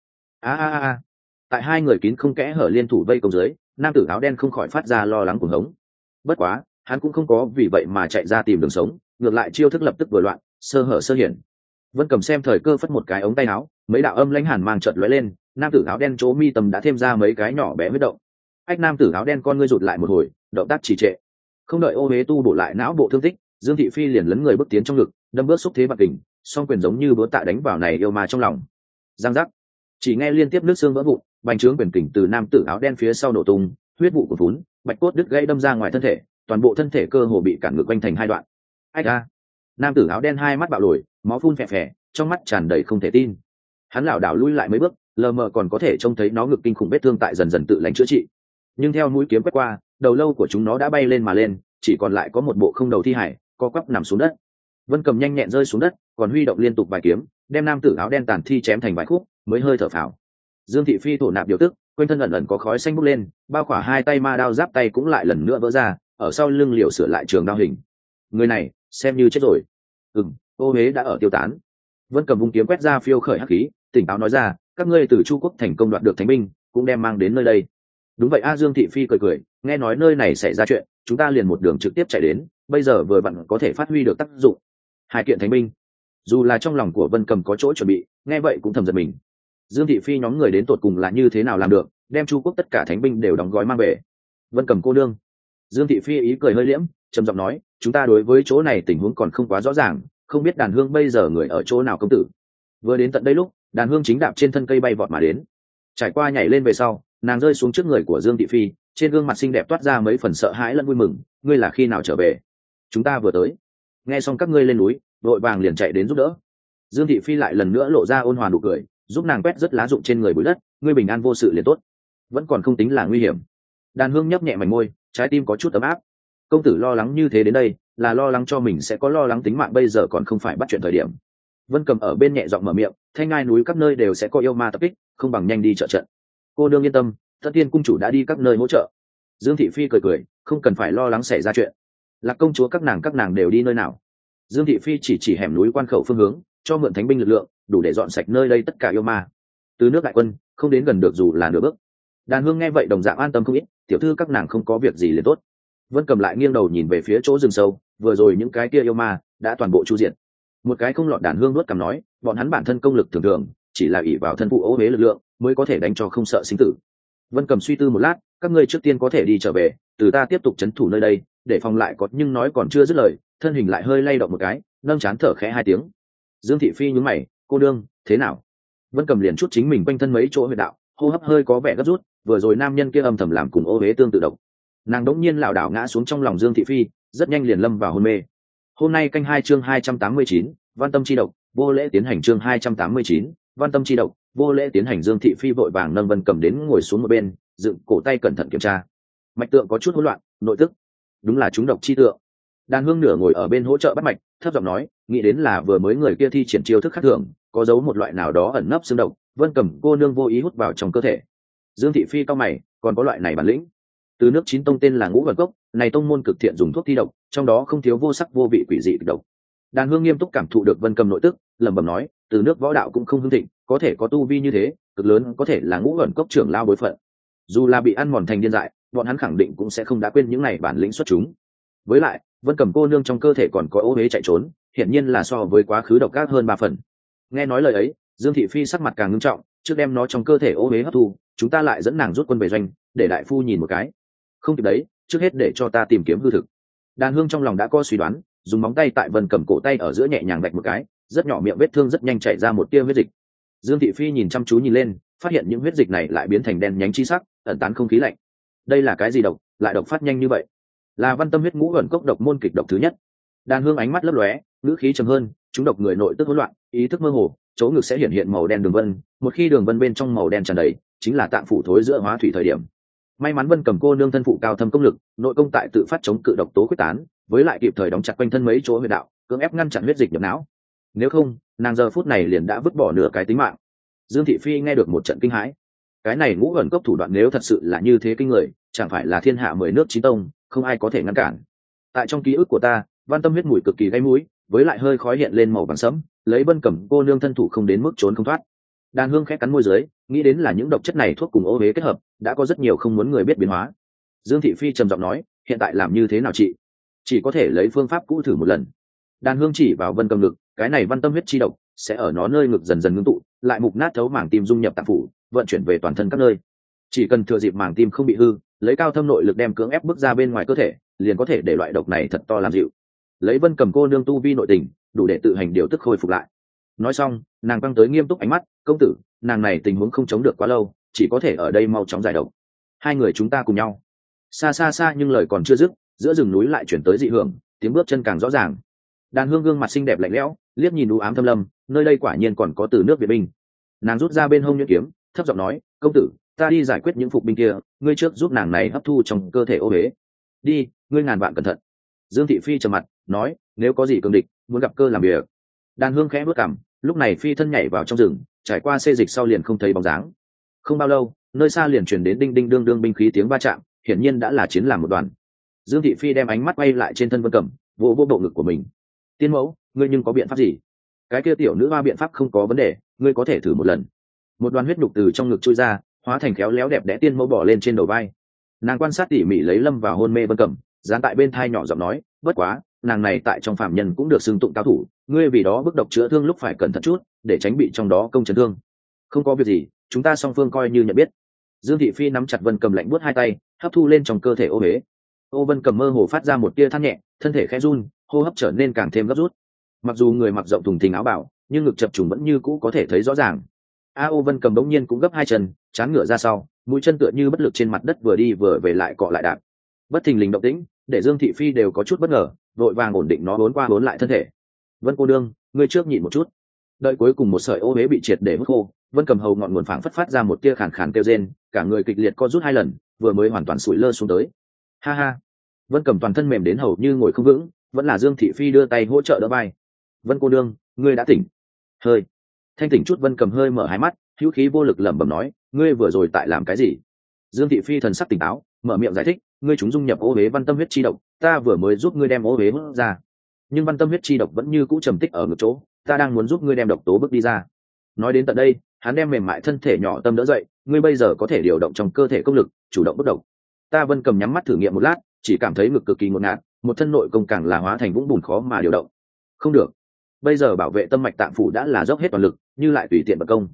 Tại hai người kín không kẽ hở liên thủ vây công dưới, nam tử áo đen không khỏi phát ra lo lắng cuồng hống. Bất quá, hắn cũng không có vì vậy mà chạy ra tìm đường sống, ngược lại chiêu thức lập tức vừa loạn, sơ hở sơ hiển. Vân Cầm xem thời cơ phất một cái ống tay áo, mấy đạo âm lãnh hàn mang chợt lóe lên, nam tử áo đen chỗ mi tâm đã thêm ra mấy cái nhỏ bé huyết động. Ách nam tử áo đen con ngươi rụt lại một hồi, động tác trì trệ. Không đợi ô huế tu bổ lại não bộ thương tích, Dương Thị Phi liền lấn người bước tiến trong ngực, đâm bước xúc thế bạc kình, song quyền giống như búa tạ đánh vào này yêu ma trong lòng. Giang giác, chỉ nghe liên tiếp nước xương vỡ vụn, bành trướng quyền kình từ nam tử áo đen phía sau nổ tung, huyết vụ cuồn vún, bạch cốt đứt gãy đâm ra ngoài thân thể, toàn bộ thân thể cơ hồ bị cản ngược quanh thành hai đoạn. Ách a! Nam tử áo đen hai mắt bạo lồi, máu phun phè phè, trong mắt tràn đầy không thể tin. Hắn lảo đảo lui lại mấy bước, lờ mờ còn có thể trông thấy nó ngực kinh khủng vết thương tại dần dần tự lành chữa trị. Nhưng theo mũi kiếm quét qua, đầu lâu của chúng nó đã bay lên mà lên, chỉ còn lại có một bộ không đầu thi hải, co quắp nằm xuống đất. Vân Cầm nhanh nhẹn rơi xuống đất, còn huy động liên tục vài kiếm, đem nam tử áo đen tàn thi chém thành vài khúc, mới hơi thở phào. Dương Thị Phi thổ nạp điều tức, quanh thân ẩn ẩn có khói xanh bốc lên, bao khỏa hai tay ma đao giáp tay cũng lại lần nữa vỡ ra, ở sau lưng liều sửa lại trường đao hình. Người này xem như chết rồi. Ô huế đã ở tiêu tán. Vân Cầm vung kiếm quét ra phiêu khởi hắc khí, tỉnh táo nói ra, các ngươi từ Chu Quốc thành công đoạt được thánh binh, cũng đem mang đến nơi đây. Đúng vậy a. Dương Thị Phi cười cười, nghe nói nơi này xảy ra chuyện, chúng ta liền một đường trực tiếp chạy đến, bây giờ vừa vặn có thể phát huy được tác dụng. Hai kiện thánh binh. Dù là trong lòng của Vân Cầm có chỗ chuẩn bị, nghe vậy cũng thầm giật mình. Dương Thị Phi nhóm người đến tột cùng là như thế nào làm được, đem Chu Quốc tất cả thánh binh đều đóng gói mang về. Vân Cầm cô nương. Dương Thị Phi ý cười hơi liễm, trầm giọng nói, chúng ta đối với chỗ này tình huống còn không quá rõ ràng, không biết Đàn Hương bây giờ người ở chỗ nào công tử. Vừa đến tận đây lúc, Đàn Hương chính đạp trên thân cây bay vọt mà đến. Trải qua nhảy lên về sau, nàng rơi xuống trước người của Dương Thị Phi, trên gương mặt xinh đẹp toát ra mấy phần sợ hãi lẫn vui mừng. Ngươi là khi nào trở về? Chúng ta vừa tới. Nghe xong các ngươi lên núi, đội vàng liền chạy đến giúp đỡ. Dương Thị Phi lại lần nữa lộ ra ôn hòa nụ cười, giúp nàng quét rất lá rụng trên người bụi đất. Ngươi bình an vô sự liền tốt, vẫn còn không tính là nguy hiểm. Đàn Hương nhấp nhẹ mảnh môi, trái tim có chút ấm áp. Công tử lo lắng như thế đến đây, là lo lắng cho mình sẽ có lo lắng tính mạng, bây giờ còn không phải bắt chuyện thời điểm. Vân Cầm ở bên nhẹ giọng mở miệng, thanh ngai núi các nơi đều sẽ có yêu ma tập kích, không bằng nhanh đi trợ trận. Cô đương yên tâm, Tất Tiên cung chủ đã đi các nơi hỗ trợ. Dương Thị Phi cười cười, không cần phải lo lắng xảy ra chuyện. Lạc công chúa các nàng đều đi nơi nào? Dương Thị Phi chỉ hẻm núi quan khẩu phương hướng, cho mượn thánh binh lực lượng, đủ để dọn sạch nơi đây tất cả yêu ma. Từ nước đại quân, không đến gần được dù là nửa bước. Đàn Hương nghe vậy đồng dạng an tâm không ít, tiểu thư các nàng không có việc gì liền tốt. Vân Cầm lại nghiêng đầu nhìn về phía chỗ rừng sâu, vừa rồi những cái kia yêu ma đã toàn bộ chu diệt. Một cái không lọt. Đàn Hương nuốt cằm nói, bọn hắn bản thân công lực thường thường, chỉ là ỷ vào thân phụ ố huế lực lượng mới có thể đánh cho không sợ sinh tử. Vân Cầm suy tư một lát, các ngươi trước tiên có thể đi trở về, từ ta tiếp tục trấn thủ nơi đây, để phòng lại có. Nhưng nói còn chưa dứt lời, thân hình lại hơi lay động một cái, nâng chán thở khẽ hai tiếng. Dương Thị Phi nhún mày, cô đương thế nào? Vân Cầm liền chút chính mình quanh thân mấy chỗ huyệt đạo, hô hấp hơi có vẻ gấp rút, vừa rồi nam nhân kia âm thầm làm cùng ô huế tương tự độc. Nàng đống nhiên lảo đảo ngã xuống trong lòng Dương Thị Phi, rất nhanh liền lâm vào hôn mê. Hôm nay canh 2 chương 289, Văn Tâm chi độc, vô lễ tiến hành chương 289, Văn Tâm chi độc, vô lễ tiến hành. Dương Thị Phi vội vàng nâng Vân Cầm đến ngồi xuống một bên, dựng cổ tay cẩn thận kiểm tra. Mạch tượng có chút hỗn loạn, nội tức đúng là chúng độc chi tượng. Đàn Hương nửa ngồi ở bên hỗ trợ bắt mạch, thấp giọng nói, nghĩ đến là vừa mới người kia thi triển chiêu thức khác thường, có giấu một loại nào đó ẩn nấp xương độc, Vân Cầm cô nương vô ý hút vào trong cơ thể. Dương Thị Phi cau mày, còn có loại này bản lĩnh. Từ nước chín tông tên là Ngũ Vận Cốc, này tông môn cực thiện dùng thuốc thi độc, trong đó không thiếu vô sắc vô vị quỷ dị độc. Đàn Hương nghiêm túc cảm thụ được Vân Cầm nội tức, lẩm bẩm nói, từ nước võ đạo cũng không hưng thịnh, có thể có tu vi như thế, cực lớn có thể là Ngũ Vận Cốc trưởng lao bối phận. Dù là bị ăn mòn thành điên dại, bọn hắn khẳng định cũng sẽ không đã quên những này bản lĩnh xuất chúng. Với lại, Vân Cầm cô nương trong cơ thể còn có ô huế chạy trốn, hiển nhiên là so với quá khứ độc ác hơn 3 phần. Nghe nói lời ấy, Dương Thị Phi sắc mặt càng nghiêm trọng, trước đem nó trong cơ thể ô huế hấp thu, chúng ta lại dẫn nàng rút quân về doanh, để đại phu nhìn một cái. Không kịp đấy, trước hết để cho ta tìm kiếm hư thực. Đàn Hương trong lòng đã có suy đoán, dùng móng tay tại Vân Cầm cổ tay ở giữa nhẹ nhàng vạch một cái, rất nhỏ miệng vết thương rất nhanh chảy ra một tia huyết dịch. Dương Thị Phi nhìn chăm chú nhìn lên, phát hiện những huyết dịch này lại biến thành đen nhánh chi sắc, ẩn tán không khí lạnh. đây là cái gì độc lại độc phát nhanh như vậy? Là văn tâm huyết ngũ ẩn cốc độc môn kịch độc thứ nhất. Đàn Hương ánh mắt lấp lóe, ngữ khí trầm hơn, chúng độc người nội tức hỗn loạn, ý thức mơ hồ, chỗ ngực sẽ hiện hiện màu đen đường vân, một khi đường vân bên trong màu đen tràn đầy, chính là tạng phủ thối giữa hóa thủy thời điểm. May mắn Vân Cầm cô nương thân phụ cao thâm công lực, nội công tại tự phát chống cự độc tố quyết tán, với lại kịp thời đóng chặt quanh thân mấy chỗ huyệt đạo, cưỡng ép ngăn chặn huyết dịch nhập não. Nếu không, nàng giờ phút này liền đã vứt bỏ nửa cái tính mạng. Dương Thị Phi nghe được một trận kinh hãi. Cái này ngũ ẩn cốc thủ đoạn nếu thật sự là như thế kinh người, chẳng phải là thiên hạ 10 nước chí tông, không ai có thể ngăn cản. Tại trong ký ức của ta, văn tâm huyết mùi cực kỳ gây mũi, với lại hơi khói hiện lên màu vàng sẫm, lấy Vân Cẩm cô nương thân thủ không đến mức trốn không thoát. Đàn Hương khẽ cắn môi dưới, nghĩ đến là những độc chất này thuốc cùng ô huế kết hợp, đã có rất nhiều không muốn người biết biến hóa. Dương Thị Phi trầm giọng nói, hiện tại làm như thế nào chị? Chỉ có thể lấy phương pháp cũ thử một lần. Đàn Hương chỉ vào Vân Cầm ngực, cái này văn tâm huyết chi độc sẽ ở nó nơi ngực dần dần ngưng tụ, lại mục nát thấu màng tim dung nhập tạng phủ, vận chuyển về toàn thân các nơi. Chỉ cần thừa dịp màng tim không bị hư, lấy cao thâm nội lực đem cưỡng ép bước ra bên ngoài cơ thể, liền có thể để loại độc này thật to làm dịu. Lấy Vân Cầm cô nương tu vi nội tình, đủ để tự hành điều tức khôi phục lại. Nói xong, nàng căng tới nghiêm túc ánh mắt, công tử, nàng này tình huống không chống được quá lâu, chỉ có thể ở đây mau chóng giải độc. Hai người chúng ta cùng nhau. Xa xa xa nhưng lời còn chưa dứt, giữa rừng núi lại chuyển tới dị hưởng, tiếng bước chân càng rõ ràng. Đàn Hương gương mặt xinh đẹp lạnh lẽo, liếc nhìn u ám thâm lâm, nơi đây quả nhiên còn có từ nước viện binh. Nàng rút ra bên hông nhuyễn kiếm, thấp giọng nói, công tử, ta đi giải quyết những phục binh kia, ngươi trước giúp nàng này hấp thu trong cơ thể ô huế. Đi, ngươi ngàn vạn cẩn thận. Dương Thị Phi trầm mặt nói, nếu có gì cường địch muốn gặp cơ làm việc. Đàn Hương khẽ bước cằm, lúc này phi thân nhảy vào trong rừng, trải qua xê dịch sau liền không thấy bóng dáng. Không bao lâu, nơi xa liền truyền đến đinh đinh đương đương binh khí tiếng va chạm, hiển nhiên đã là chiến làm một đoàn. Dương Thị Phi đem ánh mắt quay lại trên thân Vân Cẩm, vỗ vỗ bộ ngực của mình. Tiên mẫu, ngươi nhưng có biện pháp gì? Cái kia tiểu nữ hoa biện pháp không có vấn đề, ngươi có thể thử một lần. Một đoàn huyết nhục từ trong ngực trôi ra, hóa thành khéo léo đẹp đẽ tiên mẫu bỏ lên trên đầu vai. Nàng quan sát tỉ mỉ lấy lâm vào hôn mê Vân Cẩm, dán tại bên thai nhỏ giọng nói, bất quá, nàng này tại trong phạm nhân cũng được xưng tụng cao thủ, ngươi vì đó bức độc chữa thương lúc phải cẩn thận chút, để tránh bị trong đó công chấn thương. Không có việc gì, chúng ta song phương coi như nhận biết. Dương Thị Phi nắm chặt Vân Cầm lạnh buốt hai tay, hấp thu lên trong cơ thể ô huế. Ô Vân Cầm mơ hồ phát ra một tia than nhẹ, thân thể khẽ run, hô hấp trở nên càng thêm gấp rút. Mặc dù người mặc rộng thùng thình áo bảo, nhưng ngực chập trùng vẫn như cũ có thể thấy rõ ràng. Ô Vân Cầm đống nhiên cũng gấp hai chân, chán ngửa ra sau, mũi chân tựa như bất lực trên mặt đất vừa đi vừa về lại cọ lại đạp. Bất thình lình động tĩnh, để Dương Thị Phi đều có chút bất ngờ, vội vàng ổn định nó vốn qua vốn lại thân thể. Vân cô đương, ngươi trước nhịn một chút. Đợi cuối cùng một sợi ô huế bị triệt để hút khô, Vân Cầm hầu ngọn nguồn phảng phất phát ra một tia khàn khàn kêu rên, cả người kịch liệt co rút hai lần, vừa mới hoàn toàn sụi lơ xuống tới. Ha ha. Vân Cầm toàn thân mềm đến hầu như ngồi không vững, vẫn là Dương Thị Phi đưa tay hỗ trợ đỡ vai. Vân cô đương, ngươi đã tỉnh. Hơi. Thanh tỉnh chút Vân Cầm hơi mở hai mắt, hữu khí vô lực lẩm bẩm nói, ngươi vừa rồi tại làm cái gì? Dương Thị Phi thần sắc tỉnh táo, mở miệng giải thích, ngươi chúng dung nhập ô huế văn tâm huyết chi độc, ta vừa mới giúp ngươi đem ô huế hút ra, nhưng văn tâm huyết chi độc vẫn như cũ trầm tích ở ngực chỗ, ta đang muốn giúp ngươi đem độc tố bước đi ra. Nói đến tận đây, hắn đem mềm mại thân thể nhỏ tâm đỡ dậy, ngươi bây giờ có thể điều động trong cơ thể công lực, chủ động bước độc. Ta Vân Cầm nhắm mắt thử nghiệm một lát, chỉ cảm thấy ngực cực kỳ ngột ngạt, một thân nội công càng là hóa thành vũng bùn khó mà điều động. Không được, bây giờ bảo vệ tâm mạch tạng phủ đã là dốc hết toàn lực, như lại tùy tiện bật công.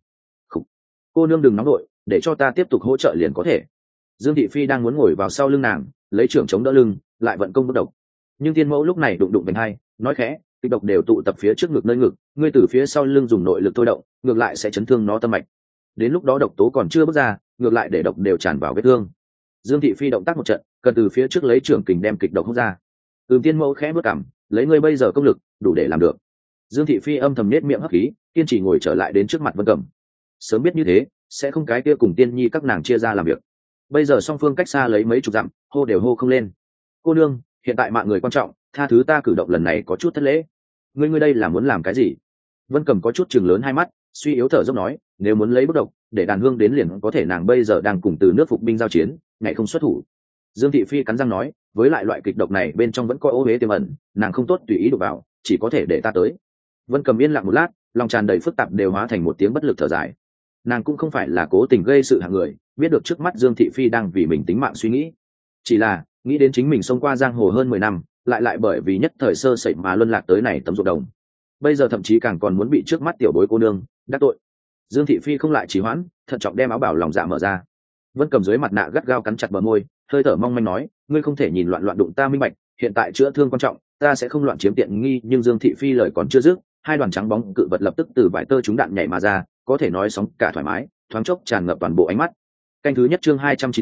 Cô nương đừng nóng nổi, để cho ta tiếp tục hỗ trợ liền có thể. Dương Thị Phi đang muốn ngồi vào sau lưng nàng, lấy trưởng chống đỡ lưng, lại vận công bất độc. Nhưng tiên mẫu lúc này đụng đụng bành hai, nói khẽ, kịch độc đều tụ tập phía trước ngực nơi ngực, ngươi từ phía sau lưng dùng nội lực thôi động, ngược lại sẽ chấn thương nó tâm mạch. Đến lúc đó độc tố còn chưa bước ra, ngược lại để độc đều tràn vào vết thương. Dương Thị Phi động tác một trận, cần từ phía trước lấy trưởng kình đem kịch độc hút ra. Tiên mẫu khẽ bước cằm, lấy ngươi bây giờ công lực, đủ để làm được. Dương Thị Phi âm thầm nhếch miệng hấp khí, kiên trì ngồi trở lại đến trước mặt Vân Cẩm. Sớm biết như thế, sẽ không cái kia cùng tiên nhi các nàng chia ra làm việc. Bây giờ song phương cách xa lấy mấy chục dặm, hô đều hô không lên. Cô nương, hiện tại mạng người quan trọng, tha thứ ta cử động lần này có chút thất lễ. Ngươi đây là muốn làm cái gì? Vân Cầm có chút chừng lớn hai mắt, suy yếu thở dốc nói, nếu muốn lấy bức độc, để Đàn Hương đến liền có thể nàng bây giờ đang cùng từ nước phục binh giao chiến, ngày không xuất thủ. Dương Thị Phi cắn răng nói, với lại loại kịch độc này bên trong vẫn có ô huế tiềm ẩn, nàng không tốt tùy ý đụng vào, chỉ có thể để ta tới. Vân Cầm yên lặng một lát, lòng tràn đầy phức tạp đều hóa thành một tiếng bất lực thở dài. Nàng cũng không phải là cố tình gây sự hạng người, biết được trước mắt Dương Thị Phi đang vì mình tính mạng suy nghĩ, chỉ là nghĩ đến chính mình xông qua giang hồ hơn 10 năm, lại bởi vì nhất thời sơ sẩy mà luân lạc tới này tấm ruộng đồng, bây giờ thậm chí càng còn muốn bị trước mắt tiểu bối cô nương đắc tội. Dương Thị Phi không lại trì hoãn, thận trọng đem áo bảo lòng dạ mở ra. Vân Cầm dưới mặt nạ gắt gao cắn chặt bờ môi, hơi thở mong manh nói, ngươi không thể nhìn loạn loạn đụng ta minh bạch, hiện tại chữa thương quan trọng, ta sẽ không loạn chiếm tiện nghi. Nhưng Dương Thị Phi lời còn chưa dứt, hai đoàn trắng bóng cự vật lập tức từ vải tơ trúng đạn nhảy mà ra, có thể nói sóng cả thoải mái, thoáng chốc tràn ngập toàn bộ ánh mắt. Canh thứ nhất chương 290,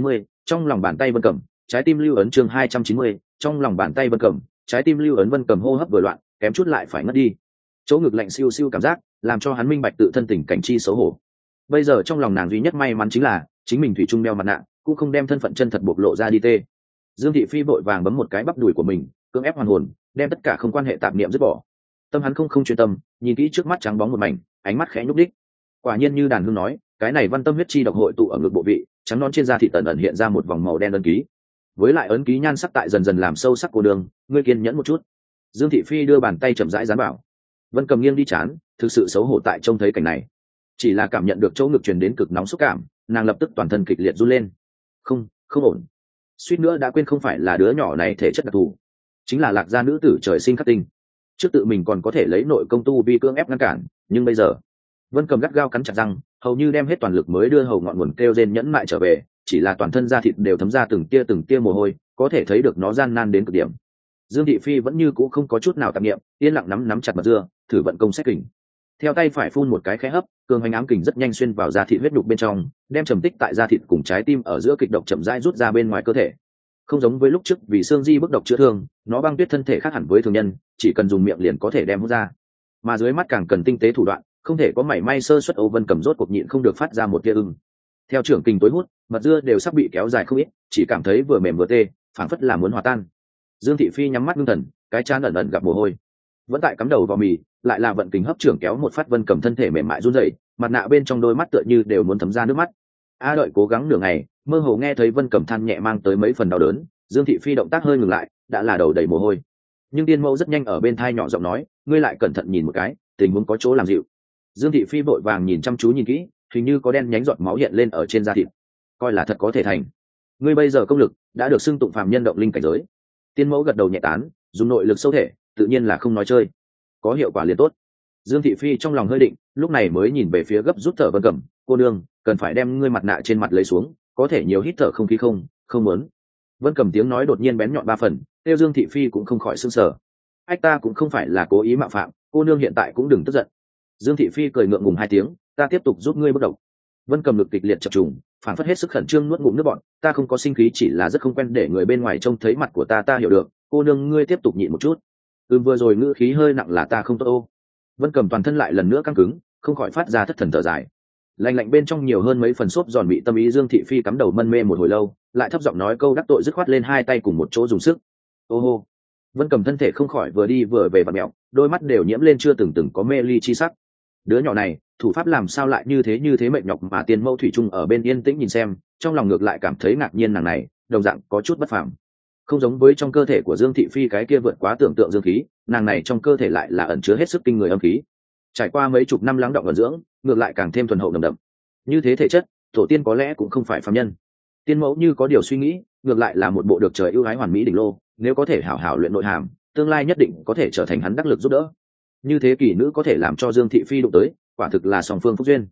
trong lòng bàn tay Vân Cẩm, trái tim lưu ấn chương 290, trong lòng bàn tay Vân Cẩm, trái tim lưu ấn. Vân Cẩm hô hấp vừa loạn, kém chút lại phải ngất đi. Chỗ ngực lạnh siêu siêu cảm giác, làm cho hắn minh bạch tự thân tình cảnh chi xấu hổ. Bây giờ trong lòng nàng duy nhất may mắn chính là chính mình thủy chung đeo mặt nạ, cũng không đem thân phận chân thật bộc lộ ra đi tê. Dương Thị Phi vội vàng bấm một cái bắp đùi của mình, cưỡng ép hoàn hồn, đem tất cả không quan hệ tạp niệm dứt bỏ. Tâm hắn không chuyên tâm, nhìn kỹ trước mắt trắng bóng một mảnh, ánh mắt khẽ nhúc đích. Quả nhiên như đàn hương nói, cái này văn tâm huyết chi độc hội tụ ở ngực bộ vị, trắng non trên da thịt ẩn ẩn hiện ra một vòng màu đen ấn ký. Với lại ấn ký nhan sắc tại dần dần làm sâu sắc cô đường, ngươi kiên nhẫn một chút. Dương Thị Phi đưa bàn tay chậm rãi dán bảo. Vân Cầm nghiêng đi chán, thực sự xấu hổ tại trông thấy cảnh này. Chỉ là cảm nhận được chỗ ngực truyền đến cực nóng xúc cảm, nàng lập tức toàn thân kịch liệt run lên. Không ổn. Suýt nữa đã quên không phải là đứa nhỏ này thể chất đặc thù, chính là Lạc gia nữ tử trời sinh khắc tinh. Trước tự mình còn có thể lấy nội công tu vi cưỡng ép ngăn cản, nhưng bây giờ Vân Cầm gắt gao cắn chặt răng, hầu như đem hết toàn lực mới đưa hầu ngọn nguồn kêu rên nhẫn mại trở về, chỉ là toàn thân da thịt đều thấm ra từng tia mồ hôi, có thể thấy được nó gian nan đến cực điểm. Dương Thị Phi vẫn như cũ không có chút nào tạp niệm, yên lặng nắm chặt mật dưa, thử vận công xét kình. Theo tay phải phun một cái khẽ hấp, cường hành ám kình rất nhanh xuyên vào da thịt huyết nhục bên trong, đem trầm tích tại da thịt cùng trái tim ở giữa kịch độc chậm rãi rút ra bên ngoài cơ thể. Không giống với lúc trước vì xương di bức độc chữa thương, nó băng tuyết thân thể khác hẳn với thường nhân, chỉ cần dùng miệng liền có thể đem hút ra. Mà dưới mắt càng cần tinh tế thủ đoạn, không thể có mảy may sơ suất. Âu Vân Cầm rốt cuộc nhịn không được phát ra một tia ưng. Theo trưởng kình tối hút, mật dưa đều sắp bị kéo dài không ít, chỉ cảm thấy vừa mềm vừa tê, phảng phất là muốn hòa tan. Dương Thị Phi nhắm mắt ngưng thần, cái trán ẩn ẩn gặp mồ hôi, vẫn tại cắm đầu vào mì, lại là vận kình hấp trưởng kéo một phát. Vân Cầm thân thể mềm mại run rẩy, mặt nạ bên trong đôi mắt tựa như đều muốn thấm ra nước mắt. Đợi cố gắng nửa ngày, mơ hồ nghe thấy Vân Cầm than nhẹ mang tới mấy phần đau đớn. Dương Thị Phi động tác hơi ngừng lại, đã là đầu đầy mồ hôi. Nhưng Tiên Mẫu rất nhanh ở bên thai nhỏ giọng nói, ngươi lại cẩn thận nhìn một cái, tình huống có chỗ làm dịu. Dương Thị Phi vội vàng nhìn chăm chú nhìn kỹ, hình như có đen nhánh giọt máu hiện lên ở trên da thịt, coi là thật có thể thành. Ngươi bây giờ công lực đã được xưng tụng phàm nhân động linh cảnh giới. Tiên Mẫu gật đầu nhẹ tán, dùng nội lực sâu thể, tự nhiên là không nói chơi, có hiệu quả liền tốt. Dương Thị Phi trong lòng hơi định, lúc này mới nhìn về phía gấp rút thở Vân Cẩm, cô nương, cần phải đem ngươi mặt nạ trên mặt lấy xuống, có thể nhiều hít thở không khí không muốn. Vân Cẩm tiếng nói đột nhiên bén nhọn ba phần, tiêu Dương Thị Phi cũng không khỏi sững sờ. Ách, ta cũng không phải là cố ý mạo phạm, cô nương hiện tại cũng đừng tức giận. Dương Thị Phi cười ngượng ngùng hai tiếng, ta tiếp tục giúp ngươi bất động. Vân Cầm lực kịch liệt chập trùng, phản phất hết sức khẩn trương nuốt ngụm nước bọt, ta không có sinh khí, chỉ là rất không quen để người bên ngoài trông thấy mặt của ta hiểu được, cô nương ngươi tiếp tục nhịn một chút. Vừa rồi ngữ khí hơi nặng là ta không tốt ô. Vân Cầm toàn thân lại lần nữa căng cứng, không khỏi phát ra thất thần thở dài. Lạnh bên trong nhiều hơn mấy phần xốp giòn bị tâm ý. Dương Thị Phi cắm đầu mân mê một hồi lâu, lại thấp giọng nói câu đắc tội, dứt khoát lên hai tay cùng một chỗ dùng sức. Ô hô. Vân Cầm thân thể không khỏi vừa đi vừa về vặn mẹo, đôi mắt đều nhiễm lên chưa từng có mê ly chi sắc. Đứa nhỏ này thủ pháp làm sao lại như thế mệt nhọc, mà Tiên Mẫu thủy chung ở bên yên tĩnh nhìn xem, trong lòng ngược lại cảm thấy ngạc nhiên, nàng này đồng dạng có chút bất phàm. Không giống với trong cơ thể của Dương Thị Phi cái kia vượt quá tưởng tượng dương khí, nàng này trong cơ thể lại là ẩn chứa hết sức kinh người âm khí. Trải qua mấy chục năm lắng đọng ẩn dưỡng, ngược lại càng thêm thuần hậu nồng đậm. Như thế thể chất, tổ tiên có lẽ cũng không phải phàm nhân. Tiên Mẫu như có điều suy nghĩ, ngược lại là một bộ được trời ưu ái hoàn mỹ đỉnh lô, nếu có thể hảo hảo luyện nội hàm, tương lai nhất định có thể trở thành hắn đắc lực giúp đỡ. Như thế kỳ nữ có thể làm cho Dương Thị Phi đụng tới, quả thực là song phương phúc duyên.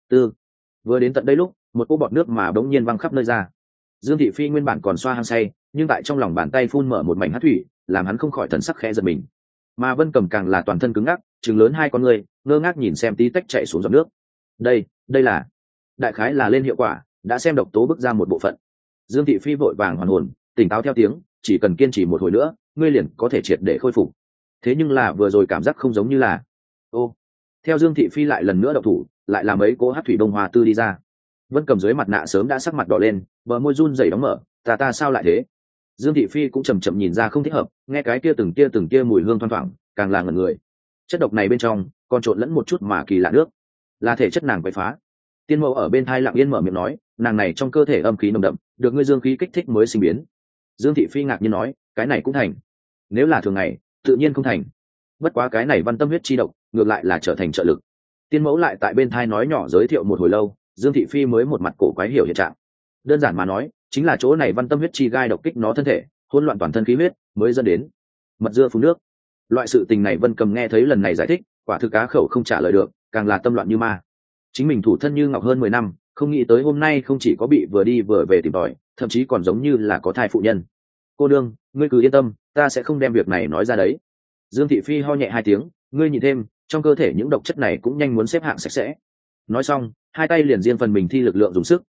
Vừa đến tận đây lúc, một cỗ bọt nước mà bỗng nhiên văng khắp nơi ra. Dương Thị Phi nguyên bản còn xoa hăng say, nhưng tại trong lòng bàn tay phun mở một mảnh hắc thủy, làm hắn không khỏi thần sắc khẽ giật mình. Mà Vân Cầm càng là toàn thân cứng ngắc, trừng lớn hai con người, ngơ ngác nhìn xem tí tách chạy xuống giọt nước. Đây là đại khái là lên hiệu quả, đã xem độc tố bức ra một bộ phận. Dương Thị Phi vội vàng hoàn hồn, tỉnh táo theo tiếng, chỉ cần kiên trì một hồi nữa, ngươi liền có thể triệt để khôi phục. Thế nhưng là vừa rồi cảm giác không giống như là. Theo Dương Thị Phi lại lần nữa động thủ, lại là mấy cỗ hắc thủy đông hòa tư đi ra. Vân Cầm dưới mặt nạ sớm đã sắc mặt đỏ lên, bờ môi run rẩy đóng mở, ta sao lại thế? Dương Thị Phi cũng chậm nhìn ra không thích hợp, nghe cái kia từng tia mùi hương thoang thoảng, càng là ngẩn người. Chất độc này bên trong còn trộn lẫn một chút mà kỳ lạ nước, là thể chất nàng quậy phá. Tiên Mẫu ở bên thai lặng yên mở miệng nói, nàng này trong cơ thể âm khí nồng đậm, được ngươi dương khí kích thích mới sinh biến. Dương Thị Phi ngạc nhiên nói, cái này cũng thành? Nếu là thường ngày, tự nhiên không thành. Bất quá cái này văn tâm huyết chi độc, ngược lại là trở thành trợ lực. Tiên Mẫu lại tại bên thai nói nhỏ giới thiệu một hồi lâu, Dương Thị Phi mới một mặt cổ quái hiểu hiện trạng. Đơn giản mà nói, chính là chỗ này văn tâm huyết chi gai độc kích nó thân thể, hỗn loạn toàn thân khí huyết, mới dẫn đến mật dưa phun nước. Loại sự tình này Vân Cầm nghe thấy lần này giải thích, quả thực cá khẩu không trả lời được, càng là tâm loạn như ma. Chính mình thủ thân như ngọc hơn 10 năm, không nghĩ tới hôm nay không chỉ có bị vừa đi vừa về tìm tòi, thậm chí còn giống như là có thai phụ nhân. Cô nương, ngươi cứ yên tâm, ta sẽ không đem việc này nói ra đấy. Dương Thị Phi ho nhẹ hai tiếng, ngươi nhìn thêm, trong cơ thể những độc chất này cũng nhanh muốn xếp hạng sạch sẽ. Nói xong, hai tay liền riêng phần mình thi lực lượng dùng sức,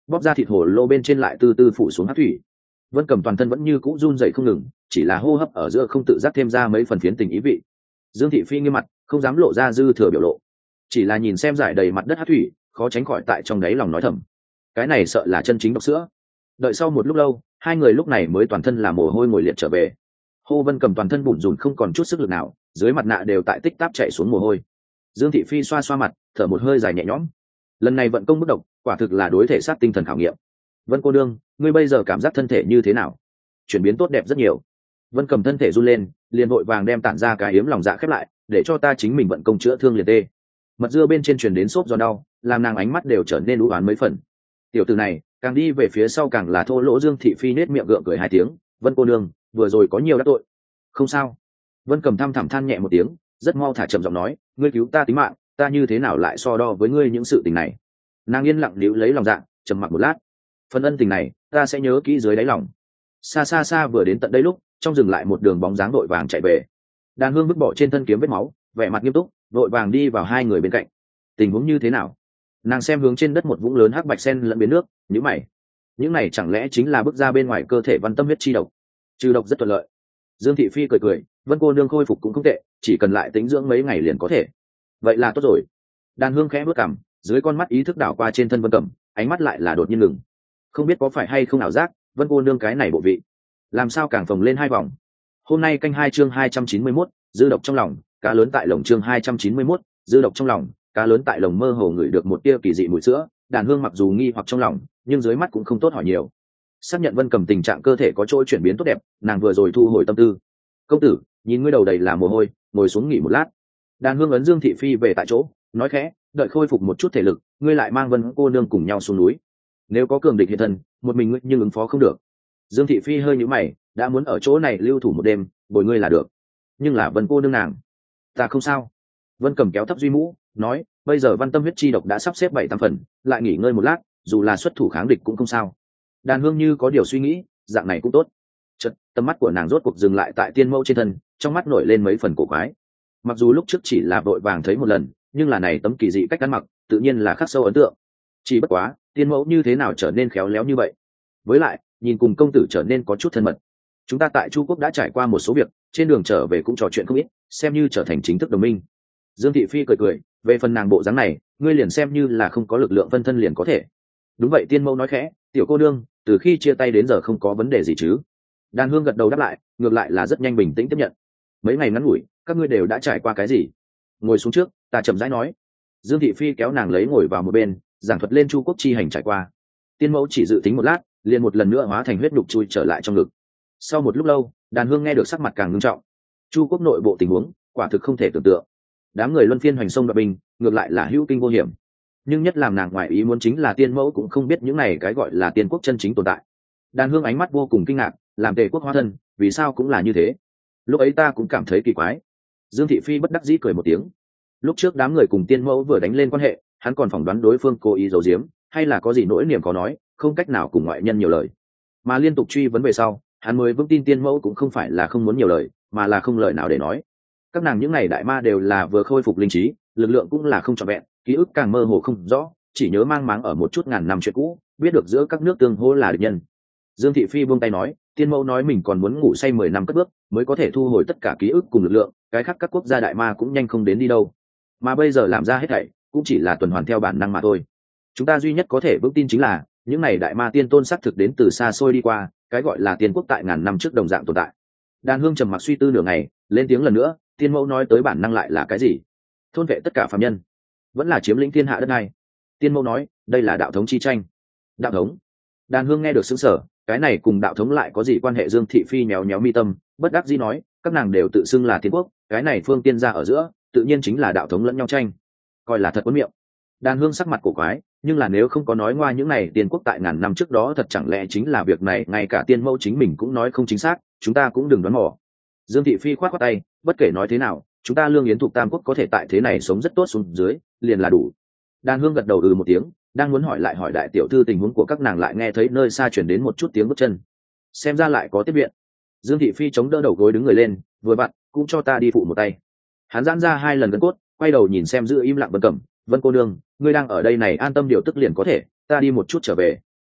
bóp ra thịt hổ lô bên trên lại từ từ phủ xuống hát thủy. Vân Cầm toàn thân vẫn như cũ run dậy không ngừng, chỉ là hô hấp ở giữa không tự giác thêm ra mấy phần phiến tình ý vị. Dương thị phi nghiêm mặt, không dám lộ ra dư thừa biểu lộ, chỉ là nhìn xem giải đầy mặt đất hát thủy, khó tránh khỏi tại trong đáy lòng nói thầm, cái này sợ là chân chính độc sữa. Đợi sau một lúc lâu, hai người lúc này mới toàn thân là mồ hôi ngồi liệt trở về. Hô Vân Cầm toàn thân bủn rủn không còn chút sức lực nào, dưới mặt nạ đều tại tích táp chạy xuống mồ hôi. Dương thị phi xoa xoa mặt, thở một hơi dài nhẹ nhõm. Lần này vận công bất động, quả thực là đối thể sát tinh thần khảo nghiệm. Vân cô đương, ngươi bây giờ cảm giác thân thể như thế nào? Chuyển biến tốt đẹp rất nhiều. Vân Cầm thân thể run lên, liền vội vàng đem tản ra cái yếm lòng dạ khép lại, để cho ta chính mình vận công chữa thương liền tê. Mật dưa bên trên truyền đến xốp giòn đau, làm nàng ánh mắt đều trở nên u uất mấy phần. Tiểu tử này, càng đi về phía sau càng là thô lỗ. Dương thị phi nết miệng gượng cười hai tiếng, Vân cô đương, vừa rồi có nhiều đắc tội. Không sao. Vân Cầm thăm thẳm than nhẹ một tiếng, rất mau thả trầm giọng nói, ngươi cứu ta tính mạng, ta như thế nào lại so đo với ngươi những sự tình này. Nàng yên lặng níu lấy lòng dạ, trầm mặc một lát. Phần ân tình này ta sẽ nhớ kỹ dưới đáy lòng. Xa xa xa vừa đến tận đây lúc trong rừng lại một đường bóng dáng vội vàng chạy về. Đàn Hương vứt bỏ trên thân kiếm vết máu, vẻ mặt nghiêm túc, vội vàng đi vào hai người bên cạnh. Tình huống như thế nào? Nàng xem hướng trên đất một vũng lớn hắc bạch sen lẫn biến nước, nhíu mày. Những này chẳng lẽ chính là bước ra bên ngoài cơ thể văn tâm huyết chi độc? Trừ độc rất thuận lợi. Dương thị phi cười cười, Vân cô nương khôi phục cũng không tệ, chỉ cần lại tĩnh dưỡng mấy ngày liền có thể. Vậy là tốt rồi. Đàn Hương khẽ bước cằm, dưới con mắt ý thức đảo qua trên thân Vân Cẩm, ánh mắt lại là đột nhiên ngừng. Không biết có phải hay không ảo giác, Vân cô nương cái này bộ vị làm sao càng phồng lên hai vòng. Hôm nay canh 2 chương 291, dư độc trong lòng, cá lớn tại lồng chương 291, dư độc trong lòng, cá lớn tại lồng mơ hồ ngửi được một tia kỳ dị mùi sữa. Đàn Hương mặc dù nghi hoặc trong lòng, nhưng dưới mắt cũng không tốt hỏi nhiều. Xác nhận Vân Cầm tình trạng cơ thể có chỗ chuyển biến tốt đẹp, nàng vừa rồi thu hồi tâm tư. Công tử, nhìn ngươi đầu đầy là mồ hôi, ngồi xuống nghỉ một lát. Đàn Hương ấn Dương thị phi về tại chỗ, nói khẽ, đợi khôi phục một chút thể lực, ngươi lại mang Vân cô nương cùng nhau xuống núi. Nếu có cường địch hiện thân, một mình ngươi nhưng ứng phó không được. Dương thị phi hơi nhíu mày, đã muốn ở chỗ này lưu thủ một đêm, bồi ngươi là được. Nhưng là Vân cô nương nàng, ta không sao. Vân Cầm kéo thấp duy mũ, nói, bây giờ văn tâm huyết chi độc đã sắp xếp 7-8 phần, lại nghỉ ngơi một lát, dù là xuất thủ kháng địch cũng không sao. Đàn Hương như có điều suy nghĩ, dạng này cũng tốt. Chợt, tầm mắt của nàng rốt cuộc dừng lại tại tiên mẫu trên thân, trong mắt nổi lên mấy phần cổ quái. Mặc dù lúc trước chỉ là vội vàng thấy một lần, nhưng là này tấm kỳ dị cách ăn mặc, tự nhiên là khắc sâu ấn tượng. Chỉ bất quá, tiên mẫu như thế nào trở nên khéo léo như vậy? Với lại, nhìn cùng công tử trở nên có chút thân mật. Chúng ta tại Chu Quốc đã trải qua một số việc, trên đường trở về cũng trò chuyện không ít, xem như trở thành chính thức đồng minh. Dương thị phi cười cười, về phần nàng bộ dáng này, ngươi liền xem như là không có lực lượng phân thân liền có thể. Đúng vậy, tiên mẫu nói khẽ, tiểu cô đương, từ khi chia tay đến giờ không có vấn đề gì chứ? Đàn Hương gật đầu đáp lại, ngược lại là rất nhanh bình tĩnh tiếp nhận. Mấy ngày ngắn ngủi, các ngươi đều đã trải qua cái gì? Ngồi xuống trước, ta chậm rãi nói. Dương thị phi kéo nàng lấy ngồi vào một bên, giảng thuật lên Chu Quốc chi hành trải qua. Tiên mẫu chỉ dự tính một lát, liền một lần nữa hóa thành huyết đục chui trở lại trong ngực. Sau một lúc lâu, Đàn Hương nghe được sắc mặt càng nghiêm trọng. Chu Quốc nội bộ tình huống quả thực không thể tưởng tượng. Đám người luân phiên hoành sông đoạt binh, ngược lại là hữu kinh vô hiểm. Nhưng nhất làm nàng ngoại ý muốn chính là tiên mẫu cũng không biết những này cái gọi là tiên quốc chân chính tồn tại. Đàn Hương ánh mắt vô cùng kinh ngạc, làm Tề quốc hóa thân, vì sao cũng là như thế? Lúc ấy ta cũng cảm thấy kỳ quái. Dương thị phi bất đắc dĩ cười một tiếng. Lúc trước đám người cùng tiên mẫu vừa đánh lên quan hệ, hắn còn phỏng đoán đối phương cố ý giấu giếm, hay là có gì nỗi niềm có nói, không cách nào cùng ngoại nhân nhiều lời. Mà liên tục truy vấn về sau, hắn mới vững tin tiên mẫu cũng không phải là không muốn nhiều lời, mà là không lời nào để nói. Các nàng những ngày đại ma đều là vừa khôi phục linh trí, lực lượng cũng là không trọn vẹn, ký ức càng mơ hồ không rõ, chỉ nhớ mang máng ở một chút ngàn năm chuyện cũ, biết được giữa các nước tương hỗ là địch nhân. Dương thị phi buông tay nói, tiên mẫu nói mình còn muốn ngủ say 10 năm cất bước mới có thể thu hồi tất cả ký ức cùng lực lượng, cái khác các quốc gia đại ma cũng nhanh không đến đi đâu. Mà bây giờ làm ra hết thảy cũng chỉ là tuần hoàn theo bản năng mà thôi. Chúng ta duy nhất có thể vững tin chính là những này đại ma tiên tôn xác thực đến từ xa xôi đi qua, cái gọi là tiên quốc tại ngàn năm trước đồng dạng tồn tại. Đàn Hương trầm mặc suy tư nửa ngày, lên tiếng lần nữa, tiên mẫu nói tới bản năng lại là cái gì? Thôn vệ tất cả phàm nhân, vẫn là chiếm lĩnh thiên hạ đất này? Tiên mẫu nói, đây là đạo thống chi tranh. Đạo thống? Đàn Hương nghe được sững sờ, cái này cùng đạo thống lại có gì quan hệ? Dương thị phi nhéo nhéo mi tâm, bất đắc dĩ nói, các nàng đều tự xưng là tiên quốc, cái này phương tiên gia ở giữa, tự nhiên chính là đạo thống lẫn nhau tranh. Coi là thật cuốn miệng. Đàn Hương sắc mặt cổ quái, nhưng là nếu không có nói ngoa những này tiên quốc tại ngàn năm trước đó thật chẳng lẽ chính là việc này ngay cả tiên mẫu chính mình cũng nói không chính xác, chúng ta cũng đừng đoán mò. Dương thị phi khoát khoát tay, bất kể nói thế nào, chúng ta Lương Yến thuộc Tam quốc có thể tại thế này sống rất tốt xuống dưới, liền là đủ. Đàn Hương gật đầu một tiếng, đang muốn hỏi lại hỏi đại tiểu thư tình huống của các nàng, lại nghe thấy nơi xa chuyển đến một chút tiếng bước chân. Xem ra lại có tiếp viện. Dương thị phi chống đỡ đầu gối đứng người lên, vừa vặn cũng cho ta đi phụ một tay. Hắn giãn ra 2 lần gân cốt, quay đầu nhìn xem giữ im lặng Vân Cẩm, Vân cô nương, ngươi đang ở đây này an tâm điều tức liền có thể, ta đi một chút trở về.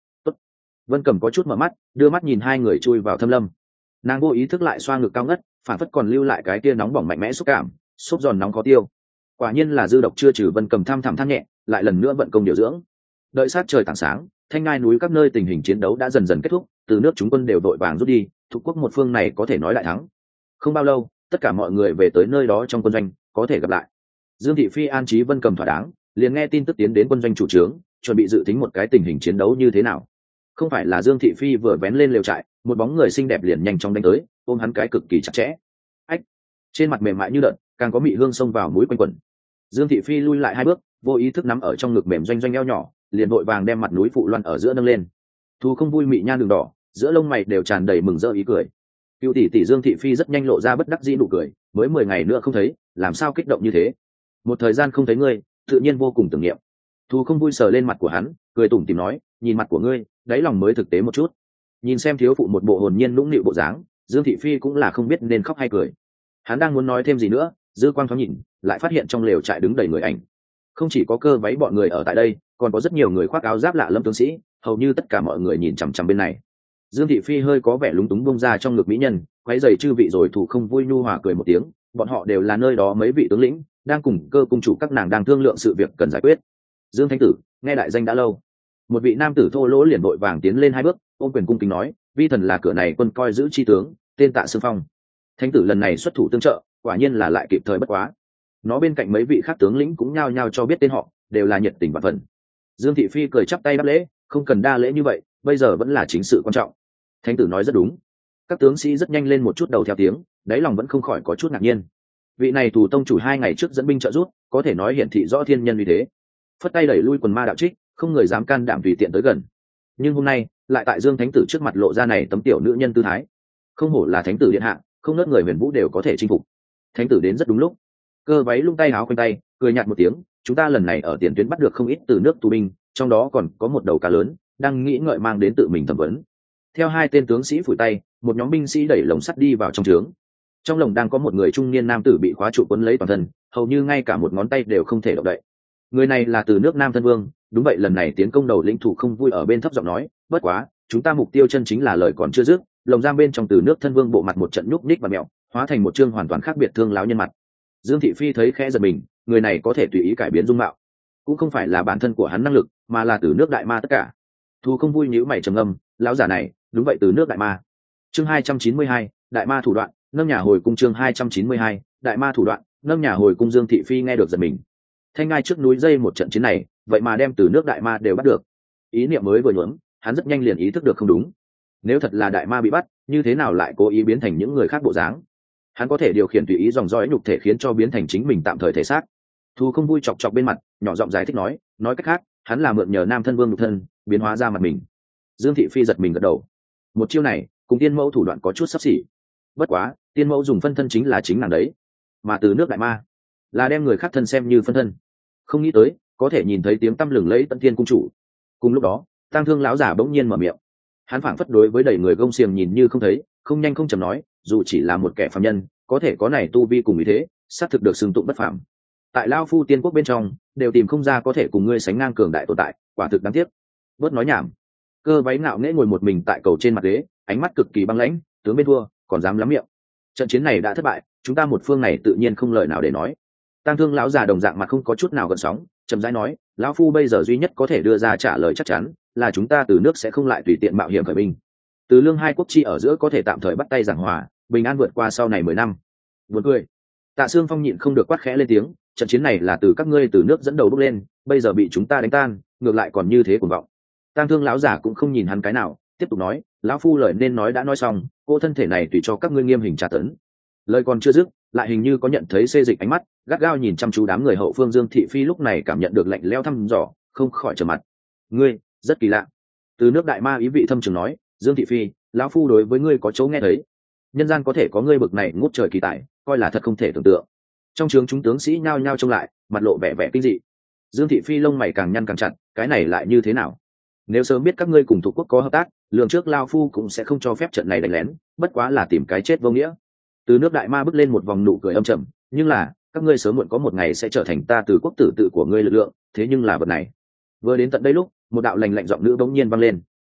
Vân Cầm có chút mở mắt, đưa mắt nhìn hai người chui vào thâm lâm. Nàng vô ý thức lại xoa ngực cao ngất, phản phất còn lưu lại cái tia nóng bỏng mạnh mẽ xúc cảm, xúc giòn nóng khó tiêu. Quả nhiên là dư độc chưa trừ. Vân Cầm thăm thẳm than nhẹ, lại lần nữa vận công điều dưỡng. Đợi sát trời tảng sáng, Thanh Ngai núi các nơi tình hình chiến đấu đã dần dần kết thúc, từ nước chúng quân đều vội vàng rút đi, thuộc quốc một phương này có thể nói đại thắng. Không bao lâu, tất cả mọi người về tới nơi đó trong quân doanh, có thể gặp lại. Dương Thị Phi an trí Vân Cầm thỏa đáng, liền nghe tin tức tiến đến quân doanh chủ trướng, chuẩn bị dự tính một cái tình hình chiến đấu như thế nào. Không phải là Dương Thị Phi vừa vén lên lều trại, một bóng người xinh đẹp liền nhanh chóng đánh tới, ôm hắn cái cực kỳ chặt chẽ. Ách! Trên mặt mềm mại như đợt, càng có mị hương xông vào mũi quanh quẩn. Dương Thị Phi lui lại hai bước, vô ý thức nắm ở trong ngực mềm doanh doanh eo nhỏ, liền vội vàng đem mặt núi phụ loan ở giữa nâng lên. Thu không vui mị nhan đường đỏ, giữa lông mày đều tràn đầy mừng rỡ ý cười. Cựu tỷ tỷ Dương Thị Phi rất nhanh lộ ra bất đắc dĩ nụ cười, mới 10 ngày nữa không thấy, làm sao kích động như thế? Một thời gian không thấy ngươi, tự nhiên vô cùng tưởng niệm. Thu không vui sờ lên mặt của hắn, cười tủm tỉm nói, nhìn mặt của ngươi, đáy lòng mới thực tế một chút. Nhìn xem thiếu phụ một bộ hồn nhiên nũng nịu bộ dáng, Dương Thị Phi cũng là không biết nên khóc hay cười. Hắn đang muốn nói thêm gì nữa, dư quang thoáng nhìn, lại phát hiện trong lều trại đứng đầy người ảnh. Không chỉ có Cơ Váy bọn người ở tại đây, còn có rất nhiều người khoác áo giáp lạ lâm tướng sĩ, hầu như tất cả mọi người nhìn chằm chằm bên này. Dương Thị Phi hơi có vẻ lúng túng bông ra trong ngực mỹ nhân, quấy giày chư vị rồi Thủ không vui nhu hòa cười một tiếng, bọn họ đều là nơi đó mấy vị tướng lĩnh, đang cùng Cơ cung chủ các nàng đang thương lượng sự việc cần giải quyết. Dương Thánh tử, nghe đại danh đã lâu. Một vị nam tử thô lỗ liền vội vàng tiến lên hai bước, ôm quyền cung kính nói, vi thần là cửa này quân coi giữ chi tướng, tên Tạ Sương Phong. Thánh tử lần này xuất thủ tương trợ, quả nhiên là lại kịp thời bất quá. Nó bên cạnh mấy vị khác tướng lĩnh cũng nhao nhao cho biết tên họ, đều là nhiệt tình và phần. Dương Thị Phi cười chắp tay đáp lễ, không cần đa lễ như vậy, bây giờ vẫn là chính sự quan trọng. Thánh tử nói rất đúng. Các tướng sĩ rất nhanh lên một chút đầu theo tiếng, đáy lòng vẫn không khỏi có chút ngạc nhiên. Vị này Tù tông chủ 2 ngày trước dẫn binh trợ giúp, có thể nói hiển thị rõ thiên nhân uy thế. Phất tay đẩy lui quần ma đạo trích, không người dám can đảm tùy tiện tới gần. Nhưng hôm nay, lại tại Dương Thánh tử trước mặt lộ ra này tấm tiểu nữ nhân tư thái. Không hổ là thánh tử điện hạ, không nớt người huyền vũ đều có thể chinh phục. Thánh tử đến rất đúng lúc. Cơ Váy lung tay áo quanh tay, cười nhạt một tiếng, chúng ta lần này ở tiền tuyến bắt được không ít từ nước tù binh, trong đó còn có một đầu cá lớn, đang nghĩ ngợi mang đến tự mình thẩm vấn. Theo 2 tên tướng sĩ phủi tay, một nhóm binh sĩ đẩy lồng sắt đi vào trong trướng. Trong lồng đang có một người trung niên nam tử bị khóa trụ quấn lấy toàn thân, hầu như ngay cả một ngón tay đều không thể động đậy. Người này là từ nước Nam Thân Vương, đúng vậy, lần này tiến công đầu lĩnh Thủ không vui ở bên thấp giọng nói, bất quá, chúng ta mục tiêu chân chính là lời còn chưa dứt, lồng giam bên trong từ nước Thân Vương bộ mặt một trận nhúc nhích và mẹo, hóa thành một chương hoàn toàn khác biệt thương láo nhân mặt. Dương Thị Phi thấy khẽ giật mình, người này có thể tùy ý cải biến dung mạo, cũng không phải là bản thân của hắn năng lực, mà là từ nước đại ma tất cả. Thu không vui nhíu mày trầm ngâm, lão giả này, đúng vậy, từ nước đại ma. Chương 292, đại ma thủ đoạn, nâng nhà hồi cung. Chương 292, đại ma thủ đoạn, nâng nhà hồi cung. Dương Thị Phi nghe được giật mình. Thanh Ngai trước núi dây một trận chiến này, vậy mà đem từ nước đại ma đều bắt được. Ý niệm mới vừa nhuốm, hắn rất nhanh liền ý thức được không đúng. Nếu thật là đại ma bị bắt, như thế nào lại cố ý biến thành những người khác bộ dáng? Hắn có thể điều khiển tùy ý dòng dõi nhục thể khiến cho biến thành chính mình tạm thời thể xác. Thu không vui chọc chọc bên mặt, nhỏ giọng giải thích nói cách khác, hắn là mượn nhờ Nam Thân Vương nhục thân biến hóa ra mặt mình. Dương Thị Phi giật mình gật đầu. Một chiêu này cùng tiên mẫu thủ đoạn có chút xấp xỉ, bất quá tiên mẫu dùng phân thân chính là chính nàng đấy, mà từ nước đại ma là đem người khác thân xem như phân thân. Không nghĩ tới có thể nhìn thấy tiếng tăm lừng lẫy Tận Thiên cung chủ. Cùng lúc đó, Tang Thương lão giả bỗng nhiên mở miệng. Hắn phảng phất đối với đầy người gông xiềng nhìn như không thấy, không nhanh không chậm nói, dù chỉ là một kẻ phàm nhân, có thể có này tu vi cùng ý thế, xác thực được xưng tụng bất phàm. Tại Lao Phu Tiên quốc bên trong, đều tìm không ra có thể cùng ngươi sánh ngang cường đại tồn tại, quả thực đáng tiếc. Bớt nói nhảm. Cơ Váy ngạo nghễ ngồi một mình tại cầu trên mặt ghế, ánh mắt cực kỳ băng lãnh, tướng bên thua, còn dám lắm miệng. Trận chiến này đã thất bại, chúng ta một phương này tự nhiên không lời nào để nói. Tang Thương lão già đồng dạng mặt không có chút nào gợn sóng, chậm rãi nói, lão phu bây giờ duy nhất có thể đưa ra trả lời chắc chắn là chúng ta từ nước sẽ không lại tùy tiện mạo hiểm khởi binh. Từ lương 2 quốc chi ở giữa có thể tạm thời bắt tay giảng hòa, bình an vượt qua sau này 10 năm. Buồn cười. Tạ Sương Phong nhịn không được quát khẽ lên tiếng, trận chiến này là từ các ngươi từ nước dẫn đầu bước lên, bây giờ bị chúng ta đánh tan, ngược lại còn như thế cuồng vọng. Tang Thương lão giả cũng không nhìn hắn cái nào, tiếp tục nói, lão phu lời nên nói đã nói xong, cô thân thể này tùy cho các ngươi nghiêm hình tra tấn. Lời còn chưa dứt, lại hình như có nhận thấy xê dịch ánh mắt, gắt gao nhìn chăm chú đám người hậu phương. Dương Thị Phi lúc này cảm nhận được lạnh lẽo thăm dò, không khỏi trầm mặt. Ngươi rất kỳ lạ. Từ nước đại ma ý vị thâm trường nói, Dương Thị Phi, lão phu đối với ngươi có chỗ nghe thấy. Nhân gian có thể có ngươi bực này ngút trời kỳ tài, coi là thật không thể tưởng tượng. Trong trướng chúng tướng sĩ nhao nhao trông lại, mặt lộ vẻ vẻ kinh dị. Dương Thị Phi lông mày càng nhăn càng chặt, cái này lại như thế nào? Nếu sớm biết các ngươi cùng thuộc quốc có hợp tác, lường trước lao phu cũng sẽ không cho phép trận này đánh lén, bất quá là tìm cái chết vô nghĩa. Từ nước đại ma bước lên một vòng nụ cười âm trầm, nhưng là các ngươi sớm muộn có một ngày sẽ trở thành ta từ quốc tử tự của ngươi lực lượng, thế nhưng là vật này. Vừa đến tận đây lúc, một đạo lạnh lạnh giọng nữ bỗng nhiên vang lên.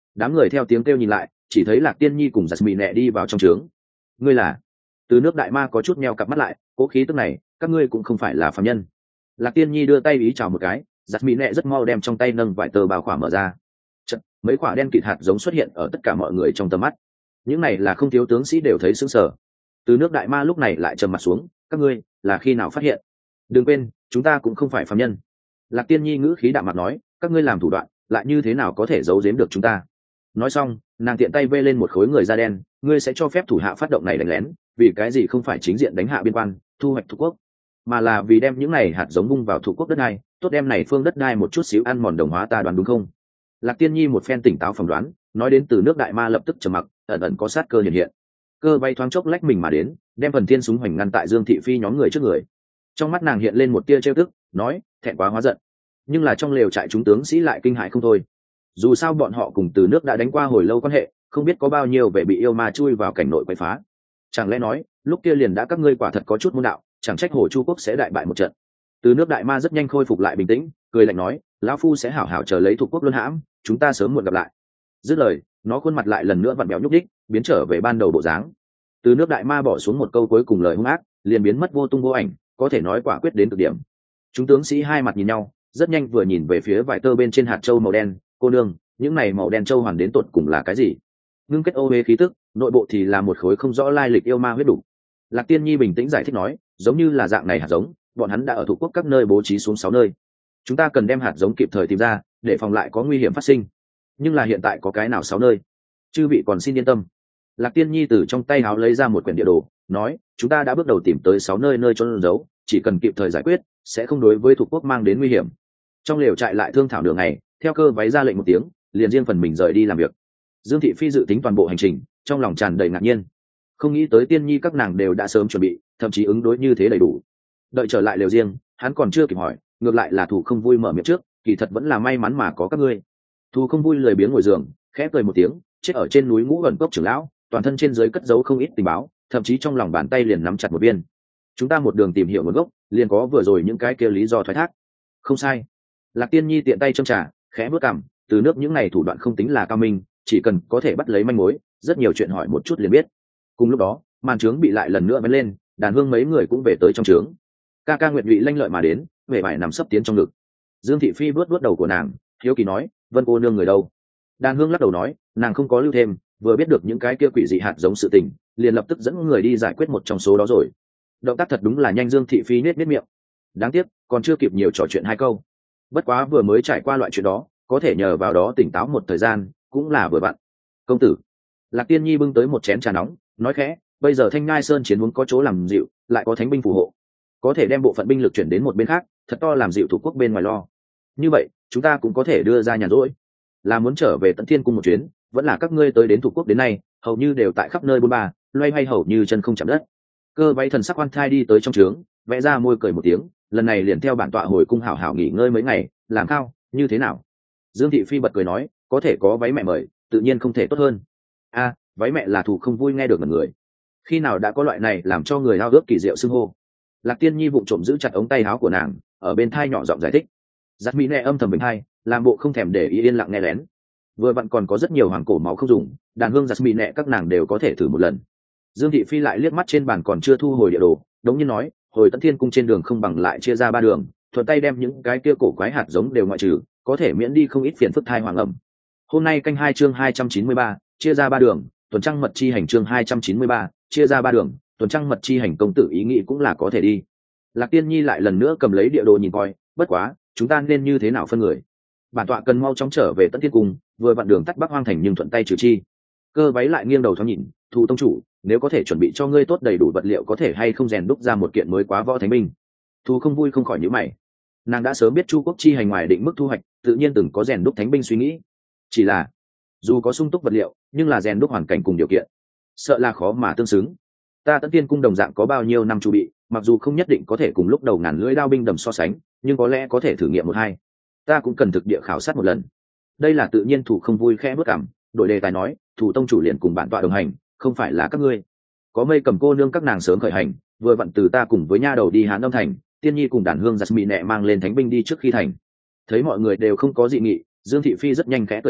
Đám người theo tiếng kêu nhìn lại, chỉ thấy Lạc Tiên Nhi cùng giặt mì nẹ đi vào trong trướng. Ngươi là? Từ nước đại ma có chút meo cặp mắt lại, cố khí tức này, các ngươi cũng không phải là phàm nhân. Lạc Tiên Nhi đưa tay ý chào một cái, giặt mì nẹ rất mau đem trong tay nâng vài tờ bao khỏa mở ra. Chật, mấy quả đen kịt hạt giống xuất hiện ở tất cả mọi người trong tầm mắt. Những này là không thiếu tướng sĩ đều thấy sững sờ. Từ nước đại ma lúc này lại trầm mặt xuống, các ngươi là khi nào phát hiện? Đừng quên, chúng ta cũng không phải phàm nhân. Lạc Tiên Nhi ngữ khí đạm mặt nói, các ngươi làm thủ đoạn lại như thế nào có thể giấu giếm được chúng ta? Nói xong, nàng tiện tay vê lên một khối người da đen, ngươi sẽ cho phép thủ hạ phát động này đánh lén, vì cái gì không phải chính diện đánh hạ biên quan, thu hoạch thuộc quốc, mà là vì đem những này hạt giống bung vào thuộc quốc đất đai, tốt đem này phương đất đai một chút xíu ăn mòn đồng hóa ta, đoán đúng không? Lạc Tiên Nhi một phen tỉnh táo phỏng đoán, nói đến từ nước đại ma lập tức trầm mặc, ẩn ẩn có sát cơ hiện hiện. Cơ bay thoáng chốc lách mình mà đến, đem phần thiên súng hoành ngăn tại Dương Thị Phi nhóm người trước người. Trong mắt nàng hiện lên một tia trêu tức, nói, thẹn quá hóa giận. Nhưng là trong lều trại chúng tướng sĩ lại kinh hãi không thôi. Dù sao bọn họ cùng từ nước đã đánh qua hồi lâu quan hệ, không biết có bao nhiêu vẻ bị yêu ma chui vào cảnh nội quậy phá. Chẳng lẽ nói, lúc kia liền đã các ngươi quả thật có chút môn đạo, chẳng trách Hồ Chu quốc sẽ đại bại một trận. Từ nước đại ma rất nhanh khôi phục lại bình tĩnh, cười lạnh nói, lão phu sẽ hảo hảo chờ lấy thuộc quốc luân hãm, chúng ta sớm muộn gặp lại. Dứt lời, nó khuôn mặt lại lần nữa vặn béo nhúc đích, biến trở về ban đầu bộ dáng. Từ nước đại ma bỏ xuống một câu cuối cùng lời hung ác, liền biến mất vô tung vô ảnh, có thể nói quả quyết đến cực điểm. Chúng tướng sĩ hai mặt nhìn nhau, rất nhanh vừa nhìn về phía vải tơ bên trên hạt châu màu đen, cô nương, những này màu đen châu hoàn đến tột cùng là cái gì? Ngưng kết ô huế khí tức, nội bộ thì là một khối không rõ lai lịch yêu ma huyết đủ. Lạc Tiên Nhi bình tĩnh giải thích nói, giống như là dạng này hạt giống, bọn hắn đã ở thuộc quốc các nơi bố trí xuống 6 nơi. Chúng ta cần đem hạt giống kịp thời tìm ra, để phòng lại có nguy hiểm phát sinh. Nhưng là hiện tại có cái nào 6 nơi? Chư vị còn xin yên tâm. Lạc Tiên Nhi từ trong tay áo lấy ra một quyển địa đồ, nói, chúng ta đã bước đầu tìm tới 6 nơi nơi trốn giấu, chỉ cần kịp thời giải quyết, sẽ không đối với thuộc quốc mang đến nguy hiểm. Trong lều trại lại thương thảo đường này, theo cơ váy ra lệnh một tiếng, liền riêng phần mình rời đi làm việc. Dương Thị Phi dự tính toàn bộ hành trình, trong lòng tràn đầy ngạc nhiên, không nghĩ tới Tiên Nhi các nàng đều đã sớm chuẩn bị, thậm chí ứng đối như thế đầy đủ. Đợi trở lại lều riêng, hắn còn chưa kịp hỏi, ngược lại là Thủ Không Vui mở miệng trước, kỳ thật vẫn là may mắn mà có các ngươi. Thủ Không Vui lười biếng ngồi giường, khẽ cười một tiếng, chết ở trên núi Ngũ Ẩn Cốc trưởng lão, toàn thân trên dưới cất giấu không ít tình báo, thậm chí trong lòng bàn tay liền nắm chặt một viên. Chúng ta một đường tìm hiểu nguồn gốc, liền có vừa rồi những cái kia lý do thoái thác. Không sai. Lạc Tiên Nhi tiện tay châm trà, khẽ bước cằm, từ nước những này thủ đoạn không tính là cao minh, chỉ cần có thể bắt lấy manh mối, rất nhiều chuyện hỏi một chút liền biết. Cùng lúc đó, màn trướng bị lại lần nữa vén lên, Đàn Hương mấy người cũng về tới trong trướng. Ca ca Nguyệt Nhụy lanh lợi mà đến, vẻ vải nằm sấp tiến trong ngực. Dương Thị Phi vuốt đầu của nàng, hiếu kỳ nói, Vân cô nương người đâu? Đàn Hương lắc đầu nói, nàng không có lưu thêm, vừa biết được những cái kia quỷ dị hạt giống sự tình, liền lập tức dẫn người đi giải quyết một trong số đó rồi. Động tác thật đúng là nhanh. Dương Thị Phi nết miệng. Đáng tiếc, còn chưa kịp nhiều trò chuyện hai câu. Bất quá vừa mới trải qua loại chuyện đó, có thể nhờ vào đó tỉnh táo một thời gian, cũng là vừa vặn. Công tử. Lạc Tiên Nhi bưng tới một chén trà nóng, nói khẽ, bây giờ Thanh Nhai Sơn chiến huống có chỗ làm dịu, lại có thánh binh phù hộ, có thể đem bộ phận binh lực chuyển đến một bên khác, thật to làm dịu thủ quốc bên ngoài lo. Như vậy, chúng ta cũng có thể đưa ra nhàn rỗi, là muốn trở về Tận Thiên cung một chuyến, vẫn là các ngươi tới đến thủ quốc đến nay, hầu như đều tại khắp nơi bôn ba, loay hoay hầu như chân không chạm đất. Cơ váy thần sắc oan thai đi tới trong trướng, vẽ ra môi cười một tiếng, lần này liền theo bản tọa hồi cung hảo hảo nghỉ ngơi mấy ngày, làm khao, như thế nào? Dương Thị Phi bật cười nói, có thể có váy mẹ mời, tự nhiên không thể tốt hơn. A, váy mẹ là Thủ Không Vui nghe được mọi người. Khi nào đã có loại này làm cho người ao ước kỳ diệu xưng hô? Lạc Tiên Nhi vụng trộm giữ chặt ống tay áo của nàng, ở bên thai nhỏ giọng giải thích. Giặt mỹ nẹ âm thầm bình hai, làm bộ không thèm để ý, yên lặng nghe lén. Vừa vặn còn có rất nhiều hoàng cổ máu không dùng, Đàn Hương giặt mỹ nẹ các nàng đều có thể thử một lần. Dương Thị Phi lại liếc mắt trên bàn còn chưa thu hồi địa đồ, đống nhiên nói, hồi Tận Thiên cung trên đường không bằng lại chia ra 3 đường, thuận tay đem những cái kia cổ quái hạt giống đều ngoại trừ, có thể miễn đi không ít phiền phức thai hoàng ẩm. Hôm nay canh 2 chương 293, chia ra 3 đường, tuần trăng mật chi hành chương 293, chia ra 3 đường, tuần trăng mật chi hành, công tử ý nghĩ cũng là có thể đi. Lạc Tiên Nhi lại lần nữa cầm lấy địa đồ nhìn coi, bất quá, chúng ta nên như thế nào phân người? Bản tọa cần mau chóng trở về Tận Thiên cung, vừa vặn đường tắt Bắc Hoang thành nhưng thuận tay trừ chi. Cơ váy lại nghiêng đầu thoáng nhìn, Thủ tông chủ, nếu có thể chuẩn bị cho ngươi tốt đầy đủ vật liệu, có thể hay không rèn đúc ra một kiện mới quá võ thánh binh? Thủ Không Vui không khỏi nhíu mày. Nàng đã sớm biết Chu quốc chi hành ngoài định mức thu hoạch, tự nhiên từng có rèn đúc thánh binh suy nghĩ. Chỉ là, dù có sung túc vật liệu, nhưng là rèn đúc hoàn cảnh cùng điều kiện, sợ là khó mà tương xứng. Ta Tận Tiên cung đồng dạng có bao nhiêu năm chu bị, mặc dù không nhất định có thể cùng lúc đầu ngàn lưỡi đao binh đầm so sánh, nhưng có lẽ có thể thử nghiệm một hai. Ta cũng cần thực địa khảo sát một lần. Đây là tự nhiên. Thủ Không Vui khẽ bước cảm, đổi đề tài nói, Thủ tông chủ liền cùng bản tọa đồng hành, không phải là các ngươi. Có Mây Cầm cô nương các nàng sớm khởi hành, vừa vặn từ ta cùng với nha đầu đi Hán Đông thành, Tiên Nhi cùng Đàn Hương giặt mị nẹ mang lên thánh binh đi trước khi thành. Thấy mọi người đều không có dị nghị, Dương Thị Phi rất nhanh khẽ cười nói,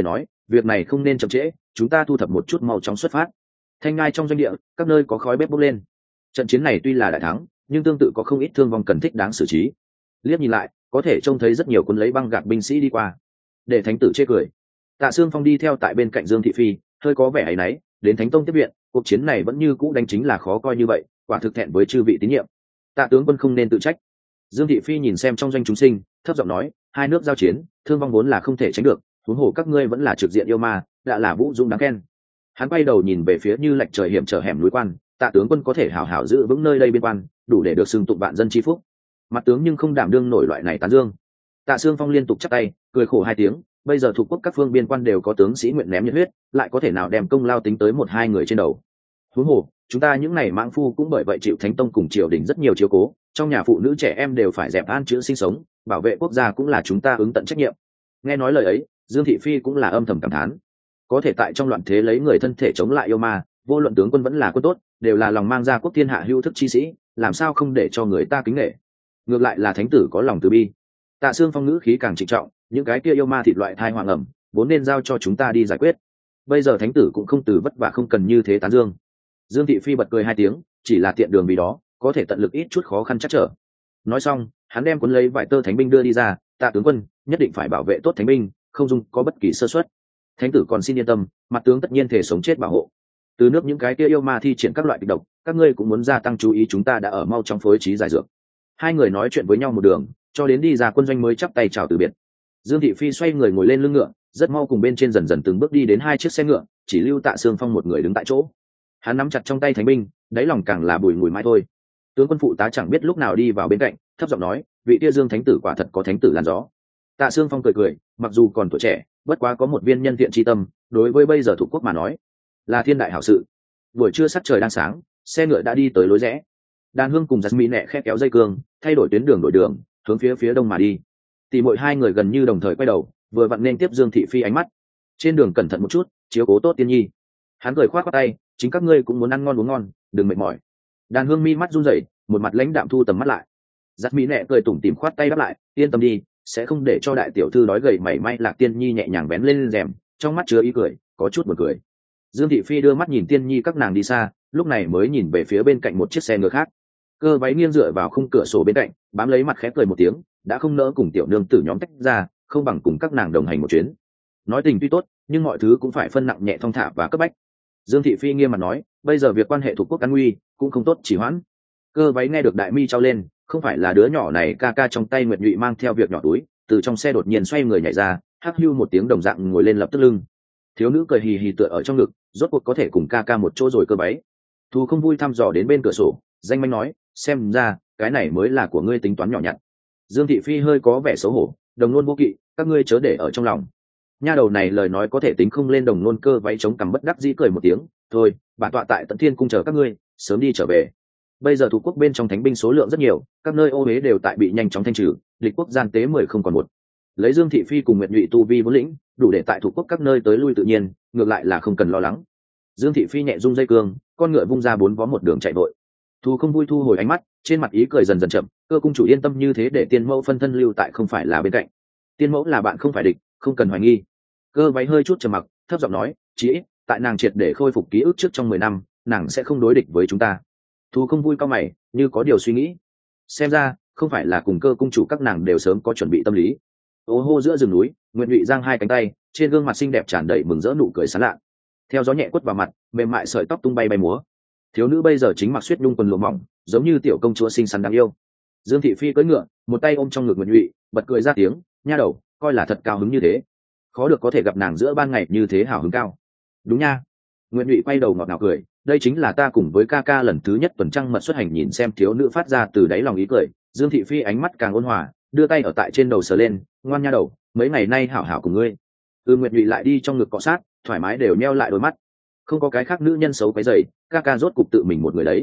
việc này không nên chậm trễ, chúng ta thu thập một chút mau chóng xuất phát. Thanh ngai trong doanh địa, các nơi có khói bếp bốc lên. Trận chiến này tuy là đại thắng, nhưng tương tự có không ít thương vong cần thích đáng xử trí. Liếc nhìn lại, có thể trông thấy rất nhiều quân lấy băng gạc binh sĩ đi qua. Để thánh tử chê cười. Tạ Sương Phong đi theo tại bên cạnh Dương Thị Phi, hơi có vẻ áy náy, đến Thánh Tông tiếp viện, cuộc chiến này vẫn như cũ đánh chính là khó coi như vậy, quả thực thẹn với chư vị tín nhiệm. Tạ tướng quân không nên tự trách. Dương Thị Phi nhìn xem trong doanh chúng sinh, thấp giọng nói, hai nước giao chiến, thương vong vốn là không thể tránh được, huống hồ các ngươi vẫn là trực diện yêu ma, đã là vũ dũng đáng khen. Hắn quay đầu nhìn về phía như lệch trời hiểm trở hẻm núi quan, Tạ tướng quân có thể hảo hảo giữ vững nơi đây biên quan, đủ để được xưng tụng vạn dân chi phúc. Mặt tướng nhưng không đảm đương nổi loại này tán dương. Tạ Sương Phong liên tục chắp tay, cười khổ hai tiếng, bây giờ thuộc quốc các phương biên quan đều có tướng sĩ nguyện ném nhiệt huyết, lại có thể nào đem công lao tính tới một hai người trên đầu. Huống hồ, chúng ta những này mãng phu cũng bởi vậy chịu Thánh Tông cùng triều đình rất nhiều chiếu cố, trong nhà phụ nữ trẻ em đều phải dẹp an chữ sinh sống, bảo vệ quốc gia cũng là chúng ta ứng tận trách nhiệm. Nghe nói lời ấy, Dương Thị Phi cũng là âm thầm cảm thán. Có thể tại trong loạn thế lấy người thân thể chống lại yêu ma, vô luận tướng quân vẫn là quân tốt, đều là lòng mang ra quốc thiên hạ hữu thức chi sĩ, làm sao không để cho người ta kính nể. Ngược lại là thánh tử có lòng từ bi. Tạ Sương Phong ngữ khí càng trịnh trọng, những cái kia yêu ma thịt loại thai hoàng ẩm, vốn nên giao cho chúng ta đi giải quyết. Bây giờ thánh tử cũng không từ vất vả không cần như thế tán dương. Dương Thị Phi bật cười hai tiếng, chỉ là tiện đường vì đó, có thể tận lực ít chút khó khăn chắc trở. Nói xong, hắn đem cuốn lấy vải tơ thánh binh đưa đi ra, Tạ tướng quân nhất định phải bảo vệ tốt thánh binh, không dung có bất kỳ sơ suất. Thánh tử còn xin yên tâm, mặt tướng tất nhiên thể sống chết bảo hộ. Từ nước những cái kia yêu ma thi triển các loại kịch độc, các ngươi cũng muốn gia tăng chú ý, chúng ta đã ở mau trong phối trí giải dược. Hai người nói chuyện với nhau một đường, cho đến đi ra quân doanh mới chắp tay chào từ biệt. Dương Thị Phi xoay người ngồi lên lưng ngựa, rất mau cùng bên trên dần dần từng bước đi đến hai chiếc xe ngựa, chỉ lưu Tạ Sương Phong một người đứng tại chỗ. Hắn nắm chặt trong tay thánh binh, đáy lòng càng là bùi ngùi mãi thôi. Tướng quân phụ tá chẳng biết lúc nào đi vào bên cạnh, thấp giọng nói, vị kia Dương thánh tử quả thật có thánh tử làn gió. Tạ Sương Phong cười cười, mặc dù còn tuổi trẻ, bất quá có một viên nhân thiện tri tâm, đối với bây giờ thuộc quốc mà nói, là thiên đại hảo sự. Buổi trưa sắc trời đang sáng, xe ngựa đã đi tới lối rẽ. Đàn Hương cùng Jasmine nẹ khẽ kéo dây cương, thay đổi tuyến đường đổi đường, hướng phía đông mà đi. Tỷ muội hai người gần như đồng thời quay đầu, vừa vặn nên tiếp Dương Thị Phi ánh mắt. Trên đường cẩn thận một chút, chiếu cố tốt tiên nhi. Hắn cười khoát qua tay, chính các ngươi cũng muốn ăn ngon uống ngon, đừng mệt mỏi. Đàn Hương mi mắt run rẩy, một mặt lãnh đạm thu tầm mắt lại. Jasmine nẹ cười tủm tỉm khoát tay đáp lại, yên tâm đi, sẽ không để cho đại tiểu thư đói gầy mảy may. Lạc Tiên Nhi nhẹ nhàng vén lên rèm, trong mắt chứa ý cười, có chút buồn cười. Dương Thị Phi đưa mắt nhìn Tiên Nhi các nàng đi xa, lúc này mới nhìn về phía bên cạnh một chiếc xe ngựa khác. Cơ váy nghiêng dựa vào khung cửa sổ bên cạnh, bám lấy mặt khẽ cười một tiếng, đã không nỡ cùng tiểu nương tử nhóm tách ra, không bằng cùng các nàng đồng hành một chuyến. Nói tình tuy tốt, nhưng mọi thứ cũng phải phân nặng nhẹ thong thả và cấp bách. Dương Thị Phi nghiêm mặt nói, bây giờ việc quan hệ thuộc quốc an nguy cũng không tốt chỉ hoãn. Cơ váy nghe được đại mi trao lên, không phải là đứa nhỏ này ca ca trong tay Nguyệt Nhụy mang theo việc nhỏ túi, từ trong xe đột nhiên xoay người nhảy ra, hắc hưu một tiếng đồng dạng ngồi lên lập tức lưng. Thiếu nữ cười hì hì tựa ở trong ngực, rốt cuộc có thể cùng ca ca một chỗ rồi. Cơ váy Thu không vui thăm dò đến bên cửa sổ, danh manh nói, xem ra cái này mới là của ngươi tính toán nhỏ nhặt. Dương Thị Phi hơi có vẻ xấu hổ, đồng nôn vô kỵ, các ngươi chớ để ở trong lòng. Nha đầu này lời nói có thể tính không lên đồng nôn. Cơ váy chống cằm bất đắc dĩ cười một tiếng, thôi, bản tọa tại Tận Thiên cung chờ các ngươi, sớm đi trở về. Bây giờ thủ quốc bên trong thánh binh số lượng rất nhiều, các nơi ô huế đều tại bị nhanh chóng thanh trừ, địch quốc gian tế 10 không còn một. Lấy Dương Thị Phi cùng Nguyệt Nhụy tu vi vốn lĩnh, đủ để tại thủ quốc các nơi tới lui tự nhiên, ngược lại là không cần lo lắng. Dương Thị Phi nhẹ rung dây cương, con ngựa vung ra bốn vó một đường chạy vội. Thu không vui thu hồi ánh mắt, trên mặt ý cười dần dần chậm. Cơ cung chủ yên tâm, như thế để tiên mẫu phân thân lưu tại không phải là bên cạnh. Tiên mẫu là bạn không phải địch, không cần hoài nghi. Cơ váy hơi chút trầm mặc, thấp giọng nói, chỉ ít tại nàng triệt để khôi phục ký ức trước trong 10 năm, nàng sẽ không đối địch với chúng ta. Thu không vui cao mày, như có điều suy nghĩ. Xem ra không phải là cùng Cơ cung chủ các nàng đều sớm có chuẩn bị tâm lý. Ô hô giữa rừng núi, Nguyệt Nhụy giang hai cánh tay, trên gương mặt xinh đẹp tràn đầy mừng rỡ nụ cười sán lạ. Theo gió nhẹ quất vào mặt, mềm mại sợi tóc tung bay bay múa. Thiếu nữ bây giờ chính mặc xuyết nhung quần lụa mỏng, giống như tiểu công chúa xinh xắn đáng yêu. Dương Thị Phi cưỡi ngựa, một tay ôm trong ngực Nguyệt Nhụy, bật cười ra tiếng, nha đầu, coi là thật cao hứng như thế. Khó được có thể gặp nàng giữa ban ngày như thế hào hứng cao. Đúng nha. Nguyệt Nhụy quay đầu ngọt ngào cười, đây chính là ta cùng với ca ca lần thứ nhất tuần trăng mật xuất hành. Nhìn xem thiếu nữ phát ra từ đáy lòng ý cười, Dương Thị Phi ánh mắt càng ôn hòa, đưa tay ở tại trên đầu sờ lên, ngoan nha đầu, mấy ngày nay hảo hảo cùng ngươi. Nguyệt Nhụy lại đi trong ngực cọ sát, thoải mái đều nheo lại đôi mắt. Không có cái khác nữ nhân xấu cái dày, ca ca rốt cục tự mình một người đấy.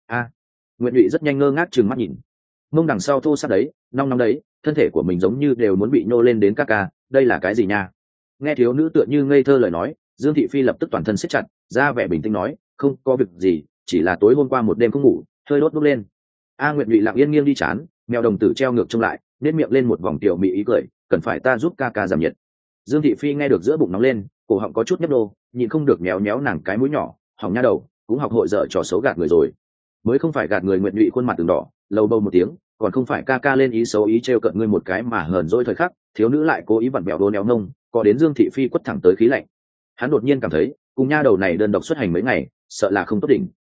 Nguyệt Nhụy rất nhanh ngơ ngác trừng mắt nhìn. Mông đằng sau thô sát đấy, nong nong đấy, thân thể của mình giống như đều muốn bị nhô lên đến ca ca, đây là cái gì nha? Nghe thiếu nữ tựa như ngây thơ lời nói, Dương Thị Phi lập tức toàn thân siết chặt, ra vẻ bình tĩnh nói, không có việc gì, chỉ là tối hôm qua một đêm không ngủ, hơi đốt bốc lên. Nguyệt Nhụy lặng yên nghiêng đi chán, mèo đồng tử treo ngược trông lại, nét miệng lên một vòng tiểu mị ý cười, cần phải ta giúp ca ca giảm nhiệt. Dương Thị Phi nghe được giữa bụng nóng lên, cổ họng có chút nhấp đô, nhịn không được méo méo nàng cái mũi nhỏ, hỏng nha đầu, cũng học hội dở trò xấu gạt người rồi. Mới không phải gạt người. Nguyện Nhụy khuôn mặt từng đỏ, lầu bầu một tiếng, còn không phải ca ca lên ý xấu ý trêu cợt ngươi một cái mà hờn dỗi thời khắc, thiếu nữ lại cố ý vặn bẹo đô néo nông, có đến Dương Thị Phi quất thẳng tới khí lạnh. Hắn đột nhiên cảm thấy, cùng nha đầu này đơn độc xuất hành mấy ngày, sợ là không tốt đỉnh.